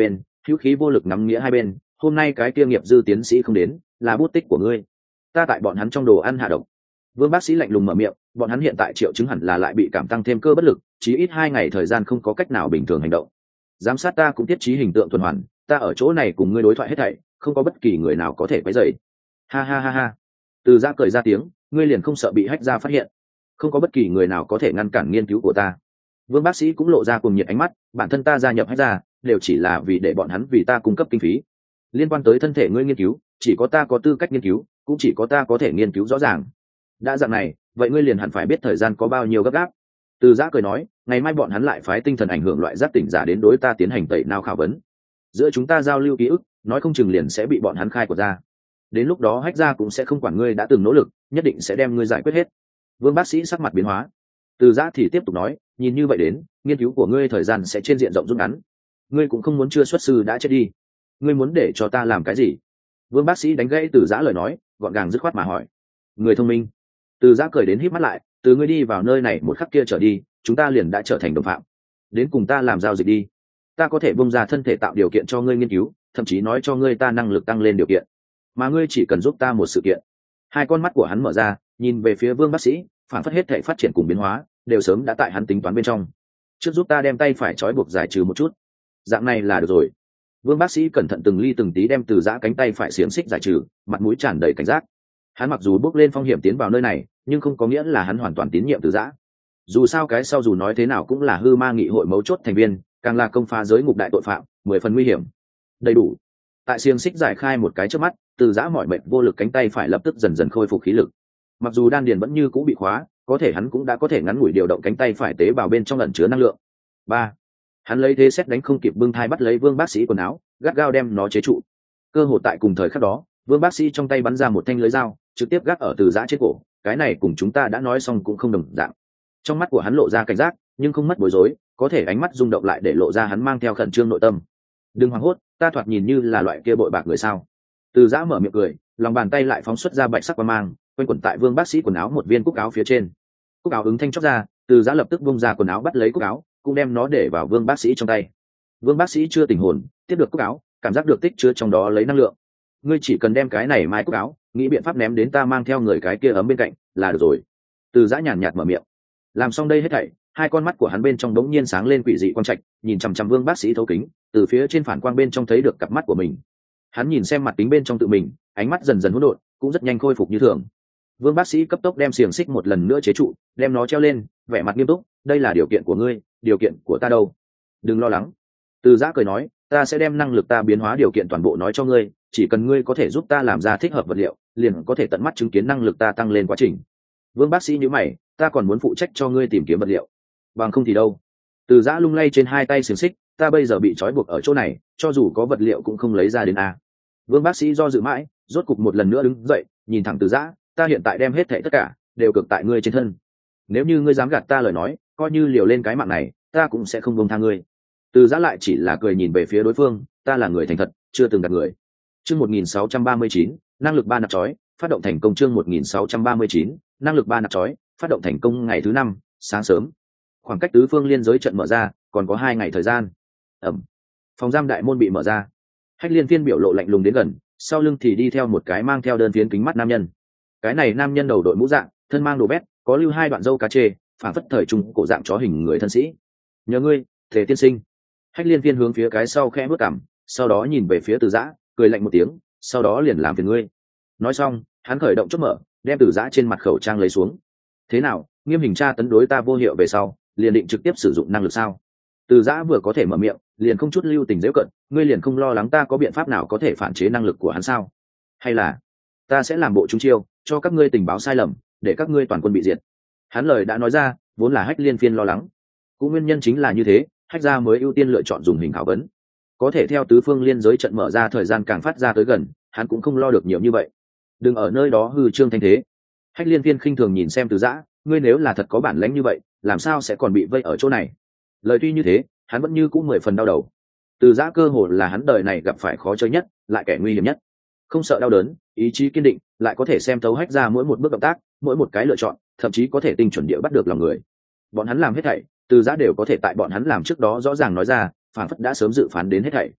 hữu khí vô lực nắm nghĩa hai bên. Hôm nay cái kia nghiệp dư tiến sĩ không đến, là bút tích của ngươi. Ta tại bọn hắn trong đồ ăn hạ độc. Vương bác sĩ lạnh lùng mở miệng, bọn hắn hiện tại triệu chứng hẳn là lại bị cảm tăng thêm cơ bất lực, chí ít hai ngày thời gian không có cách nào bình thường hành động. Giám sát ta cũng tiết trí hình tượng tuần hoàn, ta ở chỗ này cùng ngươi đối thoại hết thảy, không có bất kỳ người nào có thể quấy rầy. Ha ha ha ha. Từ Giã cười ra tiếng, ngươi liền không sợ bị hách ra phát hiện? Không có bất kỳ người nào có thể ngăn cản nghiên cứu của ta. Vương bác sĩ cũng lộ ra cuồng nhiệt ánh mắt, bản thân ta gia nhập hách ra, đều chỉ là vì để bọn hắn vì ta cung cấp kinh phí. Liên quan tới thân thể ngươi nghiên cứu, chỉ có ta có tư cách nghiên cứu, cũng chỉ có ta có thể nghiên cứu rõ ràng. Đã dạng này, vậy ngươi liền hẳn phải biết thời gian có bao nhiêu gấp gáp. Từ Giã cười nói, ngày mai bọn hắn lại phái tinh thần ảnh hưởng loại giác tỉnh giả đến đối ta tiến hành tẩy não khảo vấn. Giữa chúng ta giao lưu ký ức, nói không chừng liền sẽ bị bọn hắn khai của ra. Đến lúc đó hách ra cũng sẽ không quản ngươi đã từng nỗ lực, nhất định sẽ đem ngươi giải quyết hết. Vương bác sĩ sắc mặt biến hóa. Từ Giã thì tiếp tục nói, nhìn như vậy đến, nghiên cứu của ngươi thời gian sẽ trên diện rộng rút ngắn. Ngươi cũng không muốn chưa xuất sư đã chết đi. Ngươi muốn để cho ta làm cái gì? Vương bác sĩ đánh gãy Từ Giã lời nói, gọn gàng dứt khoát mà hỏi. Người thông minh. Từ Giã cười đến híp mắt lại, từ ngươi đi vào nơi này một khắc kia trở đi, chúng ta liền đã trở thành đồng phạm. Đến cùng ta làm giao dịch đi. Ta có thể bung ra thân thể tạo điều kiện cho ngươi nghiên cứu, thậm chí nói cho ngươi ta năng lực tăng lên điều kiện, mà ngươi chỉ cần giúp ta một sự kiện. Hai con mắt của hắn mở ra, nhìn về phía Vương bác sĩ, phản phất hết thể phát triển cùng biến hóa đều sớm đã tại hắn tính toán bên trong. Trước giúp ta đem tay phải trói buộc giải trừ một chút, dạng này là được rồi. Vương bác sĩ cẩn thận từng ly từng tí đem Từ Giã cánh tay phải xiềng xích giải trừ, mặt mũi tràn đầy cảnh giác. Hắn mặc dù bước lên phong hiểm tiến vào nơi này, nhưng không có nghĩa là hắn hoàn toàn tín nhiệm Từ Giã. Dù sao cái sau dù nói thế nào cũng là hư ma nghị hội mấu chốt thành viên, càng là công phá giới ngục đại tội phạm, mười phần nguy hiểm. Đầy đủ. Tại xiềng xích giải khai một cái trước mắt, Từ Giã mỏi mệt vô lực cánh tay phải lập tức dần dần khôi phục khí lực. Mặc dù đan điền vẫn như cũ bị khóa, có thể hắn cũng đã có thể ngắn ngủi điều động cánh tay phải tế bào bên trong ẩn chứa năng lượng. Ba. Hắn lấy thế xét đánh không kịp bưng thai bắt lấy Vương bác sĩ quần áo, gắt gao đem nó chế trụ. Cơ hội tại cùng thời khắc đó, Vương bác sĩ trong tay bắn ra một thanh lưới dao, trực tiếp gác ở Từ Giã trên cổ. Cái này cùng chúng ta đã nói xong cũng không đồng dạng. Trong mắt của hắn lộ ra cảnh giác, nhưng không mất bối rối, có thể ánh mắt rung động lại để lộ ra hắn mang theo khẩn trương nội tâm. Đừng hoảng hốt, ta thoạt nhìn như là loại kia bội bạc người sao? Từ Giã mở miệng cười, lòng bàn tay lại phóng xuất ra bạch sắc quang mang, quanh quẩn tại Vương bác sĩ quần áo một viên cúc áo phía trên. Cúc áo ứng thanh chóc ra, Từ Giã lập tức bung ra quần áo bắt lấy cúc áo, cũng đem nó để vào Vương bác sĩ trong tay. Vương bác sĩ chưa tỉnh hồn, tiếp được cúc áo, cảm giác được tích chứa trong đó lấy năng lượng. Ngươi chỉ cần đem cái này mai cúc áo, nghĩ biện pháp ném đến ta mang theo người cái kia ấm bên cạnh là được rồi. Từ Giã nhàn nhạt mở miệng. Làm xong đây hết thảy, hai con mắt của hắn bên trong đống nhiên sáng lên quỷ dị quang trạch, nhìn chằm chằm Vương bác sĩ thấu kính, từ phía trên phản quang bên trong thấy được cặp mắt của mình. Hắn nhìn xem mặt kính bên trong tự mình, ánh mắt dần dần hỗn độn, cũng rất nhanh khôi phục như thường. Vương bác sĩ cấp tốc đem xiềng xích một lần nữa chế trụ, đem nó treo lên, vẻ mặt nghiêm túc, đây là điều kiện của ngươi, điều kiện của ta đâu? Đừng lo lắng. Từ Giã cười nói, ta sẽ đem năng lực ta biến hóa điều kiện toàn bộ nói cho ngươi, chỉ cần ngươi có thể giúp ta làm ra thích hợp vật liệu, liền có thể tận mắt chứng kiến năng lực ta tăng lên quá trình. Vương bác sĩ nhíu mày, ta còn muốn phụ trách cho ngươi tìm kiếm vật liệu. Bằng không thì đâu? Từ Giã lung lay trên hai tay xiềng xích, ta bây giờ bị trói buộc ở chỗ này, cho dù có vật liệu cũng không lấy ra đến a. Vương bác sĩ do dự mãi, rốt cục một lần nữa đứng dậy, nhìn thẳng Từ Giã, ta hiện tại đem hết thảy tất cả đều cực tại ngươi trên thân. Nếu như ngươi dám gạt ta lời nói, coi như liều lên cái mạng này, ta cũng sẽ không buông tha ngươi. Từ Giã lại chỉ là cười nhìn về phía đối phương, ta là người thành thật, chưa từng gạt người. Chương một nghìn sáu trăm ba mươi chín, năng lực ba nạp chói, phát động thành công. Chương một nghìn sáu trăm ba mươi chín, năng lực ba nạp chói, phát động thành công. Ngày thứ năm, sáng sớm. Khoảng cách tứ phương liên giới trận mở ra, còn có hai ngày thời gian. Ẩm. Phòng giam đại môn bị mở ra. Hách Liên Phiên biểu lộ lạnh lùng đến gần, sau lưng thì đi theo một cái mang theo đơn phiến kính mắt nam nhân. Cái này nam nhân đầu đội mũ dạng, thân mang đồ bét, có lưu hai đoạn râu cá chê, phản phất thời trung cổ dạng chó hình người thân sĩ. Nhớ ngươi, Thể tiên sinh. Hách Liên Phiên hướng phía cái sau khẽ bước cằm, sau đó nhìn về phía Từ Giã, cười lạnh một tiếng, sau đó liền làm phiền ngươi. Nói xong, hắn khởi động chốt mở, đem Từ Giã trên mặt khẩu trang lấy xuống. Thế nào, nghiêm hình tra tấn đối ta vô hiệu về sau, liền định trực tiếp sử dụng năng lực sao? Từ Giã vừa có thể mở miệng, liền không chút lưu tình giễu cận, ngươi liền không lo lắng ta có biện pháp nào có thể phản chế năng lực của hắn sao? Hay là ta sẽ làm bộ trúng chiêu, cho các ngươi tình báo sai lầm, để các ngươi toàn quân bị diệt? Hắn lời đã nói ra, vốn là Hách Liên Phiên lo lắng. Cũng nguyên nhân chính là như thế, Hách gia mới ưu tiên lựa chọn dùng hình khảo vấn. Có thể theo tứ phương liên giới trận mở ra thời gian càng phát ra tới gần, hắn cũng không lo được nhiều như vậy. Đừng ở nơi đó hư trương thanh thế. Hách Liên Phiên khinh thường nhìn xem Từ Giã, ngươi nếu là thật có bản lãnh như vậy, làm sao sẽ còn bị vây ở chỗ này? Lời tuy như thế, hắn vẫn như cũng mười phần đau đầu. Từ Giã cơ hồ là hắn đời này gặp phải khó chơi nhất, lại kẻ nguy hiểm nhất. Không sợ đau đớn, ý chí kiên định, lại có thể xem thấu Hách gia mỗi một bước động tác, mỗi một cái lựa chọn, thậm chí có thể tinh chuẩn địa bắt được lòng người. Bọn hắn làm hết thảy, Từ Giã đều có thể tại bọn hắn làm trước đó rõ ràng nói ra, phản phất đã sớm dự phán đến hết thảy.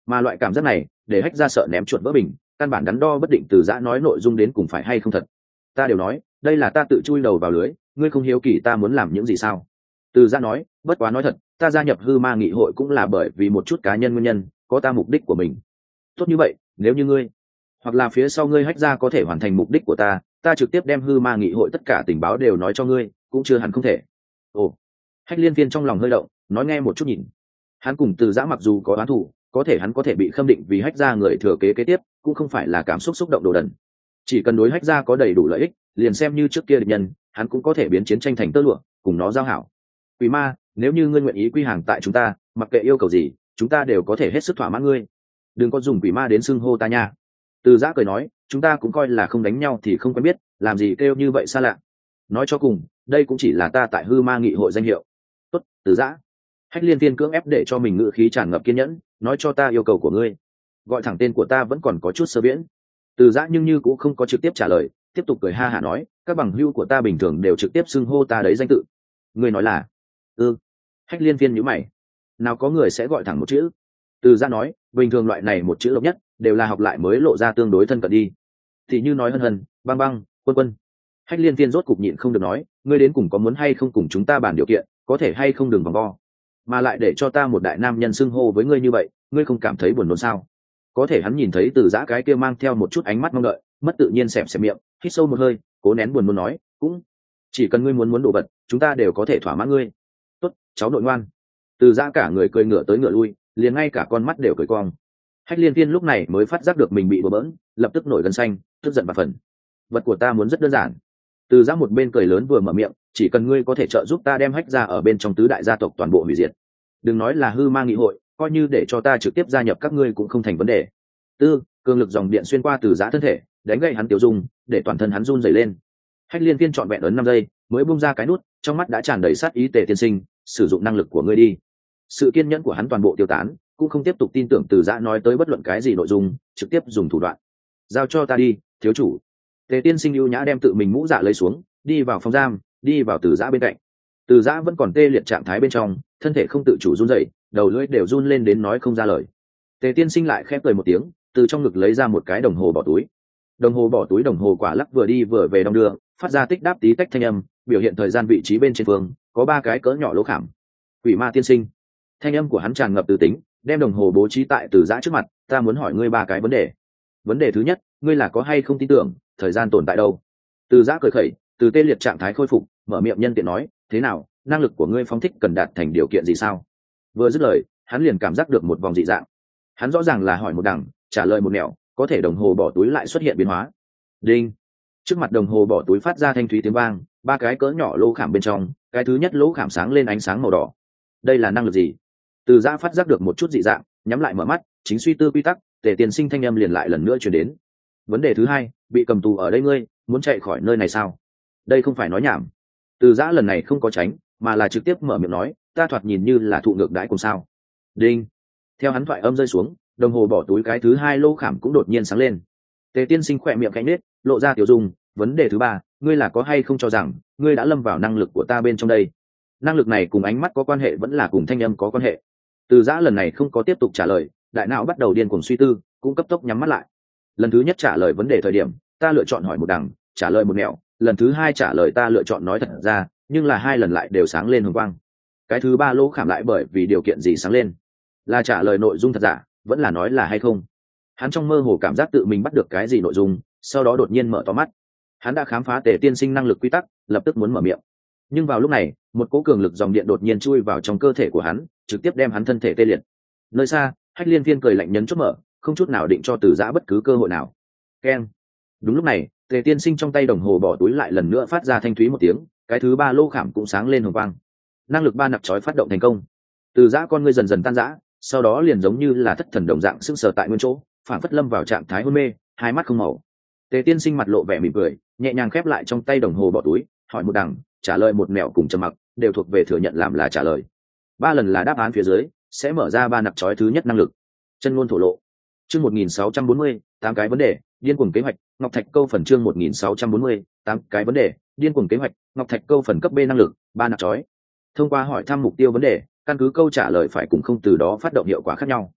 Mà loại cảm giác này để hách ra sợ ném chuột vỡ bình, căn bản đắn đo bất định từ giã nói nội dung đến cùng phải hay không thật. Ta đều nói đây là ta tự chui đầu vào lưới, ngươi không hiếu kỳ ta muốn làm những gì sao? Từ giã nói, bất quá nói thật, ta gia nhập hư ma nghị hội cũng là bởi vì một chút cá nhân nguyên nhân, có ta mục đích của mình. Tốt như vậy, nếu như ngươi hoặc là phía sau ngươi hách ra có thể hoàn thành mục đích của ta, ta trực tiếp đem hư ma nghị hội tất cả tình báo đều nói cho ngươi, cũng chưa hẳn không thể. Ồ, hách liên viên trong lòng hơi động, nói nghe một chút nhìn. Hắn cùng từ giã mặc dù có oán thù, có thể hắn có thể bị khâm định vì hách ra người thừa kế kế tiếp, cũng không phải là cảm xúc xúc động đồ đần. Chỉ cần đối hách ra có đầy đủ lợi ích, liền xem như trước kia địch nhân, hắn cũng có thể biến chiến tranh thành tơ lụa, cùng nó giao hảo. Quỷ ma, nếu như ngươi nguyện ý quy hàng tại chúng ta, mặc kệ yêu cầu gì, chúng ta đều có thể hết sức thỏa mãn ngươi. Đừng có dùng quỷ ma đến xưng hô ta nha. Từ giã cười nói, chúng ta cũng coi là không đánh nhau thì không quen biết, làm gì kêu như vậy xa lạ. Nói cho cùng, đây cũng chỉ là ta tại hư ma nghị hội danh hiệu. Tốt, từ giã. Hách liên viên cưỡng ép để cho mình ngữ khí tràn ngập kiên nhẫn, nói cho ta yêu cầu của ngươi. Gọi thẳng tên của ta vẫn còn có chút sơ viễn. Từ giã nhưng như cũng không có trực tiếp trả lời, tiếp tục cười ha hả nói, các bằng hữu của ta bình thường đều trực tiếp xưng hô ta đấy danh tự. Ngươi nói là? Ừ. Hách liên viên nhíu mày. Nào có người sẽ gọi thẳng một chữ? Từ giã nói, bình thường loại này một chữ độc nhất đều là học lại mới lộ ra tương đối thân cận đi. Thì như nói hân hân, băng băng, quân quân. Hách liên viên rốt cục nhịn không được nói, ngươi đến cùng có muốn hay không cùng chúng ta bàn điều kiện, có thể hay không đừng vòng vo, mà lại để cho ta một đại nam nhân xưng hô với ngươi như vậy, ngươi không cảm thấy buồn nôn sao? Có thể hắn nhìn thấy từ giã cái kia mang theo một chút ánh mắt mong đợi, mất tự nhiên xẹp xẹp miệng, hít sâu một hơi, cố nén buồn nôn nói, cũng chỉ cần ngươi muốn muốn đồ vật, chúng ta đều có thể thỏa mãn ngươi. Tốt, cháu nội ngoan. Từ giã cả người cười ngửa tới ngửa lui, liền ngay cả con mắt đều cười cong. Hách liên viên lúc này mới phát giác được mình bị bừa bỡn, lập tức nổi gân xanh, tức giận và phần. Vật của ta muốn rất đơn giản. Từ giã một bên cười lớn vừa mở miệng, chỉ cần ngươi có thể trợ giúp ta đem hách ra ở bên trong tứ đại gia tộc toàn bộ hủy diệt. Đừng nói là hư ma nghị hội, coi như để cho ta trực tiếp gia nhập các ngươi cũng không thành vấn đề. Tư, cường lực dòng điện xuyên qua từ giã thân thể, đánh gậy hắn tiểu dung, để toàn thân hắn run rẩy lên. Hách liên viên trọn vẹn ấn năm giây, mới bung ra cái nút, trong mắt đã tràn đầy sát ý. Tề tiên sinh, sử dụng năng lực của ngươi đi. Sự kiên nhẫn của hắn toàn bộ tiêu tán, cũng không tiếp tục tin tưởng từ giã nói tới bất luận cái gì nội dung, trực tiếp dùng thủ đoạn. Giao cho ta đi, thiếu chủ. Tề tiên sinh ưu nhã đem tự mình mũ dạ lấy xuống, đi vào phòng giam, đi vào từ giã bên cạnh. Từ giã vẫn còn tê liệt trạng thái bên trong, thân thể không tự chủ run rẩy, đầu lưỡi đều run lên đến nói không ra lời. Tề tiên sinh lại khép cười một tiếng, từ trong ngực lấy ra một cái đồng hồ bỏ túi. Đồng hồ bỏ túi đồng hồ quả lắc vừa đi vừa về đong đưa, phát ra tích đáp tí tách thanh âm, biểu hiện thời gian vị trí bên trên phương, có ba cái cỡ nhỏ lỗ khảm. Quỷ ma tiên sinh. Thanh âm của hắn tràn ngập từ tính, đem đồng hồ bố trí tại từ giã trước mặt, ta muốn hỏi ngươi ba cái vấn đề. Vấn đề thứ nhất, ngươi là có hay không tin tưởng thời gian tồn tại đâu? Từ giã cười khẩy, từ tê liệt trạng thái khôi phục, mở miệng nhân tiện nói, thế nào, năng lực của ngươi phóng thích cần đạt thành điều kiện gì sao? Vừa dứt lời, hắn liền cảm giác được một vòng dị dạng. Hắn rõ ràng là hỏi một đằng, trả lời một nẻo, có thể đồng hồ bỏ túi lại xuất hiện biến hóa. Đinh. Trước mặt đồng hồ bỏ túi phát ra thanh thúy tiếng vang, ba cái cỡ nhỏ lỗ khảm bên trong, cái thứ nhất lỗ khảm sáng lên ánh sáng màu đỏ. Đây là năng lực gì? Từ giã phát giác được một chút dị dạng, nhắm lại mở mắt, chính suy tư quy tắc, Tề tiên sinh thanh âm liền lại lần nữa truyền đến. Vấn đề thứ hai, bị cầm tù ở đây ngươi, muốn chạy khỏi nơi này sao? Đây không phải nói nhảm. Từ giã lần này không có tránh, mà là trực tiếp mở miệng nói, ta thoạt nhìn như là thụ ngược đãi cùng sao? Đinh. Theo hắn thoại âm rơi xuống, đồng hồ bỏ túi cái thứ hai lỗ khảm cũng đột nhiên sáng lên. Tề tiên sinh khỏe miệng cánh nết, lộ ra tiểu dung. Vấn đề thứ ba, ngươi là có hay không cho rằng ngươi đã lâm vào năng lực của ta bên trong đây? Năng lực này cùng ánh mắt có quan hệ vẫn là cùng thanh âm có quan hệ? Từ giã lần này không có tiếp tục trả lời, đại não bắt đầu điên cuồng suy tư, cũng cấp tốc nhắm mắt lại. Lần thứ nhất trả lời vấn đề thời điểm, ta lựa chọn hỏi một đằng, trả lời một nẻo. Lần thứ hai trả lời ta lựa chọn nói thật ra, nhưng là hai lần lại đều sáng lên hồng quang. Cái thứ ba lỗ khảm lại bởi vì điều kiện gì sáng lên? Là trả lời nội dung thật giả, vẫn là nói là hay không? Hắn trong mơ hồ cảm giác tự mình bắt được cái gì nội dung, sau đó đột nhiên mở to mắt. Hắn đã khám phá Tề tiên sinh năng lực quy tắc, lập tức muốn mở miệng. Nhưng vào lúc này, một cỗ cường lực dòng điện đột nhiên chui vào trong cơ thể của hắn, trực tiếp đem hắn thân thể tê liệt. Nơi xa, Hách liên viên cười lạnh nhấn chốt mở, không chút nào định cho từ giã bất cứ cơ hội nào. Keng. Đúng lúc này, Tề tiên sinh trong tay đồng hồ bỏ túi lại lần nữa phát ra thanh thúy một tiếng, cái thứ ba lô khảm cũng sáng lên hồng quang. Năng lực ba nặc chói phát động thành công. Từ giã con ngươi dần dần tan rã, sau đó liền giống như là thất thần đồng dạng sững sờ tại nguyên chỗ, phản phất lâm vào trạng thái hôn mê, hai mắt không màu. Tề tiên sinh mặt lộ vẻ mỉm cười, nhẹ nhàng khép lại trong tay đồng hồ bỏ túi, hỏi một đằng, trả lời một mẹo cùng trầm mặc, đều thuộc về thừa nhận làm là trả lời. Ba lần là đáp án phía dưới, sẽ mở ra ba nặc chói thứ nhất năng lực. Chân ngôn thổ lộ. Chương một nghìn sáu trăm bốn mươi, tám cái vấn đề, điên cuồng kế hoạch, Ngọc Thạch câu phần chương một nghìn sáu trăm bốn mươi, tám cái vấn đề, điên cuồng kế hoạch, Ngọc Thạch câu phần cấp B năng lực, ba nặc chói. Thông qua hỏi thăm mục tiêu vấn đề, căn cứ câu trả lời phải cùng không từ đó phát động hiệu quả khác nhau.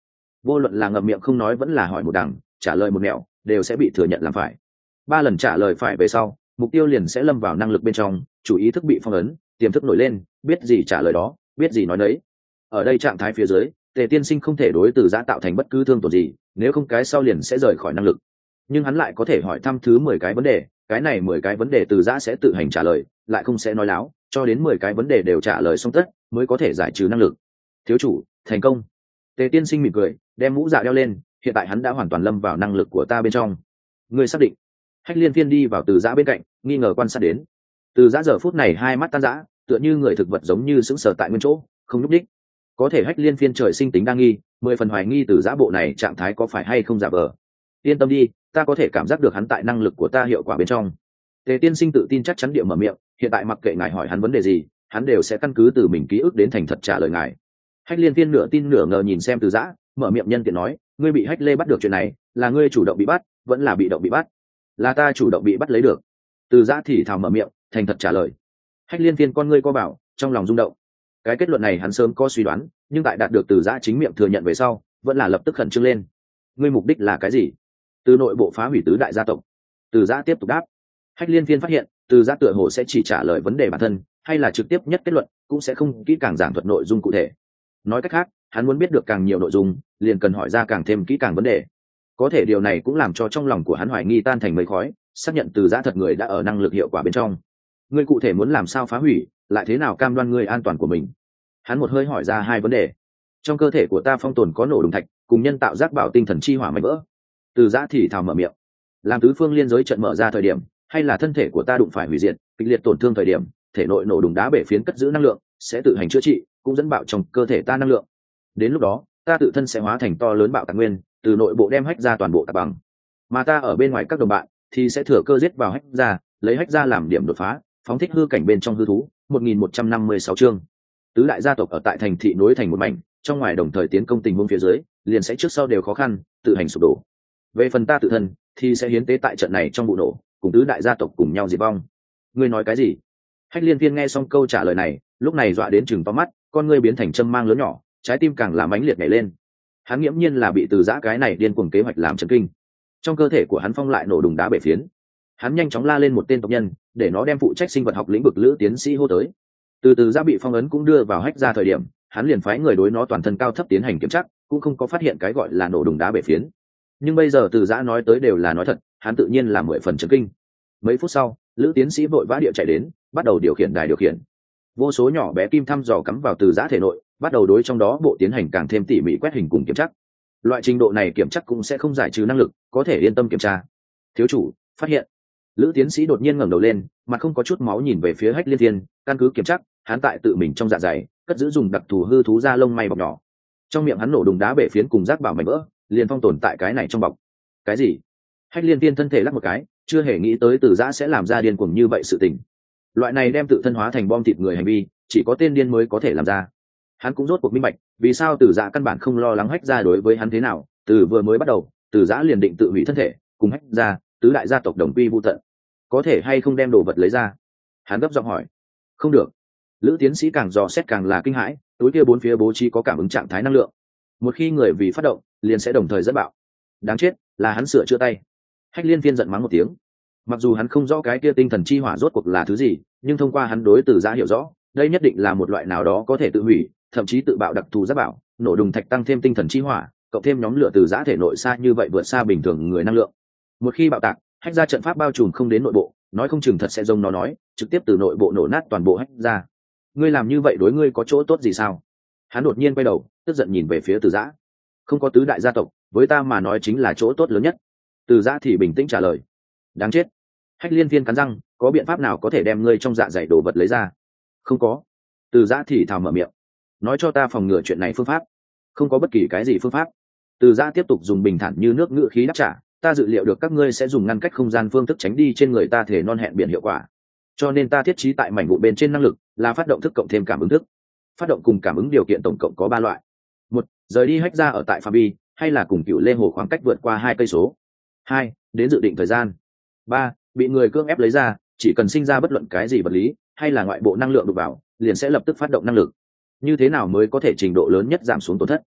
vô luận là ngậm miệng không nói vẫn là hỏi một đằng trả lời một mẹo đều sẽ bị thừa nhận làm phải. Ba lần trả lời phải về sau, mục tiêu liền sẽ lâm vào năng lực bên trong, chủ ý thức bị phong ấn, tiềm thức nổi lên, biết gì trả lời đó, biết gì nói đấy. Ở đây trạng thái phía dưới, Tề Tiên Sinh không thể đối Từ Giã tạo thành bất cứ thương tổn gì, nếu không cái sau liền sẽ rời khỏi năng lực. Nhưng hắn lại có thể hỏi thăm thứ mười cái vấn đề, cái này mười cái vấn đề Từ Giã sẽ tự hành trả lời, lại không sẽ nói láo, cho đến mười cái vấn đề đều trả lời xong tất, mới có thể giải trừ năng lực. Thiếu chủ, thành công. Tề Tiên Sinh mỉm cười, đem mũ dạ đeo lên, hiện tại hắn đã hoàn toàn lâm vào năng lực của ta bên trong. Ngươi xác định? Hách Liên Phiên đi vào Từ Giã bên cạnh, nghi ngờ quan sát đến. Từ Giã giờ phút này hai mắt tan rã, tựa như người thực vật giống như sững sờ tại nguyên chỗ, không nhúc nhích. Có thể Hách Liên Phiên trời sinh tính đa nghi, mười phần hoài nghi Từ Giã bộ này trạng thái có phải hay không giả vờ. Yên tâm đi, ta có thể cảm giác được hắn tại năng lực của ta hiệu quả bên trong. Tề Tiên Sinh tự tin chắc chắn địa mở miệng, hiện tại mặc kệ ngài hỏi hắn vấn đề gì, hắn đều sẽ căn cứ từ mình ký ức đến thành thật trả lời ngài. Hách Liên Phiên nửa tin nửa ngờ nhìn xem Từ Giã, mở miệng nhân tiện nói, ngươi bị Hách Lê bắt được chuyện này, là ngươi chủ động bị bắt, vẫn là bị động bị bắt? Là ta chủ động bị bắt lấy được. Từ Giã thì thào mở miệng, thành thật trả lời. Hách Liên Phiên con ngươi co bảo, trong lòng rung động. Cái kết luận này hắn sớm có suy đoán, nhưng tại đạt được Từ Giã chính miệng thừa nhận về sau, vẫn là lập tức khẩn trương lên. Ngươi mục đích là cái gì? Từ nội bộ phá hủy tứ đại gia tộc. Từ Giã tiếp tục đáp. Hách Liên Phiên phát hiện, Từ Giã tựa hồ sẽ chỉ trả lời vấn đề bản thân, hay là trực tiếp nhất kết luận, cũng sẽ không kỹ càng giảng thuật nội dung cụ thể. Nói cách khác, hắn muốn biết được càng nhiều nội dung, liền cần hỏi ra càng thêm kỹ càng vấn đề. Có thể điều này cũng làm cho trong lòng của hắn hoài nghi tan thành mây khói, xác nhận Từ Giã thật người đã ở năng lực hiệu quả bên trong. Ngươi cụ thể muốn làm sao phá hủy, lại thế nào cam đoan ngươi an toàn của mình? Hắn một hơi hỏi ra hai vấn đề. Trong cơ thể của ta phong tồn có nổ đùng thạch, cùng nhân tạo giác bảo tinh thần chi hỏa mạnh vỡ. Từ Giã thì thào mở miệng. Làm tứ phương liên giới trận mở ra thời điểm, hay là thân thể của ta đụng phải hủy diệt, kịch liệt tổn thương thời điểm, thể nội nổ đùng đá bể phiến cất giữ năng lượng, sẽ tự hành chữa trị, cũng dẫn bạo trong cơ thể ta năng lượng. Đến lúc đó, ta tự thân sẽ hóa thành to lớn bạo tạc nguyên, từ nội bộ đem hách ra toàn bộ tạc bằng. Mà ta ở bên ngoài các đồng bạn thì sẽ thừa cơ giết vào hách ra, lấy hách ra làm điểm đột phá, phóng thích hư cảnh bên trong hư thú. một nghìn một trăm năm mươi sáu chương. Tứ đại gia tộc ở tại thành thị nối thành một mảnh, trong ngoài đồng thời tiến công tình huống phía dưới, liền sẽ trước sau đều khó khăn, tự hành sụp đổ. Về phần ta tự thân, thì sẽ hiến tế tại trận này trong vụ nổ, cùng tứ đại gia tộc cùng nhau diệt vong. Ngươi nói cái gì? Hách Liên Viên nghe xong câu trả lời này, lúc này dọa đến chừng to mắt, con ngươi biến thành châm mang lớn nhỏ, trái tim càng làm mãnh liệt nhảy lên. Hắn nghiễm nhiên là bị Từ Giã cái này điên cuồng kế hoạch làm chấn kinh. Trong cơ thể của hắn phong lại nổ đùng đá bể phiến. Hắn nhanh chóng la lên một tên tộc nhân, để nó đem phụ trách sinh vật học lĩnh vực Lữ tiến sĩ hô tới. Từ Từ Giã bị phong ấn cũng đưa vào hách ra thời điểm, hắn liền phái người đối nó toàn thân cao thấp tiến hành kiểm tra, cũng không có phát hiện cái gọi là nổ đùng đá bể phiến. Nhưng bây giờ Từ Giã nói tới đều là nói thật, hắn tự nhiên là mười phần chấn kinh. Mấy phút sau, Lữ tiến sĩ vội vã địa chạy đến, bắt đầu điều khiển đài điều khiển. Vô số nhỏ bé kim thăm dò cắm vào Từ Giã thể nội, bắt đầu đối trong đó bộ tiến hành càng thêm tỉ mỉ quét hình cùng kiểm tra. Loại trình độ này kiểm tra cũng sẽ không giải trừ năng lực, có thể yên tâm kiểm tra. Thiếu chủ, phát hiện. Lữ tiến sĩ đột nhiên ngẩng đầu lên, mặt không có chút máu nhìn về phía Hách Liên Thiên, căn cứ kiểm tra, hắn tại tự mình trong dạ dày cất giữ dùng đặc thù hư thú da lông may bọc nhỏ. Trong miệng hắn nổ đùng đá bể phiến cùng giác bảo mảnh vỡ, liền phong tồn tại cái này trong bọc. Cái gì? Hách Liên Thiên thân thể lắc một cái, chưa hề nghĩ tới Từ Giã sẽ làm ra điên cuồng như vậy sự tình. Loại này đem tự thân hóa thành bom thịt người hành vi, chỉ có tên điên mới có thể làm ra. Hắn cũng rốt cuộc minh bạch, vì sao Từ Giã căn bản không lo lắng hách ra đối với hắn thế nào, từ vừa mới bắt đầu, Từ Giã liền định tự hủy thân thể, cùng hách ra, tứ đại gia tộc đồng quy vu tận. Có thể hay không đem đồ vật lấy ra? Hắn gấp giọng hỏi. Không được. Lữ tiến sĩ càng dò xét càng là kinh hãi, túi kia bốn phía bố trí có cảm ứng trạng thái năng lượng. Một khi người vì phát động, liền sẽ đồng thời dẫn bạo. Đáng chết, là hắn sửa chữa tay. Hách Liên Phiên giận mắng một tiếng. Mặc dù hắn không rõ cái kia tinh thần chi hỏa rốt cuộc là thứ gì, nhưng thông qua hắn đối Từ Giã hiểu rõ, đây nhất định là một loại nào đó có thể tự hủy, thậm chí tự bạo đặc thù giáp bảo, nổ đùng thạch tăng thêm tinh thần chi hỏa, cộng thêm nhóm lửa Từ Giã thể nội xa như vậy vượt xa bình thường người năng lượng. Một khi bạo tạc, hách ra trận pháp bao trùm không đến nội bộ, nói không chừng thật sẽ giống nó nói, trực tiếp từ nội bộ nổ nát toàn bộ hách ra. Ngươi làm như vậy đối ngươi có chỗ tốt gì sao? Hắn đột nhiên quay đầu, tức giận nhìn về phía Từ Giã. Không có tứ đại gia tộc, với ta mà nói chính là chỗ tốt lớn nhất. Từ Giã thì bình tĩnh trả lời. Đáng chết. Hách Liên Viên cắn răng, có biện pháp nào có thể đem ngươi trong dạ dày đồ vật lấy ra? Không có. Từ Giã thì thào mở miệng. Nói cho ta phòng ngừa chuyện này phương pháp. Không có bất kỳ cái gì phương pháp. Từ Giã tiếp tục dùng bình thản như nước ngữ khí đáp trả. Ta dự liệu được các ngươi sẽ dùng ngăn cách không gian phương thức tránh đi trên người ta thể non hẹn biển hiệu quả, cho nên ta thiết trí tại mảnh vụ bên trên năng lực là phát động thức cộng thêm cảm ứng thức. Phát động cùng cảm ứng điều kiện tổng cộng có ba loại. Một, rời đi hách ra ở tại phạm vi, hay là cùng cựu lê hồ khoảng cách vượt qua hai cây số. Hai, đến dự định thời gian. Ba, bị người cưỡng ép lấy ra, chỉ cần sinh ra bất luận cái gì vật lý hay là ngoại bộ năng lượng đụng vào, liền sẽ lập tức phát động năng lực. Như thế nào mới có thể trình độ lớn nhất giảm xuống tổn thất?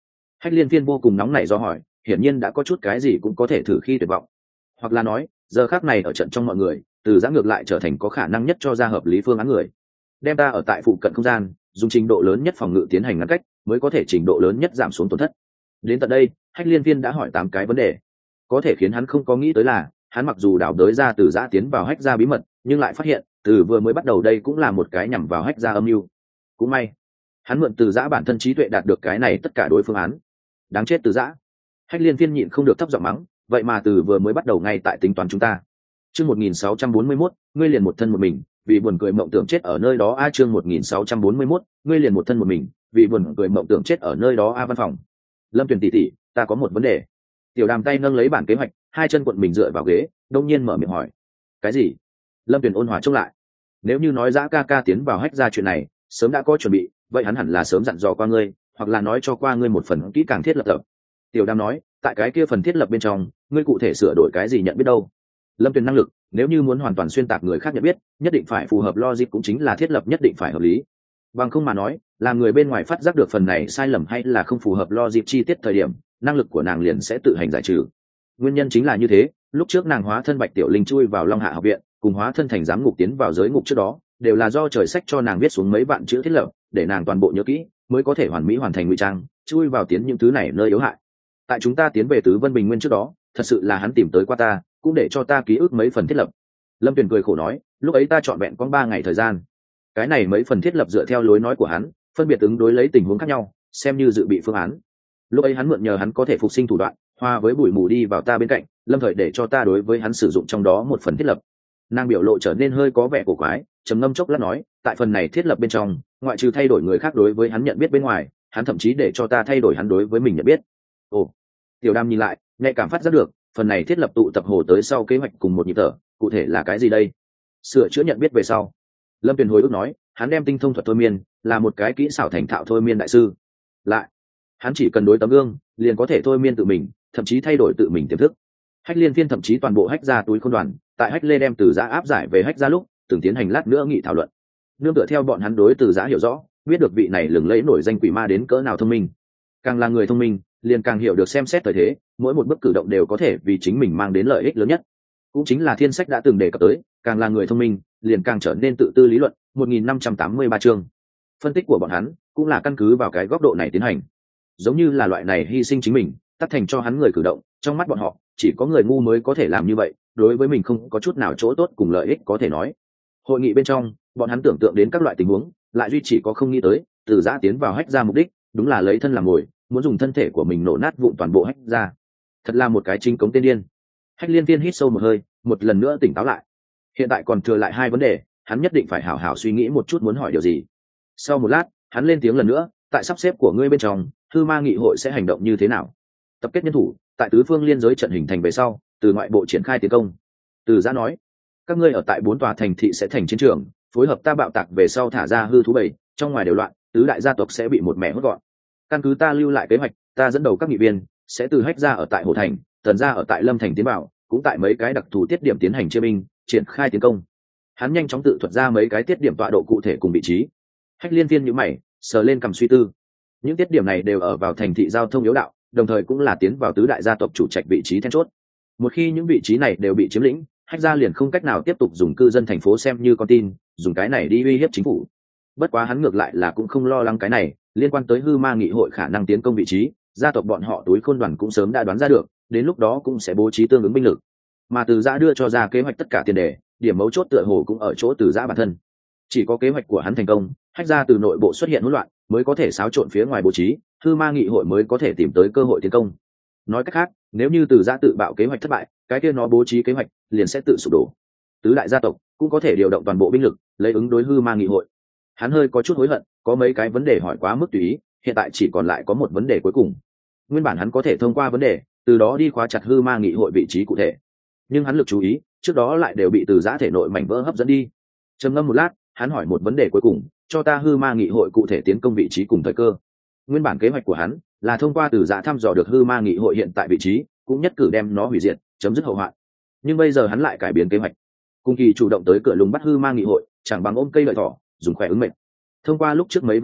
Hách Liên Phiên vô cùng nóng nảy do hỏi, hiển nhiên đã có chút cái gì cũng có thể thử khi tuyệt vọng, hoặc là nói giờ khác này ở trận trong mọi người, từ giã ngược lại trở thành có khả năng nhất cho ra hợp lý phương án người, đem ta ở tại phụ cận không gian dùng trình độ lớn nhất phòng ngự tiến hành ngăn cách, mới có thể trình độ lớn nhất giảm xuống tổn thất. Đến tận đây Hách Liên Viên đã hỏi tám cái vấn đề. Có thể khiến hắn không có nghĩ tới là hắn mặc dù đào đới ra từ giã tiến vào Hách gia bí mật, nhưng lại phát hiện từ vừa mới bắt đầu đây cũng là một cái nhằm vào Hách gia âm mưu. Cũng may hắn mượn từ giã bản thân trí tuệ đạt được cái này tất cả đối phương án. Đáng chết từ giã. Hách Liên Viên nhịn không được thấp giọng mắng, vậy mà từ vừa mới bắt đầu ngay tại tính toán chúng ta. Chương một nghìn sáu trăm bốn mươi mốt, ngươi liền một thân một mình, vì buồn cười mộng tưởng chết ở nơi đó a. Chương một nghìn sáu trăm bốn mươi mốt, ngươi liền một thân một mình, vì buồn cười mộng tưởng chết ở nơi đó a. Văn phòng. Lâm Tuyền tỷ tỷ, ta có một vấn đề. Tiểu Đàm tay nâng lấy bản kế hoạch, hai chân cuộn mình dựa vào ghế, đông nhiên mở miệng hỏi. Cái gì? Lâm Tuyền ôn hòa chống lại. Nếu như nói Dã ca ca tiến vào Hách gia chuyện này, sớm đã có chuẩn bị, vậy hắn hẳn là sớm dặn dò qua ngươi, hoặc là nói cho qua ngươi một phần kỹ càng thiết lập tập. Tiểu Đàm nói, tại cái kia phần thiết lập bên trong, ngươi cụ thể sửa đổi cái gì nhận biết đâu? Lâm Tuyền năng lực, nếu như muốn hoàn toàn xuyên tạc người khác nhận biết, nhất định phải phù hợp logic, cũng chính là thiết lập nhất định phải hợp lý. Bằng không mà nói, làm người bên ngoài phát giác được phần này sai lầm hay là không phù hợp logic chi tiết thời điểm, năng lực của nàng liền sẽ tự hành giải trừ. Nguyên nhân chính là như thế, lúc trước nàng hóa thân Bạch Tiểu Linh chui vào Long Hạ học viện, cùng hóa thân thành giám ngục tiến vào giới ngục trước đó, đều là do trời sách cho nàng viết xuống mấy vạn chữ thiết lập, để nàng toàn bộ nhớ kỹ, mới có thể hoàn mỹ hoàn thành ngụy trang, chui vào tiến những thứ này nơi yếu hại. Tại chúng ta tiến về Tứ Vân Bình Nguyên trước đó, thật sự là hắn tìm tới qua ta, cũng để cho ta ký ức mấy phần thiết lập. Lâm Tuyền cười khổ nói, lúc ấy ta trọn vẹn có ba ngày thời gian. Cái này mấy phần thiết lập dựa theo lối nói của hắn, phân biệt ứng đối lấy tình huống khác nhau, xem như dự bị phương án. Lúc ấy hắn mượn nhờ hắn có thể phục sinh thủ đoạn, hòa với bụi mù đi vào ta bên cạnh, lâm thời để cho ta đối với hắn sử dụng trong đó một phần thiết lập. Nàng biểu lộ trở nên hơi có vẻ cổ quái, trầm ngâm chốc lát nói, tại phần này thiết lập bên trong, ngoại trừ thay đổi người khác đối với hắn nhận biết bên ngoài, hắn thậm chí để cho ta thay đổi hắn đối với mình nhận biết. Ồ. Tiểu Đam nhìn lại, nhạy cảm phát giác được, phần này thiết lập tụ tập hồ tới sau kế hoạch cùng một nhịp thở, cụ thể là cái gì đây? Sửa chữa nhận biết về sau. Lâm Tuyền hồi ức nói, hắn đem tinh thông thuật thôi miên, là một cái kỹ xảo thành thạo thôi miên đại sư. Lại, hắn chỉ cần đối tấm gương, liền có thể thôi miên tự mình, thậm chí thay đổi tự mình tiềm thức. Hách Liên Phiên thậm chí toàn bộ Hách gia túi khôn đoàn, tại Hách Lê đem từ giã áp giải về Hách gia lúc, từng tiến hành lát nữa nghị thảo luận. Nương tựa theo bọn hắn đối từ giã hiểu rõ, biết được vị này lừng lẫy nổi danh quỷ ma đến cỡ nào thông minh. Càng là người thông minh, liền càng hiểu được xem xét thời thế, mỗi một bước cử động đều có thể vì chính mình mang đến lợi ích lớn nhất. Cũng chính là thiên sách đã từng đề cập tới, càng là người thông minh, liền càng trở nên tự tư lý luận. một nghìn năm trăm tám mươi ba chương. Phân tích của bọn hắn cũng là căn cứ vào cái góc độ này tiến hành. Giống như là loại này hy sinh chính mình, tác thành cho hắn người cử động, trong mắt bọn họ, chỉ có người ngu mới có thể làm như vậy, đối với mình không có chút nào chỗ tốt cùng lợi ích có thể nói. Hội nghị bên trong, bọn hắn tưởng tượng đến các loại tình huống, lại duy chỉ có không nghĩ tới, từ giã tiến vào Hách gia mục đích, đúng là lấy thân làm mồi, muốn dùng thân thể của mình nổ nát vụn toàn bộ Hách gia. Thật là một cái chính cống tên điên. Hách Liên Tiên hít sâu một hơi, một lần nữa tỉnh táo lại. Hiện tại còn thừa lại hai vấn đề, hắn nhất định phải hảo hảo suy nghĩ một chút muốn hỏi điều gì. Sau một lát, hắn lên tiếng lần nữa, tại sắp xếp của ngươi bên trong, Thư Ma nghị hội sẽ hành động như thế nào? Tập kết nhân thủ, tại tứ phương liên giới trận hình thành về sau, từ ngoại bộ triển khai tiến công. Từ Giã nói, các ngươi ở tại bốn tòa thành thị sẽ thành chiến trường, phối hợp ta bạo tạc về sau thả ra hư thú bầy, trong ngoài đều loạn, tứ đại gia tộc sẽ bị một mẻ hốt gọn. Căn cứ ta lưu lại kế hoạch, ta dẫn đầu các nghị viên sẽ từ Hách gia ở tại Hồ Thành, Tần gia ở tại Lâm Thành tiến vào, cũng tại mấy cái đặc thù tiết điểm tiến hành chia binh, triển khai tiến công. Hắn nhanh chóng tự thuật ra mấy cái tiết điểm tọa độ cụ thể cùng vị trí. Hách Liên Viên nhíu mày, sờ lên cầm suy tư. Những tiết điểm này đều ở vào thành thị giao thông yếu đạo, đồng thời cũng là tiến vào tứ đại gia tộc chủ trạch vị trí then chốt. Một khi những vị trí này đều bị chiếm lĩnh, Hách gia liền không cách nào tiếp tục dùng cư dân thành phố xem như con tin, dùng cái này đi uy hiếp chính phủ. Bất quá hắn ngược lại là cũng không lo lắng cái này, liên quan tới Hư Ma nghị hội khả năng tiến công vị trí, gia tộc bọn họ túi khôn đoàn cũng sớm đã đoán ra được, đến lúc đó cũng sẽ bố trí tương ứng binh lực. Mà Từ Giã đưa cho ra kế hoạch tất cả tiền đề, điểm mấu chốt tựa hồ cũng ở chỗ Từ Giã bản thân. Chỉ có kế hoạch của hắn thành công, Hách gia từ nội bộ xuất hiện hỗn loạn, mới có thể xáo trộn phía ngoài bố trí, Hư Ma nghị hội mới có thể tìm tới cơ hội tiến công. Nói cách khác, nếu như Từ Giã tự bạo kế hoạch thất bại, cái kia nó bố trí kế hoạch liền sẽ tự sụp đổ. Tứ đại gia tộc cũng có thể điều động toàn bộ binh lực, lấy ứng đối Hư Ma nghị hội. Hắn hơi có chút hối hận, có mấy cái vấn đề hỏi quá mức tùy ý, hiện tại chỉ còn lại có một vấn đề cuối cùng. Nguyên bản hắn có thể thông qua vấn đề, từ đó đi khóa chặt Hư Ma nghị hội vị trí cụ thể, nhưng hắn lực chú ý trước đó lại đều bị Từ Giã thể nội mảnh vỡ hấp dẫn đi. Trầm ngâm một lát, hắn hỏi một vấn đề cuối cùng, cho ta Hư Ma nghị hội cụ thể tiến công vị trí cùng thời cơ. Nguyên bản kế hoạch của hắn là thông qua Từ Giã thăm dò được Hư Ma nghị hội hiện tại vị trí, cũng nhất cử đem nó hủy diệt, chấm dứt hậu hoạn. Nhưng bây giờ hắn lại cải biến kế hoạch, cùng kỳ chủ động tới cửa lùng bắt Hư Ma nghị hội, chẳng bằng ôm cây lợi thỏ, dùng khỏe ứng mệnh. Thông qua lúc trước mấy vấn đề,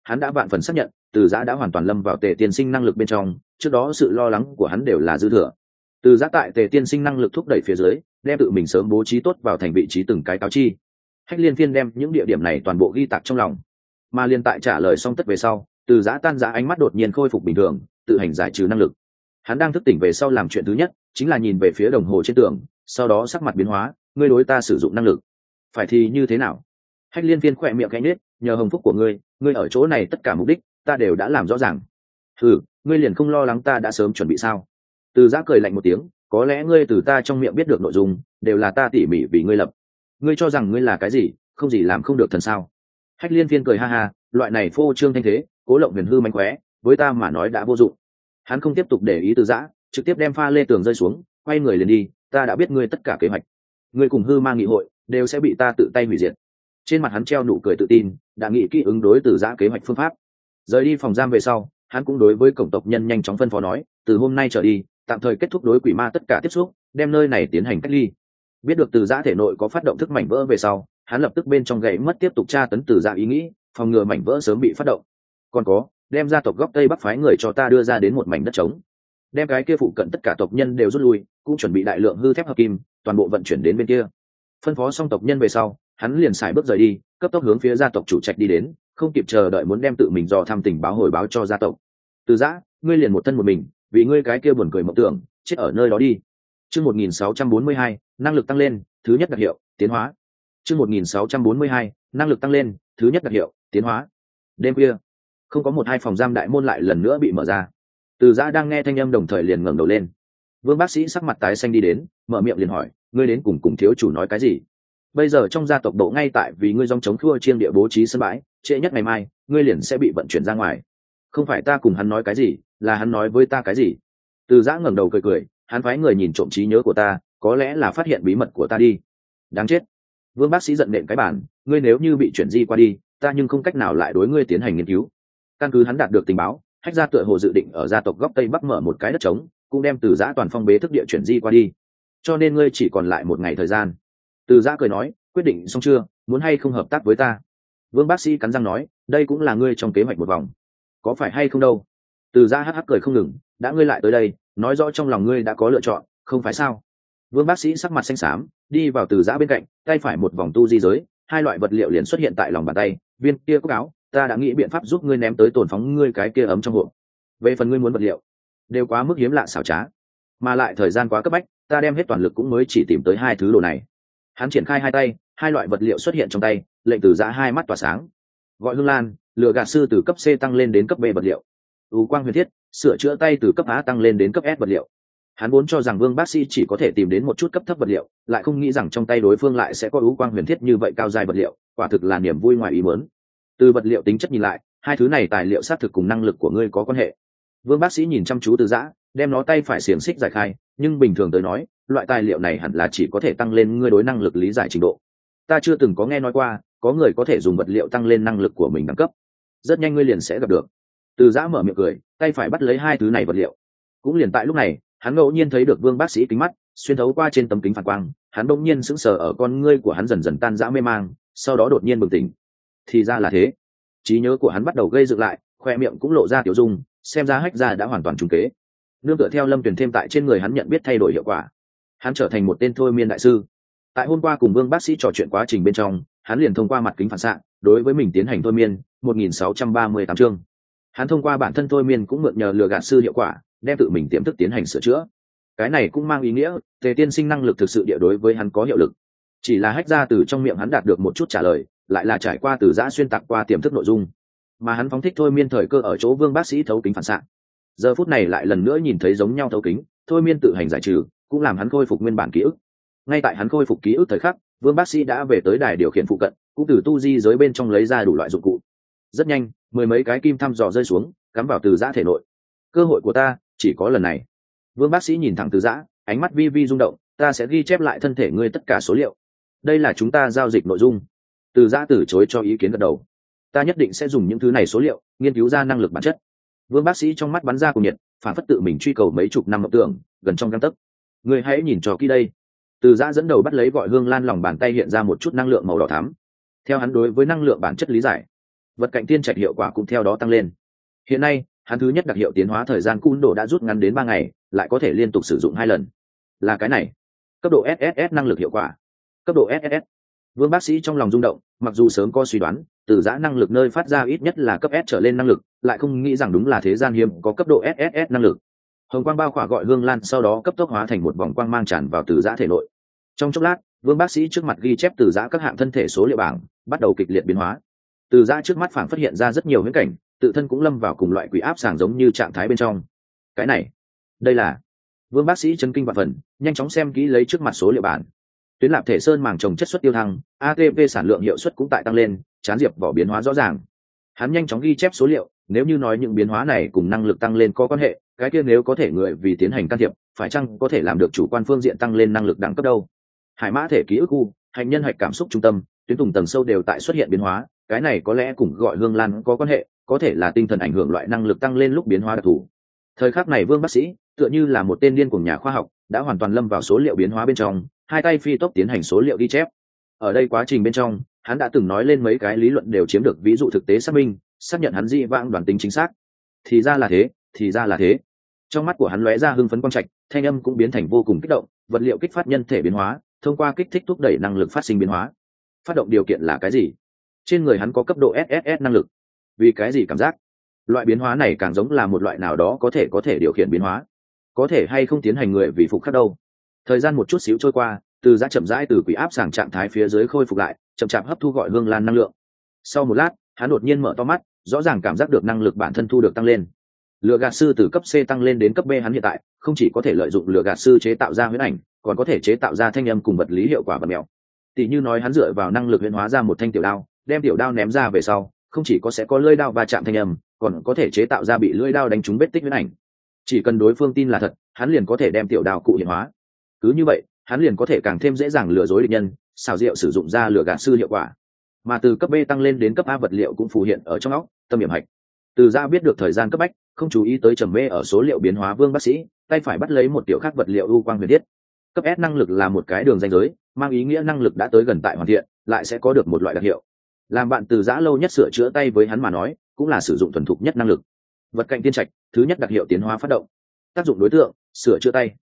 hắn đã vạn phần xác nhận từ giã đã hoàn toàn lâm vào tề tiên sinh năng lực bên trong, trước đó sự lo lắng của hắn đều là dư thừa. Từ giã tại tề tiên sinh năng lực thúc đẩy phía dưới, đem tự mình sớm bố trí tốt vào thành vị trí từng cái cáo chi. Hách Liên Phiên đem những địa điểm này toàn bộ ghi tạc trong lòng, mà liên tại trả lời xong tất về sau, từ giã tan giã ánh mắt đột nhiên khôi phục bình thường, tự hành giải trừ năng lực. Hắn đang thức tỉnh về sau làm chuyện thứ nhất chính là nhìn về phía đồng hồ trên tường, sau đó sắc mặt biến hóa. Ngươi đối ta sử dụng năng lực, phải thì như thế nào? Hách Liên Phiên khỏe miệng khẽ nhếch, nhờ hồng phúc của ngươi, ngươi ở chỗ này tất cả mục đích ta đều đã làm rõ ràng. Ừ, ngươi liền không lo lắng ta đã sớm chuẩn bị sao? Từ giã cười lạnh một tiếng, có lẽ ngươi từ ta trong miệng biết được nội dung đều là ta tỉ mỉ vì ngươi lập. Ngươi cho rằng ngươi là cái gì, không gì làm không được thần sao? Hách Liên Phiên cười ha ha, loại này phô trương thanh thế, cố lộng huyền hư mánh khóe, với ta mà nói đã vô dụng. Hắn không tiếp tục để ý từ giã, trực tiếp đem pha lê tường rơi xuống, quay người liền đi. Ta đã biết ngươi tất cả kế hoạch, ngươi cùng hư mang nghị hội đều sẽ bị ta tự tay hủy diệt. Trên mặt hắn treo nụ cười tự tin, đã nghĩ kỹ ứng đối từ giã kế hoạch phương pháp. Rời đi phòng giam về sau, hắn cũng đối với cổng tộc nhân nhanh chóng phân phó nói, từ hôm nay trở đi tạm thời kết thúc đối quỷ ma tất cả tiếp xúc, đem nơi này tiến hành cách ly. Biết được từ giã thể nội có phát động thức mảnh vỡ về sau, hắn lập tức bên trong gậy mất tiếp tục tra tấn từ giã ý nghĩ, phòng ngừa mảnh vỡ sớm bị phát động. Còn có, đem gia tộc góc tây bắc phái người cho ta đưa ra đến một mảnh đất trống, đem cái kia phụ cận tất cả tộc nhân đều rút lui, cũng chuẩn bị đại lượng hư thép hợp kim, toàn bộ vận chuyển đến bên kia. Phân phó xong tộc nhân về sau, hắn liền xài bước rời đi, cấp tốc hướng phía gia tộc chủ trạch đi đến, không kịp chờ đợi muốn đem tự mình dò thăm tình báo hồi báo cho gia tộc. Từ giã, ngươi liền một thân một mình, vì ngươi cái kia buồn cười mộng tưởng, chết ở nơi đó đi. Chương một nghìn sáu trăm bốn mươi hai, năng lực tăng lên, thứ nhất đặc hiệu, tiến hóa. Chương một nghìn sáu trăm bốn mươi hai, năng lực tăng lên, thứ nhất đặc hiệu, tiến hóa. Đêm khuya, không có một hai phòng giam đại môn lại lần nữa bị mở ra. Từ giã đang nghe thanh âm đồng thời liền ngẩng đầu lên. Vương bác sĩ sắc mặt tái xanh đi đến, mở miệng liền hỏi, ngươi đến cùng cùng thiếu chủ nói cái gì? Bây giờ trong gia tộc độ ngay tại vì ngươi dòng chống thua chiêng địa bố trí sân bãi, trễ nhất ngày mai ngươi liền sẽ bị vận chuyển ra ngoài. Không phải ta cùng hắn nói cái gì, là hắn nói với ta cái gì? Từ giã ngẩng đầu cười cười, hắn phái người nhìn trộm trí nhớ của ta, có lẽ là phát hiện bí mật của ta đi. Đáng chết! Vương bác sĩ giận nện cái bản, ngươi nếu như bị chuyển di qua đi, ta nhưng không cách nào lại đối ngươi tiến hành nghiên cứu. Căn cứ hắn đạt được tình báo, Hách gia tựa hồ dự định ở gia tộc góc tây bắc mở một cái đất trống, cũng đem từ giã toàn phong bế thức địa chuyển di qua đi, cho nên ngươi chỉ còn lại một ngày thời gian. Từ giã cười nói, quyết định xong chưa, muốn hay không hợp tác với ta? Vương bác sĩ cắn răng nói, đây cũng là ngươi trong kế hoạch một vòng, có phải hay không đâu? Từ giã hắc hắc cười không ngừng, đã ngươi lại tới đây, nói rõ trong lòng ngươi đã có lựa chọn, không phải sao? Vương bác sĩ sắc mặt xanh xám, đi vào từ giã bên cạnh, tay phải một vòng tu di giới, hai loại vật liệu liền xuất hiện tại lòng bàn tay. Viên kia cúc áo, ta đã nghĩ biện pháp giúp ngươi ném tới tồn phóng ngươi cái kia ấm trong hộp. Về phần ngươi muốn vật liệu, đều quá mức hiếm lạ xảo trá, mà lại thời gian quá cấp bách, ta đem hết toàn lực cũng mới chỉ tìm tới hai thứ đồ này. Hắn triển khai hai tay, hai loại vật liệu xuất hiện trong tay, lệnh từ giã hai mắt tỏa sáng. Gọi hương lan, lựa gạt sư từ cấp C tăng lên đến cấp B vật liệu. U quang huyền thiết, sửa chữa tay từ cấp A tăng lên đến cấp S vật liệu. Hắn vốn cho rằng Vương bác sĩ chỉ có thể tìm đến một chút cấp thấp vật liệu, lại không nghĩ rằng trong tay đối phương lại sẽ có u quang huyền thiết như vậy cao dài vật liệu, quả thực là niềm vui ngoài ý muốn. Từ vật liệu tính chất nhìn lại, hai thứ này tài liệu xác thực cùng năng lực của ngươi có quan hệ. Vương bác sĩ nhìn chăm chú từ giã, đem nó tay phải xiềng xích giải khai, nhưng bình thường tới nói, loại tài liệu này hẳn là chỉ có thể tăng lên ngươi đối năng lực lý giải trình độ. Ta chưa từng có nghe nói qua có người có thể dùng vật liệu tăng lên năng lực của mình đẳng cấp. Rất nhanh ngươi liền sẽ gặp được. Từ giã mở miệng cười, tay phải bắt lấy hai thứ này vật liệu. Cũng liền tại lúc này, hắn ngẫu nhiên thấy được Vương bác sĩ kính mắt xuyên thấu qua trên tấm kính phản quang, hắn bỗng nhiên sững sờ ở con ngươi của hắn dần dần tan rã mê mang, sau đó đột nhiên bừng tỉnh. Thì ra là thế. Trí nhớ của hắn bắt đầu gây dựng lại, khoe miệng cũng lộ ra tiểu dung, xem ra Hách gia đã hoàn toàn trùng kế. Nương tựa theo Lâm Tuyền thêm tại trên người hắn nhận biết thay đổi hiệu quả, hắn trở thành một tên thôi miên đại sư. Tại hôm qua cùng Vương bác sĩ trò chuyện quá trình bên trong, hắn liền thông qua mặt kính phản xạ đối với mình tiến hành thôi miên. Một nghìn sáu trăm ba mươi tám chương, hắn thông qua bản thân thôi miên cũng mượn nhờ lừa gạt sư hiệu quả, đem tự mình tiềm thức tiến hành sửa chữa. Cái này cũng mang ý nghĩa Tề tiên sinh năng lực thực sự địa đối với hắn có hiệu lực. Chỉ là Hách gia từ trong miệng hắn đạt được một chút trả lời, lại là trải qua từ giã xuyên tạc qua tiềm thức nội dung, mà hắn phóng thích thôi miên thời cơ ở chỗ Vương bác sĩ thấu kính phản xạ. Giờ phút này lại lần nữa nhìn thấy giống nhau thấu kính, thôi miên tự hành giải trừ, cũng làm hắn khôi phục nguyên bản ký ức. Ngay tại hắn khôi phục ký ức thời khắc, Vương bác sĩ đã về tới đài điều khiển phụ cận, cũng từ tu di giới bên trong lấy ra đủ loại dụng cụ. Rất nhanh, mười mấy cái kim thăm dò rơi xuống, cắm vào từ giã thể nội. Cơ hội của ta chỉ có lần này. Vương bác sĩ nhìn thẳng từ giã, ánh mắt vi vi rung động, ta sẽ ghi chép lại thân thể ngươi tất cả số liệu. Đây là chúng ta giao dịch nội dung. Từ giã từ chối cho ý kiến gật đầu. Ta nhất định sẽ dùng những thứ này số liệu nghiên cứu ra năng lực bản chất. Vương bác sĩ trong mắt bắn ra cùng nhiệt, phản phất tự mình truy cầu mấy chục năm mộng tưởng gần trong gang tấc. Ngươi hãy nhìn cho kỹ đây. Từ giã dẫn đầu bắt lấy gọi hương lan, lòng bàn tay hiện ra một chút năng lượng màu đỏ thắm. Theo hắn đối với năng lượng bản chất lý giải, vật cạnh tiên trạch hiệu quả cũng theo đó tăng lên. Hiện nay hắn thứ nhất đặc hiệu tiến hóa thời gian cún độ đã rút ngắn đến ba ngày, lại có thể liên tục sử dụng hai lần. Là cái này cấp độ ét ét ét năng lực hiệu quả. Cấp độ ét ét ét. Vương bác sĩ trong lòng rung động, mặc dù sớm có suy đoán từ giã năng lực nơi phát ra ít nhất là cấp S trở lên năng lực, lại không nghĩ rằng đúng là thế gian hiếm có cấp độ ét ét ét năng lực. Hồng quang bao khỏa gọi hương lan, sau đó cấp tốc hóa thành một vòng quang mang tràn vào từ giã thể nội. Trong chốc lát, Vương bác sĩ trước mặt ghi chép từ giã các hạng thân thể số liệu bảng bắt đầu kịch liệt biến hóa. Từ giã trước mắt phảng phát hiện ra rất nhiều viễn cảnh, tự thân cũng lâm vào cùng loại quỷ áp sàng giống như trạng thái bên trong. Cái này, đây là Vương bác sĩ chấn kinh vạn phần, nhanh chóng xem kỹ lấy trước mặt số liệu bản. Tuyến lạp thể sơn màng trồng chất suất tiêu thăng, a tê pê sản lượng hiệu suất cũng tại tăng lên, chán diệp vỏ biến hóa rõ ràng. Hắn nhanh chóng ghi chép số liệu, nếu như nói những biến hóa này cùng năng lực tăng lên có quan hệ, cái kia nếu có thể người vì tiến hành can thiệp, phải chăng có thể làm được chủ quan phương diện tăng lên năng lực đẳng cấp đâu? Hải mã thể ký ức khu, hành nhân hạch cảm xúc trung tâm, tuyến tùng tầng sâu đều tại xuất hiện biến hóa, cái này có lẽ cùng gọi hương lan có quan hệ, có thể là tinh thần ảnh hưởng loại năng lực tăng lên lúc biến hóa đặc thù. Thời khắc này Vương bác sĩ tựa như là một tên điên cuồng nhà khoa học, đã hoàn toàn lâm vào số liệu biến hóa bên trong, hai tay phi tốc tiến hành số liệu ghi chép. Ở đây quá trình bên trong, hắn đã từng nói lên mấy cái lý luận đều chiếm được ví dụ thực tế xác minh, xác nhận hắn dị vãng đoán tính chính xác. Thì ra là thế, thì ra là thế. Trong mắt của hắn lóe ra hưng phấn quang trạch, thanh âm cũng biến thành vô cùng kích động, vật liệu kích phát nhân thể biến hóa, thông qua kích thích thúc đẩy năng lực phát sinh biến hóa. Phát động điều kiện là cái gì? Trên người hắn có cấp độ ét ét ét năng lực. Vì cái gì cảm giác loại biến hóa này càng giống là một loại nào đó có thể có thể điều khiển biến hóa, có thể hay không tiến hành người vì phục khắc đâu. Thời gian một chút xíu trôi qua, từ giã chậm rãi từ quỷ áp sàng trạng thái phía dưới khôi phục lại, chậm chạp hấp thu gọi hương lan năng lượng. Sau một lát, hắn đột nhiên mở to mắt, rõ ràng cảm giác được năng lực bản thân thu được tăng lên. Lửa gạt sư từ cấp C tăng lên đến cấp B, hắn hiện tại không chỉ có thể lợi dụng lửa gạt sư chế tạo ra huyễn ảnh, còn có thể chế tạo ra thanh âm cùng vật lý hiệu quả vật mèo. Tỷ như nói hắn dựa vào năng lực huyễn hóa ra một thanh tiểu đao, đem tiểu đao ném ra về sau, không chỉ có sẽ có lưỡi đao va chạm thanh âm, còn có thể chế tạo ra bị lưỡi đao đánh trúng vết tích huyễn ảnh. Chỉ cần đối phương tin là thật, hắn liền có thể đem tiểu đao cụ hiện hóa. Cứ như vậy, hắn liền có thể càng thêm dễ dàng lừa dối địch nhân, xảo diệu sử dụng ra lừa gạt sư hiệu quả. Mà từ cấp B tăng lên đến cấp A vật liệu cũng phù hiện ở trong óc, tâm niệm hạch. Từ ra biết được thời gian cấp bách, không chú ý tới trầm mê ở số liệu biến hóa Vương bác sĩ, tay phải bắt lấy một tiểu khác vật liệu u quang huyền thiết. Cấp S năng lực là một cái đường ranh giới, mang ý nghĩa năng lực đã tới gần tại hoàn thiện, lại sẽ có được một loại đặc hiệu. Làm bạn từ giã lâu nhất sửa chữa tay với hắn mà nói, cũng là sử dụng thuần thục nhất năng lực. Vật cạnh tiên trạch, thứ nhất đặc hiệu tiến hóa phát động. Tác dụng đối tượng, sửa chữa tay.